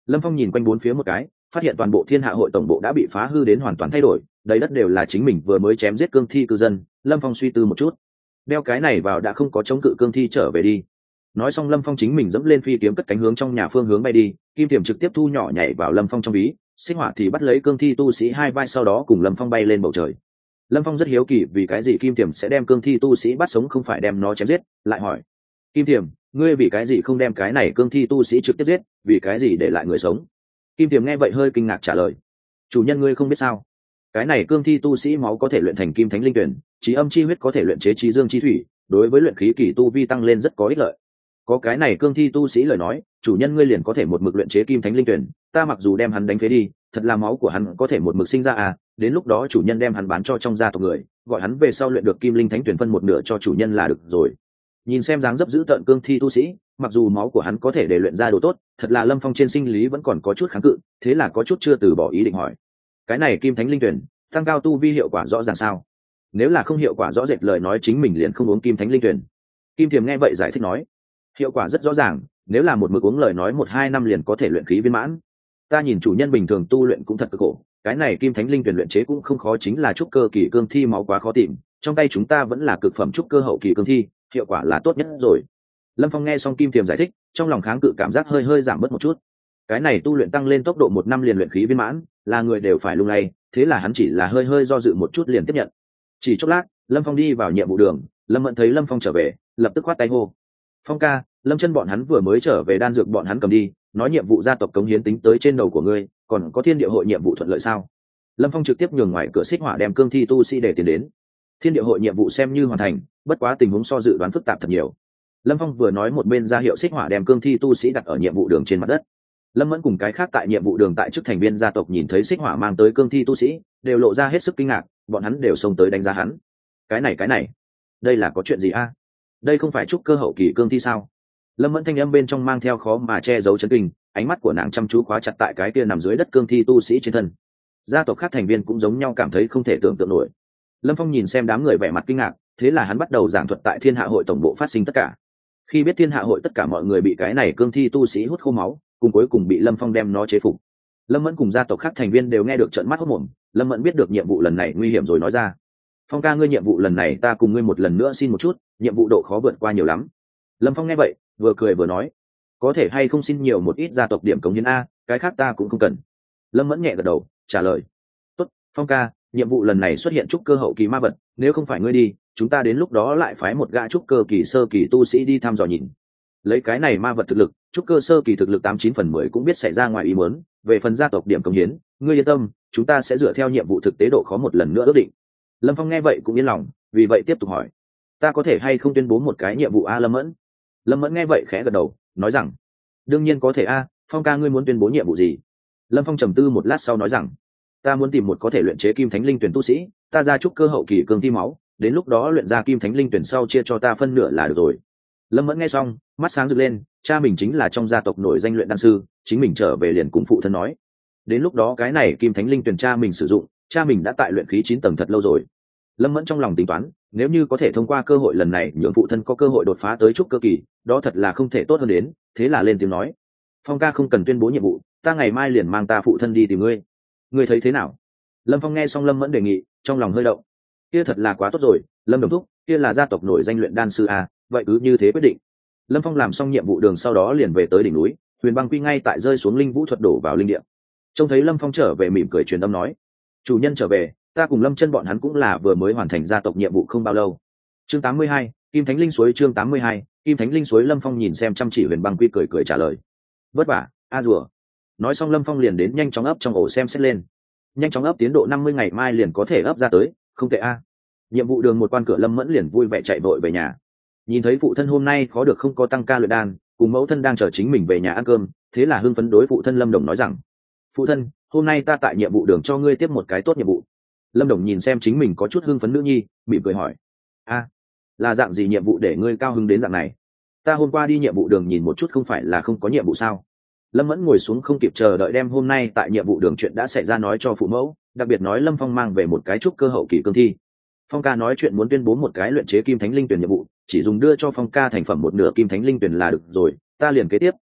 Lâm Phong nhìn quanh bốn phía một cái, phát hiện toàn bộ Thiên Hạ hội tổng bộ đã bị phá hư đến hoàn toàn thay đổi, đầy đất đều là chính mình vừa mới chém giết cương thi cư dân. Lâm Phong suy tư một chút, đeo cái này vào đã không có chống cự cương thi trở về đi. Nói xong Lâm Phong chính mình dẫm lên phi kiếm cất cánh hướng trong nhà phương hướng bay đi, kim thiểm trực tiếp thu nhỏ nhảy vào Lâm Phong trong ví, xích hỏa thì bắt lấy cương thi tu sĩ hai vai, sau đó cùng Lâm Phong bay lên bầu trời. Lâm Phong rất hiếu kỳ vì cái gì kim thiểm sẽ đem cương thi tu sĩ bắt sống không phải đem nó chém giết, lại hỏi: Kim thiểm, ngươi vì cái gì không đem cái này cương thi tu sĩ trực tiếp giết, vì cái gì để lại người sống? Kim thiểm nghe vậy hơi kinh ngạc trả lời: chủ nhân ngươi không biết sao, cái này cương thi tu sĩ máu có thể luyện thành kim thánh linh tuyển, trí âm chi huyết có thể luyện chế trí dương chi thủy, đối với luyện khí kỳ tu vi tăng lên rất có ích lợi. Có cái này cương thi tu sĩ lời nói, chủ nhân ngươi liền có thể một mực luyện chế kim thánh linh tuyển, ta mặc dù đem hắn đánh phế đi, thật là máu của hắn có thể một mực sinh ra à, đến lúc đó chủ nhân đem hắn bán cho trong gia tộc người, gọi hắn về sau luyện được kim linh thánh tuyển phân một nửa cho chủ nhân là được rồi. Nhìn xem dáng dấp dữ tợn cương thi tu sĩ, mặc dù máu của hắn có thể để luyện ra đồ tốt, thật là Lâm Phong trên sinh lý vẫn còn có chút kháng cự, thế là có chút chưa từ bỏ ý định hỏi: cái này kim thánh linh tuyển tăng cao tu vi hiệu quả rõ ràng sao? Nếu là không hiệu quả rõ rệt lời nói chính mình liền không uống kim thánh linh tuyển. Kim thiềm nghe vậy giải thích nói: hiệu quả rất rõ ràng, nếu là một mực uống lời nói 1-2 năm liền có thể luyện khí viên mãn. Ta nhìn chủ nhân bình thường tu luyện cũng thật cực khổ, cái này kim thánh linh tuyển luyện chế cũng không khó, chính là trúc cơ kỳ cương thi máu quá khó tìm, trong tay chúng ta vẫn là cực phẩm trúc cơ hậu kỳ cương thi, hiệu quả là tốt nhất rồi. Lâm Phong nghe xong Kim thiềm giải thích, trong lòng kháng cự cảm giác hơi giảm bớt một chút. Cái này tu luyện tăng lên tốc độ 1 năm liền luyện khí viên mãn, là người đều phải lung lay, thế là hắn chỉ là hơi do dự một chút liền tiếp nhận. Chỉ chốc lát, Lâm Phong đi vào nhiệm vụ đường, Lâm Mẫn thấy Lâm Phong trở về, lập tức khoát tay hô: Phong ca, Lâm chân bọn hắn vừa mới trở về, đan dược bọn hắn cầm đi, nói nhiệm vụ gia tộc cống hiến tính tới trên đầu của ngươi, còn có thiên địa hội nhiệm vụ thuận lợi sao? Lâm Phong trực tiếp nhường ngoài cửa xích hỏa đem cương thi tu sĩ để tiền đến. Thiên địa hội nhiệm vụ xem như hoàn thành, bất quá tình huống so dự đoán phức tạp thật nhiều. Lâm Phong vừa nói một bên ra hiệu xích hỏa đem cương thi tu sĩ đặt ở nhiệm vụ đường trên mặt đất. Lâm Mẫn cùng cái khác tại nhiệm vụ đường tại chức thành viên gia tộc nhìn thấy xích hỏa mang tới cương thi tu sĩ, đều lộ ra hết sức kinh ngạc, bọn hắn đều xông tới đánh giá hắn. Cái này, đây là có chuyện gì a? Đây không phải trúc cơ hậu kỳ cương thi sao? Lâm Mẫn thanh âm bên trong mang theo khó mà che giấu chấn kinh, ánh mắt của nàng chăm chú khóa chặt tại cái kia nằm dưới đất cương thi tu sĩ trên thân. Gia tộc khác thành viên cũng giống nhau cảm thấy không thể tưởng tượng nổi. Lâm Phong nhìn xem đám người vẻ mặt kinh ngạc, thế là hắn bắt đầu giảng thuật tại Thiên Hạ hội tổng bộ phát sinh tất cả. Khi biết Thiên Hạ hội tất cả mọi người bị cái này cương thi tu sĩ hút khô máu, cùng cuối cùng bị Lâm Phong đem nó chế phục. Lâm Mẫn cùng gia tộc khác thành viên đều nghe được trợn mắt hốt mồm. Lâm Mẫn biết được nhiệm vụ lần này nguy hiểm rồi nói ra: Phong ca, ngươi nhiệm vụ lần này ta cùng ngươi một lần nữa xin một chút, nhiệm vụ độ khó vượt qua nhiều lắm. Lâm Phong nghe vậy vừa cười vừa nói: có thể hay không xin nhiều một ít gia tộc điểm cống hiến a, cái khác ta cũng không cần. Lâm Mẫn nhẹ gật đầu trả lời: tốt, Phong ca, nhiệm vụ lần này xuất hiện trúc cơ hậu kỳ ma vật, nếu không phải ngươi đi, chúng ta đến lúc đó lại phái một gã trúc cơ kỳ sơ kỳ tu sĩ đi thăm dò nhìn. Lấy cái này ma vật thực lực, trúc cơ sơ kỳ thực lực 89/10 cũng biết xảy ra ngoài ý muốn. Về phần gia tộc điểm cống hiến, ngươi yên tâm, chúng ta sẽ dựa theo nhiệm vụ thực tế độ khó một lần nữa ước định. Lâm Phong nghe vậy cũng yên lòng, vì vậy tiếp tục hỏi: ta có thể hay không tuyên bố một cái nhiệm vụ a Lâm Mẫn? Lâm Mẫn nghe vậy khẽ gật đầu, nói rằng: đương nhiên có thể a, Phong ca, ngươi muốn tuyên bố nhiệm vụ gì? Lâm Phong trầm tư một lát sau nói rằng: ta muốn tìm một có thể luyện chế kim thánh linh tuyển tu sĩ, ta ra trúc cơ hậu kỳ cương thi máu, đến lúc đó luyện ra kim thánh linh tuyển sau chia cho ta phân nửa là được rồi. Lâm Mẫn nghe xong mắt sáng rực lên, cha mình chính là trong gia tộc nổi danh luyện đan sư, chính mình trở về liền cùng phụ thân nói, đến lúc đó cái này kim thánh linh tuyển cha mình sử dụng, cha mình đã tại luyện khí 9 tầng thật lâu rồi. Lâm Mẫn trong lòng tính toán, nếu như có thể thông qua cơ hội lần này nhường phụ thân có cơ hội đột phá tới trúc cơ kỳ, đó thật là không thể tốt hơn đến. Thế là lên tiếng nói: Phong ca không cần tuyên bố nhiệm vụ, ta ngày mai liền mang ta phụ thân đi tìm ngươi, ngươi thấy thế nào? Lâm Phong nghe xong Lâm Mẫn đề nghị, trong lòng hơi động. Kia thật là quá tốt rồi, Lâm đồng thúc, kia là gia tộc nổi danh luyện đan sư à, vậy cứ như thế quyết định. Lâm Phong làm xong nhiệm vụ đường sau đó liền về tới đỉnh núi, Huyền Băng Quy ngay tại rơi xuống linh vũ thuật đổ vào linh địa. Trông thấy Lâm Phong trở về mỉm cười truyền âm nói: chủ nhân trở về, ta cùng Lâm chân bọn hắn cũng là vừa mới hoàn thành gia tộc nhiệm vụ không bao lâu. Chương 82, Kim Thánh Linh Suối. Chương 82, Kim Thánh Linh Suối. Lâm Phong nhìn xem chăm chỉ Huyền Băng Quy cười trả lời: vất vả a rùa. Nói xong Lâm Phong liền đến nhanh chóng ấp trong ổ xem xét lên. Nhanh chóng ấp, tiến độ 50 ngày mai liền có thể ấp ra tới, không tệ a. Nhiệm vụ đường một quan cửa, Lâm Mẫn liền vui vẻ chạy vội về nhà. Nhìn thấy phụ thân hôm nay khó được không có tăng ca luyện đan, cùng mẫu thân đang chờ chính mình về nhà ăn cơm, thế là hưng phấn đối phụ thân Lâm Đồng nói rằng: phụ thân, hôm nay ta tại nhiệm vụ đường cho ngươi tiếp một cái tốt nhiệm vụ. Lâm Đồng nhìn xem chính mình có chút hưng phấn nữ nhi, mỉm cười hỏi: a, là dạng gì nhiệm vụ để ngươi cao hứng đến dạng này? Ta hôm qua đi nhiệm vụ đường nhìn một chút, không phải là không có nhiệm vụ sao? Lâm Mẫn ngồi xuống không kịp chờ đợi đem hôm nay tại nhiệm vụ đường chuyện đã xảy ra nói cho phụ mẫu, đặc biệt nói Lâm Phong mang về một cái trúc cơ hậu kỳ cương thi. Phong ca nói chuyện muốn tuyên bố một cái luyện chế kim thánh linh tuyển nhiệm vụ, chỉ dùng đưa cho Phong ca thành phẩm một nửa kim thánh linh tuyển là được rồi, ta liền kế tiếp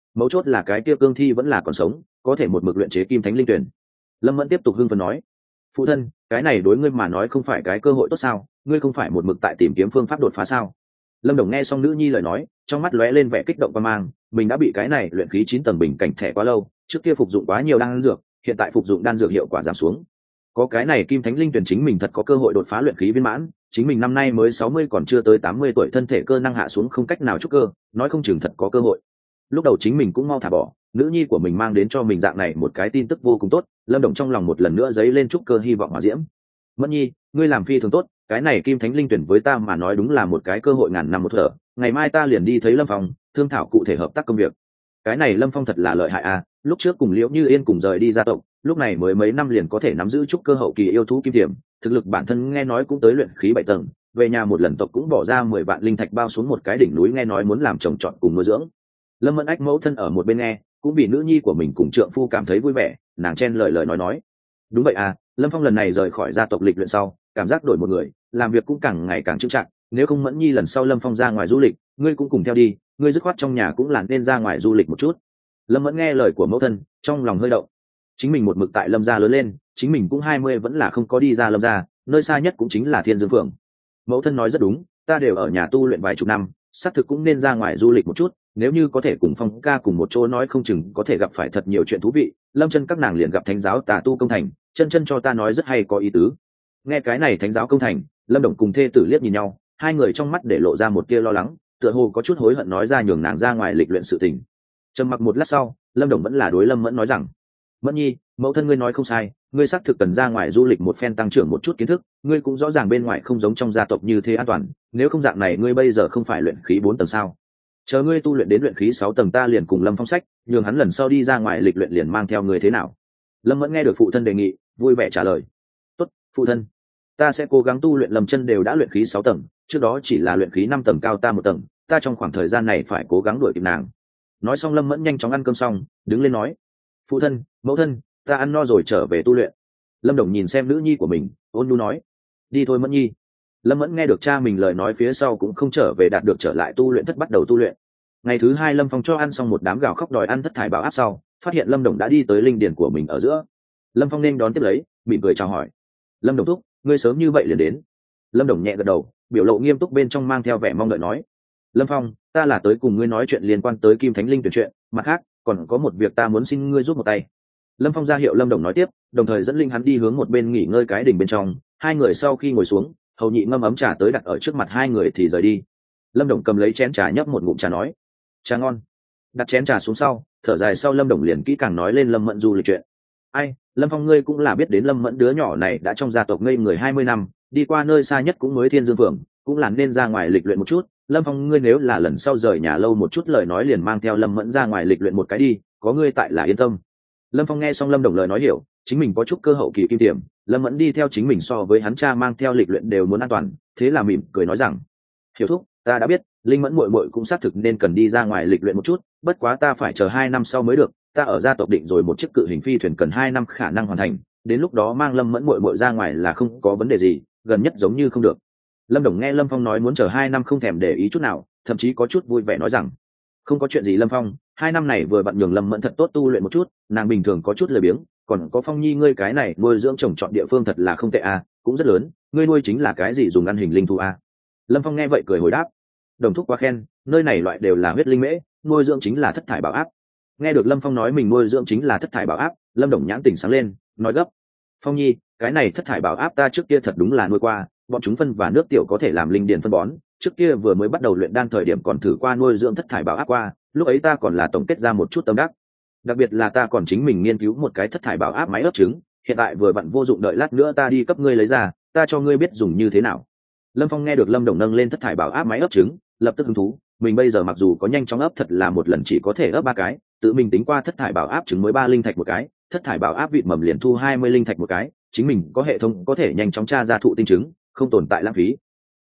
mấu chốt là cái kia cương thi vẫn là còn sống, có thể một mực luyện chế kim thánh linh tuyển. Lâm Mẫn tiếp tục hưng phấn nói, phụ thân, cái này đối ngươi mà nói không phải cái cơ hội tốt sao? Ngươi không phải một mực tại tìm kiếm phương pháp đột phá sao? Lâm Đồng nghe xong nữ nhi lời nói, trong mắt lóe lên vẻ kích động và mang, mình đã bị cái này luyện khí 9 tầng bình cảnh thẻ quá lâu, trước kia phục dụng quá nhiều đan dược, hiện tại phục dụng đan dược hiệu quả giảm xuống. Có cái này kim thánh linh tuyển chính mình thật có cơ hội đột phá luyện khí viên mãn, chính mình năm nay mới 60 còn chưa tới 80 tuổi, thân thể cơ năng hạ xuống không cách nào trúc cơ, nói không chừng thật có cơ hội. Lúc đầu chính mình cũng mau thả bỏ, nữ nhi của mình mang đến cho mình dạng này một cái tin tức vô cùng tốt, Lâm Đồng trong lòng một lần nữa dấy lên trúc cơ hy vọng hỏa diễm. Mẫn nhi, ngươi làm phi thường tốt, cái này kim thánh linh tuyển với ta mà nói đúng là một cái cơ hội ngàn năm một thở, ngày mai ta liền đi thấy Lâm Phong, thương thảo cụ thể hợp tác công việc. Cái này Lâm Phong thật là lợi hại à, lúc trước cùng Liễu Như Yên cùng rời đi gia tộc, lúc này mới mấy năm liền có thể nắm giữ trúc cơ hậu kỳ yêu thú kim tiềm, thực lực bản thân nghe nói cũng tới luyện khí 7 tầng, về nhà một lần tộc cũng bỏ ra 10 vạn linh thạch bao xuống một cái đỉnh núi, nghe nói muốn làm trồng trọt cùng nuôi dưỡng. Lâm Mẫn Ách mẫu thân ở một bên nghe, cũng vì nữ nhi của mình cùng trượng phu cảm thấy vui vẻ, nàng chen lời nói. Đúng vậy à, Lâm Phong lần này rời khỏi gia tộc lịch luyện sau, cảm giác đổi một người, làm việc cũng càng ngày càng trưng trạng, nếu không Mẫn nhi lần sau Lâm Phong ra ngoài du lịch, ngươi cũng cùng theo đi, ngươi dứt khoát trong nhà cũng là nên ra ngoài du lịch một chút. Lâm Mẫn nghe lời của mẫu thân, trong lòng hơi động. Chính mình một mực tại Lâm gia lớn lên, chính mình cũng 20 vẫn là không có đi ra Lâm gia, nơi xa nhất cũng chính là Thiên Dương Phường. Mẫu thân nói rất đúng, ta đều ở nhà tu luyện vài chục năm, xác thực cũng nên ra ngoài du lịch một chút, nếu như có thể cùng Phong ca cùng một chỗ nói không chừng có thể gặp phải thật nhiều chuyện thú vị. Lâm chân các nàng liền gặp thánh giáo tà tu công thành, chân cho ta nói rất hay có ý tứ. Nghe cái này thánh giáo công thành, Lâm Đồng cùng thê tử liếc nhìn nhau, hai người trong mắt để lộ ra một tia lo lắng, tựa hồ có chút hối hận nói ra nhường nàng ra ngoài lịch luyện sự tình. Trầm mặc một lát sau, Lâm Đồng vẫn là đối Lâm Mẫn nói rằng, Mẫn nhi, mẫu thân ngươi nói không sai, ngươi xác thực cần ra ngoài du lịch một phen tăng trưởng một chút kiến thức, ngươi cũng rõ ràng bên ngoài không giống trong gia tộc như thế an toàn, nếu không dạng này ngươi bây giờ không phải luyện khí 4 tầng sao? Chờ ngươi tu luyện đến luyện khí 6 tầng ta liền cùng Lâm Phong sách, nhường hắn lần sau đi ra ngoài lịch luyện liền mang theo ngươi thế nào? Lâm Mẫn nghe được phụ thân đề nghị, vui vẻ trả lời, tốt, phụ thân, ta sẽ cố gắng tu luyện. Lâm chân đều đã luyện khí 6 tầng, trước đó chỉ là luyện khí 5 tầng cao ta 1 tầng, ta trong khoảng thời gian này phải cố gắng đuổi kịp nàng. Nói xong Lâm Mẫn nhanh chóng ăn cơm xong, đứng lên nói, phụ thân, mẫu thân, ta ăn no rồi trở về tu luyện. Lâm Đồng nhìn xem nữ nhi của mình, ôn nhu nói, đi thôi Mẫn nhi. Lâm Mẫn nghe được cha mình lời nói phía sau cũng không trở về, đạt được trở lại tu luyện thất bắt đầu tu luyện. Ngày thứ 2 Lâm Phong cho ăn xong một đám gào khóc đòi ăn thất thải bảo áp sau, phát hiện Lâm Đồng đã đi tới linh điển của mình ở giữa. Lâm Phong nên đón tiếp lấy, mỉm cười chào hỏi, Lâm Đồng thúc, ngươi sớm như vậy liền đến. Lâm Đồng nhẹ gật đầu, biểu lộ nghiêm túc bên trong mang theo vẻ mong đợi nói, Lâm Phong, ta là tới cùng ngươi nói chuyện liên quan tới kim thánh linh tuyển chuyện, mặt khác còn có một việc ta muốn xin ngươi giúp một tay. Lâm Phong ra hiệu Lâm Đồng nói tiếp, đồng thời dẫn linh hắn đi hướng một bên nghỉ ngơi cái đỉnh bên trong. Hai người sau khi ngồi xuống, hầu nhị ngâm ấm trà tới đặt ở trước mặt hai người thì rời đi. Lâm Đồng cầm lấy chén trà nhấp một ngụm trà nói, trà ngon. Đặt chén trà xuống sau, thở dài sau Lâm Đồng liền kỹ càng nói lên Lâm Mẫn du lịch chuyện. Ai, Lâm Phong ngươi cũng là biết đến Lâm Mẫn đứa nhỏ này đã trong gia tộc ngây người 20 năm, đi qua nơi xa nhất cũng mới Thiên Dương Phường, cũng là nên ra ngoài lịch luyện một chút. Lâm Phong ngươi nếu là lần sau rời nhà lâu một chút lời nói liền mang theo Lâm Mẫn ra ngoài lịch luyện một cái đi, có ngươi tại là yên tâm. Lâm Phong nghe xong Lâm Đồng lời nói hiểu, chính mình có chút cơ hậu kỳ kim tiềm, Lâm Mẫn đi theo chính mình so với hắn cha mang theo lịch luyện đều muốn an toàn, thế là mỉm cười nói rằng, hiểu thúc, ta đã biết, Linh Mẫn muội muội cũng xác thực nên cần đi ra ngoài lịch luyện một chút, bất quá ta phải chờ 2 năm sau mới được, ta ở gia tộc định rồi một chiếc cự hình phi thuyền cần 2 năm khả năng hoàn thành, đến lúc đó mang Lâm Mẫn muội muội ra ngoài là không có vấn đề gì, gần nhất giống như không được. Lâm Đồng nghe Lâm Phong nói muốn chờ 2 năm không thèm để ý chút nào, thậm chí có chút vui vẻ nói rằng, không có chuyện gì Lâm Phong, 2 năm này vừa vặn nhường Lâm Mẫn thật tốt tu luyện một chút, nàng bình thường có chút lười biếng, còn có Phong nhi ngươi cái này nuôi dưỡng trồng trọt địa phương thật là không tệ à, cũng rất lớn, ngươi nuôi chính là cái gì dùng ăn hình linh thú à? Lâm Phong nghe vậy cười hồi đáp, Đồng thúc quá khen, nơi này loại đều là huyết linh mễ, nuôi dưỡng chính là thất thải bảo áp. Nghe được Lâm Phong nói mình nuôi dưỡng chính là thất thải bảo áp, Lâm Đồng nhãn tỉnh sáng lên, nói gấp, Phong nhi, cái này thất thải bảo áp ta trước kia thật đúng là nuôi qua, bọn chúng phân và nước tiểu có thể làm linh điền phân bón, trước kia vừa mới bắt đầu luyện đan thời điểm còn thử qua nuôi dưỡng thất thải bảo áp qua, lúc ấy ta còn là tổng kết ra một chút tâm đắc, đặc biệt là ta còn chính mình nghiên cứu một cái thất thải bảo áp máy ấp trứng, hiện tại vừa vặn vô dụng, đợi lát nữa ta đi cấp ngươi lấy ra, ta cho ngươi biết dùng như thế nào. Lâm Phong nghe được Lâm Đồng nâng lên thất thải bảo áp máy ấp trứng, lập tức hứng thú, mình bây giờ mặc dù có nhanh chóng ấp thật là một lần chỉ có thể ấp 3 cái, tự mình tính qua thất thải bảo áp trứng mới 3 linh thạch một cái, thất thải bảo áp vịt mầm liền thu 20 linh thạch một cái, chính mình có hệ thống có thể nhanh chóng tra ra thụ tinh trứng, không tồn tại lãng phí.